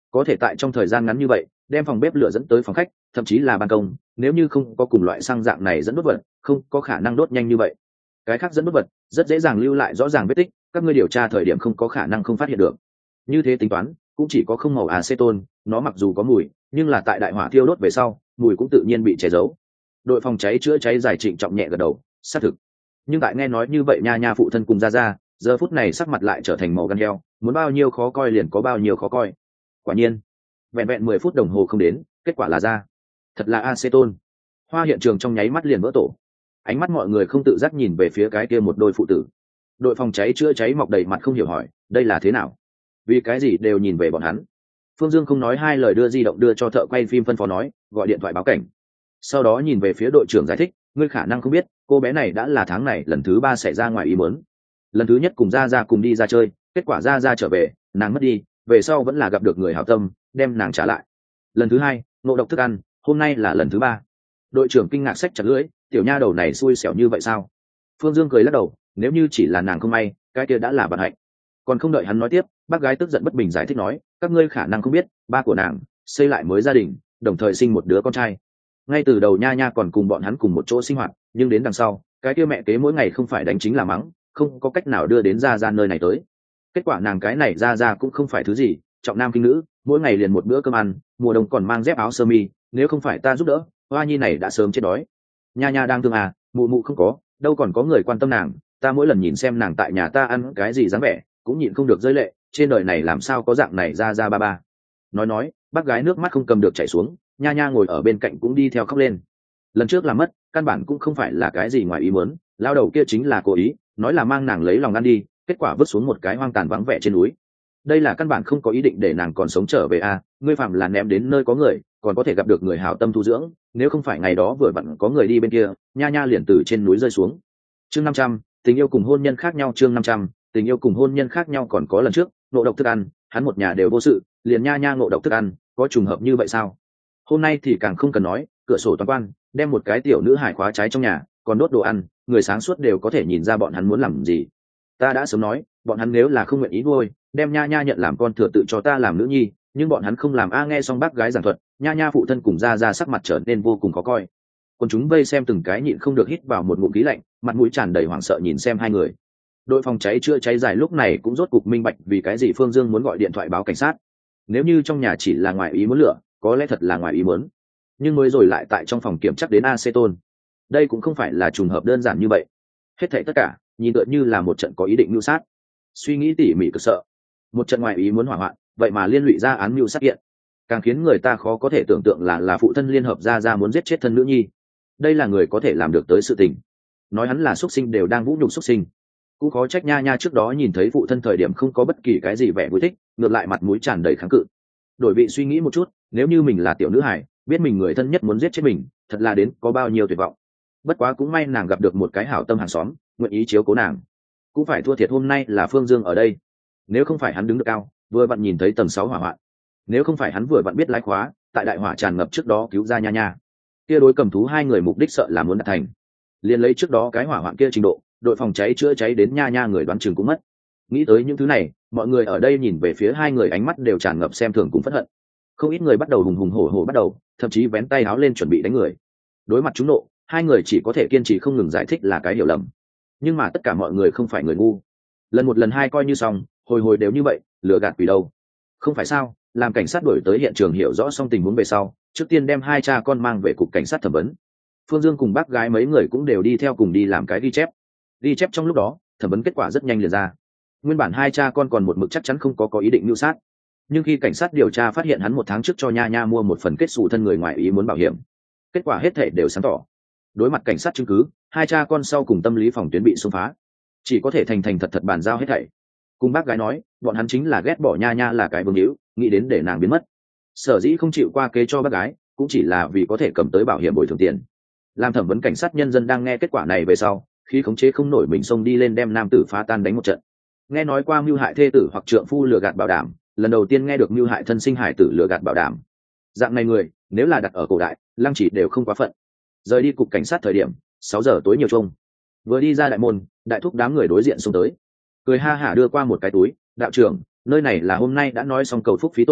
có thể tại trong thời gian ngắn như vậy đem phòng bếp lửa dẫn tới phòng khách, thậm chí là ban công, nếu như không có cùng loại xăng dạng này dẫn đốt vật, không có khả năng đốt nhanh như vậy. Cái khác dẫn đốt vật rất dễ dàng lưu lại rõ ràng vết tích, các ngươi điều tra thời điểm không có khả năng không phát hiện được. Như thế tính toán cũng chỉ có không màu acetone, nó mặc dù có mùi nhưng là tại đại hỏa thiêu đốt về sau mùi cũng tự nhiên bị che giấu. Đội phòng cháy chữa cháy giải trịnh trọng nhẹ gật đầu, xác thực. Nhưng tại nghe nói như vậy nha nha phụ thân cùng ra ra giờ phút này sắc mặt lại trở thành màu gan heo, muốn bao nhiêu khó coi liền có bao nhiêu khó coi. Quả nhiên vẹn vẹn mười phút đồng hồ không đến, kết quả là ra thật là acetone. Hoa hiện trường trong nháy mắt liền vỡ tổ, ánh mắt mọi người không tự giác nhìn về phía cái kia một đôi phụ tử. Đội phòng cháy chữa cháy mọc đầy mặt không hiểu hỏi đây là thế nào, vì cái gì đều nhìn về bọn hắn. Phương Dương không nói hai lời đưa di động đưa cho thợ quay phim phân phó nói gọi điện thoại báo cảnh, sau đó nhìn về phía đội trưởng giải thích ngươi khả năng không biết cô bé này đã là tháng này lần thứ ba xảy ra ngoài ý muốn. Lần thứ nhất cùng ra ra cùng đi ra chơi, kết quả ra ra trở về nàng mất đi, về sau vẫn là gặp được người hảo tâm đem nàng trả lại. Lần thứ hai ngộ độc thức ăn, hôm nay là lần thứ ba. Đội trưởng kinh ngạc xách chặt lưỡi, tiểu nha đầu này xui xẻo như vậy sao? Phương Dương cười lắc đầu, nếu như chỉ là nàng không may cái kia đã là vận hạnh. Còn không đợi hắn nói tiếp, bác gái tức giận bất bình giải thích nói các ngươi khả năng không biết ba của nàng xây lại mới gia đình, đồng thời sinh một đứa con trai. Ngay từ đầu nha nha còn cùng bọn hắn cùng một chỗ sinh hoạt, nhưng đến đằng sau cái kia mẹ kế mỗi ngày không phải đánh chính là mắng, không có cách nào đưa đến ra ra nơi này tới. Kết quả nàng cái này ra ra cũng không phải thứ gì, trọng nam khinh nữ, mỗi ngày liền một bữa cơm ăn, mùa đông còn mang dép áo sơ mi, nếu không phải ta giúp đỡ hoa nhi này đã sớm chết đói. Nha nha đang thương à, mụ mụ không có đâu còn có người quan tâm nàng, ta mỗi lần nhìn xem nàng tại nhà ta ăn cái gì dáng vẻ cũng nhịn không được rơi lệ, trên đời này làm sao có dạng này ra ra ba ba. Nói nói bác gái nước mắt không cầm được chảy xuống, nha nha ngồi ở bên cạnh cũng đi theo khóc lên. Lần trước làm mất căn bản cũng không phải là cái gì ngoài ý muốn, lao đầu kia chính là cố ý nói là mang nàng lấy lòng ăn đi, kết quả vứt xuống một cái hoang tàn vắng vẻ trên núi. Đây là căn bản không có ý định để nàng còn sống trở về à, ngươi phạm là ném đến nơi có người còn có thể gặp được người hảo tâm thu dưỡng, nếu không phải ngày đó vừa vặn có người đi bên kia, nha nha liền từ trên núi rơi xuống. Chương năm trăm, tình yêu cùng hôn nhân khác nhau. Chương năm trăm, tình yêu cùng hôn nhân khác nhau. Còn có lần trước ngộ độc thức ăn, hắn một nhà đều vô sự, liền nha nha ngộ độc thức ăn, có trùng hợp như vậy sao? Hôm nay thì càng không cần nói, cửa sổ toàn quan, đem một cái tiểu nữ hải khóa trái trong nhà, còn đốt đồ ăn, người sáng suốt đều có thể nhìn ra bọn hắn muốn làm gì. Ta đã sớm nói bọn hắn nếu là không nguyện ý nuôi, đem nha nha nhận làm con thừa tự cho ta làm nữ nhi, nhưng bọn hắn không làm a. Nghe xong bác gái giảng thuật, nha nha phụ thân cùng ra ra sắc mặt trở nên vô cùng khó coi. Còn chúng vây xem từng cái nhịn không được hít vào một ngụm khí lạnh, mặt mũi tràn đầy hoảng sợ nhìn xem hai người. Đội phòng cháy chữa cháy dài lúc này cũng rốt cục minh bạch vì cái gì Phương Dương muốn gọi điện thoại báo cảnh sát. Nếu như trong nhà chỉ là ngoài ý muốn lửa, có lẽ thật là ngoài ý muốn, nhưng mới rồi lại tại trong phòng kiểm chắc đến acetone, đây cũng không phải là trùng hợp đơn giản như vậy. Hết thảy tất cả nhìn tựa như là một trận có ý định mưu sát. Suy nghĩ tỉ mỉ cực sợ, một trận ngoài ý muốn hỏa hoạn vậy mà liên lụy ra án mưu sát kiện, càng khiến người ta khó có thể tưởng tượng là là phụ thân liên hợp ra ra muốn giết chết thân nữ nhi. Đây là người có thể làm được tới sự tình, nói hắn là xuất sinh đều đang vũ nhục xuất sinh. Cũng khó trách nha nha trước đó nhìn thấy phụ thân thời điểm không có bất kỳ cái gì vẻ vui thích, ngược lại mặt mũi tràn đầy kháng cự. Đổi vị suy nghĩ một chút, nếu như mình là tiểu nữ hải, biết mình người thân nhất muốn giết chết mình, thật là đến có bao nhiêu tuyệt vọng. Bất quá cũng may nàng gặp được một cái hảo tâm hàng xóm, nguyện ý chiếu cố nàng. Cũng phải thua thiệt hôm nay là Phương Dương ở đây, nếu không phải hắn đứng được cao, vừa vặn nhìn thấy tầng sáu hỏa hoạn, nếu không phải hắn vừa vặn biết lái khóa, tại đại hỏa tràn ngập trước đó cứu ra nha nha, kia đối cầm thú hai người mục đích sợ là muốn đạt thành. Liền lấy trước đó cái hỏa hoạn kia trình độ, đội phòng cháy chữa cháy đến nha nha người đoán chừng cũng mất. Nghĩ tới những thứ này, mọi người ở đây nhìn về phía hai người ánh mắt đều tràn ngập xem thường cùng phẫn hận. Không ít người bắt đầu hùng hùng hổ hổ bắt đầu, thậm chí vén tay áo lên chuẩn bị đánh người. Đối mặt chúng nộ, hai người chỉ có thể kiên trì không ngừng giải thích là cái hiểu lầm. Nhưng mà tất cả mọi người không phải người ngu, lần một lần hai coi như xong, hồi hồi đều như vậy, lừa gạt quỷ đâu. Không phải sao? Làm cảnh sát đuổi tới hiện trường hiểu rõ xong tình huống về sau, trước tiên đem hai cha con mang về cục cảnh sát thẩm vấn. Phương Dương cùng bác gái mấy người cũng đều đi theo cùng đi làm cái ghi chép. Ghi chép trong lúc đó, thẩm vấn kết quả rất nhanh liền ra. Nguyên bản hai cha con còn một mực chắc chắn không có có ý định mưu sát, nhưng khi cảnh sát điều tra phát hiện hắn một tháng trước cho nha nha mua một phần kết xù thân người ngoài ý muốn bảo hiểm, kết quả hết thể đều sáng tỏ. Đối mặt cảnh sát chứng cứ, hai cha con sau cùng tâm lý phòng tuyến bị xông phá, chỉ có thể thành thành thật thật bàn giao hết thảy. Cùng bác gái nói, bọn hắn chính là ghét bỏ nha nha là cái vương hữu, nghĩ đến để nàng biến mất. Sở dĩ không chịu qua kế cho bác gái, cũng chỉ là vì có thể cầm tới bảo hiểm bồi thường tiền. Làm thẩm vấn cảnh sát nhân dân đang nghe kết quả này về sau, khi khống chế không nổi mình xông đi lên đem nam tử phá tan đánh một trận. Nghe nói qua mưu hại thê tử hoặc trượng phu lừa gạt bảo đảm, lần đầu tiên nghe được mưu hại thân sinh hải tử lừa gạt bảo đảm. Dạng này người, nếu là đặt ở cổ đại, lăng chỉ đều không quá phận. Rời đi cục cảnh sát thời điểm sáu giờ tối nhiều trông, vừa đi ra đại môn, đại thúc đám người đối diện xông tới, cười ha hả đưa qua một cái túi. Đạo trưởng, nơi này là hôm nay đã nói xong cầu phúc phí tổn,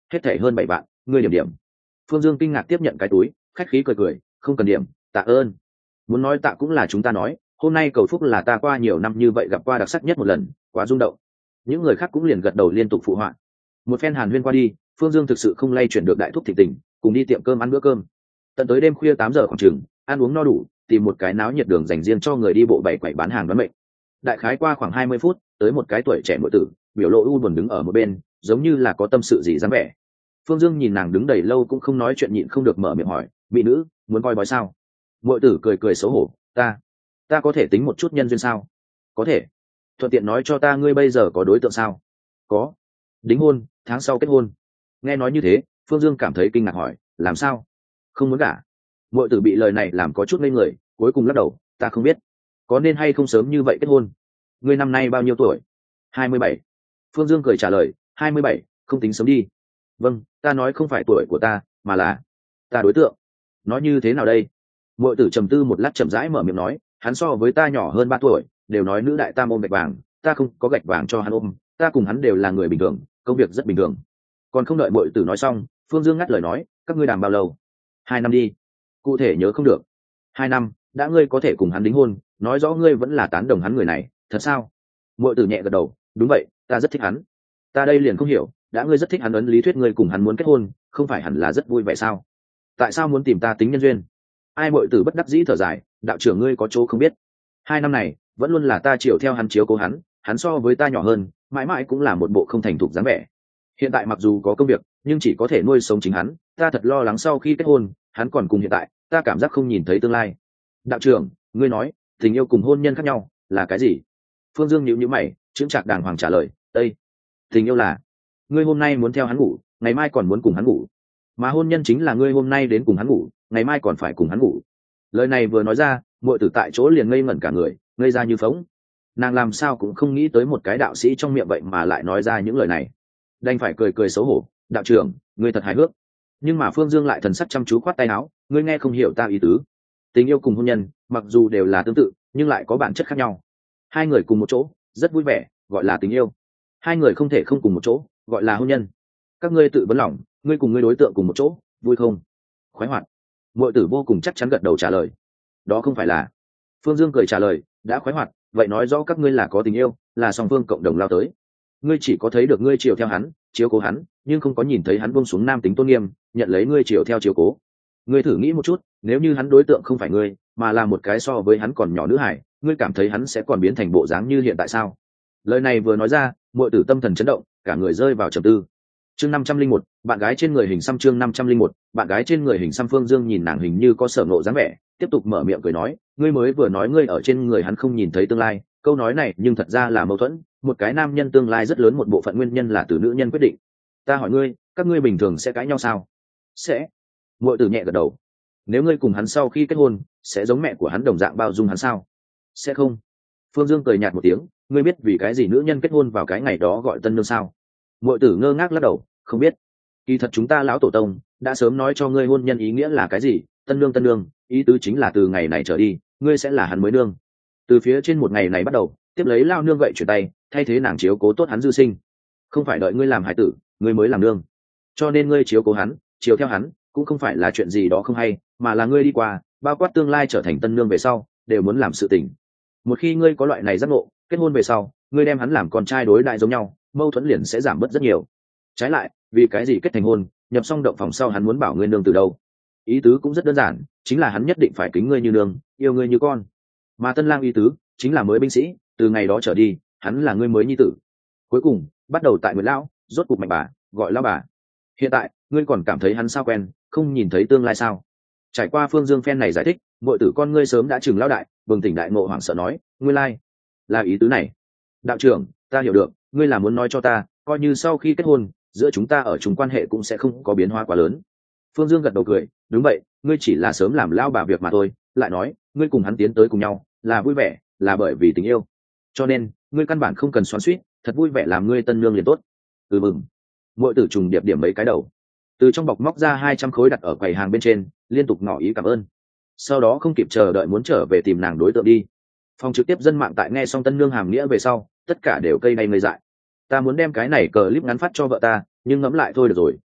hết thể hơn bảy vạn, ngươi điểm điểm. Phương Dương kinh ngạc tiếp nhận cái túi, khách khí cười cười, không cần điểm, tạ ơn. Muốn nói tạ cũng là chúng ta nói, hôm nay cầu phúc là ta qua nhiều năm như vậy gặp qua đặc sắc nhất một lần, quá rung động. Những người khác cũng liền gật đầu liên tục phụ họa. Một phen hàn huyên qua đi, Phương Dương thực sự không lay chuyển được đại thúc thịnh tình, cùng đi tiệm cơm ăn bữa cơm. Tận tới đêm khuya tám giờ khoảng chừng, ăn uống no đủ, tìm một cái náo nhiệt đường dành riêng cho người đi bộ bảy quầy bán hàng đoán mệnh. Đại khái qua khoảng hai mươi phút, tới một cái tuổi trẻ muội tử, biểu lộ u buồn đứng ở một bên, giống như là có tâm sự gì dáng vẻ. Phương Dương nhìn nàng đứng đầy lâu cũng không nói chuyện, nhịn không được mở miệng hỏi, mỹ nữ, muốn coi bói sao? Muội tử cười cười xấu hổ, ta, ta có thể tính một chút nhân duyên sao? Có thể. Thuận tiện nói cho ta ngươi bây giờ có đối tượng sao? Có. Đính hôn, tháng sau kết hôn. Nghe nói như thế, Phương Dương cảm thấy kinh ngạc hỏi, làm sao? Không muốn gả. Muội tử bị lời này làm có chút ngây người, cuối cùng lắc đầu, ta không biết. Có nên hay không sớm như vậy kết hôn? Ngươi năm nay bao nhiêu tuổi? Hai mươi bảy. Phương Dương cười trả lời, hai mươi bảy, không tính sớm đi. Vâng, ta nói không phải tuổi của ta, mà là ta đối tượng. Nói như thế nào đây? Muội tử trầm tư một lát chậm rãi mở miệng nói, hắn so với ta nhỏ hơn ba tuổi, đều nói nữ đại tam ôm gạch vàng, ta không có gạch vàng cho hắn ôm, ta cùng hắn đều là người bình thường, công việc rất bình thường. Còn không đợi muội tử nói xong, Phương Dương ngắt lời nói, các ngươi đàm bao lâu? Hai năm đi. Cụ thể nhớ không được. Hai năm, đã ngươi có thể cùng hắn đính hôn, nói rõ ngươi vẫn là tán đồng hắn người này, thật sao? Muội tử nhẹ gật đầu, đúng vậy, ta rất thích hắn. Ta đây liền không hiểu, đã ngươi rất thích hắn, ấn lý thuyết ngươi cùng hắn muốn kết hôn, không phải hẳn là rất vui vẻ sao? Tại sao muốn tìm ta tính nhân duyên? Ai? Muội tử bất đắc dĩ thở dài, đạo trưởng ngươi có chỗ không biết. Hai năm này, vẫn luôn là ta chiều theo hắn, chiếu cố hắn, hắn so với ta nhỏ hơn, mãi mãi cũng là một bộ không thành thục dáng vẻ. Hiện tại mặc dù có công việc, nhưng chỉ có thể nuôi sống chính hắn, ta thật lo lắng sau khi kết hôn, hắn còn cùng hiện tại, ta cảm giác không nhìn thấy tương lai. Đạo trưởng, ngươi nói, tình yêu cùng hôn nhân khác nhau, là cái gì? Phương Dương nhíu nhíu mày, chững chạc đàng hoàng trả lời, đây, tình yêu là, ngươi hôm nay muốn theo hắn ngủ, ngày mai còn muốn cùng hắn ngủ. Mà hôn nhân chính là ngươi hôm nay đến cùng hắn ngủ, ngày mai còn phải cùng hắn ngủ. Lời này vừa nói ra, muội tử tại chỗ liền ngây ngẩn cả người, ngây ra như phóng. Nàng làm sao cũng không nghĩ tới một cái đạo sĩ trong miệng vậy mà lại nói ra những lời này, đành phải cười cười xấu hổ, đạo trưởng, ngươi thật hài hước. Nhưng mà Phương Dương lại thần sắc chăm chú khoát tay áo, ngươi nghe không hiểu ta ý tứ. Tình yêu cùng hôn nhân, mặc dù đều là tương tự, nhưng lại có bản chất khác nhau. Hai người cùng một chỗ, rất vui vẻ, gọi là tình yêu. Hai người không thể không cùng một chỗ, gọi là hôn nhân. Các ngươi tự vấn lòng, ngươi cùng ngươi đối tượng cùng một chỗ, vui không? Khoái hoạt. Muội tử vô cùng chắc chắn gật đầu trả lời. Đó không phải là. Phương Dương cười trả lời, đã khoái hoạt, vậy nói rõ các ngươi là có tình yêu, là song phương cộng đồng lao tới. Ngươi chỉ có thấy được ngươi chiều theo hắn, chiếu cố hắn, nhưng không có nhìn thấy hắn buông xuống nam tính tôn nghiêm, nhận lấy ngươi chiều theo chiếu cố. Ngươi thử nghĩ một chút, nếu như hắn đối tượng không phải ngươi, mà là một cái so với hắn còn nhỏ nữ hải, ngươi cảm thấy hắn sẽ còn biến thành bộ dáng như hiện tại sao? Lời này vừa nói ra, muội tử tâm thần chấn động, cả người rơi vào trầm tư. Chương năm trăm linh một, bạn gái trên người hình xăm. Chương năm trăm linh một, bạn gái trên người hình xăm. Phương Dương nhìn nàng hình như có sở ngộ dáng vẻ, tiếp tục mở miệng cười nói, ngươi mới vừa nói ngươi ở trên người hắn không nhìn thấy tương lai, câu nói này nhưng thật ra là mâu thuẫn. Một cái nam nhân tương lai rất lớn một bộ phận nguyên nhân là từ nữ nhân quyết định. Ta hỏi ngươi, các ngươi bình thường sẽ cãi nhau sao? Sẽ. Muội tử nhẹ gật đầu. Nếu ngươi cùng hắn sau khi kết hôn, sẽ giống mẹ của hắn đồng dạng bao dung hắn sao? Sẽ không. Phương Dương cười nhạt một tiếng, ngươi biết vì cái gì nữ nhân kết hôn vào cái ngày đó gọi tân nương sao? Muội tử ngơ ngác lắc đầu, không biết. Kỳ thật chúng ta lão tổ tông đã sớm nói cho ngươi hôn nhân ý nghĩa là cái gì, tân nương tân nương, ý tứ chính là từ ngày này trở đi, ngươi sẽ là hắn mới nương. Từ phía trên một ngày này bắt đầu, tiếp lấy lao nương gậy chuyển tay, thay thế nàng chiếu cố tốt hắn dư sinh. Không phải đợi ngươi làm hải tử, ngươi mới làm nương. Cho nên ngươi chiếu cố hắn, chiếu theo hắn, cũng không phải là chuyện gì đó không hay, mà là ngươi đi qua, bao quát tương lai trở thành tân nương về sau, đều muốn làm sự tình. Một khi ngươi có loại này giác ngộ, kết hôn về sau, ngươi đem hắn làm con trai đối đại giống nhau, mâu thuẫn liền sẽ giảm bớt rất nhiều. Trái lại, vì cái gì kết thành hôn, nhập xong động phòng sau hắn muốn bảo ngươi nương từ đâu? Ý tứ cũng rất đơn giản, chính là hắn nhất định phải kính ngươi như nương, yêu ngươi như con. Mà tân lang ý tứ chính là mới binh sĩ, từ ngày đó trở đi, hắn là ngươi mới nhi tử. Cuối cùng, bắt đầu tại Nguyệt lão, rốt cục mạnh bà, gọi lão bà. Hiện tại, ngươi còn cảm thấy hắn sao quen, không nhìn thấy tương lai sao? Trải qua Phương Dương phen này giải thích, muội tử con ngươi sớm đã chừng lão đại, bừng tỉnh đại ngộ hoảng sợ nói, nguyên lai là ý tứ này. Đạo trưởng, ta hiểu được, ngươi là muốn nói cho ta, coi như sau khi kết hôn, giữa chúng ta ở chung quan hệ cũng sẽ không có biến hóa quá lớn. Phương Dương gật đầu cười, đúng vậy, ngươi chỉ là sớm làm lao bà việc mà thôi. Lại nói, ngươi cùng hắn tiến tới cùng nhau, là vui vẻ, là bởi vì tình yêu. Cho nên, ngươi căn bản không cần xoắn xuýt, thật vui vẻ làm ngươi tân nương liền tốt. Ừ mừng. Muội tử trùng điệp điểm mấy cái đầu, từ trong bọc móc ra hai trăm khối đặt ở quầy hàng bên trên, liên tục ngỏ ý cảm ơn. Sau đó không kịp chờ đợi muốn trở về tìm nàng đối tượng đi. Phòng trực tiếp dân mạng tại nghe xong tân nương hàm nghĩa về sau, tất cả đều cây đay ngây dại. Ta muốn đem cái này clip ngắn phát cho vợ ta, nhưng ngẫm lại thôi được rồi,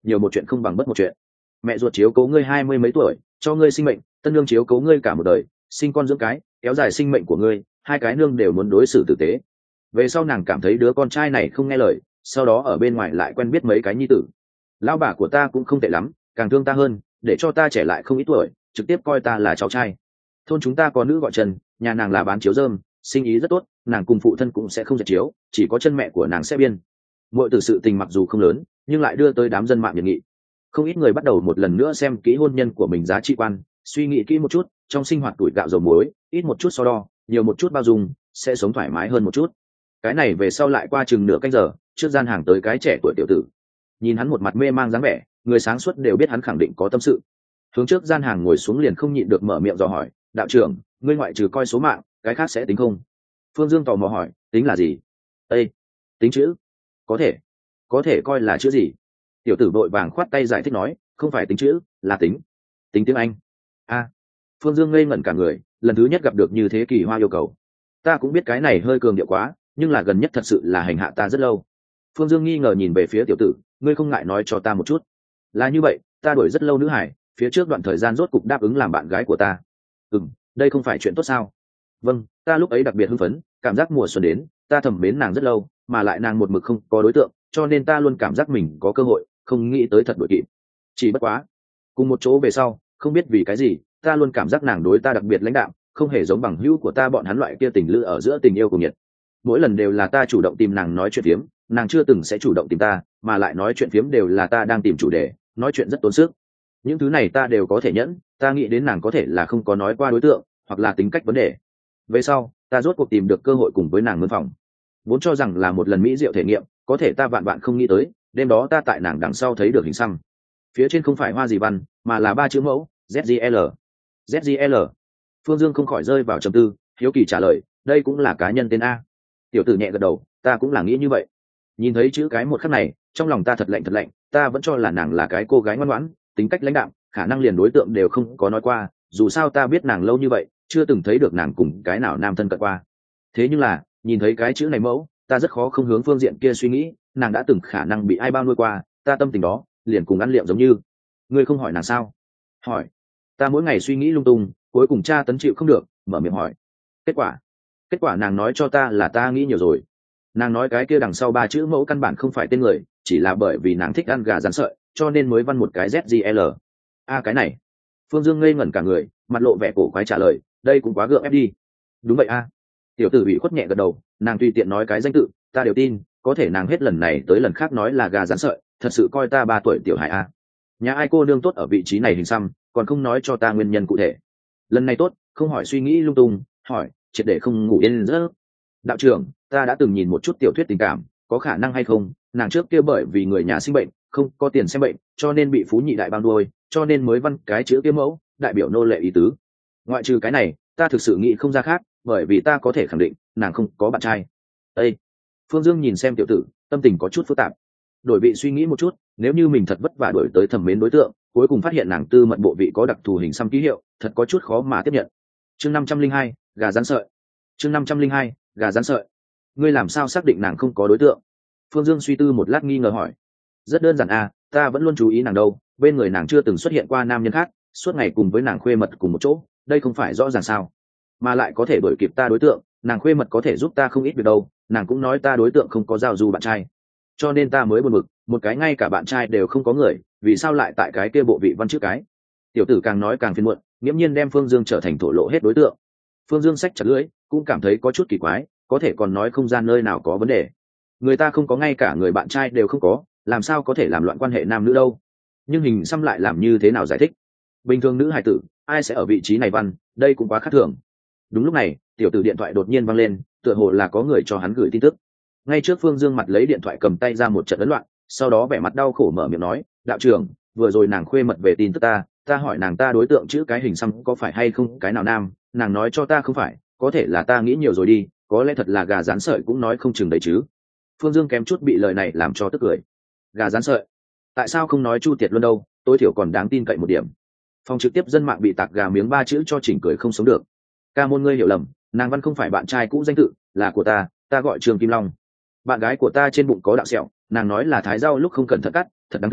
nhiều một chuyện không bằng bất một chuyện. Mẹ ruột chiếu cố ngươi hai mươi mấy tuổi, cho ngươi sinh mệnh, tân nương chiếu cố ngươi cả một đời, sinh con dưỡng cái, kéo dài sinh mệnh của ngươi, hai cái nương đều muốn đối xử tử tế. Về sau nàng cảm thấy đứa con trai này không nghe lời, sau đó ở bên ngoài lại quen biết mấy cái nhi tử. Lão bà của ta cũng không tệ lắm, càng thương ta hơn, để cho ta trẻ lại không ít tuổi, trực tiếp coi ta là cháu trai. Thôn chúng ta có nữ gọi Trần, nhà nàng là bán chiếu rơm, sinh ý rất tốt, nàng cùng phụ thân cũng sẽ không dệt chiếu, chỉ có chân mẹ của nàng sẽ biên. Mọi từ sự tình mặc dù không lớn, nhưng lại đưa tới đám dân mạng nhiệt nghị. Không ít người bắt đầu một lần nữa xem kỹ hôn nhân của mình giá trị quan, suy nghĩ kỹ một chút, trong sinh hoạt tuổi gạo dầu muối, ít một chút so đo, nhiều một chút bao dung, sẽ sống thoải mái hơn một chút. Cái này về sau lại qua chừng nửa canh giờ, trước gian hàng tới cái trẻ tuổi tiểu tử. Nhìn hắn một mặt mê mang dáng vẻ, người sáng suốt đều biết hắn khẳng định có tâm sự. Hướng trước gian hàng ngồi xuống liền không nhịn được mở miệng dò hỏi, đạo trưởng, ngươi ngoại trừ coi số mạng, cái khác sẽ tính không? Phương Dương tò mò hỏi, tính là gì? Ê, tính chữ? Có thể, có thể coi là chữ gì? Tiểu tử đội vàng khoát tay giải thích nói, không phải tính chữ, là tính, tính tiếng Anh. A, à, Phương Dương ngây ngẩn cả người, lần thứ nhất gặp được như thế kỳ hoa yêu cầu. Ta cũng biết cái này hơi cường điệu quá, nhưng là gần nhất thật sự là hành hạ ta rất lâu. Phương Dương nghi ngờ nhìn về phía tiểu tử, ngươi không ngại nói cho ta một chút? Là như vậy, ta đuổi rất lâu nữ hải, phía trước đoạn thời gian rốt cục đáp ứng làm bạn gái của ta. Ừm, đây không phải chuyện tốt sao? Vâng, ta lúc ấy đặc biệt hưng phấn, cảm giác mùa xuân đến, ta thầm mến nàng rất lâu, mà lại nàng một mực không có đối tượng, cho nên ta luôn cảm giác mình có cơ hội, không nghĩ tới thật đuổi kịp. Chỉ bất quá, cùng một chỗ về sau, không biết vì cái gì, ta luôn cảm giác nàng đối ta đặc biệt lãnh đạm, không hề giống bằng hữu của ta bọn hắn loại kia tình lữ ở giữa tình yêu cùng nhiệt. Mỗi lần đều là ta chủ động tìm nàng nói chuyện phiếm, nàng chưa từng sẽ chủ động tìm ta, mà lại nói chuyện phiếm đều là ta đang tìm chủ đề, nói chuyện rất tốn sức. Những thứ này ta đều có thể nhẫn, ta nghĩ đến nàng có thể là không có nói qua đối tượng, hoặc là tính cách vấn đề. Về sau, ta rốt cuộc tìm được cơ hội cùng với nàng mướn phòng. Vốn cho rằng là một lần mỹ diệu thể nghiệm, có thể ta vạn vạn không nghĩ tới, đêm đó ta tại nàng đằng sau thấy được hình xăm. Phía trên không phải hoa gì văn, mà là ba chữ mẫu, Z G L. Z G L. Phương Dương không khỏi rơi vào trầm tư, hiếu kỳ trả lời, đây cũng là cá nhân tên A. Tiểu tử nhẹ gật đầu, ta cũng là nghĩ như vậy. Nhìn thấy chữ cái một khắc này, trong lòng ta thật lạnh thật lạnh, ta vẫn cho là nàng là cái cô gái ngoan ngoãn, tính cách lãnh đạm, khả năng liền đối tượng đều không có nói qua, dù sao ta biết nàng lâu như vậy, chưa từng thấy được nàng cùng cái nào nam thân cận qua. Thế nhưng là, nhìn thấy cái chữ này mẫu, ta rất khó không hướng phương diện kia suy nghĩ, nàng đã từng khả năng bị ai bao nuôi qua, ta tâm tình đó, liền cùng ăn liệm giống như. Ngươi không hỏi nàng sao? Hỏi. Ta mỗi ngày suy nghĩ lung tung, cuối cùng cha tấn chịu không được, mở miệng hỏi. Kết quả? Kết quả nàng nói cho ta là ta nghĩ nhiều rồi. Nàng nói cái kia đằng sau ba chữ mẫu căn bản không phải tên người, chỉ là bởi vì nàng thích ăn gà rán sợi, cho nên mới văn một cái Z G L. A cái này. Phương Dương ngây ngẩn cả người, mặt lộ vẻ cổ quái trả lời, đây cũng quá gượng ép đi. Đúng vậy a. Tiểu tử bị khuất nhẹ gật đầu, nàng tùy tiện nói cái danh tự, ta đều tin, có thể nàng hết lần này tới lần khác nói là gà rán sợi, thật sự coi ta ba tuổi tiểu hải a. Nhà ai cô nương tốt ở vị trí này hình xăm, còn không nói cho ta nguyên nhân cụ thể. Lần này tốt, không hỏi suy nghĩ lung tung, hỏi, triệt để không ngủ yên giấc. Đạo trưởng, ta đã từng nhìn một chút tiểu thuyết tình cảm, có khả năng hay không, nàng trước kia bởi vì người nhà sinh bệnh, không có tiền xem bệnh, cho nên bị phú nhị đại bao nuôi, cho nên mới văn cái chữ kia mẫu, đại biểu nô lệ ý tứ. Ngoại trừ cái này, ta thực sự nghĩ không ra khác, bởi vì ta có thể khẳng định, nàng không có bạn trai. Ê! Phương Dương nhìn xem tiểu tử, tâm tình có chút phức tạp. Đổi vị suy nghĩ một chút, nếu như mình thật vất vả đổi tới thẩm mến đối tượng, cuối cùng phát hiện nàng tư mật bộ vị có đặc thù hình xăm ký hiệu, thật có chút khó mà tiếp nhận. Chương năm trăm linh hai, gà rán sợi. Chương năm trăm linh hai, gà rán sợi. Ngươi làm sao xác định nàng không có đối tượng? Phương Dương suy tư một lát nghi ngờ hỏi. Rất đơn giản à, ta vẫn luôn chú ý nàng đâu, bên người nàng chưa từng xuất hiện qua nam nhân khác, suốt ngày cùng với nàng khuê mật cùng một chỗ, đây không phải rõ ràng sao? Mà lại có thể đổi kịp ta đối tượng, nàng khuê mật có thể giúp ta không ít việc đâu, nàng cũng nói ta đối tượng không có giao du bạn trai, cho nên ta mới buồn bực, một cái ngay cả bạn trai đều không có người, vì sao lại tại cái kia bộ vị văn chữ cái? Tiểu tử càng nói càng phiền muộn, nghiễm nhiên đem Phương Dương trở thành thổ lộ hết đối tượng. Phương Dương xách chặt lưỡi, cũng cảm thấy có chút kỳ quái, có thể còn nói không gian nơi nào có vấn đề. Người ta không có ngay cả người bạn trai đều không có, làm sao có thể làm loạn quan hệ nam nữ đâu? Nhưng hình xăm lại làm như thế nào giải thích? Bình thường nữ hài tử, ai sẽ ở vị trí này văn, đây cũng quá khác thường. Đúng lúc này, tiểu tử điện thoại đột nhiên vang lên, tựa hồ là có người cho hắn gửi tin tức. Ngay trước Phương Dương mặt lấy điện thoại cầm tay ra một trận ấn loạn, sau đó vẻ mặt đau khổ mở miệng nói, đạo trưởng, vừa rồi nàng khuê mật về tin tức ta, ta hỏi nàng ta đối tượng chữ cái hình xăm có phải hay không cái nào nam, nàng nói cho ta không phải, có thể là ta nghĩ nhiều rồi đi, có lẽ thật là gà rán sợi cũng nói không chừng đấy chứ. Phương Dương kém chút bị lời này làm cho tức cười. Gà rán sợi? Tại sao không nói Chu Tiệt luôn đâu, tối thiểu còn đáng tin cậy một điểm. Phòng trực tiếp dân mạng bị tạc gà miếng ba chữ cho chỉnh cười không sống được. Ca môn ngươi hiểu lầm, nàng văn không phải bạn trai cũ danh tự, là của ta, ta gọi Trường Kim Long. Bạn gái của ta trên bụng có đạo sẹo, nàng nói là thái rau lúc không cẩn thận cắt, thật đáng thương,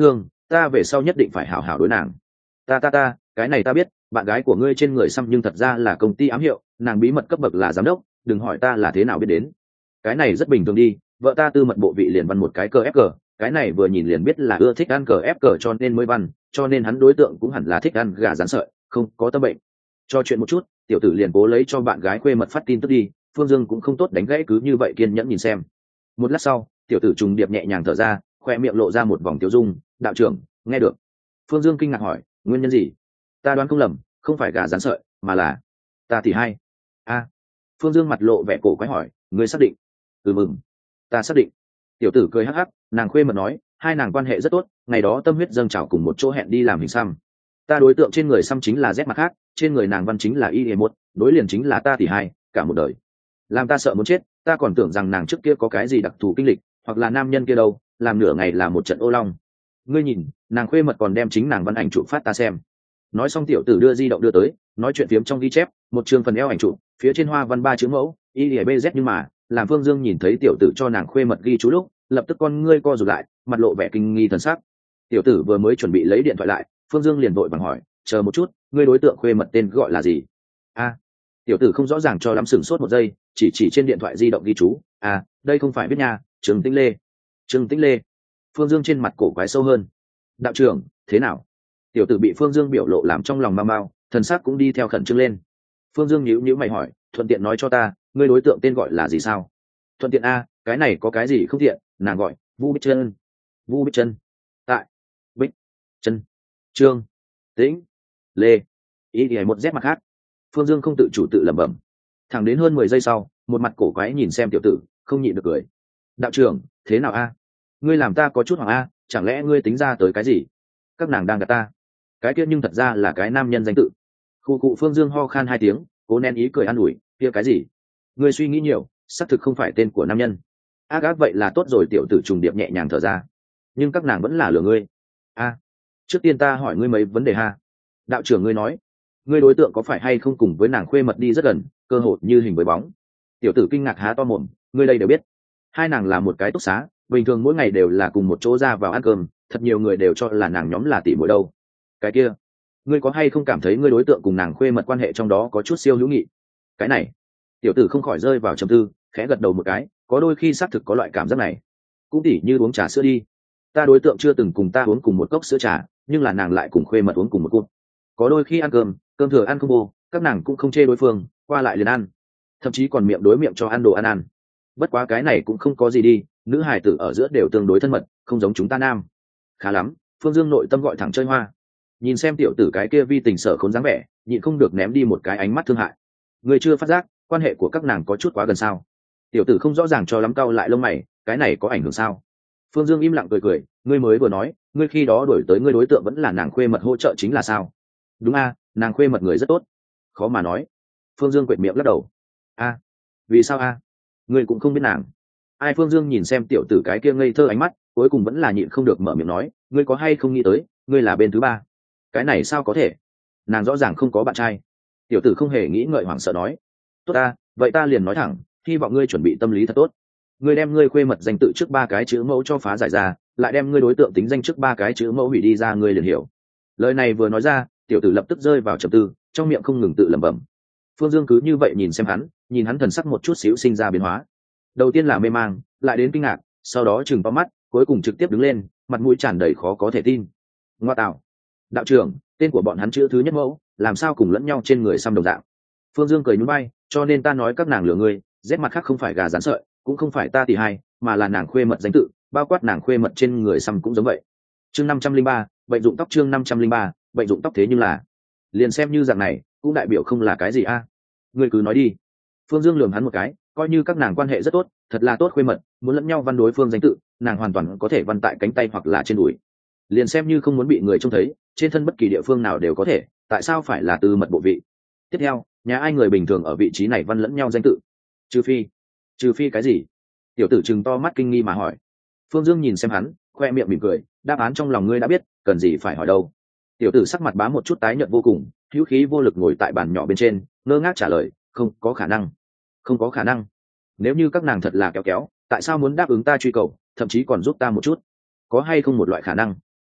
ta về sau nhất định phải hảo hảo đối nàng. Ta ta ta, cái này ta biết, bạn gái của ngươi trên người xăm nhưng thật ra là công ty ám hiệu, nàng bí mật cấp bậc là giám đốc, đừng hỏi ta là thế nào biết đến. Cái này rất bình thường đi, vợ ta tư mật bộ vị liền văn một cái cờ ép cờ, cái này vừa nhìn liền biết là ưa thích ăn cờ ép cờ cho nên mới văn, cho nên hắn đối tượng cũng hẳn là thích ăn gà rán sợi, không có tâm bệnh. Cho chuyện một chút, tiểu tử liền cố lấy cho bạn gái khuê mật phát tin tức đi, Phương Dương cũng không tốt đánh gãy, cứ như vậy kiên nhẫn nhìn xem. Một lát sau, tiểu tử trùng điệp nhẹ nhàng thở ra, khoe miệng lộ ra một vòng tiêu dung. Đạo trưởng, nghe được. Phương Dương kinh ngạc hỏi, nguyên nhân gì? Ta đoán không lầm, không phải gà rán sợi, mà là ta thì hay. A. Phương Dương mặt lộ vẻ cổ quái hỏi, ngươi xác định? Ừ mừng, ta xác định. Tiểu tử cười hắc hắc, nàng khuê mật nói, hai nàng quan hệ rất tốt, ngày đó tâm huyết dâng trào cùng một chỗ hẹn đi làm hình xăm. Ta đối tượng trên người xăm chính là Z mặt khác, trên người nàng văn chính là y một, đối liền chính là ta thì hai, cả một đời. Làm ta sợ muốn chết, ta còn tưởng rằng nàng trước kia có cái gì đặc thù kinh lịch, hoặc là nam nhân kia đâu, làm nửa ngày là một trận ô long. Ngươi nhìn, nàng khuê mật còn đem chính nàng văn ảnh chụp phát ta xem. Nói xong tiểu tử đưa di động đưa tới, nói chuyện phiếm trong ghi chép, một trường phần eo ảnh chụp, phía trên hoa văn ba chữ mẫu, y bê z, nhưng mà, làm Phương Dương nhìn thấy tiểu tử cho nàng khuê mật ghi chú lúc, lập tức con ngươi co rụt lại, mặt lộ vẻ kinh nghi thần sắc. Tiểu tử vừa mới chuẩn bị lấy điện thoại lại, Phương Dương liền vội vàng hỏi, chờ một chút, ngươi đối tượng khuê mật tên gọi là gì? A. Tiểu tử không rõ ràng cho lắm, sửng sốt một giây, chỉ chỉ trên điện thoại di động ghi chú, à, đây không phải biết nha, Trương Tĩnh Lê. Trương Tĩnh Lê. Phương Dương trên mặt cổ quái sâu hơn. Đạo trưởng, thế nào? Tiểu tử bị Phương Dương biểu lộ làm trong lòng mau mau, thần sắc cũng đi theo khẩn trương lên. Phương Dương nhíu nhíu mày hỏi, thuận tiện nói cho ta, ngươi đối tượng tên gọi là gì sao? Thuận tiện a, cái này có cái gì không tiện, nàng gọi Vu Bích Chân. Vu Bích Chân. Tại Bích Chân Trương Tĩnh Lê ý thì một dép mặt khác. Phương Dương không tự chủ tự lẩm bẩm. Thẳng đến hơn mười giây sau, một mặt cổ quái nhìn xem tiểu tử, không nhịn được cười. Đạo trưởng, thế nào a? Ngươi làm ta có chút hoảng a, chẳng lẽ ngươi tính ra tới cái gì? Các nàng đang gạt ta. Cái kia nhưng thật ra là cái nam nhân danh tự. Khu cụ Phương Dương ho khan hai tiếng, cố nén ý cười an ủi, kia cái gì? Ngươi suy nghĩ nhiều, xác thực không phải tên của nam nhân. Ác ác vậy là tốt rồi, tiểu tử trùng điệp nhẹ nhàng thở ra. Nhưng các nàng vẫn là lừa ngươi. A, trước tiên ta hỏi ngươi mấy vấn đề ha. Đạo trưởng, ngươi nói, ngươi đối tượng có phải hay không cùng với nàng khuê mật đi rất gần, cơ hội như hình với bóng? Tiểu tử kinh ngạc há to mồm, ngươi đây đều biết. Hai nàng là một cái túc xá, bình thường mỗi ngày đều là cùng một chỗ ra vào ăn cơm, thật nhiều người đều cho là nàng nhóm là tỷ muội đâu. Cái kia, ngươi có hay không cảm thấy ngươi đối tượng cùng nàng khuê mật quan hệ trong đó có chút siêu hữu nghị? Cái này, tiểu tử không khỏi rơi vào trầm tư, khẽ gật đầu một cái, có đôi khi xác thực có loại cảm giác này. Cũng tỉ như uống trà sữa đi, ta đối tượng chưa từng cùng ta uống cùng một cốc sữa trà, nhưng là nàng lại cùng khuê mật uống cùng một cốc. Có đôi khi ăn cơm, cơm thừa ăn không vô, các nàng cũng không chê đối phương, qua lại liền ăn, thậm chí còn miệng đối miệng cho ăn đồ ăn ăn. Bất quá cái này cũng không có gì đi, nữ hài tử ở giữa đều tương đối thân mật, không giống chúng ta nam. Khá lắm, Phương Dương nội tâm gọi thẳng chơi hoa. Nhìn xem tiểu tử cái kia vi tình sở khốn dáng vẻ, nhịn không được ném đi một cái ánh mắt thương hại. Người chưa phát giác quan hệ của các nàng có chút quá gần sao? Tiểu tử không rõ ràng cho lắm, cau lại lông mày, cái này có ảnh hưởng sao? Phương Dương im lặng cười cười, ngươi mới vừa nói, ngươi khi đó đổi tới ngươi đối tượng vẫn là nàng khuê mật hỗ trợ chính là sao? Đúng a, nàng khuê mật người rất tốt. Khó mà nói. Phương Dương quệt miệng lắc đầu. A, vì sao a? Ngươi cũng không biết nàng. Ai? Phương Dương nhìn xem tiểu tử cái kia ngây thơ ánh mắt, cuối cùng vẫn là nhịn không được mở miệng nói, ngươi có hay không nghĩ tới, ngươi là bên thứ ba? Cái này sao có thể? Nàng rõ ràng không có bạn trai. Tiểu tử không hề nghĩ ngợi hoảng sợ nói, tốt ta, vậy ta liền nói thẳng, hy vọng ngươi chuẩn bị tâm lý thật tốt. Ngươi đem ngươi khuê mật danh tự trước ba cái chữ mẫu cho phá giải ra, lại đem ngươi đối tượng tính danh trước ba cái chữ mẫu hủy đi ra, ngươi liền hiểu. Lời này vừa nói ra, tiểu tử lập tức rơi vào trầm tư, trong miệng không ngừng tự lẩm bẩm. Phương Dương cứ như vậy nhìn xem hắn, nhìn hắn thần sắc một chút xíu sinh ra biến hóa. Đầu tiên là mê mang, lại đến kinh ngạc, sau đó chừng to mắt, cuối cùng trực tiếp đứng lên, mặt mũi tràn đầy khó có thể tin. Ngoa tạo, đạo trưởng, tên của bọn hắn chữ thứ nhất mẫu, làm sao cùng lẫn nhau trên người xăm đồng dạng? Phương Dương cười nhún vai, cho nên ta nói các nàng lừa ngươi, rét mặt khác không phải gà rán sợi, cũng không phải ta tỷ hai, mà là nàng khuê mật danh tự, bao quát nàng khuê mật trên người xăm cũng giống vậy. Chương năm trăm linh ba, bệnh dụng tóc. Chương năm trăm linh ba, bệnh dụng tóc. Thế nhưng là, liền xem như dạng này, cũng đại biểu không là cái gì a. À? Ngươi cứ nói đi. Phương Dương lườm hắn một cái, coi như các nàng quan hệ rất tốt, thật là tốt khuê mật, muốn lẫn nhau văn đối phương danh tự, nàng hoàn toàn có thể văn tại cánh tay hoặc là trên đùi. Liền xem như không muốn bị người trông thấy, trên thân bất kỳ địa phương nào đều có thể, tại sao phải là từ mật bộ vị? Tiếp theo, nhà ai người bình thường ở vị trí này văn lẫn nhau danh tự? Trừ phi, trừ phi cái gì? Tiểu tử trừng to mắt kinh nghi mà hỏi. Phương Dương nhìn xem hắn, khoe miệng mỉm cười, đáp án trong lòng ngươi đã biết, cần gì phải hỏi đâu. Tiểu tử sắc mặt bám một chút tái nhợt vô cùng, hữu khí vô lực ngồi tại bàn nhỏ bên trên, ngơ ngác trả lời, không có khả năng, không có khả năng. Nếu như các nàng thật là kéo kéo, tại sao muốn đáp ứng ta truy cầu, thậm chí còn giúp ta một chút? Có hay không một loại khả năng?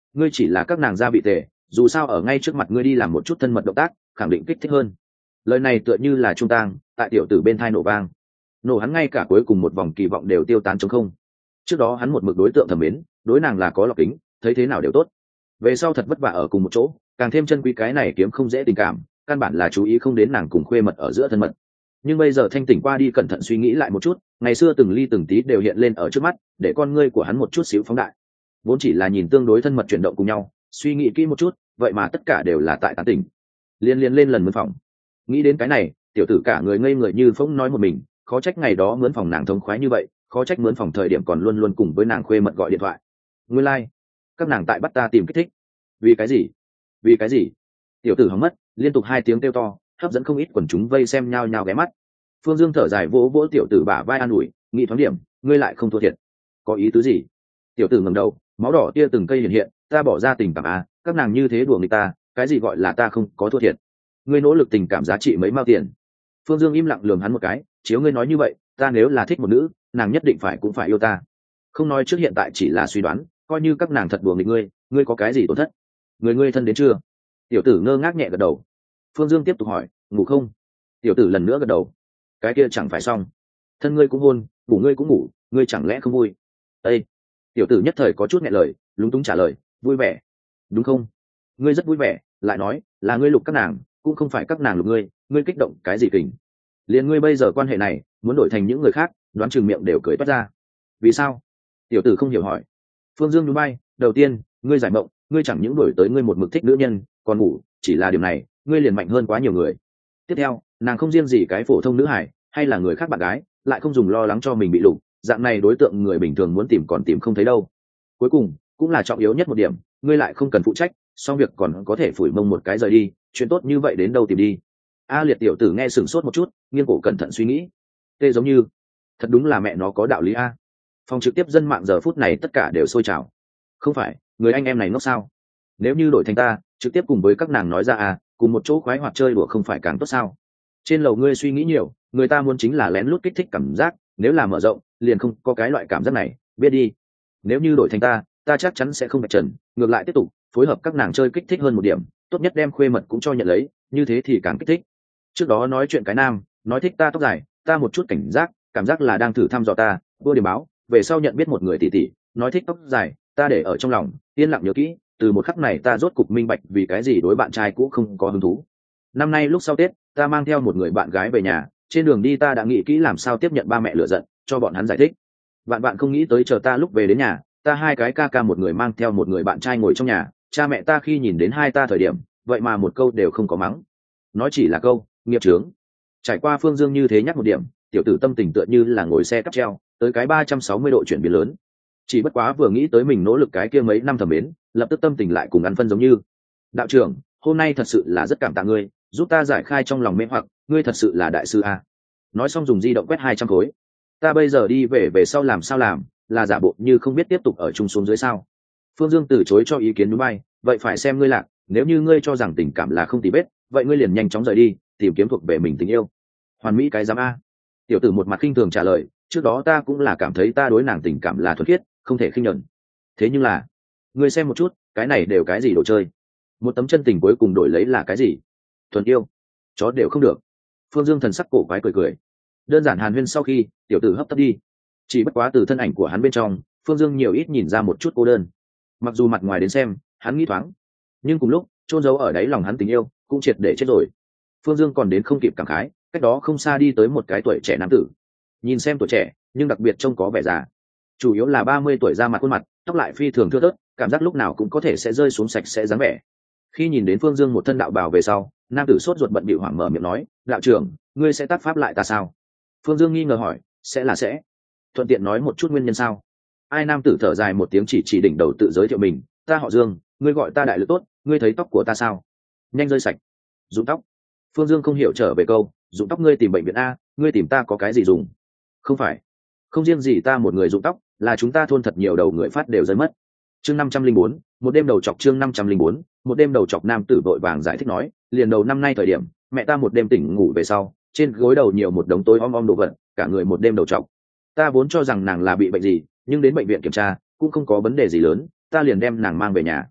ngươi chỉ là các nàng gia vị tề, dù sao ở ngay trước mặt ngươi đi làm một chút thân mật động tác khẳng định kích thích hơn. Lời này tựa như là trung tang tại tiểu tử bên thai nổ vang, nổ hắn ngay cả cuối cùng một vòng kỳ vọng đều tiêu tán trống không. Trước đó hắn một mực đối tượng thẩm mến, đối nàng là có lọc kính, thấy thế nào đều tốt. Về sau thật vất vả ở cùng một chỗ, càng thêm chân quý cái này kiếm không dễ tình cảm, căn bản là chú ý không đến nàng cùng khuê mật ở giữa thân mật. Nhưng bây giờ thanh tỉnh qua đi cẩn thận suy nghĩ lại một chút, ngày xưa từng ly từng tí đều hiện lên ở trước mắt, để con ngươi của hắn một chút xíu phóng đại. Vốn chỉ là nhìn tương đối thân mật chuyển động cùng nhau, suy nghĩ kỹ một chút, vậy mà tất cả đều là tại tán tỉnh. Liên liên lên lần mướn phòng. Nghĩ đến cái này, tiểu tử cả người ngây người như phỗng nói một mình, khó trách ngày đó mướn phòng nàng thống khoái như vậy, khó trách mướn phòng thời điểm còn luôn luôn cùng với nàng khuê mật gọi điện thoại. Nguyên lai, like. Các nàng tại bắt ta tìm kích thích. Vì cái gì? Vì cái gì? Tiểu tử hóng mất, liên tục hai tiếng kêu to, hấp dẫn không ít quần chúng vây xem nhao nhao ghé mắt. Phương Dương thở dài vỗ vỗ tiểu tử bả vai an ủi, nghĩ thoáng điểm, ngươi lại không thua thiệt. Có ý tứ gì? Tiểu tử ngẩng đầu, máu đỏ tia từng cây hiện hiện, ta bỏ ra tình cảm à, các nàng như thế đùa người ta, cái gì gọi là ta không có thua thiệt? Ngươi nỗ lực tình cảm giá trị mấy mao tiền? Phương Dương im lặng lườm hắn một cái, chiếu ngươi nói như vậy, ta nếu là thích một nữ, nàng nhất định phải cũng phải yêu ta. Không nói trước hiện tại chỉ là suy đoán, coi như các nàng thật đùa nghịch ngươi, ngươi có cái gì tổn thất? Người ngươi thân đến chưa? Tiểu tử ngơ ngác nhẹ gật đầu. Phương Dương tiếp tục hỏi, ngủ không? Tiểu tử lần nữa gật đầu. Cái kia chẳng phải xong, thân ngươi cũng hôn, ngủ ngươi cũng ngủ, ngươi chẳng lẽ không vui? Ê! Tiểu tử nhất thời có chút nghẹn lời, lúng túng trả lời, vui vẻ, đúng không? Ngươi rất vui vẻ, lại nói, là ngươi lục các nàng, cũng không phải các nàng lục ngươi, ngươi kích động cái gì kình? Liền ngươi bây giờ quan hệ này, muốn đổi thành những người khác, đoán chừng miệng đều cười toát ra. Vì sao? Tiểu tử không hiểu hỏi. Phương Dương núi bay, đầu tiên, ngươi giải mộng, ngươi chẳng những đổi tới ngươi một mực thích nữ nhân, còn ngủ, chỉ là điều này, ngươi liền mạnh hơn quá nhiều người. Tiếp theo, nàng không riêng gì cái phổ thông nữ hải, hay là người khác bạn gái, lại không dùng lo lắng cho mình bị lục, dạng này đối tượng người bình thường muốn tìm còn tìm không thấy đâu. Cuối cùng, cũng là trọng yếu nhất một điểm, ngươi lại không cần phụ trách, xong việc còn có thể phủi mông một cái rời đi, chuyện tốt như vậy đến đâu tìm đi. A Liệt tiểu tử nghe sửng sốt một chút, nghiêng cổ cẩn thận suy nghĩ. Tê giống như, thật đúng là mẹ nó có đạo lý a. Phòng trực tiếp dân mạng giờ phút này tất cả đều sôi trào. Không phải, người anh em này ngốc sao? Nếu như đổi thành ta, trực tiếp cùng với các nàng nói ra à, cùng một chỗ khoái hoạt chơi đùa không phải càng tốt sao? Trên lầu ngươi suy nghĩ nhiều, người ta muốn chính là lén lút kích thích cảm giác, nếu là mở rộng, liền không có cái loại cảm giác này, biết đi. Nếu như đổi thành ta, ta chắc chắn sẽ không bạch trần, ngược lại tiếp tục phối hợp các nàng chơi kích thích hơn một điểm, tốt nhất đem khuê mật cũng cho nhận lấy, như thế thì càng kích thích. Trước đó nói chuyện cái nam, nói thích ta tóc dài, ta một chút cảnh giác, cảm giác là đang thử thăm dò ta, vô điểm báo, về sau nhận biết một người tỷ tỷ, nói thích tóc dài, ta để ở trong lòng, yên lặng nhớ kỹ, từ một khắc này ta rốt cục minh bạch vì cái gì đối bạn trai cũ không có hứng thú. Năm nay lúc sau Tết, ta mang theo một người bạn gái về nhà, trên đường đi ta đã nghĩ kỹ làm sao tiếp nhận ba mẹ lựa giận, cho bọn hắn giải thích. Bạn bạn không nghĩ tới chờ ta lúc về đến nhà, ta hai cái ca ca một người mang theo một người bạn trai ngồi trong nhà, cha mẹ ta khi nhìn đến hai ta thời điểm, vậy mà một câu đều không có mắng. Nói chỉ là câu, nghiệp chướng. Trải qua Phương Dương như thế nhắc một điểm, tiểu tử tâm tình tựa như là ngồi xe cắp treo, tới cái ba trăm sáu mươi độ chuyển biến lớn. Chỉ bất quá vừa nghĩ tới mình nỗ lực cái kia mấy năm thầm mến, lập tức tâm tình lại cùng ăn phân giống như. Đạo trưởng, hôm nay thật sự là rất cảm tạ ngươi, giúp ta giải khai trong lòng mê hoặc, ngươi thật sự là đại sư a. Nói xong dùng di động quét hai trăm khối. Ta bây giờ đi về về sau làm sao làm, là giả bộ như không biết tiếp tục ở chung xuống dưới sao? Phương Dương từ chối cho ý kiến núi bay, vậy phải xem ngươi lạc, nếu như ngươi cho rằng tình cảm là không tì vết, vậy ngươi liền nhanh chóng rời đi, tìm kiếm thuộc về mình tình yêu. Hoàn mỹ cái dám a. Tiểu tử một mặt khinh thường trả lời, trước đó ta cũng là cảm thấy ta đối nàng tình cảm là thuần khiết, không thể khinh nhẫn. Thế nhưng là, ngươi xem một chút, cái này đều cái gì đồ chơi? Một tấm chân tình cuối cùng đổi lấy là cái gì? Thuần yêu, chó đều không được. Phương Dương thần sắc cổ quái cười cười. Đơn giản hàn huyên sau khi, tiểu tử hấp tấp đi. Chỉ bất quá từ thân ảnh của hắn bên trong, Phương Dương nhiều ít nhìn ra một chút cô đơn. Mặc dù mặt ngoài đến xem, hắn nghĩ thoáng, nhưng cùng lúc, chôn giấu ở đáy lòng hắn tình yêu, cũng triệt để chết rồi. Phương Dương còn đến không kịp cảm khái, cách đó không xa đi tới một cái tuổi trẻ nam tử. Nhìn xem tuổi trẻ, nhưng đặc biệt trông có vẻ già. Chủ yếu là ba mươi tuổi ra mặt khuôn mặt, tóc lại phi thường thưa thớt, cảm giác lúc nào cũng có thể sẽ rơi xuống sạch sẽ dáng vẻ. Khi nhìn đến Phương Dương một thân đạo bào về sau, nam tử sốt ruột bận bịu hoảng mở miệng nói, đạo trưởng, ngươi sẽ tác pháp lại ta sao? Phương Dương nghi ngờ hỏi, sẽ là sẽ. Thuận tiện nói một chút nguyên nhân sao? Ai nam tử thở dài một tiếng chỉ chỉ đỉnh đầu tự giới thiệu mình, ta họ Dương, ngươi gọi ta đại lực tốt, ngươi thấy tóc của ta sao? Nhanh rơi sạch. Rụng tóc. Phương Dương không hiểu trở về câu, rụng tóc ngươi tìm bệnh viện a, ngươi tìm ta có cái gì dùng? Không phải, không riêng gì ta một người rụng tóc, là chúng ta thôn thật nhiều đầu người phát đều rơi mất. Chương năm trăm linh bốn, một đêm đầu chọc chương năm trăm linh bốn, một đêm đầu chọc nam tử vội vàng giải thích nói, liền đầu năm nay thời điểm, mẹ ta một đêm tỉnh ngủ về sau, trên gối đầu nhiều một đống tối om om đồ vật, cả người một đêm đầu chọc. Ta vốn cho rằng nàng là bị bệnh gì, nhưng đến bệnh viện kiểm tra, cũng không có vấn đề gì lớn, ta liền đem nàng mang về nhà,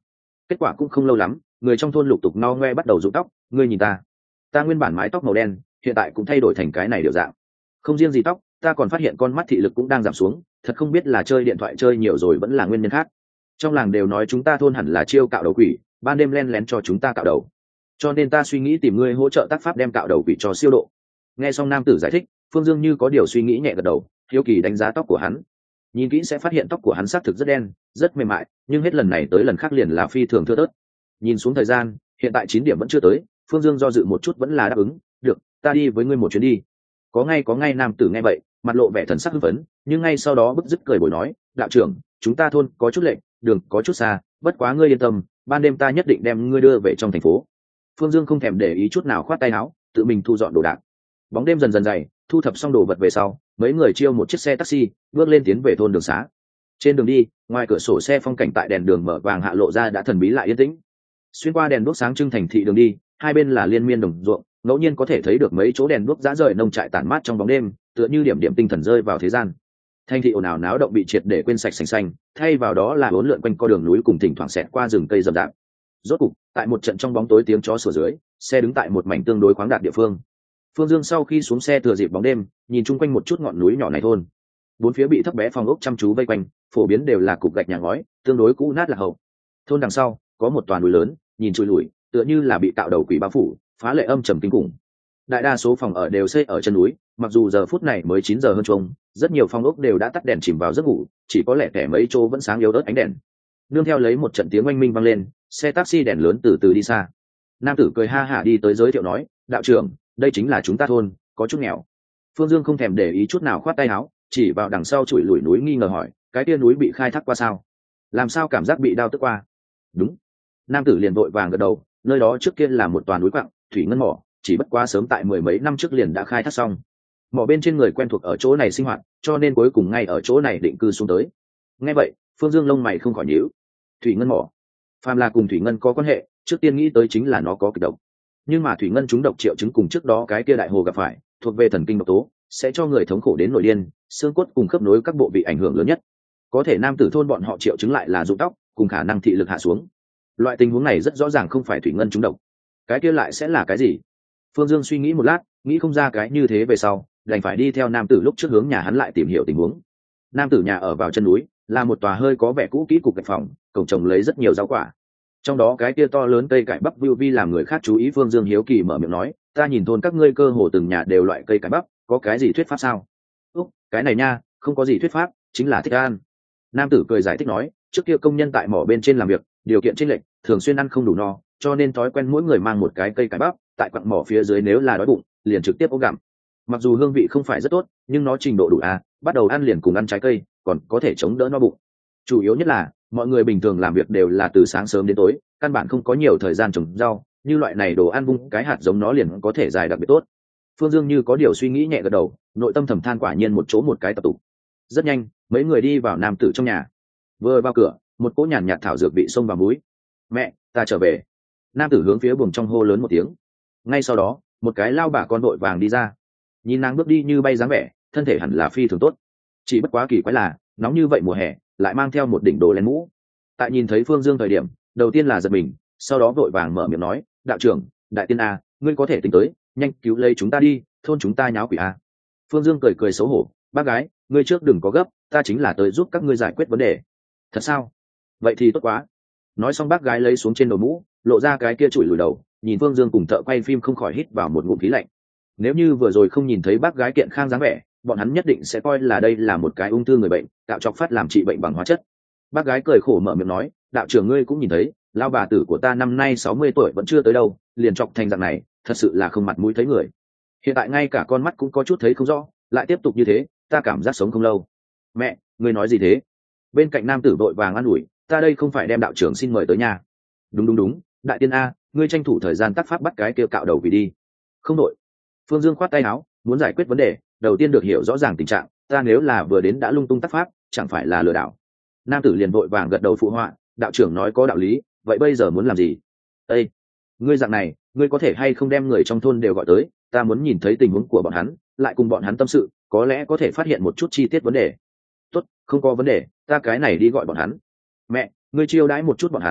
Kết quả cũng không lâu lắm, người trong thôn lục tục no ngoe bắt đầu rụng tóc. Ngươi nhìn ta, ta nguyên bản mái tóc màu đen, hiện tại cũng thay đổi thành cái này điều dạng. Không riêng gì tóc, ta còn phát hiện con mắt thị lực cũng đang giảm xuống, thật không biết là chơi điện thoại chơi nhiều rồi vẫn là nguyên nhân khác. Trong làng đều nói chúng ta thôn hẳn là chiêu cạo đầu quỷ, ban đêm len lén cho chúng ta cạo đầu, cho nên ta suy nghĩ tìm ngươi hỗ trợ tác pháp đem cạo đầu quỷ cho siêu độ. Nghe xong nam tử giải thích, Phương Dương như có điều suy nghĩ nhẹ gật đầu, hiếu kỳ đánh giá tóc của hắn. Nhìn kỹ sẽ phát hiện tóc của hắn xác thực rất đen, rất mềm mại, nhưng hết lần này tới lần khác liền là phi thường thưa thớt. Nhìn xuống thời gian, hiện tại chín điểm vẫn chưa tới. Phương Dương do dự một chút vẫn là đáp ứng, được, ta đi với ngươi một chuyến đi. Có ngay có ngay. Nam tử nghe vậy, mặt lộ vẻ thần sắc hưng phấn, nhưng ngay sau đó bứt rứt cười bồi nói, đạo trưởng, chúng ta thôn có chút lệnh, đường có chút xa, bất quá ngươi yên tâm, ban đêm ta nhất định đem ngươi đưa về trong thành phố. Phương Dương không thèm để ý chút nào, khoát tay áo, tự mình thu dọn đồ đạc. Bóng đêm dần dần dày, thu thập xong đồ vật về sau, mấy người chiêu một chiếc xe taxi, bước lên tiến về thôn đường xá. Trên đường đi, ngoài cửa sổ xe phong cảnh tại đèn đường mở vàng hạ lộ ra đã thần bí lại yên tĩnh. Xuyên qua đèn đuốc sáng trưng thành thị đường đi, hai bên là liên miên đồng ruộng, ngẫu nhiên có thể thấy được mấy chỗ đèn đuốc rã rời nông trại tản mát trong bóng đêm, tựa như điểm điểm tinh thần rơi vào thế gian. Thành thị ồn ào náo động bị triệt để quên sạch sành xanh, thay vào đó là bốn lượn quanh co đường núi cùng thỉnh thoảng xẹt qua rừng cây rậm rạp. Rốt cục, tại một trận trong bóng tối tiếng chó sủa dưới, xe đứng tại một mảnh tương đối khoáng đạt địa phương. Phương Dương sau khi xuống xe thừa dịp bóng đêm, nhìn chung quanh một chút ngọn núi nhỏ này thôn. Bốn phía bị thấp bé phòng ốc chăm chú vây quanh, phổ biến đều là cục gạch nhà ngói, tương đối cũ nát lạc hậu. Thôn đằng sau có một tòa núi lớn, nhìn trụi lủi, tựa như là bị cạo đầu quỷ bao phủ, phá lệ âm trầm kinh khủng. Đại đa số phòng ở đều xây ở chân núi, mặc dù giờ phút này mới chín giờ hơn chung, rất nhiều phòng ốc đều đã tắt đèn chìm vào giấc ngủ, chỉ có lẻ tẻ mấy chỗ vẫn sáng yếu ớt ánh đèn. Nương theo lấy một trận tiếng oanh minh vang lên, xe taxi đèn lớn từ từ đi xa. Nam tử cười ha hả đi tới giới thiệu nói, đạo trưởng, đây chính là chúng ta thôn, có chút nghèo. Phương Dương không thèm để ý chút nào, khoát tay áo, chỉ vào đằng sau chùi lủi núi nghi ngờ hỏi, cái kia núi bị khai thác qua sao? Làm sao cảm giác bị đao tức qua? Đúng. Nam tử liền vội vàng gật đầu, nơi đó trước kia là một toàn núi quặng, thủy ngân mỏ, chỉ bất quá sớm tại mười mấy năm trước liền đã khai thác xong. Mỏ bên trên người quen thuộc ở chỗ này sinh hoạt, cho nên cuối cùng ngay ở chỗ này định cư xuống tới. Nghe vậy, Phương Dương lông mày không khỏi nhíu. Thủy ngân mỏ, phàm là cùng thủy ngân có quan hệ, trước tiên nghĩ tới chính là nó có kịch độc. Nhưng mà thủy ngân trúng độc triệu chứng cùng trước đó cái kia đại hồ gặp phải, thuộc về thần kinh độc tố, sẽ cho người thống khổ đến nổi điên, xương cốt cùng khớp nối các bộ bị ảnh hưởng lớn nhất. Có thể nam tử thôn bọn họ triệu chứng lại là rụng tóc, cùng khả năng thị lực hạ xuống. Loại tình huống này rất rõ ràng không phải thủy ngân trúng độc. Cái kia lại sẽ là cái gì? Phương Dương suy nghĩ một lát, nghĩ không ra cái như thế về sau, đành phải đi theo nam tử lúc trước hướng nhà hắn lại tìm hiểu tình huống. Nam tử nhà ở vào chân núi, là một tòa hơi có vẻ cũ kỹ cục gạch phòng, cổng trồng lấy rất nhiều rau quả. Trong đó cái kia to lớn cây cải bắp view vi làm người khác chú ý. Phương Dương hiếu kỳ mở miệng nói, ta nhìn thôn các ngươi cơ hồ từng nhà đều loại cây cải bắp, có cái gì thuyết pháp sao? Úc, cái này nha, không có gì thuyết pháp, chính là thích ăn. Nam tử cười giải thích nói, trước kia công nhân tại mỏ bên trên làm việc, điều kiện chênh lệch, thường xuyên ăn không đủ no, cho nên thói quen mỗi người mang một cái cây cải bắp, tại quặng mỏ phía dưới nếu là đói bụng, liền trực tiếp ôm gặm. Mặc dù hương vị không phải rất tốt, nhưng nó trình độ đủ à, bắt đầu ăn liền cùng ăn trái cây, còn có thể chống đỡ no bụng. Chủ yếu nhất là, mọi người bình thường làm việc đều là từ sáng sớm đến tối, căn bản không có nhiều thời gian trồng rau, như loại này đồ ăn vung cái hạt giống nó liền có thể dài đặc biệt tốt. Phương Dương như có điều suy nghĩ nhẹ gật đầu, nội tâm thầm than quả nhiên một chỗ một cái tập tụ. Rất nhanh, mấy người đi vào nam tử trong nhà. Vừa vào cửa, một cỗ nhàn nhạt thảo dược vị xông vào mũi. Mẹ, ta trở về. Nam tử hướng phía buồng trong hô lớn một tiếng. Ngay sau đó, một cái lao bà con đội vàng đi ra. Nhìn nàng bước đi như bay dáng vẻ, thân thể hẳn là phi thường tốt. Chỉ bất quá kỳ quái là, nóng như vậy mùa hè, lại mang theo một đỉnh đồ len mũ. Tại nhìn thấy Phương Dương thời điểm, đầu tiên là giật mình, sau đó vội vàng mở miệng nói, đạo trưởng, đại tiên a, ngươi có thể tính tới, nhanh cứu lấy chúng ta đi, thôn chúng ta nháo quỷ a. Phương Dương cười cười xấu hổ, bác gái, ngươi trước đừng có gấp, ta chính là tới giúp các ngươi giải quyết vấn đề. Thật sao? Vậy thì tốt quá. Nói xong bác gái lấy xuống trên đầu mũ, lộ ra cái kia chùi lùi đầu, nhìn Phương Dương cùng thợ quay phim không khỏi hít vào một ngụm khí lạnh. Nếu như vừa rồi không nhìn thấy bác gái kiện khang dáng vẻ, bọn hắn nhất định sẽ coi là đây là một cái ung thư người bệnh, tạo chọc phát làm trị bệnh bằng hóa chất. Bác gái cười khổ mở miệng nói, đạo trưởng ngươi cũng nhìn thấy, lao bà tử của ta năm nay sáu mươi tuổi vẫn chưa tới đâu, liền chọc thành dạng này, thật sự là không mặt mũi thấy người. Hiện tại ngay cả con mắt cũng có chút thấy không rõ, lại tiếp tục như thế, ta cảm giác sống không lâu. Mẹ, ngươi nói gì thế? Bên cạnh nam tử vội vàng an ủi, ta đây không phải đem đạo trưởng xin mời tới nhà. Đúng đúng đúng, đại tiên a, ngươi tranh thủ thời gian tác pháp bắt cái kia cạo đầu quỷ đi. Không đội. Phương Dương khoát tay áo, muốn giải quyết vấn đề, đầu tiên được hiểu rõ ràng tình trạng, ta nếu là vừa đến đã lung tung tác pháp, chẳng phải là lừa đảo. Nam tử liền vội vàng gật đầu phụ họa, đạo trưởng nói có đạo lý, vậy bây giờ muốn làm gì? Ê, ngươi dạng này, ngươi có thể hay không đem người trong thôn đều gọi tới, ta muốn nhìn thấy tình huống của bọn hắn, lại cùng bọn hắn tâm sự, có lẽ có thể phát hiện một chút chi tiết vấn đề. Tốt, không có vấn đề, ta cái này đi gọi bọn hắn. Mẹ, ngươi chiêu đãi một chút bọn hắn,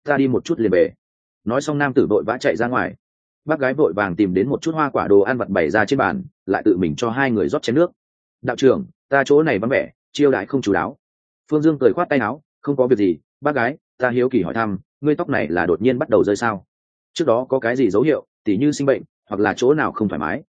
ta đi một chút liền về. Nói xong nam tử vội vã chạy ra ngoài. Bác gái vội vàng tìm đến một chút hoa quả đồ ăn vặt bày ra trên bàn, lại tự mình cho hai người rót chén nước. Đạo trưởng, ta chỗ này vắng vẻ, chiêu đãi không chú đáo. Phương Dương cười khoát tay áo, không có việc gì. Bác gái, ta hiếu kỳ hỏi thăm, ngươi tóc này là đột nhiên bắt đầu rơi sao? Trước đó có cái gì dấu hiệu, tỉ như sinh bệnh hoặc là chỗ nào không thoải mái?